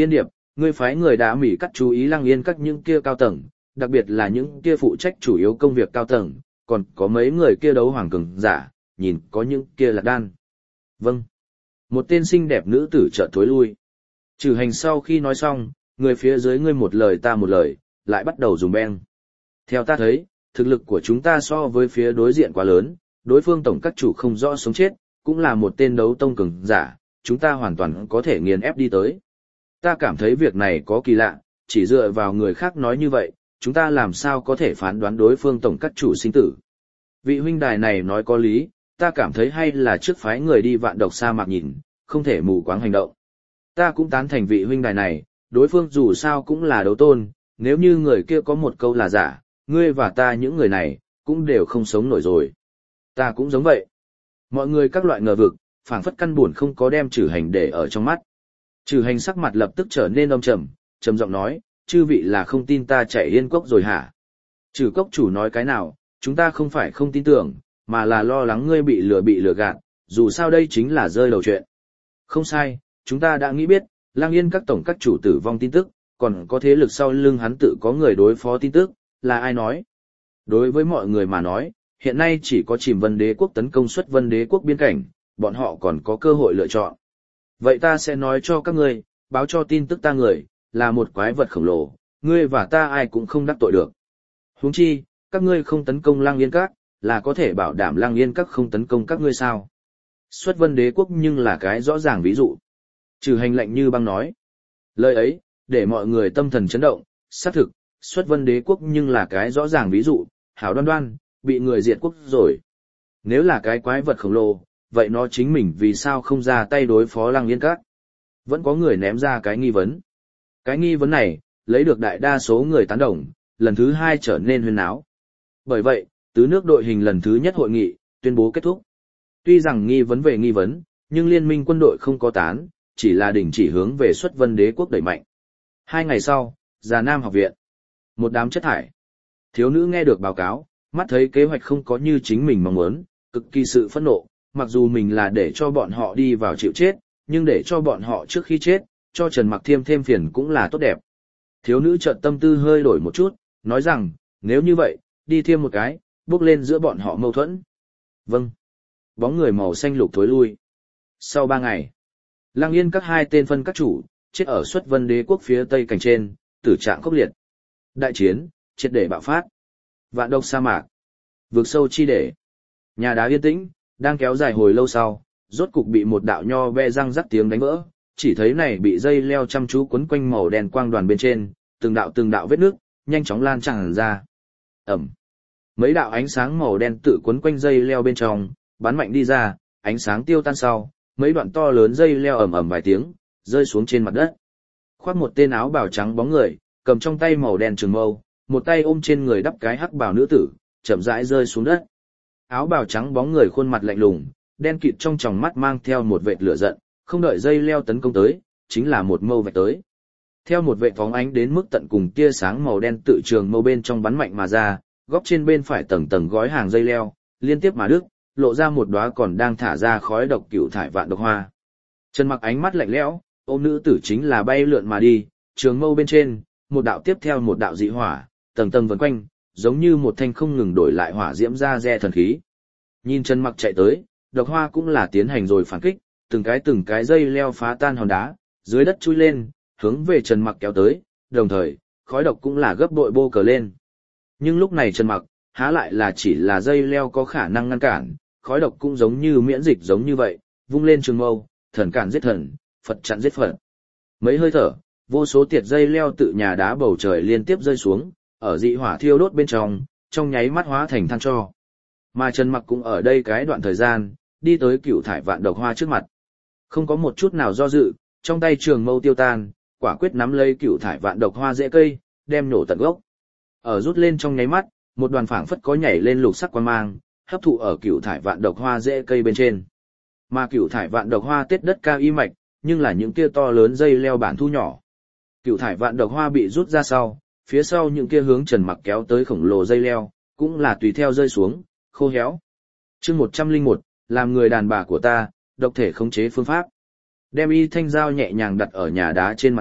ngươi phái người đã mỉ cắt chú ý Lăng Yên các những kia cao tầng, đặc biệt là những kia phụ trách chủ yếu công việc cao tầng, còn có mấy người kia đấu hoàng cường giả, nhìn có những kia là đan. Vâng. Một tên xinh đẹp nữ tử chợt thối lui. Trừ Hành sau khi nói xong, người phía dưới ngươi một lời ta một lời, lại bắt đầu dùng beng. Theo ta thấy, thực lực của chúng ta so với phía đối diện quá lớn, đối phương tổng các chủ không rõ sống chết, cũng là một tên đấu tông cường giả, chúng ta hoàn toàn có thể nghiền ép đi tới. Ta cảm thấy việc này có kỳ lạ, chỉ dựa vào người khác nói như vậy, chúng ta làm sao có thể phán đoán đối phương tổng các chủ sinh tử. Vị huynh đài này nói có lý, ta cảm thấy hay là trước phái người đi vạn độc sa mạc nhìn, không thể mù quáng hành động. Ta cũng tán thành vị huynh đài này, đối phương dù sao cũng là đấu tôn, nếu như người kia có một câu là giả, ngươi và ta những người này, cũng đều không sống nổi rồi. Ta cũng giống vậy. Mọi người các loại ngờ vực, phảng phất căn buồn không có đem Trừ Hành để ở trong mắt. Trừ Hành sắc mặt lập tức trở nên âm trầm, trầm giọng nói, chư vị là không tin ta chạy Yên Cốc rồi hả? Trừ Cốc chủ nói cái nào, chúng ta không phải không tin tưởng, mà là lo lắng ngươi bị lừa gạt, dù sao đây chính là rơi đầu chuyện. Không sai, chúng ta đã nghĩ biết, Lang Yên các tổng các chủ tử vong tin tức, còn có thế lực sau lưng hắn tự có người đối phó tin tức, là ai nói? Đối với mọi người mà nói, hiện nay chỉ có chìm Vân Đế quốc tấn công xuất Vân Đế quốc biên cảnh, bọn họ còn có cơ hội lựa chọn. Vậy ta sẽ nói cho các ngươi, báo cho tin tức ta người, là một quái vật khổng lồ, ngươi và ta ai cũng không đắc tội được. Huống chi, các ngươi không tấn công Lang Yên các, là có thể bảo đảm Lang Yên các không tấn công các ngươi sao? Xuất Vân Đế quốc nhưng là cái rõ ràng ví dụ. Trừ Hành lạnh như băng nói. Lời ấy, để mọi người tâm thần chấn động, xác thực, Xuất Vân Đế quốc nhưng là cái rõ ràng ví dụ, hảo đoan đoan, bị người diệt quốc rồi. Nếu là cái quái vật khổng lồ, vậy nó chính mình vì sao không ra tay đối phó Lăng Yên các? Vẫn có người ném ra cái nghi vấn. Cái nghi vấn này, lấy được đại đa số người tán đồng, lần thứ 2 trở nên huyên náo. Bởi vậy, tứ nước đội hình lần thứ nhất hội nghị, tuyên bố kết thúc. Tuy rằng nghi vấn về nghi vấn, nhưng liên minh quân đội không có tán, chỉ là đình chỉ hướng về Xuất Vân Đế quốc đẩy mạnh. 2 ngày sau, Già Nam học viện. Một đám chất thải. Thiếu nữ nghe được báo cáo, mắt thấy kế hoạch không có như chính mình mong muốn, cực kỳ sự phẫn nộ, mặc dù mình là để cho bọn họ đi vào chịu chết, nhưng để cho bọn họ trước khi chết, cho Trần Mặc Thiêm thêm phiền cũng là tốt đẹp. Thiếu nữ chợt tâm tư hơi đổi một chút, nói rằng, nếu như vậy, đi thêm một cái, bước lên giữa bọn họ mâu thuẫn. Vâng. Bóng người màu xanh lục thối lui. Sau 3 ngày, Lăng Yên các 2 tên phân các chủ, chết ở Xuất Vân Đế quốc phía tây cảnh trên, tử trạng khốc liệt. Đại chiến, triệt để bạo phát. Vạn độc sa mạc. Vực sâu chi để. Nhà đá yên tĩnh, đang kéo dài hồi lâu sau, rốt cục bị một đạo nho be răng rắc tiếng đánh vỡ, chỉ thấy này bị dây leo chăm chú quấn quanh màu đen quang đoàn bên trên, từng đạo vết nước, nhanh chóng lan tràn ra. Ẩm. Mấy đạo ánh sáng màu đen tự quấn quanh dây leo bên trong, bắn mạnh đi ra, ánh sáng tiêu tan sau, mấy đoạn to lớn dây leo ầm ầm vài tiếng, rơi xuống trên mặt đất. Khoác một tên áo bào trắng bóng người, cầm trong tay màu đen trường mâu, một tay ôm trên người đắp cái hắc bào nữ tử, chậm rãi rơi xuống đất. Áo bào trắng bóng người khuôn mặt lạnh lùng, đen kịt trong tròng mắt mang theo một vệt lửa giận, không đợi dây leo tấn công tới, chính là một mâu vạch tới. Theo một vệt phóng ánh đến mức tận cùng tia sáng màu đen tự trường mâu bên trong bắn mạnh mà ra, góc trên bên phải tầng tầng gói hàng dây leo, liên tiếp mà đứt, lộ ra một đóa còn đang thả ra khói độc cửu thải vạn độc hoa. Trần Mặc ánh mắt lạnh lẽo, ôm nữ tử chính là bay lượn mà đi, trường mâu bên trên, một đạo tiếp theo một đạo dị hỏa, tầng tầng vần quanh, giống như một thanh không ngừng đổi lại hỏa diễm ra re thần khí. Nhìn Trần Mặc chạy tới, độc hoa cũng là tiến hành rồi phản kích, từng cái dây leo phá tan hòn đá, dưới đất chui lên, hướng về Trần Mặc kéo tới, đồng thời, khói độc cũng là gấp bội bô cờ lên. Nhưng lúc này Trần Mặc, há lại là chỉ là dây leo có khả năng ngăn cản, khói độc cũng giống như miễn dịch giống như vậy, vung lên trường mâu, thần cản giết thần, Phật chặn giết Phật. Mấy hơi thở, vô số tiệt dây leo tự nhà đá bầu trời liên tiếp rơi xuống, ở dị hỏa thiêu đốt bên trong nháy mắt hóa thành than tro. Mà Trần Mặc cũng ở đây cái đoạn thời gian, đi tới cửu thải vạn độc hoa trước mặt. Không có một chút nào do dự, trong tay trường mâu tiêu tan, quả quyết nắm lấy cửu thải vạn độc hoa rễ cây, đem nổ tận gốc. Ở rút lên trong nháy mắt, một đoàn phảng phất có nhảy lên lục sắc quang mang, hấp thụ ở cửu thải vạn độc hoa rễ cây bên trên. Mà cửu thải vạn độc hoa tết đất cao y mạch, nhưng là những kia to lớn dây leo bản thu nhỏ. Cửu thải vạn độc hoa bị rút ra sau, phía sau những kia hướng Trần Mặc kéo tới khổng lồ dây leo, cũng là tùy theo rơi xuống, khô héo. Chương 101, làm người đàn bà của ta, độc thể khống chế phương pháp. Đem y thanh dao nhẹ nhàng đặt ở nhà đá trên mặt đất,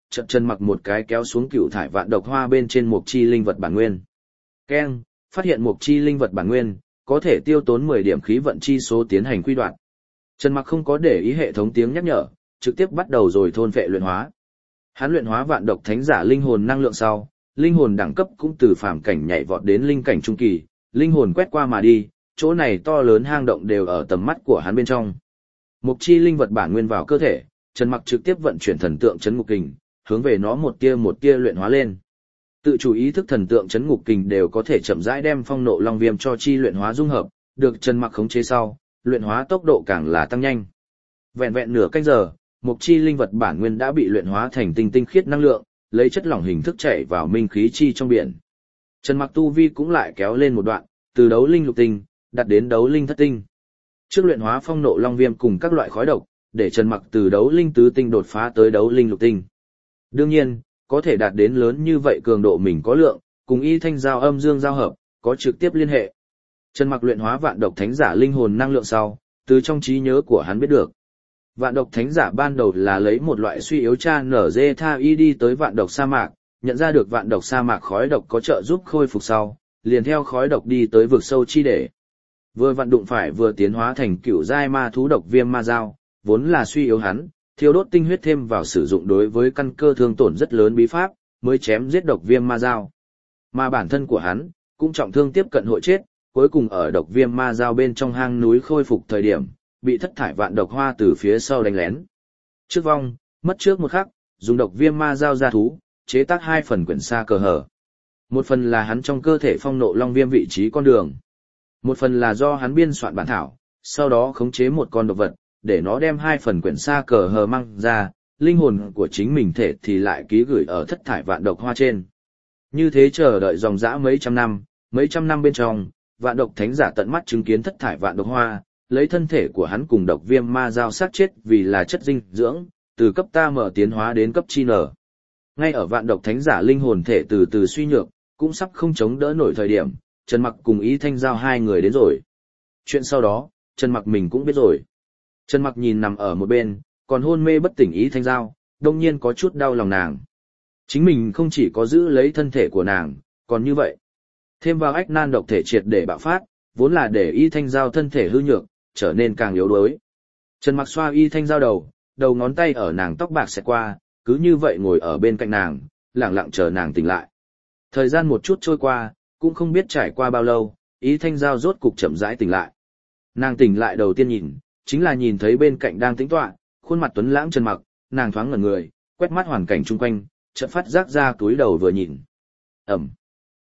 chợt Trần Mặc một cái kéo xuống cựu thải vạn độc hoa bên trên mục chi linh vật bản nguyên. Keng, phát hiện mục chi linh vật bản nguyên, có thể tiêu tốn 10 điểm khí vận chi số tiến hành quy đoạn. Trần Mặc không có để ý hệ thống tiếng nhắc nhở, trực tiếp bắt đầu rồi thôn phệ luyện hóa. Hắn luyện hóa vạn độc thánh giả linh hồn năng lượng sau, linh hồn đẳng cấp cũng từ phàm cảnh nhảy vọt đến linh cảnh trung kỳ, linh hồn quét qua mà đi, chỗ này to lớn hang động đều ở tầm mắt của hắn bên trong. Mục chi linh vật bản nguyên vào cơ thể, Trần Mặc trực tiếp vận chuyển thần tượng chấn ngục kình, hướng về nó một tia luyện hóa lên. Tự chủ ý thức thần tượng chấn ngục kình đều có thể chậm rãi đem phong nộ long viêm cho chi luyện hóa dung hợp, được Trần Mặc khống chế sau, luyện hóa tốc độ càng là tăng nhanh. Vẹn vẹn nửa canh giờ, mục chi linh vật bản nguyên đã bị luyện hóa thành tinh khiết năng lượng, lấy chất lỏng hình thức chảy vào minh khí chi trong biển. Trần Mặc tu vi cũng lại kéo lên một đoạn, từ đấu linh lục tinh, đạt đến đấu linh thất tinh. Trước luyện hóa phong nộ long viêm cùng các loại khói độc, để Trần Mặc từ đấu linh tứ tinh đột phá tới đấu linh lục tinh. Đương nhiên, có thể đạt đến lớn như vậy cường độ mình có lượng, cùng y thanh giao âm dương giao hợp, có trực tiếp liên hệ. Trần Mặc luyện hóa vạn độc thánh giả linh hồn năng lượng sau, từ trong trí nhớ của hắn biết được. Vạn độc thánh giả ban đầu là lấy một loại suy yếu cha nở dê tha y đi tới vạn độc sa mạc, nhận ra được vạn độc sa mạc khói độc có trợ giúp khôi phục sau, liền theo khói độc đi tới vực sâu chi để. Vừa vặn đụng phải vừa tiến hóa thành cựu giai ma thú độc viêm ma dao, vốn là suy yếu hắn, thiêu đốt tinh huyết thêm vào sử dụng đối với căn cơ thương tổn rất lớn bí pháp, mới chém giết độc viêm ma dao. Mà bản thân của hắn, cũng trọng thương tiếp cận hội chết, cuối cùng ở độc viêm ma dao bên trong hang núi khôi phục thời điểm, bị thất thải vạn độc hoa từ phía sau đánh lén. Trước vong, mất trước một khắc, dùng độc viêm ma dao ra thú, chế tác 2 phần quyển sa cờ hở. Một phần là hắn trong cơ thể phong nộ long viêm vị trí con đường. Một phần là do hắn biên soạn bản thảo, sau đó khống chế một con độc vật, để nó đem 2 phần quyển sa cờ hờ mang ra, linh hồn của chính mình thể thì lại ký gửi ở thất thải vạn độc hoa trên. Như thế chờ đợi dòng dã mấy trăm năm bên trong, vạn độc thánh giả tận mắt chứng kiến thất thải vạn độc hoa, lấy thân thể của hắn cùng độc viêm ma giao sát chết vì là chất dinh dưỡng, từ cấp ta mở tiến hóa đến cấp chi nở. Ngay ở vạn độc thánh giả linh hồn thể từ từ suy nhược, cũng sắp không chống đỡ nổi thời điểm, Trần Mặc cùng Ý Thanh Giao 2 người đến rồi. Chuyện sau đó, Trần Mặc mình cũng biết rồi. Trần Mặc nhìn nằm ở một bên, còn hôn mê bất tỉnh Ý Thanh Giao, đông nhiên có chút đau lòng nàng. Chính mình không chỉ có giữ lấy thân thể của nàng, còn như vậy. Thêm vào ách nan độc thể triệt để bạo phát, vốn là để Ý Thanh Giao thân thể hư nhược, trở nên càng yếu đuối. Trần Mặc xoa Ý Thanh Giao đầu ngón tay ở nàng tóc bạc xẹt qua, cứ như vậy ngồi ở bên cạnh nàng, lặng lặng chờ nàng tỉnh lại. Thời gian một chút trôi qua, cũng không biết trải qua bao lâu, Ý Thanh Giao rốt cục chậm rãi tỉnh lại. Nàng tỉnh lại đầu tiên nhìn, chính là nhìn thấy bên cạnh đang tĩnh tọa, khuôn mặt tuấn lãng Trần Mặc, nàng thoáng ngẩn người, quét mắt hoàn cảnh chung quanh, chợt phát giác ra túi đầu vừa nhìn. Ẩm.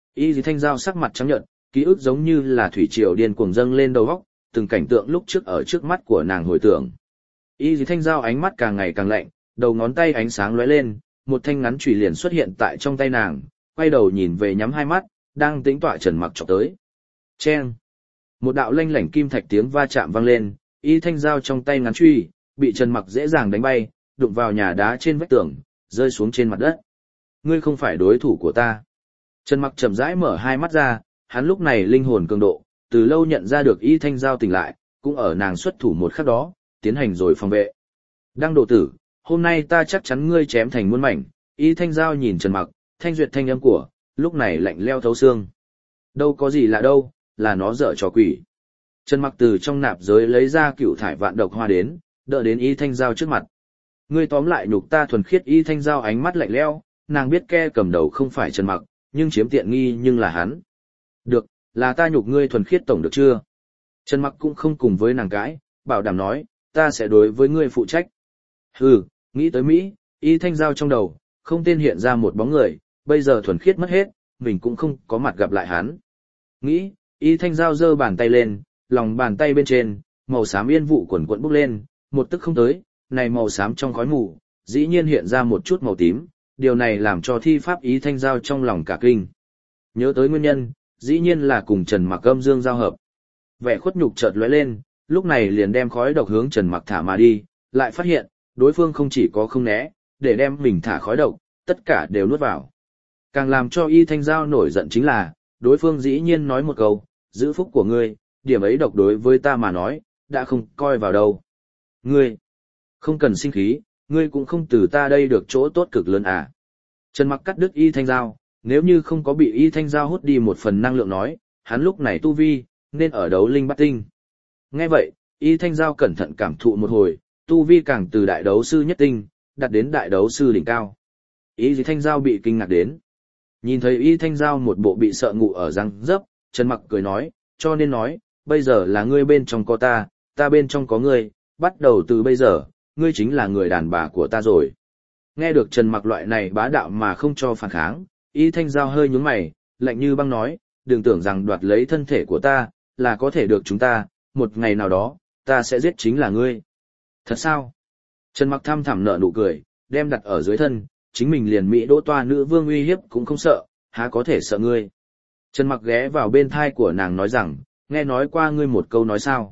Ý Thanh Giao sắc mặt trắng nhợt, ký ức giống như là thủy triều điên cuồng dâng lên đầu óc, từng cảnh tượng lúc trước ở trước mắt của nàng hồi tưởng. Ý Thanh Giao ánh mắt càng ngày càng lạnh, đầu ngón tay ánh sáng lóe lên, một thanh ngắn chùy liền xuất hiện tại trong tay nàng, quay đầu nhìn về nhắm hai mắt, đang tĩnh tọa Trần Mặc chọc tới. Chen! Một đạo lanh lảnh kim thạch tiếng va chạm vang lên, Ý Thanh Giao trong tay ngắn chùy bị Trần Mặc dễ dàng đánh bay, đụng vào nhà đá trên vách tường, rơi xuống trên mặt đất. Ngươi không phải đối thủ của ta. Trần Mặc chậm rãi mở hai mắt ra, hắn lúc này linh hồn cường độ, từ lâu nhận ra được Ý Thanh Giao tỉnh lại, cũng ở nàng xuất thủ một khắc đó, tiến hành rồi phòng vệ. Đăng độ tử, hôm nay ta chắc chắn ngươi chém thành muôn mảnh. Ý Thanh Giao nhìn Trần Mặc, thanh duyệt thanh âm của, lúc này lạnh leo thấu xương. Đâu có gì lạ đâu, là nó dở trò quỷ. Trần Mặc từ trong nạp giới lấy ra cựu thải vạn độc hoa đến, đỡ đến Ý Thanh Giao trước mặt. Ngươi tóm lại nhục ta thuần khiết. Ý Thanh Giao ánh mắt lạnh lẽo, nàng biết ke cầm đầu không phải Trần Mặc, nhưng chiếm tiện nghi nhưng là hắn. Được, là ta nhục ngươi thuần khiết tổng được chưa? Trần Mặc cũng không cùng với nàng cãi, bảo đảm nói, ta sẽ đối với ngươi phụ trách. Hừ, nghĩ tới Mỹ, Ý Thanh Giao trong đầu, không tên hiện ra một bóng người, bây giờ thuần khiết mất hết, mình cũng không có mặt gặp lại hắn. Nghĩ, Ý Thanh Giao giơ bàn tay lên, lòng bàn tay bên trên, màu xám yên vụ quần quận bốc lên, một tức không tới, này màu xám trong khói mù, dĩ nhiên hiện ra một chút màu tím, điều này làm cho thi pháp Ý Thanh Giao trong lòng cả kinh. Nhớ tới nguyên nhân, dĩ nhiên là cùng Trần Mặc âm dương giao hợp. Vẻ khuất nhục chợt lóe lên, lúc này liền đem khói độc hướng Trần Mặc thả mà đi, lại phát hiện, đối phương không chỉ có không né, để đem mình thả khói độc, tất cả đều nuốt vào. Càng làm cho Ý Thanh Giao nổi giận chính là, đối phương dĩ nhiên nói một câu, giữ phúc của ngươi, điểm ấy độc đối với ta mà nói, đã không coi vào đâu. Ngươi, không cần sinh khí, ngươi cũng không từ ta đây được chỗ tốt cực lớn à. Trần Mặc cắt đứt Y Thanh Giao, nếu như không có bị Y Thanh Giao hút đi một phần năng lượng nói, hắn lúc này tu vi, nên ở đấu linh bát tinh. Nghe vậy, Y Thanh Giao cẩn thận cảm thụ một hồi, tu vi càng từ đại đấu sư nhất tinh, đạt đến đại đấu sư đỉnh cao. Y Thanh Giao bị kinh ngạc đến. Nhìn thấy Y Thanh Giao một bộ bị sợ ngủ ở răng dấp, Trần Mặc cười nói, cho nên nói, bây giờ là ngươi bên trong có ta bên trong có ngươi, bắt đầu từ bây giờ, ngươi chính là người đàn bà của ta rồi. Nghe được Trần Mặc loại này bá đạo mà không cho phản kháng, Y Thanh Giao hơi nhướng mày, lạnh như băng nói, đừng tưởng rằng đoạt lấy thân thể của ta, là có thể được chúng ta, một ngày nào đó, ta sẽ giết chính là ngươi. Thật sao? Trần Mặc thăm thẳm nở nụ cười, đem đặt ở dưới thân, chính mình liền Mỹ đỗ toa nữ vương uy hiếp cũng không sợ, há có thể sợ ngươi. Trần Mặc ghé vào bên thai của nàng nói rằng, nghe nói qua ngươi một câu nói sao.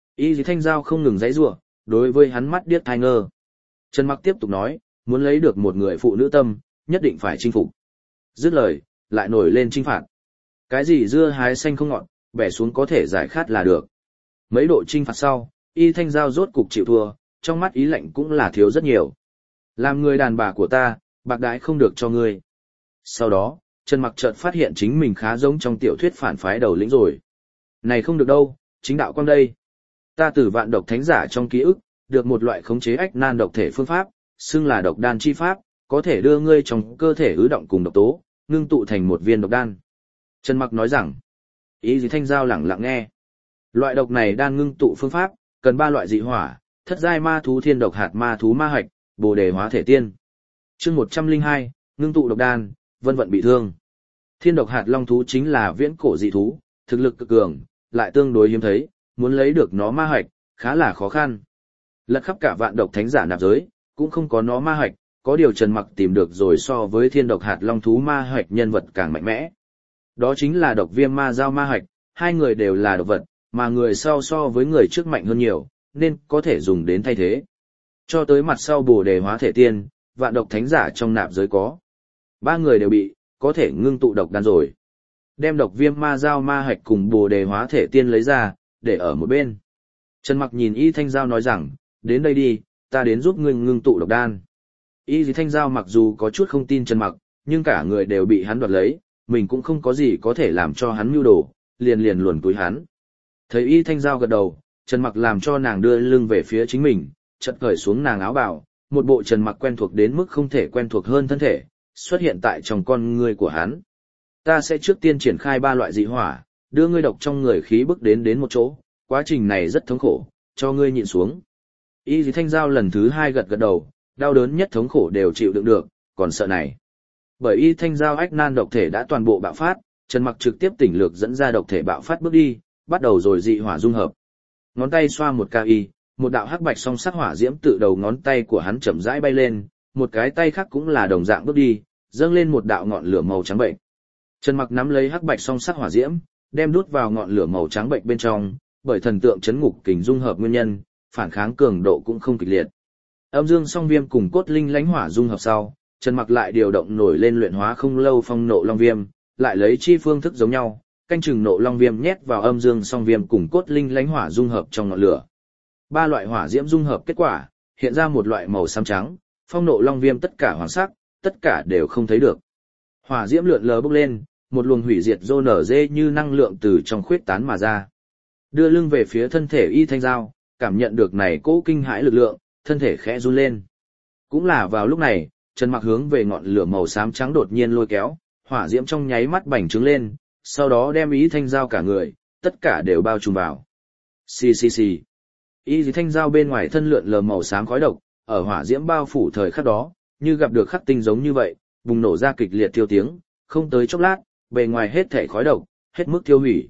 Y Thanh Giao không ngừng giãy giụa, đối với hắn mắt điếc tai ngơ. Trần Mặc tiếp tục nói, muốn lấy được một người phụ nữ tâm, nhất định phải chinh phục. Dứt lời, lại nổi lên chinh phạt. Cái gì dưa hái xanh không ngọt, bẻ xuống có thể giải khát là được. Mấy độ chinh phạt sau, Y Thanh Giao rốt cục chịu thua, trong mắt ý lạnh cũng là thiếu rất nhiều. Làm người đàn bà của ta, bạc đãi không được cho ngươi. Sau đó, Trần Mặc chợt phát hiện chính mình khá giống trong tiểu thuyết phản phái đầu lĩnh rồi. Này không được đâu, chính đạo quang đây. Ta từ vạn độc thánh giả trong ký ức, được một loại khống chế ách nan độc thể phương pháp, xưng là độc đan chi pháp, có thể đưa ngươi trong cơ thể ứ động cùng độc tố, ngưng tụ thành một viên độc đan. Trần Mặc nói rằng, Y Thanh Giao lẳng lặng nghe. Loại độc này đan ngưng tụ phương pháp, cần 3 loại dị hỏa, thất giai ma thú thiên độc hạt ma thú ma hạch, bồ đề hóa thể tiên. Chương 102, ngưng tụ độc đan, vân vận bị thương. Thiên độc hạt long thú chính là viễn cổ dị thú, thực lực cực cường, lại tương đối hiếm thấy, muốn lấy được nó ma hạch, khá là khó khăn. Lật khắp cả vạn độc thánh giả nạp giới, cũng không có nó ma hạch, có điều Trần Mặc tìm được rồi so với thiên độc hạt long thú ma hạch nhân vật càng mạnh mẽ. Đó chính là độc viêm ma giao ma hạch, hai người đều là độc vật, mà người sau so với người trước mạnh hơn nhiều, nên có thể dùng đến thay thế. Cho tới mặt sau bồ đề hóa thể tiên, vạn độc thánh giả trong nạp giới có. 3 người đều bị, có thể ngưng tụ độc đan rồi. Đem độc viêm ma giao ma hạch cùng bồ đề hóa thể tiên lấy ra, để ở một bên. Trần Mặc nhìn Y Thanh Giao nói rằng, đến đây đi, ta đến giúp ngươi ngưng tụ độc đan. Y Thanh Giao mặc dù có chút không tin Trần Mặc, nhưng cả người đều bị hắn đoạt lấy, mình cũng không có gì có thể làm cho hắn mưu đồ, liền luồn túi hắn. Thấy Y Thanh Giao gật đầu, Trần Mặc làm cho nàng đưa lưng về phía chính mình, chợt cởi xuống nàng áo bào, một bộ Trần Mặc quen thuộc đến mức không thể quen thuộc hơn thân thể, xuất hiện tại trong con ngươi của hắn. Ta sẽ trước tiên triển khai 3 loại dị hỏa, đưa ngươi độc trong người khí bức đến một chỗ, quá trình này rất thống khổ, cho ngươi nhịn xuống. Y Thanh Giao lần thứ 2 gật đầu, đau đớn nhất thống khổ đều chịu đựng được, còn sợ này. Bởi Y Thanh Giao ách nan độc thể đã toàn bộ bạo phát, Trần Mặc trực tiếp tỉnh lược dẫn ra độc thể bạo phát bước đi, bắt đầu rồi dị hỏa dung hợp. Ngón tay xoa một KY, một đạo hắc bạch song sắc hỏa diễm tự đầu ngón tay của hắn chậm rãi bay lên, một cái tay khác cũng là đồng dạng bước đi, dâng lên một đạo ngọn lửa màu trắng bệnh. Trần Mặc nắm lấy hắc bạch song sắc hỏa diễm, đem đút vào ngọn lửa màu trắng bệnh bên trong, bởi thần tượng chấn ngục kình dung hợp nguyên nhân, phản kháng cường độ cũng không kịch liệt. Âm dương song viêm cùng cốt linh lãnh hỏa dung hợp sau, Trần Mặc lại điều động nổi lên luyện hóa không lâu phong nộ long viêm, lại lấy chi phương thức giống nhau, canh chừng nộ long viêm nhét vào âm dương song viêm cùng cốt linh lãnh hỏa dung hợp trong ngọn lửa. 3 loại hỏa diễm dung hợp kết quả, hiện ra một loại màu xám trắng, phong nộ long viêm tất cả hoàng sắc, tất cả đều không thấy được. Hỏa diễm lượn lờ bốc lên, một luồng hủy diệt rô nở dê như năng lượng từ trong khuyết tán mà ra. Đưa lưng về phía thân thể Y Thanh Giao, cảm nhận được này cỗ kinh hãi lực lượng, thân thể khẽ run lên. Cũng là vào lúc này, Trần Mặc hướng về ngọn lửa màu xám trắng đột nhiên lôi kéo, hỏa diễm trong nháy mắt bành trướng lên, sau đó đem Y Thanh Giao cả người, tất cả đều bao trùm vào. Xì xì xì. Y Thanh Giao bên ngoài thân lượn lờ màu xám khói độc, ở hỏa diễm bao phủ thời khắc đó, như gặp được khắc tinh giống như vậy, bùng nổ ra kịch liệt thiêu tiếng, không tới chốc lát, bề ngoài hết thảy khói độc, hết mức tiêu hủy.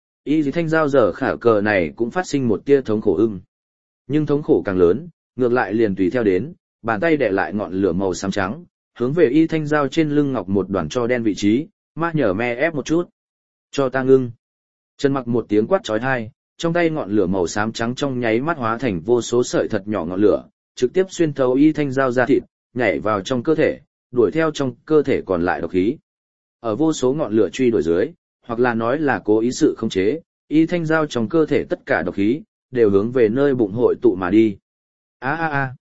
Y Thanh Giao giờ khả cờ này cũng phát sinh một tia thống khổ ưng. Nhưng thống khổ càng lớn, ngược lại liền tùy theo đến, bàn tay đè lại ngọn lửa màu xám trắng, hướng về Y Thanh Giao trên lưng ngọc một đoàn tro đen vị trí, ma nhở me ép một chút. Cho ta ngưng. Trần Mặc một tiếng quát chói tai, trong tay ngọn lửa màu xám trắng trong nháy mắt hóa thành vô số sợi thật nhỏ ngọn lửa, trực tiếp xuyên thấu Y Thanh Giao ra thịt, nhảy vào trong cơ thể, đuổi theo trong cơ thể còn lại độc khí. Ở vô số ngọn lửa truy đuổi dưới, hoặc là nói là cố ý sự khống chế, Y Thanh Giao trong cơ thể tất cả độc khí đều hướng về nơi bụng hội tụ mà đi. A a a.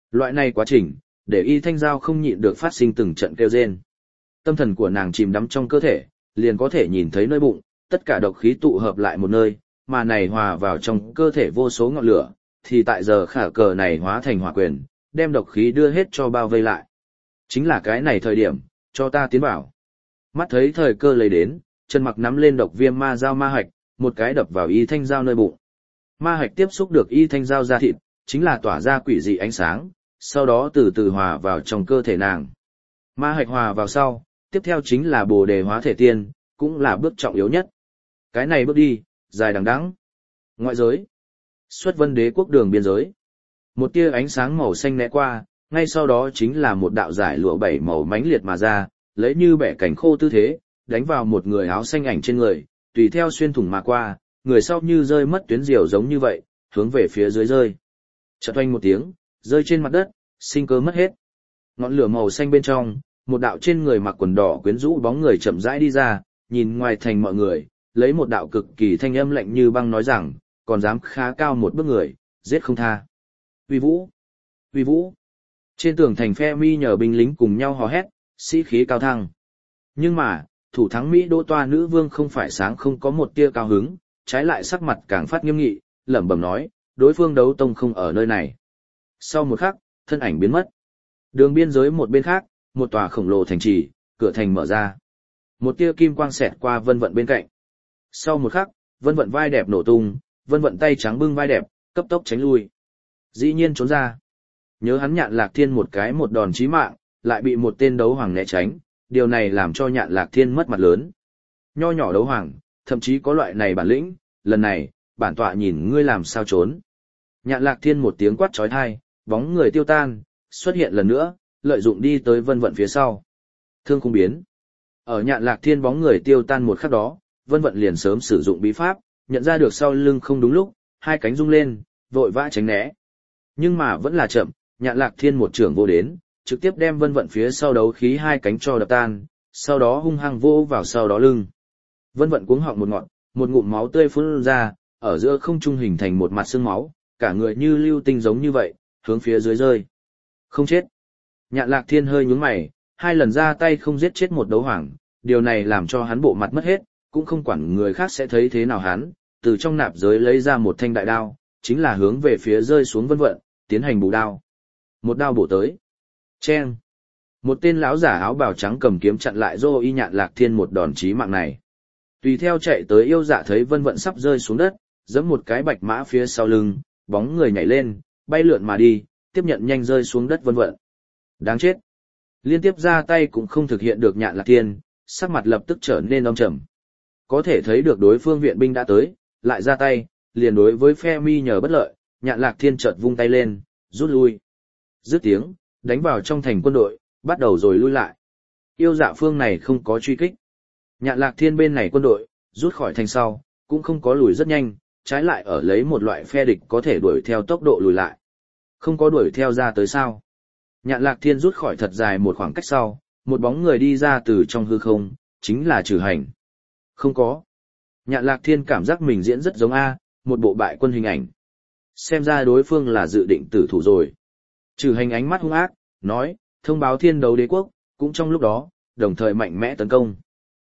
Loại này quá trình, để Y Thanh Giao không nhịn được phát sinh từng trận kêu rên. Tâm thần của nàng chìm đắm trong cơ thể, liền có thể nhìn thấy nơi bụng, tất cả độc khí tụ hợp lại một nơi, mà này hòa vào trong cơ thể vô số ngọn lửa, thì tại giờ khả cờ này hóa thành hỏa quyền, đem độc khí đưa hết cho bao vây lại. Chính là cái này thời điểm, cho ta tiến vào. Mắt thấy thời cơ lấy đến, Trần Mặc nắm lên độc viêm ma dao ma hạch, một cái đập vào Y Thanh Giao nơi bụng. Ma hạch tiếp xúc được Y Thanh Giao da thịt, chính là tỏa ra quỷ dị ánh sáng, sau đó từ từ hòa vào trong cơ thể nàng. Ma hạch hòa vào sau, tiếp theo chính là Bồ Đề hóa thể tiên, cũng là bước trọng yếu nhất. Cái này bước đi, dài đằng đẵng. Ngoại giới, Xuất Vân Đế quốc đường biên giới. Một tia ánh sáng màu xanh né qua, ngay sau đó chính là một đạo giải lụa bảy màu mãnh liệt mà ra, lấy như bẻ cảnh khô tư thế, đánh vào một người áo xanh ảnh trên người, tùy theo xuyên thủng mà qua, người sau như rơi mất tuyến diều giống như vậy, hướng về phía dưới rơi. Chợt oanh một tiếng, rơi trên mặt đất, sinh cơ mất hết. Ngọn lửa màu xanh bên trong, một đạo trên người mặc quần đỏ quyến rũ bóng người chậm rãi đi ra, nhìn ngoài thành mọi người, lấy một đạo cực kỳ thanh âm lạnh như băng nói rằng, còn dám khá cao một bước người, giết không tha. Uy vũ! Uy vũ! Trên tường thành phe mi nhờ binh lính cùng nhau hò hét, sĩ khí cao thăng. Nhưng mà, thủ thắng Mỹ Đỗ Toa nữ vương không phải sáng không có một tia cao hứng, trái lại sắc mặt càng phát nghiêm nghị, lẩm bẩm nói, đối phương đấu tông không ở nơi này. Sau một khắc, thân ảnh biến mất. Đường biên giới một bên khác, một tòa khổng lồ thành trì, cửa thành mở ra. Một tia kim quang xẹt qua Vân Vận bên cạnh. Sau một khắc, Vân Vận vai đẹp nổ tung, Vân Vận tay trắng bưng vai đẹp, cấp tốc tránh lui. Dĩ nhiên trốn ra. Nhớ hắn Nhạn Lạc Thiên một cái một đòn chí mạng, lại bị một tên đấu hoàng né tránh, điều này làm cho Nhạn Lạc Thiên mất mặt lớn. Nho nhỏ đấu hoàng, thậm chí có loại này bản lĩnh, lần này, bản tọa nhìn ngươi làm sao trốn. Nhạn Lạc Thiên một tiếng quát chói tai, bóng người tiêu tan, xuất hiện lần nữa, lợi dụng đi tới Vân Vận phía sau. Thương khung biến. Ở Nhạn Lạc Thiên bóng người tiêu tan một khắc đó, Vân Vận liền sớm sử dụng bí pháp, nhận ra được sau lưng không đúng lúc, hai cánh rung lên, vội vã tránh né. Nhưng mà vẫn là chậm, Nhạn Lạc Thiên một trưởng vô đến, trực tiếp đem Vân Vận phía sau đấu khí hai cánh cho đập tan, sau đó hung hăng vô vào sau đó lưng. Vân Vận cuống họng một ngọn, một ngụm máu tươi phun ra, ở giữa không trung hình thành một mặt xương máu, cả người như lưu tinh giống như vậy, hướng phía dưới rơi. Không chết. Nhạn Lạc Thiên hơi nhướng mày, hai lần ra tay không giết chết một đấu hoàng, điều này làm cho hắn bộ mặt mất hết, cũng không quản người khác sẽ thấy thế nào hắn, từ trong nạp giới lấy ra một thanh đại đao, chính là hướng về phía rơi xuống Vân Vận, tiến hành bù đao. Một đao bổ tới. Chen. Một tên lão giả áo bào trắng cầm kiếm chặn lại Dô Y Nhạn Lạc Thiên một đòn chí mạng này. Tùy theo chạy tới yêu dạ thấy Vân Vận sắp rơi xuống đất, giẫm một cái bạch mã phía sau lưng, bóng người nhảy lên, bay lượn mà đi, tiếp nhận nhanh rơi xuống đất Vân Vận. Đáng chết. Liên tiếp ra tay cũng không thực hiện được Nhạn Lạc Thiên, sắc mặt lập tức trở nên âm trầm. Có thể thấy được đối phương viện binh đã tới, lại ra tay, liền đối với phe mi nhờ bất lợi, Nhạn Lạc Thiên chợt vung tay lên, rút lui. Dứt tiếng, đánh vào trong thành quân đội, bắt đầu rồi lui lại. Yêu dạ phương này không có truy kích. Nhạn Lạc Thiên bên này quân đội, rút khỏi thành sau, cũng không có lùi rất nhanh, trái lại ở lấy một loại phe địch có thể đuổi theo tốc độ lùi lại. Không có đuổi theo ra tới sao. Nhạn Lạc Thiên rút khỏi thật dài một khoảng cách sau, một bóng người đi ra từ trong hư không, chính là Trừ Hành. Không có. Nhạn Lạc Thiên cảm giác mình diễn rất giống A, một bộ bại quân hình ảnh. Xem ra đối phương là dự định tử thủ rồi. Trừ Hành ánh mắt hung ác, nói, thông báo Thiên Đấu Đế quốc, cũng trong lúc đó, đồng thời mạnh mẽ tấn công.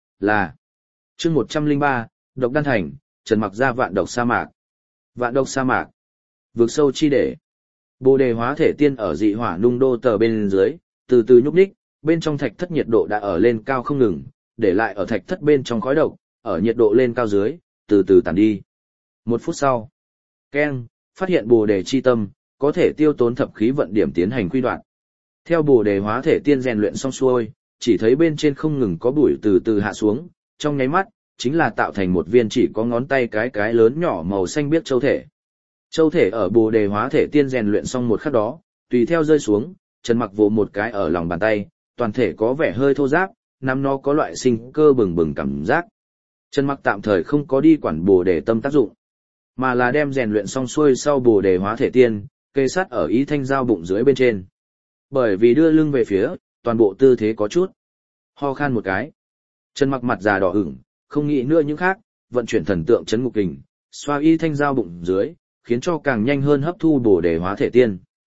Là chương 103, Độc Đan Thành, Trần Mặc ra vạn độc sa mạc. Vạn độc sa mạc. Vực sâu chi để. Bồ Đề hóa thể tiên ở dị hỏa nung đô tờ bên dưới, từ từ nhúc nhích, bên trong thạch thất nhiệt độ đã ở lên cao không ngừng, để lại ở thạch thất bên trong khói độc, ở nhiệt độ lên cao dưới, từ từ tàn đi. Một phút sau, keng, phát hiện Bồ Đề chi tâm, có thể tiêu tốn thập khí vận điểm tiến hành quy đoạn. Theo Bồ Đề hóa thể tiên rèn luyện xong xuôi, chỉ thấy bên trên không ngừng có bụi từ từ hạ xuống, trong nháy mắt, chính là tạo thành một viên chỉ có ngón tay cái lớn nhỏ màu xanh biếc châu thể. Châu thể ở Bồ Đề hóa thể tiên rèn luyện xong một khắc đó, tùy theo rơi xuống, Trần Mặc vỗ một cái ở lòng bàn tay, toàn thể có vẻ hơi thô ráp, nắm nó có loại sinh cơ bừng bừng cảm giác. Trần Mặc tạm thời không có đi quản Bồ Đề tâm tác dụng, mà là đem rèn luyện xong xuôi sau Bồ Đề hóa thể tiên, kê sát ở ý thanh giao bụng dưới bên trên. Bởi vì đưa lưng về phía, toàn bộ tư thế có chút ho khan một cái. Trần Mặc mặt già đỏ ửng, không nghĩ nữa những khác, vận chuyển thần tượng chấn ngục kình, xoa y thanh giao bụng dưới, khiến cho càng nhanh hơn hấp thu Bồ Đề hóa thể tiên.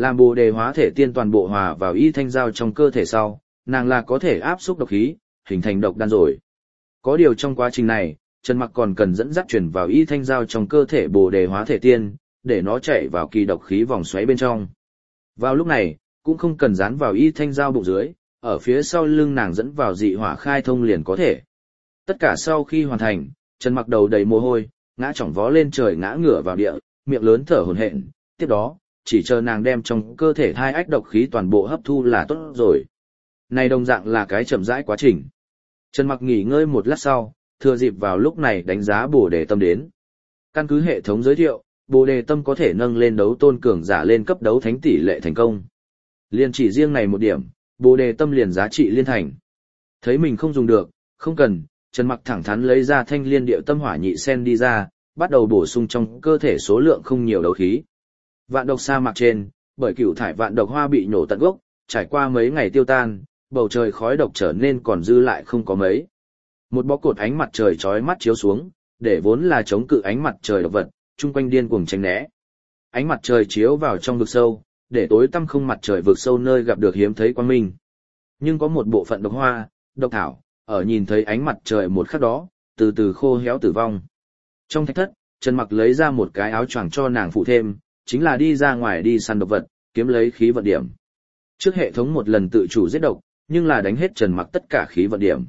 Làm bồ đề hóa thể tiên toàn bộ hòa vào y thanh giao trong cơ thể sau, nàng là có thể áp xúc độc khí, hình thành độc đan rồi. Có điều trong quá trình này, Trần Mặc còn cần dẫn dắt truyền vào y thanh giao trong cơ thể bồ đề hóa thể tiên, để nó chạy vào kỳ độc khí vòng xoáy bên trong. Vào lúc này, cũng không cần dán vào y thanh giao bụng dưới, ở phía sau lưng nàng dẫn vào dị hỏa khai thông liền có thể. Tất cả sau khi hoàn thành, Trần Mặc đầu đầy mồ hôi, ngã chỏng vó lên trời ngã ngửa vào địa, miệng lớn thở hổn hển. Tiếp đó, chỉ chờ nàng đem trong cơ thể thai ách độc khí toàn bộ hấp thu là tốt rồi. Này đồng dạng là cái chậm rãi quá trình. Trần Mặc nghỉ ngơi một lát sau, thừa dịp vào lúc này đánh giá bồ đề tâm đến. Căn cứ hệ thống giới thiệu, bồ đề tâm có thể nâng lên đấu tôn cường giả lên cấp đấu thánh tỷ lệ thành công. Liên chỉ riêng này một điểm, bồ đề tâm liền giá trị liên thành. Thấy mình không dùng được, không cần, Trần Mặc thẳng thắn lấy ra thanh liên điệu tâm hỏa nhị sen đi ra, bắt đầu bổ sung trong cơ thể số lượng không nhiều đấu khí. Vạn độc sa mạc trên, bởi cửu thải vạn độc hoa bị nổ tận gốc, trải qua mấy ngày tiêu tan, bầu trời khói độc trở nên còn dư lại không có mấy. Một bó cột ánh mặt trời chói mắt chiếu xuống, để vốn là chống cự ánh mặt trời độc vật, chung quanh điên cuồng tránh né. Ánh mặt trời chiếu vào trong vực sâu, để tối tăm không mặt trời vực sâu nơi gặp được hiếm thấy quang minh. Nhưng có một bộ phận độc hoa, độc thảo, ở nhìn thấy ánh mặt trời một khắc đó, từ từ khô héo tử vong. Trong thạch thất, Trần Mặc lấy ra một cái áo choàng cho nàng phụ thêm, chính là đi ra ngoài đi săn độc vật, kiếm lấy khí vận điểm. Trước hệ thống một lần tự chủ giết độc, nhưng là đánh hết Trần Mặc tất cả khí vận điểm.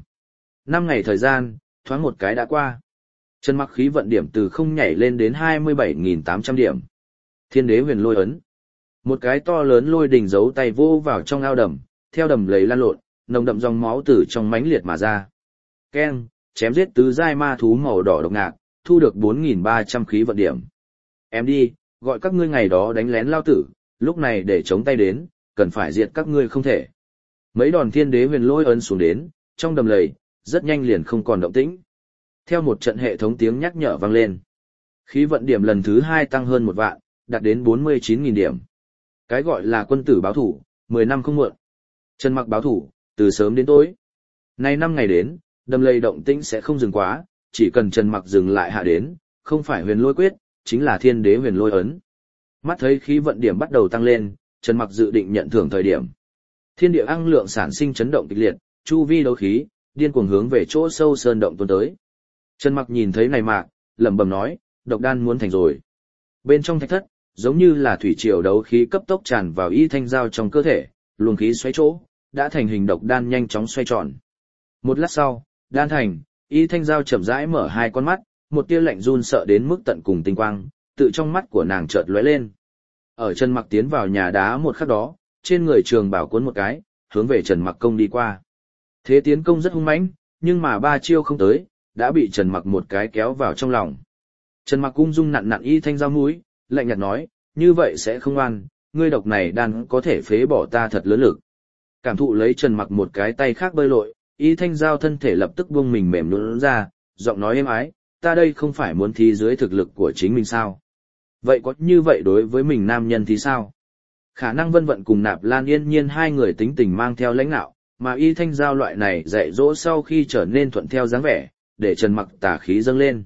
5 ngày thời gian, thoáng một cái đã qua. Trần Mặc khí vận điểm từ không nhảy lên đến 27.800 điểm. Thiên đế huyền lôi ấn. Một cái to lớn lôi đỉnh giấu tay vô vào trong ao đầm, theo đầm lầy lan lộn, nồng đậm dòng máu từ trong mãnh liệt mà ra. Keng, chém giết tứ giai ma thú màu đỏ độc ngạc, thu được 4.300 khí vận điểm. Em đi, gọi các ngươi ngày đó đánh lén lao tử, lúc này để chống tay đến, cần phải diệt các ngươi không thể. Mấy đòn thiên đế huyền lôi ấn xuống đến, trong đầm lầy, rất nhanh liền không còn động tĩnh. Theo một trận hệ thống tiếng nhắc nhở vang lên. Khí vận điểm lần thứ 2 tăng hơn 1 vạn, đạt đến 49.000 điểm. Cái gọi là quân tử báo thủ, 10 năm không muộn. Trần Mặc báo thủ, từ sớm đến tối. Nay 5 ngày đến, đầm lầy động tĩnh sẽ không dừng quá, chỉ cần Trần Mặc dừng lại hạ đến, không phải huyền lôi quyết, chính là thiên đế huyền lôi ấn. Mắt thấy khí vận điểm bắt đầu tăng lên, Trần Mặc dự định nhận thưởng thời điểm. Thiên địa năng lượng sản sinh chấn động kịch liệt, chu vi đấu khí, điên cuồng hướng về chỗ sâu sơn động tuôn tới. Trần Mặc nhìn thấy này mạc, lẩm bẩm nói, độc đan muốn thành rồi. Bên trong thạch thất, giống như là thủy triều đấu khí cấp tốc tràn vào y thanh giao trong cơ thể, luồng khí xoáy chỗ, đã thành hình độc đan nhanh chóng xoay tròn. Một lát sau, đan thành, y thanh giao chậm rãi mở hai con mắt, một tia lạnh run sợ đến mức tận cùng tinh quang, tự trong mắt của nàng chợt lóe lên. Ở Trần Mặc tiến vào nhà đá một khắc đó, trên người trường bảo cuốn một cái, hướng về Trần Mặc công đi qua. Thế tiến công rất hung mãnh, nhưng mà 3 chiêu không tới, đã bị Trần Mặc một cái kéo vào trong lòng. Trần Mặc ung dung nặn nặn y thanh giao mũi, lạnh nhạt nói, như vậy sẽ không ăn, ngươi độc này đan có thể phế bỏ ta thật lớn lực. Cảm thụ lấy Trần Mặc một cái tay khác bơi lội, y thanh giao thân thể lập tức buông mình mềm nhũn ra, giọng nói êm ái, ta đây không phải muốn thí dưới thực lực của chính mình sao? Vậy có như vậy đối với mình nam nhân thì sao? Khả năng Vân Vận cùng Nạp Lan Yên Nhiên hai người tính tình mang theo lãnh nạo, mà y thanh giao loại này dạy dỗ sau khi trở nên thuận theo dáng vẻ, để Trần Mặc tà khí dâng lên.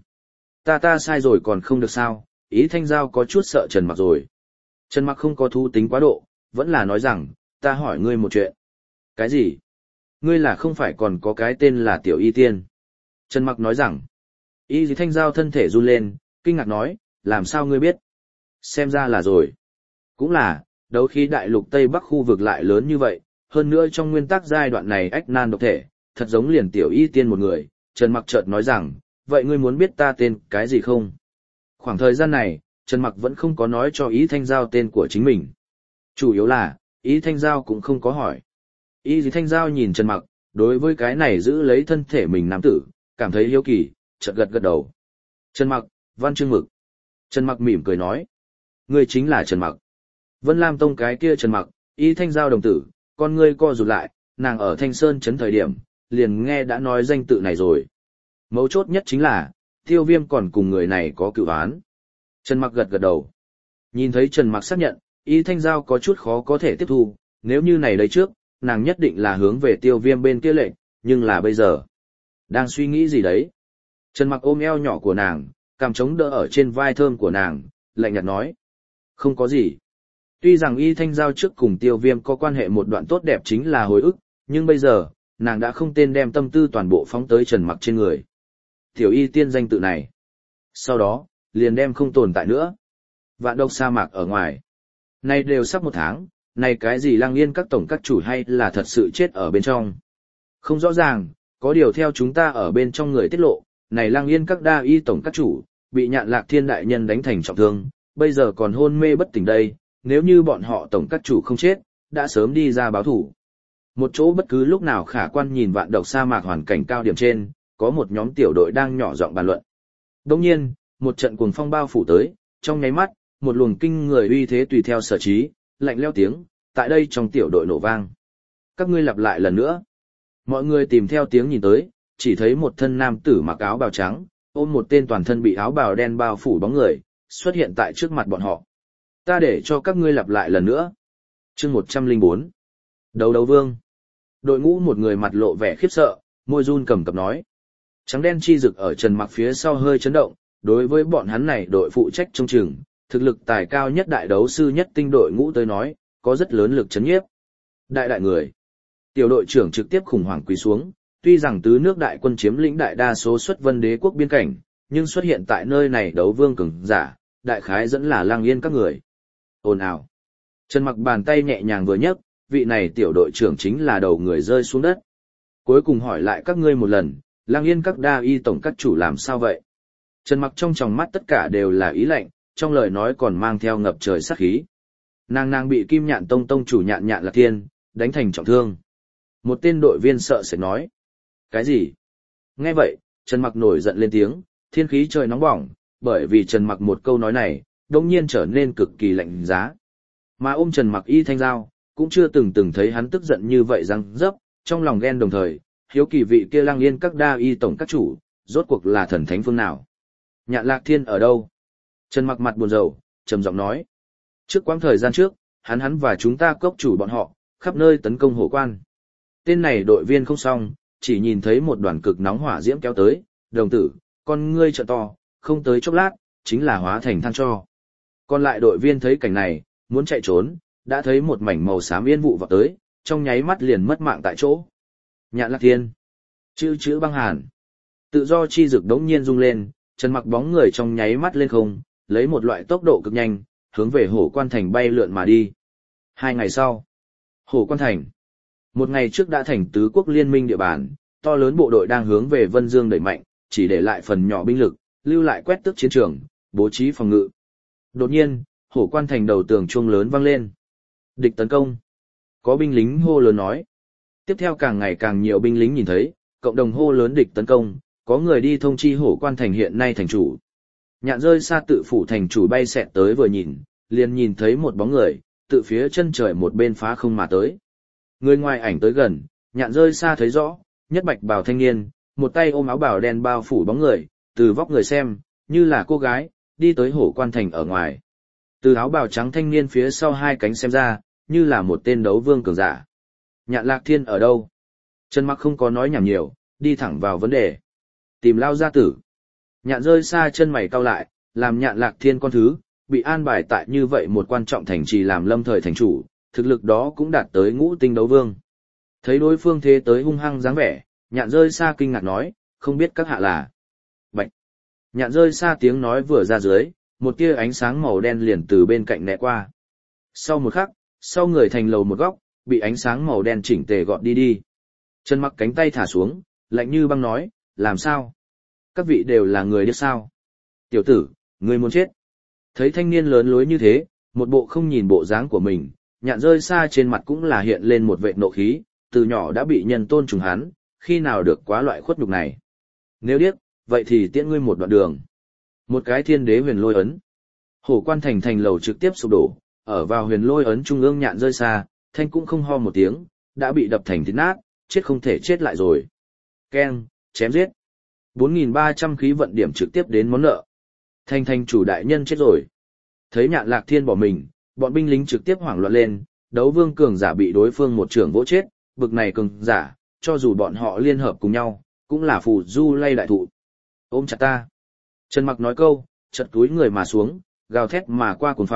Ta sai rồi còn không được sao? Ý thanh giao có chút sợ Trần Mặc rồi. Trần Mặc không có thú tính quá độ, vẫn là nói rằng, ta hỏi ngươi một chuyện. Cái gì? Ngươi là không phải còn có cái tên là Tiểu Y Tiên? Trần Mặc nói rằng, y thanh giao thân thể run lên, kinh ngạc nói, làm sao ngươi biết? Xem ra là rồi. Cũng là, đấu khí đại lục Tây Bắc khu vực lại lớn như vậy, hơn nữa trong nguyên tắc giai đoạn này ách nan độc thể, thật giống liền Tiểu Y Tiên một người. Trần Mặc chợt nói rằng, vậy ngươi muốn biết ta tên cái gì không? Khoảng thời gian này, Trần Mặc vẫn không có nói cho Ý Thanh Giao tên của chính mình. Chủ yếu là, Ý Thanh Giao cũng không có hỏi. Ý Thanh Giao nhìn Trần Mặc, đối với cái này giữ lấy thân thể mình nam tử, cảm thấy hiếu kỳ, chợt gật gật đầu. Trần Mặc, Văn Trương Mực. Trần Mặc mỉm cười nói. Ngươi chính là Trần Mặc. Vân Lam Tông cái kia Trần Mặc, Ý Thanh Giao đồng tử, con ngươi co rụt lại, nàng ở Thanh Sơn trấn thời điểm, liền nghe đã nói danh tự này rồi. Mấu chốt nhất chính là, Tiêu Viêm còn cùng người này có cựu án. Trần Mặc gật gật đầu. Nhìn thấy Trần Mặc xác nhận, Y Thanh Giao có chút khó có thể tiếp thu, nếu như này lấy trước, nàng nhất định là hướng về Tiêu Viêm bên kia lệnh, nhưng là bây giờ. Đang suy nghĩ gì đấy? Trần Mặc ôm eo nhỏ của nàng, cằm chống đỡ ở trên vai thơm của nàng, lạnh nhạt nói. Không có gì. Tuy rằng Y Thanh Giao trước cùng Tiêu Viêm có quan hệ một đoạn tốt đẹp chính là hồi ức, nhưng bây giờ, nàng đã không tên đem tâm tư toàn bộ phóng tới Trần Mặc trên người. Tiểu Y tiên danh tự này. Sau đó, liền đem không tồn tại nữa. Vạn độc sa mạc ở ngoài. Nay đều sắp 1 tháng, này cái gì Lăng Yên các tổng các chủ hay là thật sự chết ở bên trong. Không rõ ràng, có điều theo chúng ta ở bên trong người tiết lộ, này Lăng Yên các đa y tổng các chủ, bị Nhạn Lạc Thiên đại nhân đánh thành trọng thương, bây giờ còn hôn mê bất tỉnh đây, nếu như bọn họ tổng các chủ không chết, đã sớm đi ra báo thủ. Một chỗ bất cứ lúc nào khả quan nhìn vạn độc sa mạc hoàn cảnh cao điểm trên, có một nhóm tiểu đội đang nhỏ giọng bàn luận. Đồng nhiên, một trận cuồng phong bao phủ tới, trong nháy mắt, một luồng kinh người uy thế tùy theo sở trí, lạnh leo tiếng, tại đây trong tiểu đội nổ vang. Các ngươi lặp lại lần nữa. Mọi người tìm theo tiếng nhìn tới, chỉ thấy một thân nam tử mặc áo bào trắng, ôm một tên toàn thân bị áo bào đen bao phủ bóng người, xuất hiện tại trước mặt bọn họ. Ta để cho các ngươi lặp lại lần nữa. Chương 104. Đấu đấu vương. Đội ngũ một người mặt lộ vẻ khiếp sợ, môi run cầm cập nói. Trắng đen chi rực ở Trần Mặc phía sau hơi chấn động, đối với bọn hắn này đội phụ trách trông chừng, thực lực tài cao nhất đại đấu sư nhất tinh đội ngũ tới nói, có rất lớn lực chấn nhiếp. Đại người. Tiểu đội trưởng trực tiếp khủng hoảng quỳ xuống, tuy rằng tứ nước đại quân chiếm lĩnh đại đa số xuất vân đế quốc biên cảnh, nhưng xuất hiện tại nơi này đấu vương cường giả, đại khái dẫn là Lăng Yên các người. Ồn ào. Trần Mặc bàn tay nhẹ nhàng vừa nhấc, vị này tiểu đội trưởng chính là đầu người rơi xuống đất. Cuối cùng hỏi lại các ngươi một lần, Lăng Yên các đa y tổng các chủ làm sao vậy? Trần Mặc trong tròng mắt tất cả đều là ý lạnh, trong lời nói còn mang theo ngập trời sát khí. Nàng bị Kim Nhạn Tông tông chủ Nhạn Lạc Thiên đánh thành trọng thương. Một tên đội viên sợ sẽ nói. Cái gì? Nghe vậy, Trần Mặc nổi giận lên tiếng, thiên khí trời nóng bỏng, bởi vì Trần Mặc một câu nói này, đống nhiên trở nên cực kỳ lạnh giá. Mà ôm Trần Mặc Y Thanh Giao, cũng chưa từng thấy hắn tức giận như vậy răng dấp, trong lòng ghen đồng thời, hiếu kỳ vị kia Lăng Yên các đa y tổng các chủ, rốt cuộc là thần thánh phương nào? Nhạn Lạc Thiên ở đâu? Trần Mặc mặt buồn rầu, trầm giọng nói. Trước quãng thời gian trước, hắn và chúng ta cốc chủ bọn họ, khắp nơi tấn công hổ quan. Tên này đội viên không xong, chỉ nhìn thấy một đoàn cực nóng hỏa diễm kéo tới, đồng tử, con ngươi trợ to, không tới chốc lát, chính là hóa thành than cho. Còn lại đội viên thấy cảnh này, muốn chạy trốn, đã thấy một mảnh màu xám yên vụ vọt tới, trong nháy mắt liền mất mạng tại chỗ. Nhạn Lạc Thiên. Chữ băng hàn. Tự do chi dực đống nhiên rung lên, Trần Mặc bóng người trong nháy mắt lên không, lấy một loại tốc độ cực nhanh, hướng về Hổ Quan Thành bay lượn mà đi. 2 ngày sau, Hổ Quan Thành. Một ngày trước đã thành tứ quốc liên minh địa bàn, to lớn bộ đội đang hướng về Vân Dương đẩy mạnh, chỉ để lại phần nhỏ binh lực, lưu lại quét tước chiến trường, bố trí phòng ngự. Đột nhiên, Hổ Quan Thành đầu tường chuông lớn vang lên. Địch tấn công. Có binh lính hô lớn nói. Tiếp theo càng ngày càng nhiều binh lính nhìn thấy, cộng đồng hô lớn địch tấn công, có người đi thông chi Hổ Quan Thành hiện nay thành chủ. Nhạn rơi xa tự phủ thành chủ bay xẹt tới vừa nhìn, liền nhìn thấy một bóng người, tự phía chân trời một bên phá không mà tới. Người ngoài ảnh tới gần, Nhạn rơi xa thấy rõ, nhất bạch bào thanh niên, một tay ôm áo bào đen bao phủ bóng người, từ vóc người xem, như là cô gái, đi tới Hổ Quan Thành ở ngoài. Từ áo bào trắng thanh niên phía sau 2 cánh xem ra, như là một tên đấu vương cường giả. Nhạn Lạc Thiên ở đâu? Trần Mặc không có nói nhảm nhiều, đi thẳng vào vấn đề. Tìm Lao gia tử. Nhạn rơi xa chân mày cau lại, làm Nhạn Lạc Thiên con thứ, bị an bài tại như vậy một quan trọng thành trì làm lâm thời thành chủ, thực lực đó cũng đạt tới ngũ tinh đấu vương. Thấy đối phương thế tới hung hăng dáng vẻ, Nhạn rơi xa kinh ngạc nói, không biết các hạ là. Bạch. Nhạn rơi xa tiếng nói vừa ra dưới, một tia ánh sáng màu đen liền từ bên cạnh né qua. Sau một khắc, sau người thành lầu một góc, bị ánh sáng màu đen chỉnh tề gọt đi. Trần Mặc cánh tay thả xuống, lạnh như băng nói, làm sao? Các vị đều là người điếc sao? Tiểu tử, ngươi muốn chết. Thấy thanh niên lớn lối như thế, một bộ không nhìn bộ dáng của mình, Nhạn rơi xa trên mặt cũng là hiện lên một vệt nộ khí, từ nhỏ đã bị nhân tôn trùng hắn, khi nào được quá loại khuất nhục này. Nếu điếc, vậy thì tiễn ngươi một đoạn đường. Một cái thiên đế huyền lôi ấn. Hổ Quan Thành thành lầu trực tiếp sụp đổ, ở vào huyền lôi ấn trung ương Nhạn rơi xa, thanh cũng không ho một tiếng, đã bị đập thành thịt nát, chết không thể chết lại rồi. Keng, chém giết. 4.300 khí vận điểm trực tiếp đến món nợ. Thành chủ đại nhân chết rồi. Thấy Nhạn Lạc Thiên bỏ mình, bọn binh lính trực tiếp hoảng loạn lên, đấu vương cường giả bị đối phương một trưởng vỗ chết, bực này cường giả, cho dù bọn họ liên hợp cùng nhau, cũng là phù du lay đại thụ. Ôm chặt ta. Trần Mặc nói câu, chật túi người mà xuống, gào thét mà qua cuồng phòng,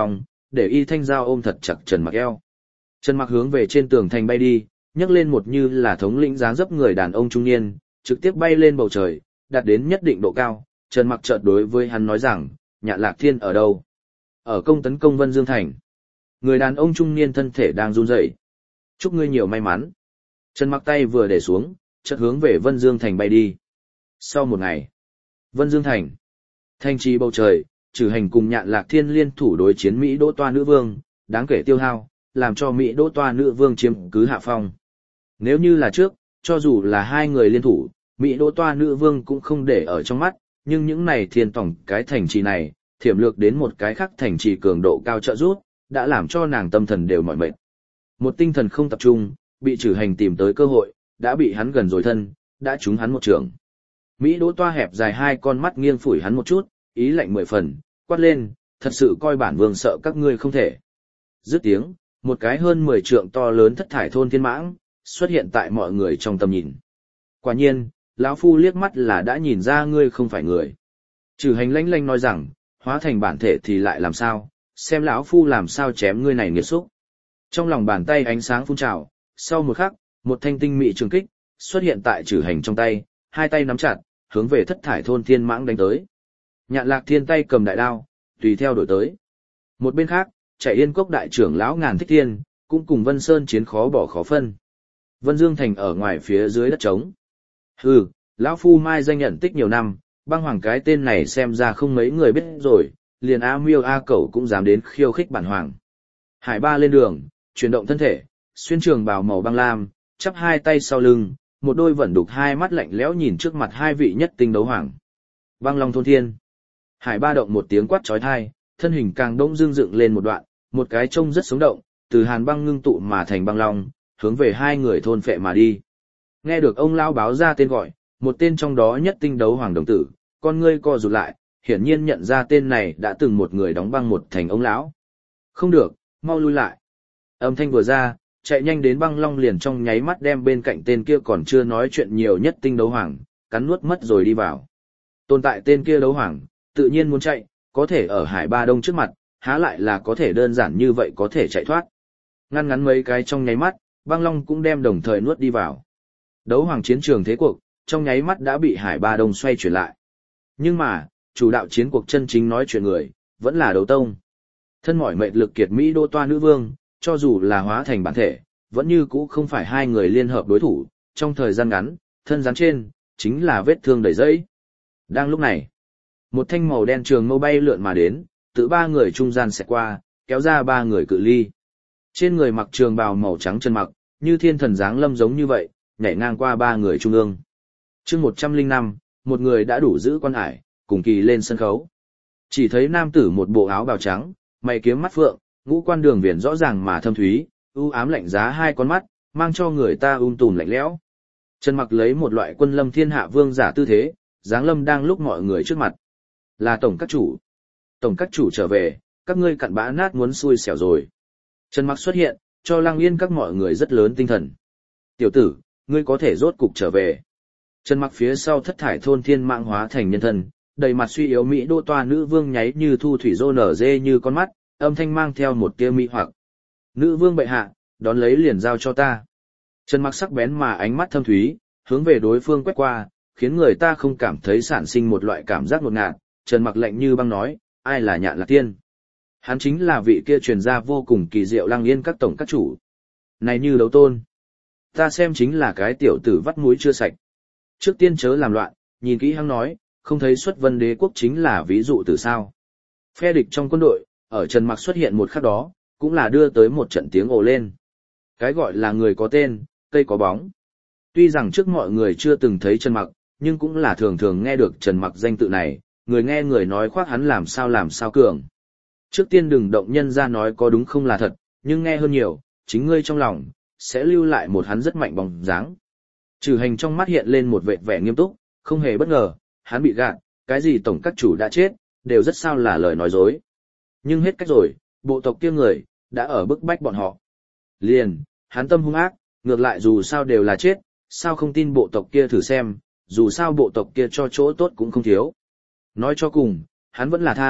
để Y Thanh Giao ôm thật chặt Trần Mặc eo. Trần Mặc hướng về trên tường thành bay đi, nhấc lên một như là thống lĩnh dáng dấp người đàn ông trung niên, trực tiếp bay lên bầu trời, đạt đến nhất định độ cao. Trần Mặc chợt đối với hắn nói rằng, Nhạn Lạc Thiên ở đâu? Ở công tấn công Vân Dương Thành. Người đàn ông trung niên thân thể đang run rẩy. Chúc ngươi nhiều may mắn. Trần Mặc tay vừa để xuống, chợt hướng về Vân Dương Thành bay đi. Sau một ngày, Vân Dương Thành. Thành trì bầu trời, Trử Hành cùng Nhạn Lạc Thiên liên thủ đối chiến Mỹ Đỗ Toa Nữ Vương, đáng kể tiêu hao, làm cho Mỹ Đỗ Toa Nữ Vương chiếm cứ hạ phong. Nếu như là trước, cho dù là hai người liên thủ, Mỹ Đỗ Toa Nữ Vương cũng không để ở trong mắt, nhưng những này thiên tổng cái thành trì này, thiểm lược đến một cái khác thành trì cường độ cao trợ rút, đã làm cho nàng tâm thần đều mỏi mệt. Một tinh thần không tập trung, bị Trử Hành tìm tới cơ hội, đã bị hắn gần rồi thân, đã trúng hắn một trường. Mỹ Đỗ Toa hẹp dài hai con mắt nghiêng phủi hắn một chút, ý lạnh mười phần, quát lên, thật sự coi bản vương sợ các ngươi không thể. Dứt tiếng, một cái hơn 10 trượng to lớn thất thải thôn thiên mãng, xuất hiện tại mọi người trong tầm nhìn. Quả nhiên, lão phu liếc mắt là đã nhìn ra ngươi không phải người. Trử Hành lanh lanh nói rằng, hóa thành bản thể thì lại làm sao, xem lão phu làm sao chém ngươi này nghiệt xúc. Trong lòng bàn tay ánh sáng phun trào, sau một khắc, một thanh tinh mị trường kích xuất hiện tại Trử Hành trong tay, hai tay nắm chặt, hướng về thất thải thôn thiên mãng đánh tới. Nhạn Lạc Thiên tay cầm đại đao, tùy theo đổi tới. Một bên khác, Chạy Yên Cốc đại trưởng lão Ngàn Thích Thiên, cũng cùng Vân Sơn chiến khó bỏ khó phân. Vân Dương Thành ở ngoài phía dưới đất trống. Hừ, lão phu mai danh nhận tích nhiều năm, băng hoàng cái tên này xem ra không mấy người biết rồi, liền A Miêu A Cẩu cũng dám đến khiêu khích bản hoàng. Hải Ba lên đường, chuyển động thân thể, xuyên trường bào màu băng lam, chắp hai tay sau lưng, một đôi vẫn đục hai mắt lạnh lẽo nhìn trước mặt hai vị nhất tinh đấu hoàng. Băng Long thôn thiên. Hải Ba động một tiếng quát chói tai, thân hình càng đông dương dựng lên một đoạn, một cái trông rất sống động, từ hàn băng ngưng tụ mà thành băng long, hướng về hai người thôn phệ mà đi. Nghe được ông lão báo ra tên gọi, một tên trong đó nhất tinh đấu hoàng đồng tử, con ngươi co rụt lại, hiển nhiên nhận ra tên này đã từng một người đóng băng một thành ông lão. Không được, mau lui lại. Âm thanh vừa ra, chạy nhanh đến băng long liền trong nháy mắt đem bên cạnh tên kia còn chưa nói chuyện nhiều nhất tinh đấu hoàng, cắn nuốt mất rồi đi vào. Tồn tại tên kia đấu hoàng, tự nhiên muốn chạy, có thể ở Hải Ba Đông trước mặt, há lại là có thể đơn giản như vậy có thể chạy thoát. Ngăn ngắn mấy cái trong nháy mắt, băng long cũng đem đồng thời nuốt đi vào. Đấu hoàng chiến trường thế cuộc, trong nháy mắt đã bị Hải Ba Đông xoay chuyển lại. Nhưng mà, chủ đạo chiến cuộc chân chính nói chuyện người, vẫn là đấu tông. Thân mỏi mệt lực kiệt Mỹ Đỗ Toa Nữ Vương, cho dù là hóa thành bản thể, vẫn như cũ không phải hai người liên hợp đối thủ, trong thời gian ngắn, thân rắn trên, chính là vết thương đầy dẫy. Đang lúc này, một thanh màu đen trường mâu bay lượn mà đến, tự ba người trung gian xẹt qua, kéo ra ba người cự ly. Trên người mặc trường bào màu trắng Trần Mặc, như thiên thần dáng lâm giống như vậy, nhảy ngang qua ba người trung ương. Chương 105, một người đã đủ giữ quan hải, cùng kỳ lên sân khấu. Chỉ thấy nam tử một bộ áo bào trắng, mày kiếm mắt phượng, ngũ quan đường viền rõ ràng mà thâm thúy, u ám lạnh giá hai con mắt, mang cho người ta tùm lạnh lẽo. Trần Mặc lấy một loại quân lâm thiên hạ vương giả tư thế, dáng lâm đang lúc mọi người trước mặt. Là tổng các chủ. Tổng các chủ trở về, các ngươi cặn bã nát muốn xui xẻo rồi. Trần Mặc xuất hiện, cho Lăng Yên các mọi người rất lớn tinh thần. Tiểu tử, ngươi có thể rốt cục trở về. Trần Mặc phía sau thất thải thôn thiên mạng hóa thành nhân thân, đầy mặt suy yếu Mỹ Đỗ Toa Nữ Vương nháy như thu thủy rô nở dê như con mắt, âm thanh mang theo một tia mỹ hoặc. Nữ Vương bệ hạ, đón lấy liền giao cho ta. Trần Mặc sắc bén mà ánh mắt thâm thúy, hướng về đối phương quét qua, khiến người ta không cảm thấy sản sinh một loại cảm giác ngột ngạt. Trần Mặc lạnh như băng nói, ai là Nhạn Lạc Tiên? Hắn chính là vị kia truyền ra vô cùng kỳ diệu Lăng Yên các tổng các chủ. Này như đấu tôn. Ta xem chính là cái tiểu tử vắt mũi chưa sạch. Trước tiên chớ làm loạn, nhìn kỹ hắn nói, không thấy xuất vân đế quốc chính là ví dụ từ sao. Phe địch trong quân đội, ở Trần Mặc xuất hiện một khắc đó, cũng là đưa tới một trận tiếng ồ lên. Cái gọi là người có tên, cây có bóng. Tuy rằng trước mọi người chưa từng thấy Trần Mặc, nhưng cũng là thường thường nghe được Trần Mặc danh tự này, người nghe người nói khoác hắn làm sao cường. Trước tiên đừng động nhân ra nói có đúng không là thật, nhưng nghe hơn nhiều, chính ngươi trong lòng, sẽ lưu lại một hắn rất mạnh bóng dáng. Trừ Hành trong mắt hiện lên một vẻ nghiêm túc, không hề bất ngờ, hắn bị gạt, cái gì tổng các chủ đã chết, đều rất sao là lời nói dối. Nhưng hết cách rồi, bộ tộc kia người, đã ở bức bách bọn họ. Liền, hắn tâm hung ác, ngược lại dù sao đều là chết, sao không tin bộ tộc kia thử xem, dù sao bộ tộc kia cho chỗ tốt cũng không thiếu. Nói cho cùng, hắn vẫn là tham,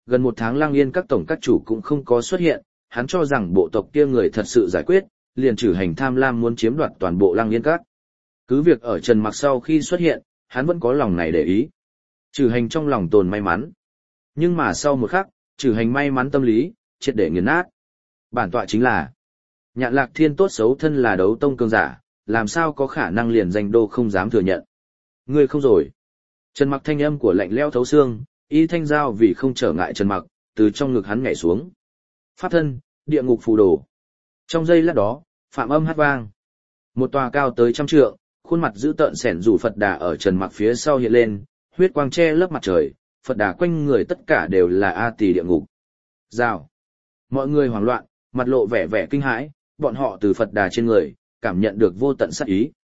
gần một tháng Lăng Yên các tổng các chủ cũng không có xuất hiện, hắn cho rằng bộ tộc kia người thật sự giải quyết, liền trừ hành tham lam muốn chiếm đoạt toàn bộ Lăng Yên các. Cứ việc ở Trần Mặc sau khi xuất hiện, hắn vẫn có lòng này để ý. Trừ hành trong lòng tồn may mắn. Nhưng mà sau một khắc, trừ hành may mắn tâm lý, triệt để nghiền nát. Bản tọa chính là Nhạn Lạc Thiên tốt xấu thân là đấu tông cường giả, làm sao có khả năng liền danh đô không dám thừa nhận. Ngươi không rồi. Trần Mặc thanh âm của lạnh lẽo thấu xương, y thanh giao vì không trở ngại Trần Mặc, từ trong ngực hắn nhảy xuống. Pháp thân, địa ngục phù đồ. Trong giây lát đó, phạm âm hát vang. Một tòa cao tới 100 trượng, khuôn mặt dữ tợn xẻn rủ Phật Đà ở Trần Mặc phía sau hiện lên, huyết quang che lớp mặt trời, Phật Đà quanh người tất cả đều là A Tỳ địa ngục. Rào. Mọi người hoảng loạn, mặt lộ vẻ vẻ kinh hãi, bọn họ từ Phật Đà trên người, cảm nhận được vô tận sát ý.